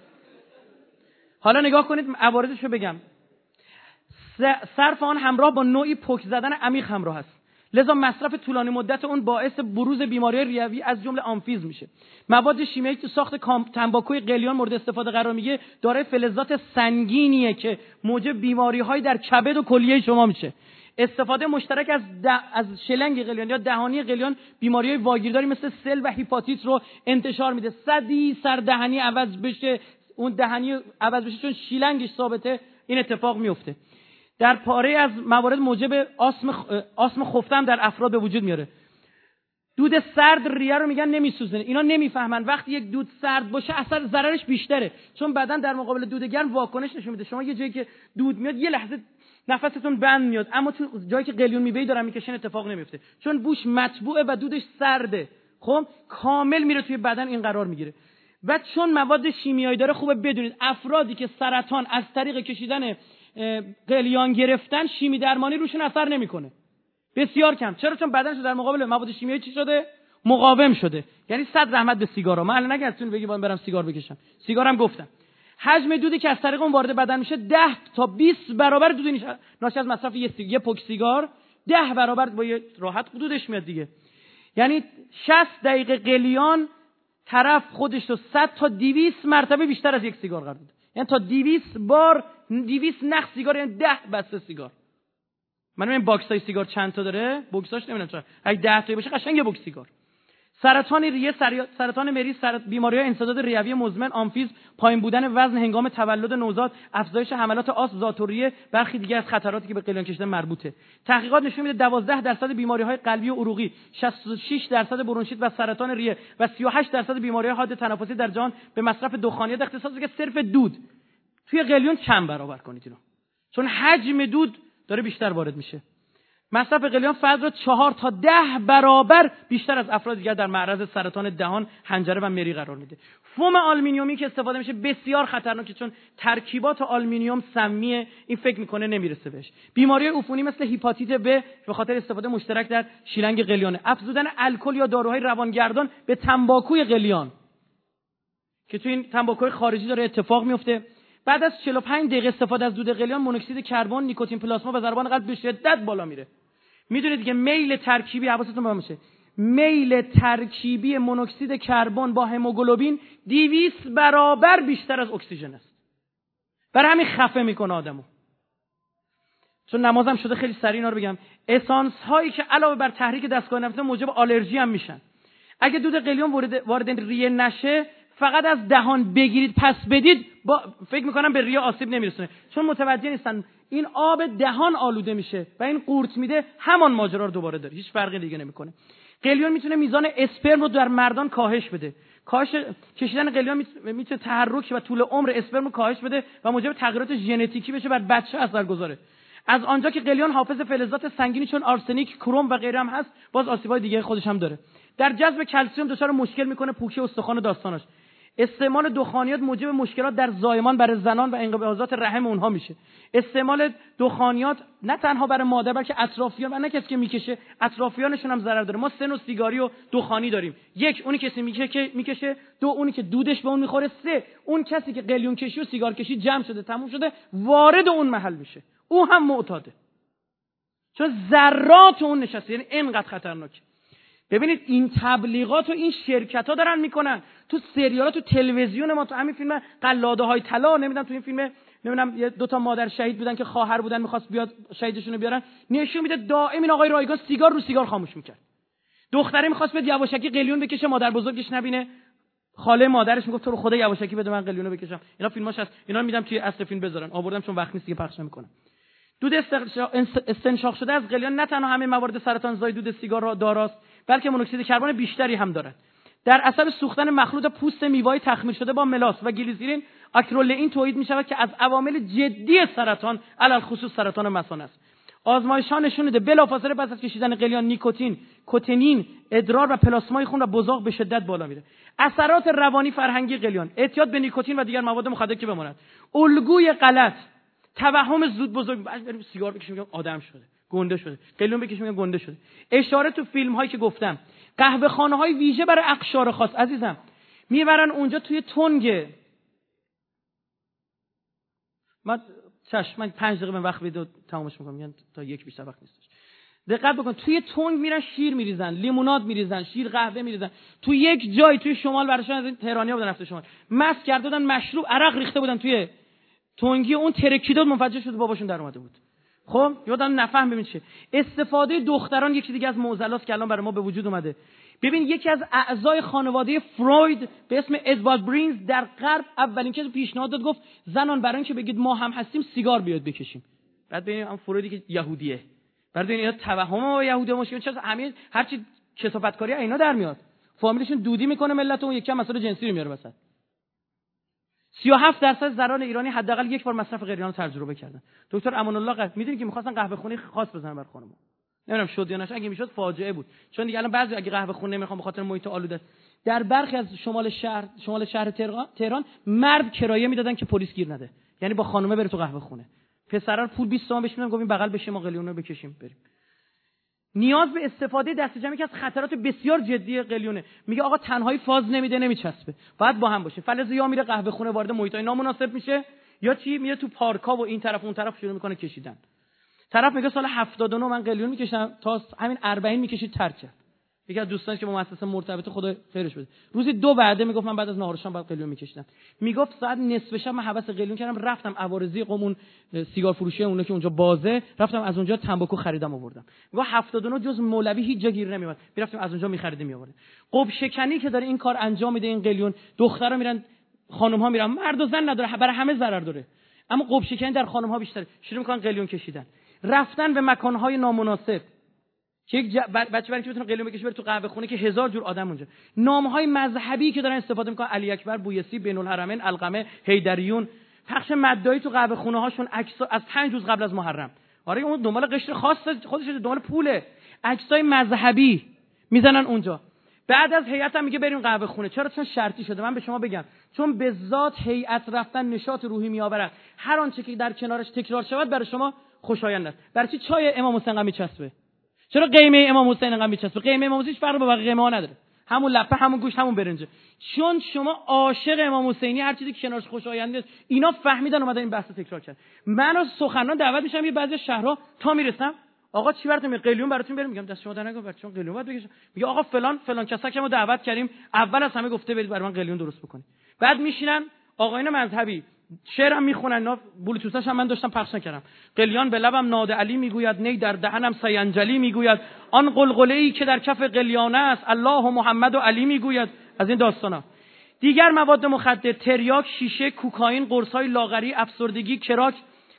حالا نگاه کنید عوارضش رو بگم. صرف آن همراه با نوعی پک زدن عمیق همراه است، لذا مصرف طولانی مدت اون باعث بروز بیماری‌های ریوی از جمله آمفیز میشه. مواد شیمیایی که ساخت تنباکوی قلیان مورد استفاده قرار میگیره دارای فلزات سنگینیه که موجب بیماری‌های در کبد و کلیه شما میشه. استفاده مشترک از شلنگ قلیان یا دهانی قلیان بیماری‌های واگیرداری مثل سل و هپاتیت رو انتشار میده. صدی سر دهنی عوض بشه، اون دهنی عوض بشه چون شیلنگش ثابته، این اتفاق میفته. در پاره از موارد موجب آسم خفتن در افراد به وجود میاره. دود سرد ریه رو میگن نمیسوزونه. اینا نمیفهمن وقتی یک دود سرد باشه اثر ضررش بیشتره، چون بدن در مقابل دود گرم واکنش نشون میده. شما یه جایی که دود میاد یه لحظه نفستون بند میاد، اما تو جایی که قلیون میبری دارن میکشن اتفاق نمیفته، چون بوش مطبوعه و دودش سرده. خب کامل میره توی بدن این قرار میگیره. و چون مواد شیمیایی داره، خوبه بدونید افرادی که سرطان از طریق کشیدن قلیان گرفتن، شیمی درمانی روشون اثر نمیکنه، بسیار کم. چرا؟ چون بدنش در مقابل مواد شیمیایی چی شده؟ مقاوم شده. یعنی 100 رحمت به سیگارا. من الان نگفتون بگی برم سیگار بکشم، سیگارم گفتم. حجم دودی که از طریق اون وارد بدن میشه 10 تا 20 برابر دود ناشی از مصرف یه پک سیگار 10 برابر با یه راحت دودش میاد دیگه. یعنی 60 دقیقه قلیان طرف خودش رو 100 تا 200 مرتبه بیشتر از یک سیگار قرار داد. یعنی تا 200 بار 200 نخ سیگار، یعنی 10 بسته سیگار. من این باکسای سیگار چند تا داره؟ بوکساش نمیدونم چرا. اگه 10 تا باشه قشنگ یه بوکس سیگار. سرطان ریه، سرطان مری، بیماری‌های انسداد ریوی مزمن، آمفیز، پایین بودن وزن هنگام تولد نوزاد، افزایش حملات آس، ذات‌الریه، برخی دیگر از خطراتی که به قلیان کشیدن مربوطه. تحقیقات نشون میده 12% بیماری‌های قلبی و عروقی، 66% برونشیت و سرطان ریه و 38% بیماری‌های حاد تنفسی در جهان به مصرف دخانیات اختصاص داره که صرف دود. توی قلیون چند برابر کنید اینو، چون حجم دود داره بیشتر وارد میشه. مصرف قلیان فرد را 4 تا 10 برابر بیشتر از افراد دیگر در معرض سرطان دهان، حنجره و مری قرار میده. فوم آلومینیومی که استفاده میشه بسیار خطرناکه، چون ترکیبات آلومینیوم سمیه، این فکر میکنه نمیرسه بهش. بیماری عفونی مثل هپاتیت B به خاطر استفاده مشترک در شیلنگ قلیانه. افزودن الکل یا داروهای روانگردان به تنباکوی قلیان که تو این تنباکوی خارجی داره اتفاق میفته. بعد از 45 دقیقه استفاده از دود قلیان، مونوکسید کربن، نیکوتین پلاسما و ضربان قلب به شدت بالا میره. میدونید که میل ترکیبی، حواستون باشه، میل ترکیبی مونوکسید کربن با هموگلوبین 200 برابر بیشتر از اکسیژن است. برای همین خفه میکنه آدمو. چون نمازم شده خیلی سریع اینا رو بگم. اسانس هایی که علاوه بر تحریک دستگاه نفسه موجب آلرژی هم میشن. اگه دود قلیون وارد ریه نشه، فقط از دهان بگیرید پس بدید، فکر میکنم به ریه آسیب نمیرسونه، چون متوجه نیستن این آب دهان آلوده میشه و این قورت میده، همان ماجرا رو دوباره داره، هیچ فرقی دیگه نمیکنه. قلیون میتونه میزان اسپرم رو در مردان کاهش بده. کشیدن قلیون میتونه تحرک و طول عمر اسپرم رو کاهش بده و موجب تغییرات ژنتیکی بشه، بر بچه اثر گذاره. از آنجا که قلیون حافظ فلزات سنگینی چون آرسنیک، کروم و غیره هم هست، باز آسیب‌های دیگه خودش هم داره. در جذب کلسیم دچار مشکل میکنه، پوکی استخوان و داستاناش. استعمال دخانیات موجب مشکلات در زایمان برای زنان و انقباضات رحم اونها میشه. استعمال دخانیات نه تنها برای مادر بلکه اطرافیان و نه کسی که میکشه، اطرافیانشون هم ضرر داره. ما سه نوع سیگاری و دخانی داریم: یک، اونی کسی میکشه، دو، اونی که دودش به اون میخوره، سه، اون کسی که قلیون کشی و سیگار کشی جمع شده تموم شده وارد اون محل میشه، او هم معتاده، چون ذرات اون نشسته. یعنی اینقدر خطرناکه. ببینید این تبلیغات و این شرکت‌ها دارن میکنن تو سریالات، تو تلویزیون ما، تو همین فیلم قلاده های طلا، نمیدونم تو این فیلم یه دو تا مادر شهید بودن که خواهر بودن می‌خواست بیاد شهیدشون رو بیارن، نشون میده دائم این آقای رایگان سیگار رو سیگار خاموش میکرد. دختره می‌خواست بیاد یواشکی قلیون بکشه، مادر بزرگش نبینه، خاله مادرش میگفت تو رو خدا یواشکی بده من قلیونو بکشم. اینا فیلماش هست، اینا میدم توی اصل فیلم بذارن، آوردم چون وقت نیست دیگه پخش نمی‌کنم. دود استنشاق شده از قلیون نه تنها همه موارد سرطان زای دود سیگار را داراست، بلکه مونوکسید کربن بیشتری هم دارد. در اثر سوختن مخلوط پوست میوه‌ای تخمیر شده با ملاس و گلیسرین، آکرولئین تولید می‌شود که از عوامل جدی سرطان، علل خصوص سرطان مثانه است. آزمایش‌ها نشون میده بلافاصله پس از کشیدن قلیون نیکوتین، کوتینین، ادرار و پلاسمای خون و بزاق به شدت بالا میره. اثرات روانی فرهنگی قلیون: اعتیاد به نیکوتین و دیگر مواد مخدر که بماند، الگوی غلط، توهم زود بزرگ، بریم سیگار بکشیم میگم آدم شده، گنده شده، قلیون بکشیم میگم گنده شده. اشاره تو فیلم هایی که گفتم، قهوه خانه های ویژه برای اقشار خاص عزیزم، میبرن اونجا توی تنگ. من 5 دقیقه من وقت ویدیو تمامش میکنم، میگن تا یک بیشتر وقت نیستش. دقت بکن، توی تنگ میرن شیر میریزن، لیموناد میریزن، شیر قهوه میریزن. تو یک جای توی شمال براشون، از این تهرانی‌ها بودن رفته شمال، مست کرده بودن، مشروب عرق ریخته بودن توی تونگی، اون ترکیداد منفجر شده، باباشون در اومده بود. خب یادم نفهم. ببین چه استفاده دختران یکی دیگه از معضلات که الان برای ما به وجود اومده. ببین یکی از اعضای خانواده فروید به اسم ادوارد برینز در غرب اولین کسی پیشنهاد داد، گفت زنان برای اینکه بگید ما هم هستیم سیگار بیاد بکشیم. بعد ببین هم فرویدی که یهودیه، بعد ببین اینا توهم و یهودی مشکل چه همین هرچی کثافتکاری اینا در میاد، فامیلشون دودی میکنه ملت، اون یکی هم مسئله جنسی رو میاره وسط. 37% زنان ایرانی حداقل یک بار مصرف قلیون رو تجربه کردن. دکتر امان الله میدونی که می‌خواستن قهوه خونی خاص بزنن بر خانم‌ها. نمیدونم شد یا نشد، اگه میشد فاجعه بود. چون دیگه الان بعضی اگه قهوه خونه نمیخوام به خاطر محیط آلوده است. در برخی از شمال شهر تهران مرد کرایه میدادن که پلیس گیر نده. یعنی با خانومه بره تو قهوه خونه. پسرا پول 20 تومن بهش میدن، گفتیم بغل بشیم ما قلیون رو بکشیم بریم. نیاز به استفاده دسته‌جمعی که از خطرات بسیار جدی قلیونه. میگه آقا تنهایی فاز نمیده، نمیچسبه، باید با هم باشه. فلز یا میره قهوه خونه وارد محیطای نامناسب میشه، یا چی میره تو پارکا و این طرف اون طرف شروع میکنه کشیدن. طرف میگه سال 79 من قلیون میکشم، تا همین 40 میکشید ترک کرد. یکی از دوستانش که با مؤسسه مرتبط، خدا خیرش بده، روزی 2 وعده میگفت من بعد از نهار شام بعد قلیون میکشیدم. میگفت ساعت نصف شب من حواس قلیون کردم، رفتم عوارضی قومون سیگار فروشی اون که اونجا بازه، رفتم از اونجا تنباکو خریدم آوردم. میگه 79 جز مولوی هیچ جا گیر نمیومد، میرفتیم از اونجا میخریدیم میآوردیم. قب شکنی که داره این کار انجام میده این قلیون، دخترها میرن، خانم‌ها میرن، مرد و زن نداره، برای همه ضرر داره، اما قب شکنی در خانم‌ها بیشتره. شروع میکنن قلیون کشیدن، رفتن به مکان‌های نامناسب. که یک بچه برای که بتونه قلیون بکشه بره تو قهوه خونه که 1000 جور آدم اونجا. نام‌های مذهبی که دارن استفاده میکنن، علی اکبر، بویسی، بین الحرمین، القمه، حیدریون، پخش مدایی تو قهوه خونه هاشون، عکس از 5 روز قبل از محرم. آره اون دنبال قشر خاص خودش دنبال پوله، عکسای مذهبی میزنن اونجا. بعد از هیئت هم میگه بریم قهوه خونه. چرا؟ چون شرطی شده. من به شما بگم چون به ذات هیئت رفتن نشاط روحی میآورد، هر آنچه که در کنارش تکرار شود برای شما خوشایند است. برای چی چای امام حسین قمی چسبه؟ چرا قیمه امام حسین انقدر میچسبه؟ قیمه امام حسین هیچ فرقی با بقیه قیمه ها نداره، همون لپه، همون گوشت، همون برنجه. چون شما عاشق امام حسینی، هر چیزی که کنارش خوشایند است، اینا فهمیدن اومدن این بحث تکرار کردن. من از سخنران دعوت میشم یه بعضی شهرها، تا میرسم آقا چی براتون قلیون براتون بریم، میگم دست شما در نگاه، چون قلیون باید بکشم. میگه آقا فلان کسا که ما دعوت کردیم اول از همه گفته برید برای من قلیون درست بکنید. بعد میشینن آقایان مذهبی شعرم میخونن، اینا بلوتوثش هم من داشتم پخش نکردم. قلیان به لبم ناد علی میگوید، نی در دهنم سینجلی میگوید، آن قلقله‌ای که در کف قلیانه است، الله و محمد و علی میگوید. از این داستانا. دیگر مواد مخدر، تریاک، شیشه، کوکائین، قرص‌های لاغری، افسردگی، کراک،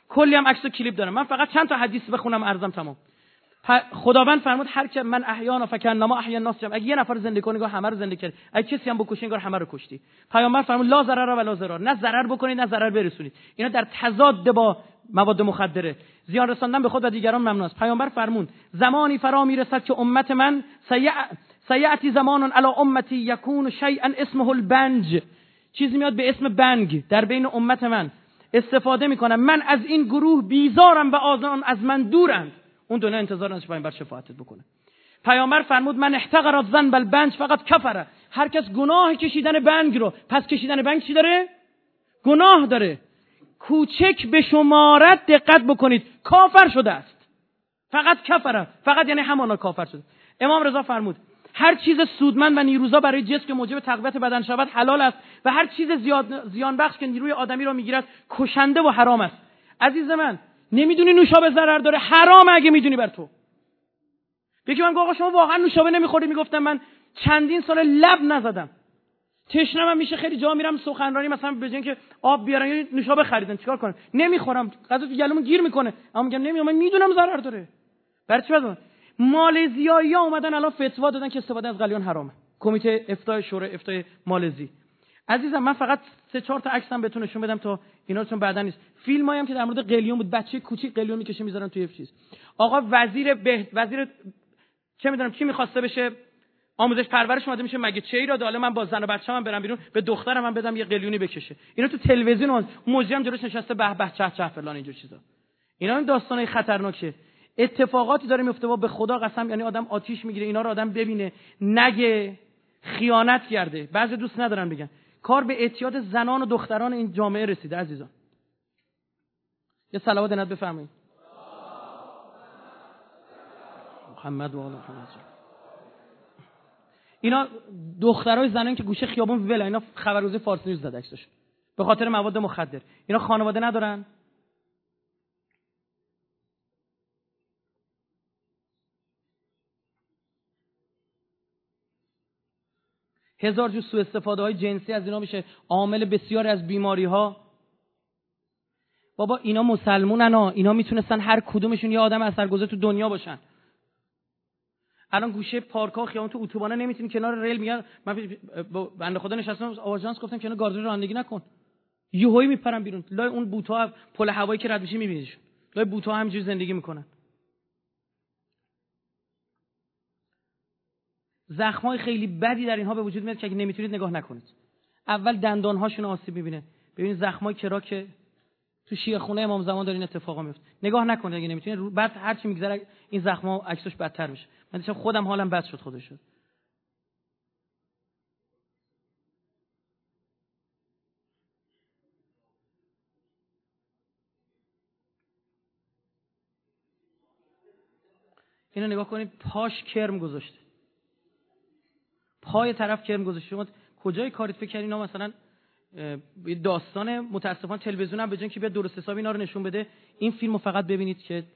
کلی هم عکس و کلیپ دارم. من فقط چند تا حدیث بخونم عرضم تمام. خداوند فرمود هر که من احیانا فکنما احیا الناس جمع، اگه یه نفر زنده کنی گاه همه رو زنده کردی، اگه کسی هم بکشی انگار همه رو کشتی. پیامبر فرمود لا ضرر ولا ضرار، نه ضرر بکنید نه ضرر برسونید. اینا در تضاد با مواد مخدره. زیان رساندن به خود و دیگران ممنوع است. پیامبر فرمود زمانی فرا میرسد که امت من سیأتی زمان علی امتی یکون شیئا اسمه البنج، چیزی میاد به اسم بنگ در بین امت من استفاده میکنم. من از این گروه بیزارم و آنان از من دورند. اون دنیا انتظار نداشت پیامبر شفاعتت بکنه. پیامبر فرمود من احتقر الذنب البنج فقط کفره، هر کس گناه کشیدن بنگ رو، پس کشیدن بنگ چی داره؟ گناه داره. کوچک به شمارت دقت بکنید، کافر شده است. فقط کفره، فقط یعنی همانا کافر شده. امام رضا فرمود هر چیز سودمند و نیروزا برای جسم که موجب تقویت بدن شود حلال است و هر چیز زیان بخش که نیروی آدمی را میگیرد کشنده و حرام است. عزیز من نمیدونی نوشابه ضرر داره، حرام اگه میدونی بر تو. یکی من گفت آقا شما واقعا نوشابه نمیخوری؟ میگفتم من چندین سال لب نزدم، تشنم هم میشه، خیلی جا میرم سخنرانی مثلا به جای اینکه آب بیارن یا نوشابه خریدن چیکار کنم؟ نمیخورم، غذا تو گلوم گیر میکنه، اما میگم نمیام، من میدونم ضرر داره. برای چی بدونم؟ مالزیایی‌ها اومدن الان فتوا دادن که استفاده از قلیان حرامه. کمیته افتای شورای افتای مالزی. عزیزم من فقط 3-4 تا عکسم بهتون نشون بدم تا اینا چون بعدا نیست. فیلمایی هم که در مورد قلیون بود، بچه کوچیک قلیون میکشه میذارن توی چیز. آقا وزیر چه میدونم کی میخواسته بشه آموزش پرورش اومده میشه مگه چه ایراد؟ حالا من با زن و بچه‌ام برم بیرون به دخترم هم بدم یه قلیونی بکشه. اینا تو تلویزیون مجرم جلوش نشسته به به چه چه فلان اینجور چیزا. اینا این داستانای خطرناکه. اتفاقاتی داره میفته و به خدا قسم یعنی آدم آتیش میگیره اینا رو آدم ببینه نگه خیانت کرده. بعضی دوست ندارن بگن. کار به اعتیاد زنان و دختران این جامعه رسیده عزیزان. یه صلوات نت بفرمایید. محمد و آل محمد. اینا دخترای زنان که گوشه خیابون ولا اینا خبرگزاری فارسی نیوز زد عکسش به خاطر مواد مخدر. اینا خانواده ندارن. هزار جور سوء استفاده های جنسی از اینا میشه عامل بسیاری از بیماری ها. بابا اینا مسلمونن ها، اینا میتونستن هر کدومشون یه آدم اثرگذار تو دنیا باشن. الان گوشه پارک ها خیابون تو اتوبانا نمیتونی کنار ریل میاد. من بنده خدا نشستم آژانس گفتم کنار گاردین رانندگی نکن، یهویی میپرن بیرون لای اون بوتا پل هوایی که رد میشه میبینیش لای بوتا همینجوری زندگی میکنن. زخمای خیلی بدی در اینها به وجود میاد که اگه نمیتونید نگاه نکنید. اول دندانهاشون آسیب میبینه. ببینید زخمای کراک تو شیعه خونه امام زمان داره این اتفاقا میفته. نگاه نکنید اگه نمیتونید. بعد هر چی میگذره این زخما عکسش بدتر میشه. من دیشب خودم حالم بد شد خودش شد. اینو نگاه کنید پاش کرم گذاشته. پای طرف کرم گذاشته. شما کجای کاریت فکر کردین اینا مثلا داستان متاسفانه تلویزیون هم به جای اینکه بیاد درست حسابی اینا رو نشون بده این فیلمو فقط ببینید که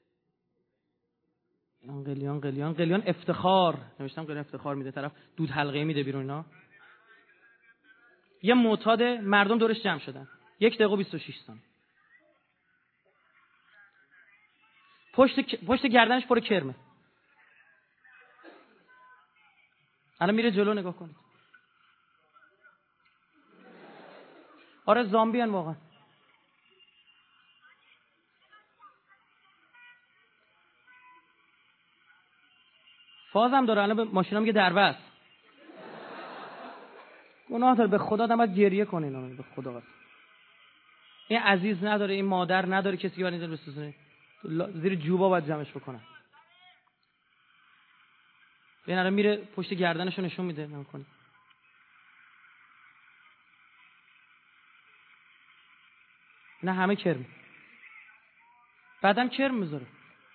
قلیان افتخار نوشتم قلیان افتخار میده طرف دود حلقه‌ای میده بیرون اینا. یه معتاد مردم دورش جمع شدن 1 دقیقه و 26 ثانیه پشت گردنش پر کرمه. الان میره جلو نگاه کنید. آره زامبی ان واقعا. فازم داره الان به ماشینا میگه دربست. گناه داره به خدا آدم باید گریه کنه اینا به خدا. این عزیز نداره این مادر نداره کسی که اینجا بسوزونه زیر جوبا باید جمعش بکنن. این الان میره پشت گردنشو نشون میده نمی‌کنه. نه همه کرم. بعدم کرم میذاره.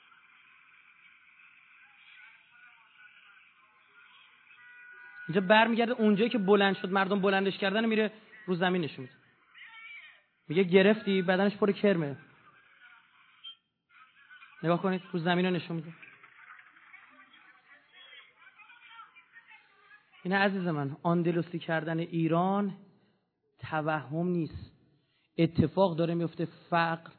اینجا برمیگرده اونجایی که بلند شد مردم بلندش کردن میره رو زمین نشون میده. میگه گرفتی بدنش پر کرمه. نگاه کنید رو زمین رو نشون میده. این عزیز من آندلوسی کردن ایران توهم نیست. اتفاق داره میفته.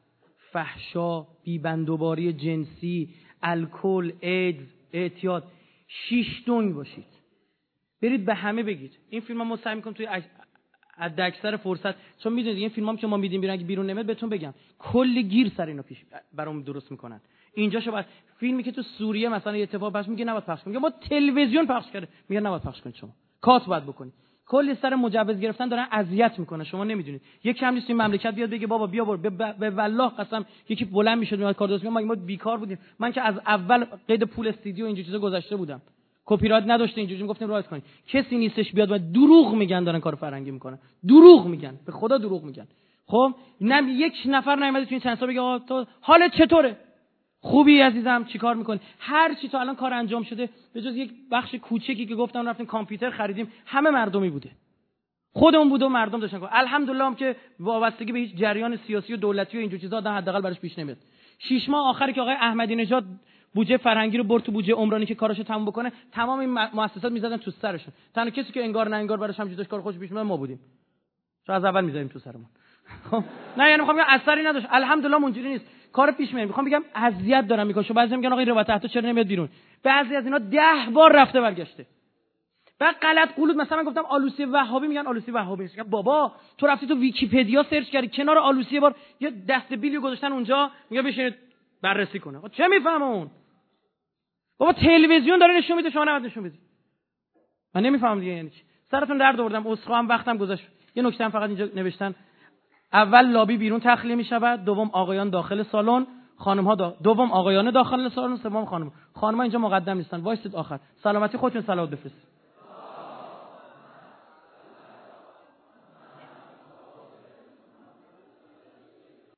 فحشا، بیبندوباری جنسی، الکل، ایدز، اعتیاد. 6 دنگ باشید. برید به همه بگید. این فیلم‌ها ما سعی می‌کنیم توی حد اکثر فرصت، چون میدونید این فیلمام که ما میدیم بیرون، اگه بیرون نمیاد بهتون بگم کلی گیر سر اینا پیش برام درست میکنن. اینجاشو بعد فیلمی که تو سوریه مثلا یه اتفاق پخش میگه نباید پخش کنید، میگه ما تلویزیون پخش کرده، میگه نباید پخش کنید، شما کات باید بکنید. کلی سر مجوز گرفتن دارن اذیت میکنه، شما نمیدونید. یک کم نیست این مملکت بیاد بگه بابا بیا برو، به والله قسم یکی بلند میشد میاد کار درست میگه ما بیکار بودیم. من که از اول قید پول استودیو اینجوری چیزا گذاشته بودم، کپی رایت نداشته، اینجوری میگفتیم رایت کنید. کسی نیستش بیاد و دروغ میگن دارن کار فرنگی میکنن، دروغ میگن، به خدا دروغ میگن. خب نه یک نفر نیومده تو این چند سال بگه آقا تو حالت چطوره؟ خوبی عزیزم، چیکار میکنی؟ هر چی تا الان کار انجام شده به جز یک بخش کوچکی که گفتم رفتیم کامپیوتر خریدیم، همه مردمی بوده. خودمون بود و مردم داشتن کار. الحمدلله هم که وابستگی به هیچ جریان سیاسی و دولتی و اینجور چیزا آدم حداقل براش پیش نمیاد. 6 ماه آخری که آقای احمدی نژاد بودجه فرنگی رو برد تو بودجه عمرانی که کاراشو تموم بکنه، تمام این مؤسسات میزدن تو سرشون. تنها کسی که انگار نه انگار براش همین داشت کار خوش پیش میاد ما بودیم. چون از اول میذاریم تو سرمون. خب نه یعنی میخوام بگم اثری نداشت. الحمدلله اونجوری نیست. کار پیش میاد. میخوام بگم اذیت دارم میکنه. شو بعضی میگن آقا این روایت تحت چرا نمیاد بیرون؟ بعضی از اینا 10 بار رفته برگشته. بعد غلط قولود مثلا من گفتم آلوسی وهابی، میگن آلوسی وهابی. میگم بابا تو رفتی تو ویکی‌پدیا سرچ کردی کنار آلوسی یه بار یه دسته بیلیو گذاشتن اونجا، میگه بشینید بررسی کنه. چه میفهمه اون؟ بابا تلویزیون داره نشون میده، شما نباید نشون بدید. من نمیفهمم دیگه یعنی چی. سرتون درد آوردم، عذرخواهم، وقتم گذشت. یه نکته هم فقط اینجا نوشتن: اول لابی بیرون تخلیه میشود، دوم آقایان داخل سالن، خانم‌ها دوم آقایان داخل سالن، سوم خانم‌ها. خانم‌ها اینجا مقدم نیستن، وایسید آخر. سلامتی خودتون صلوات بفرستید.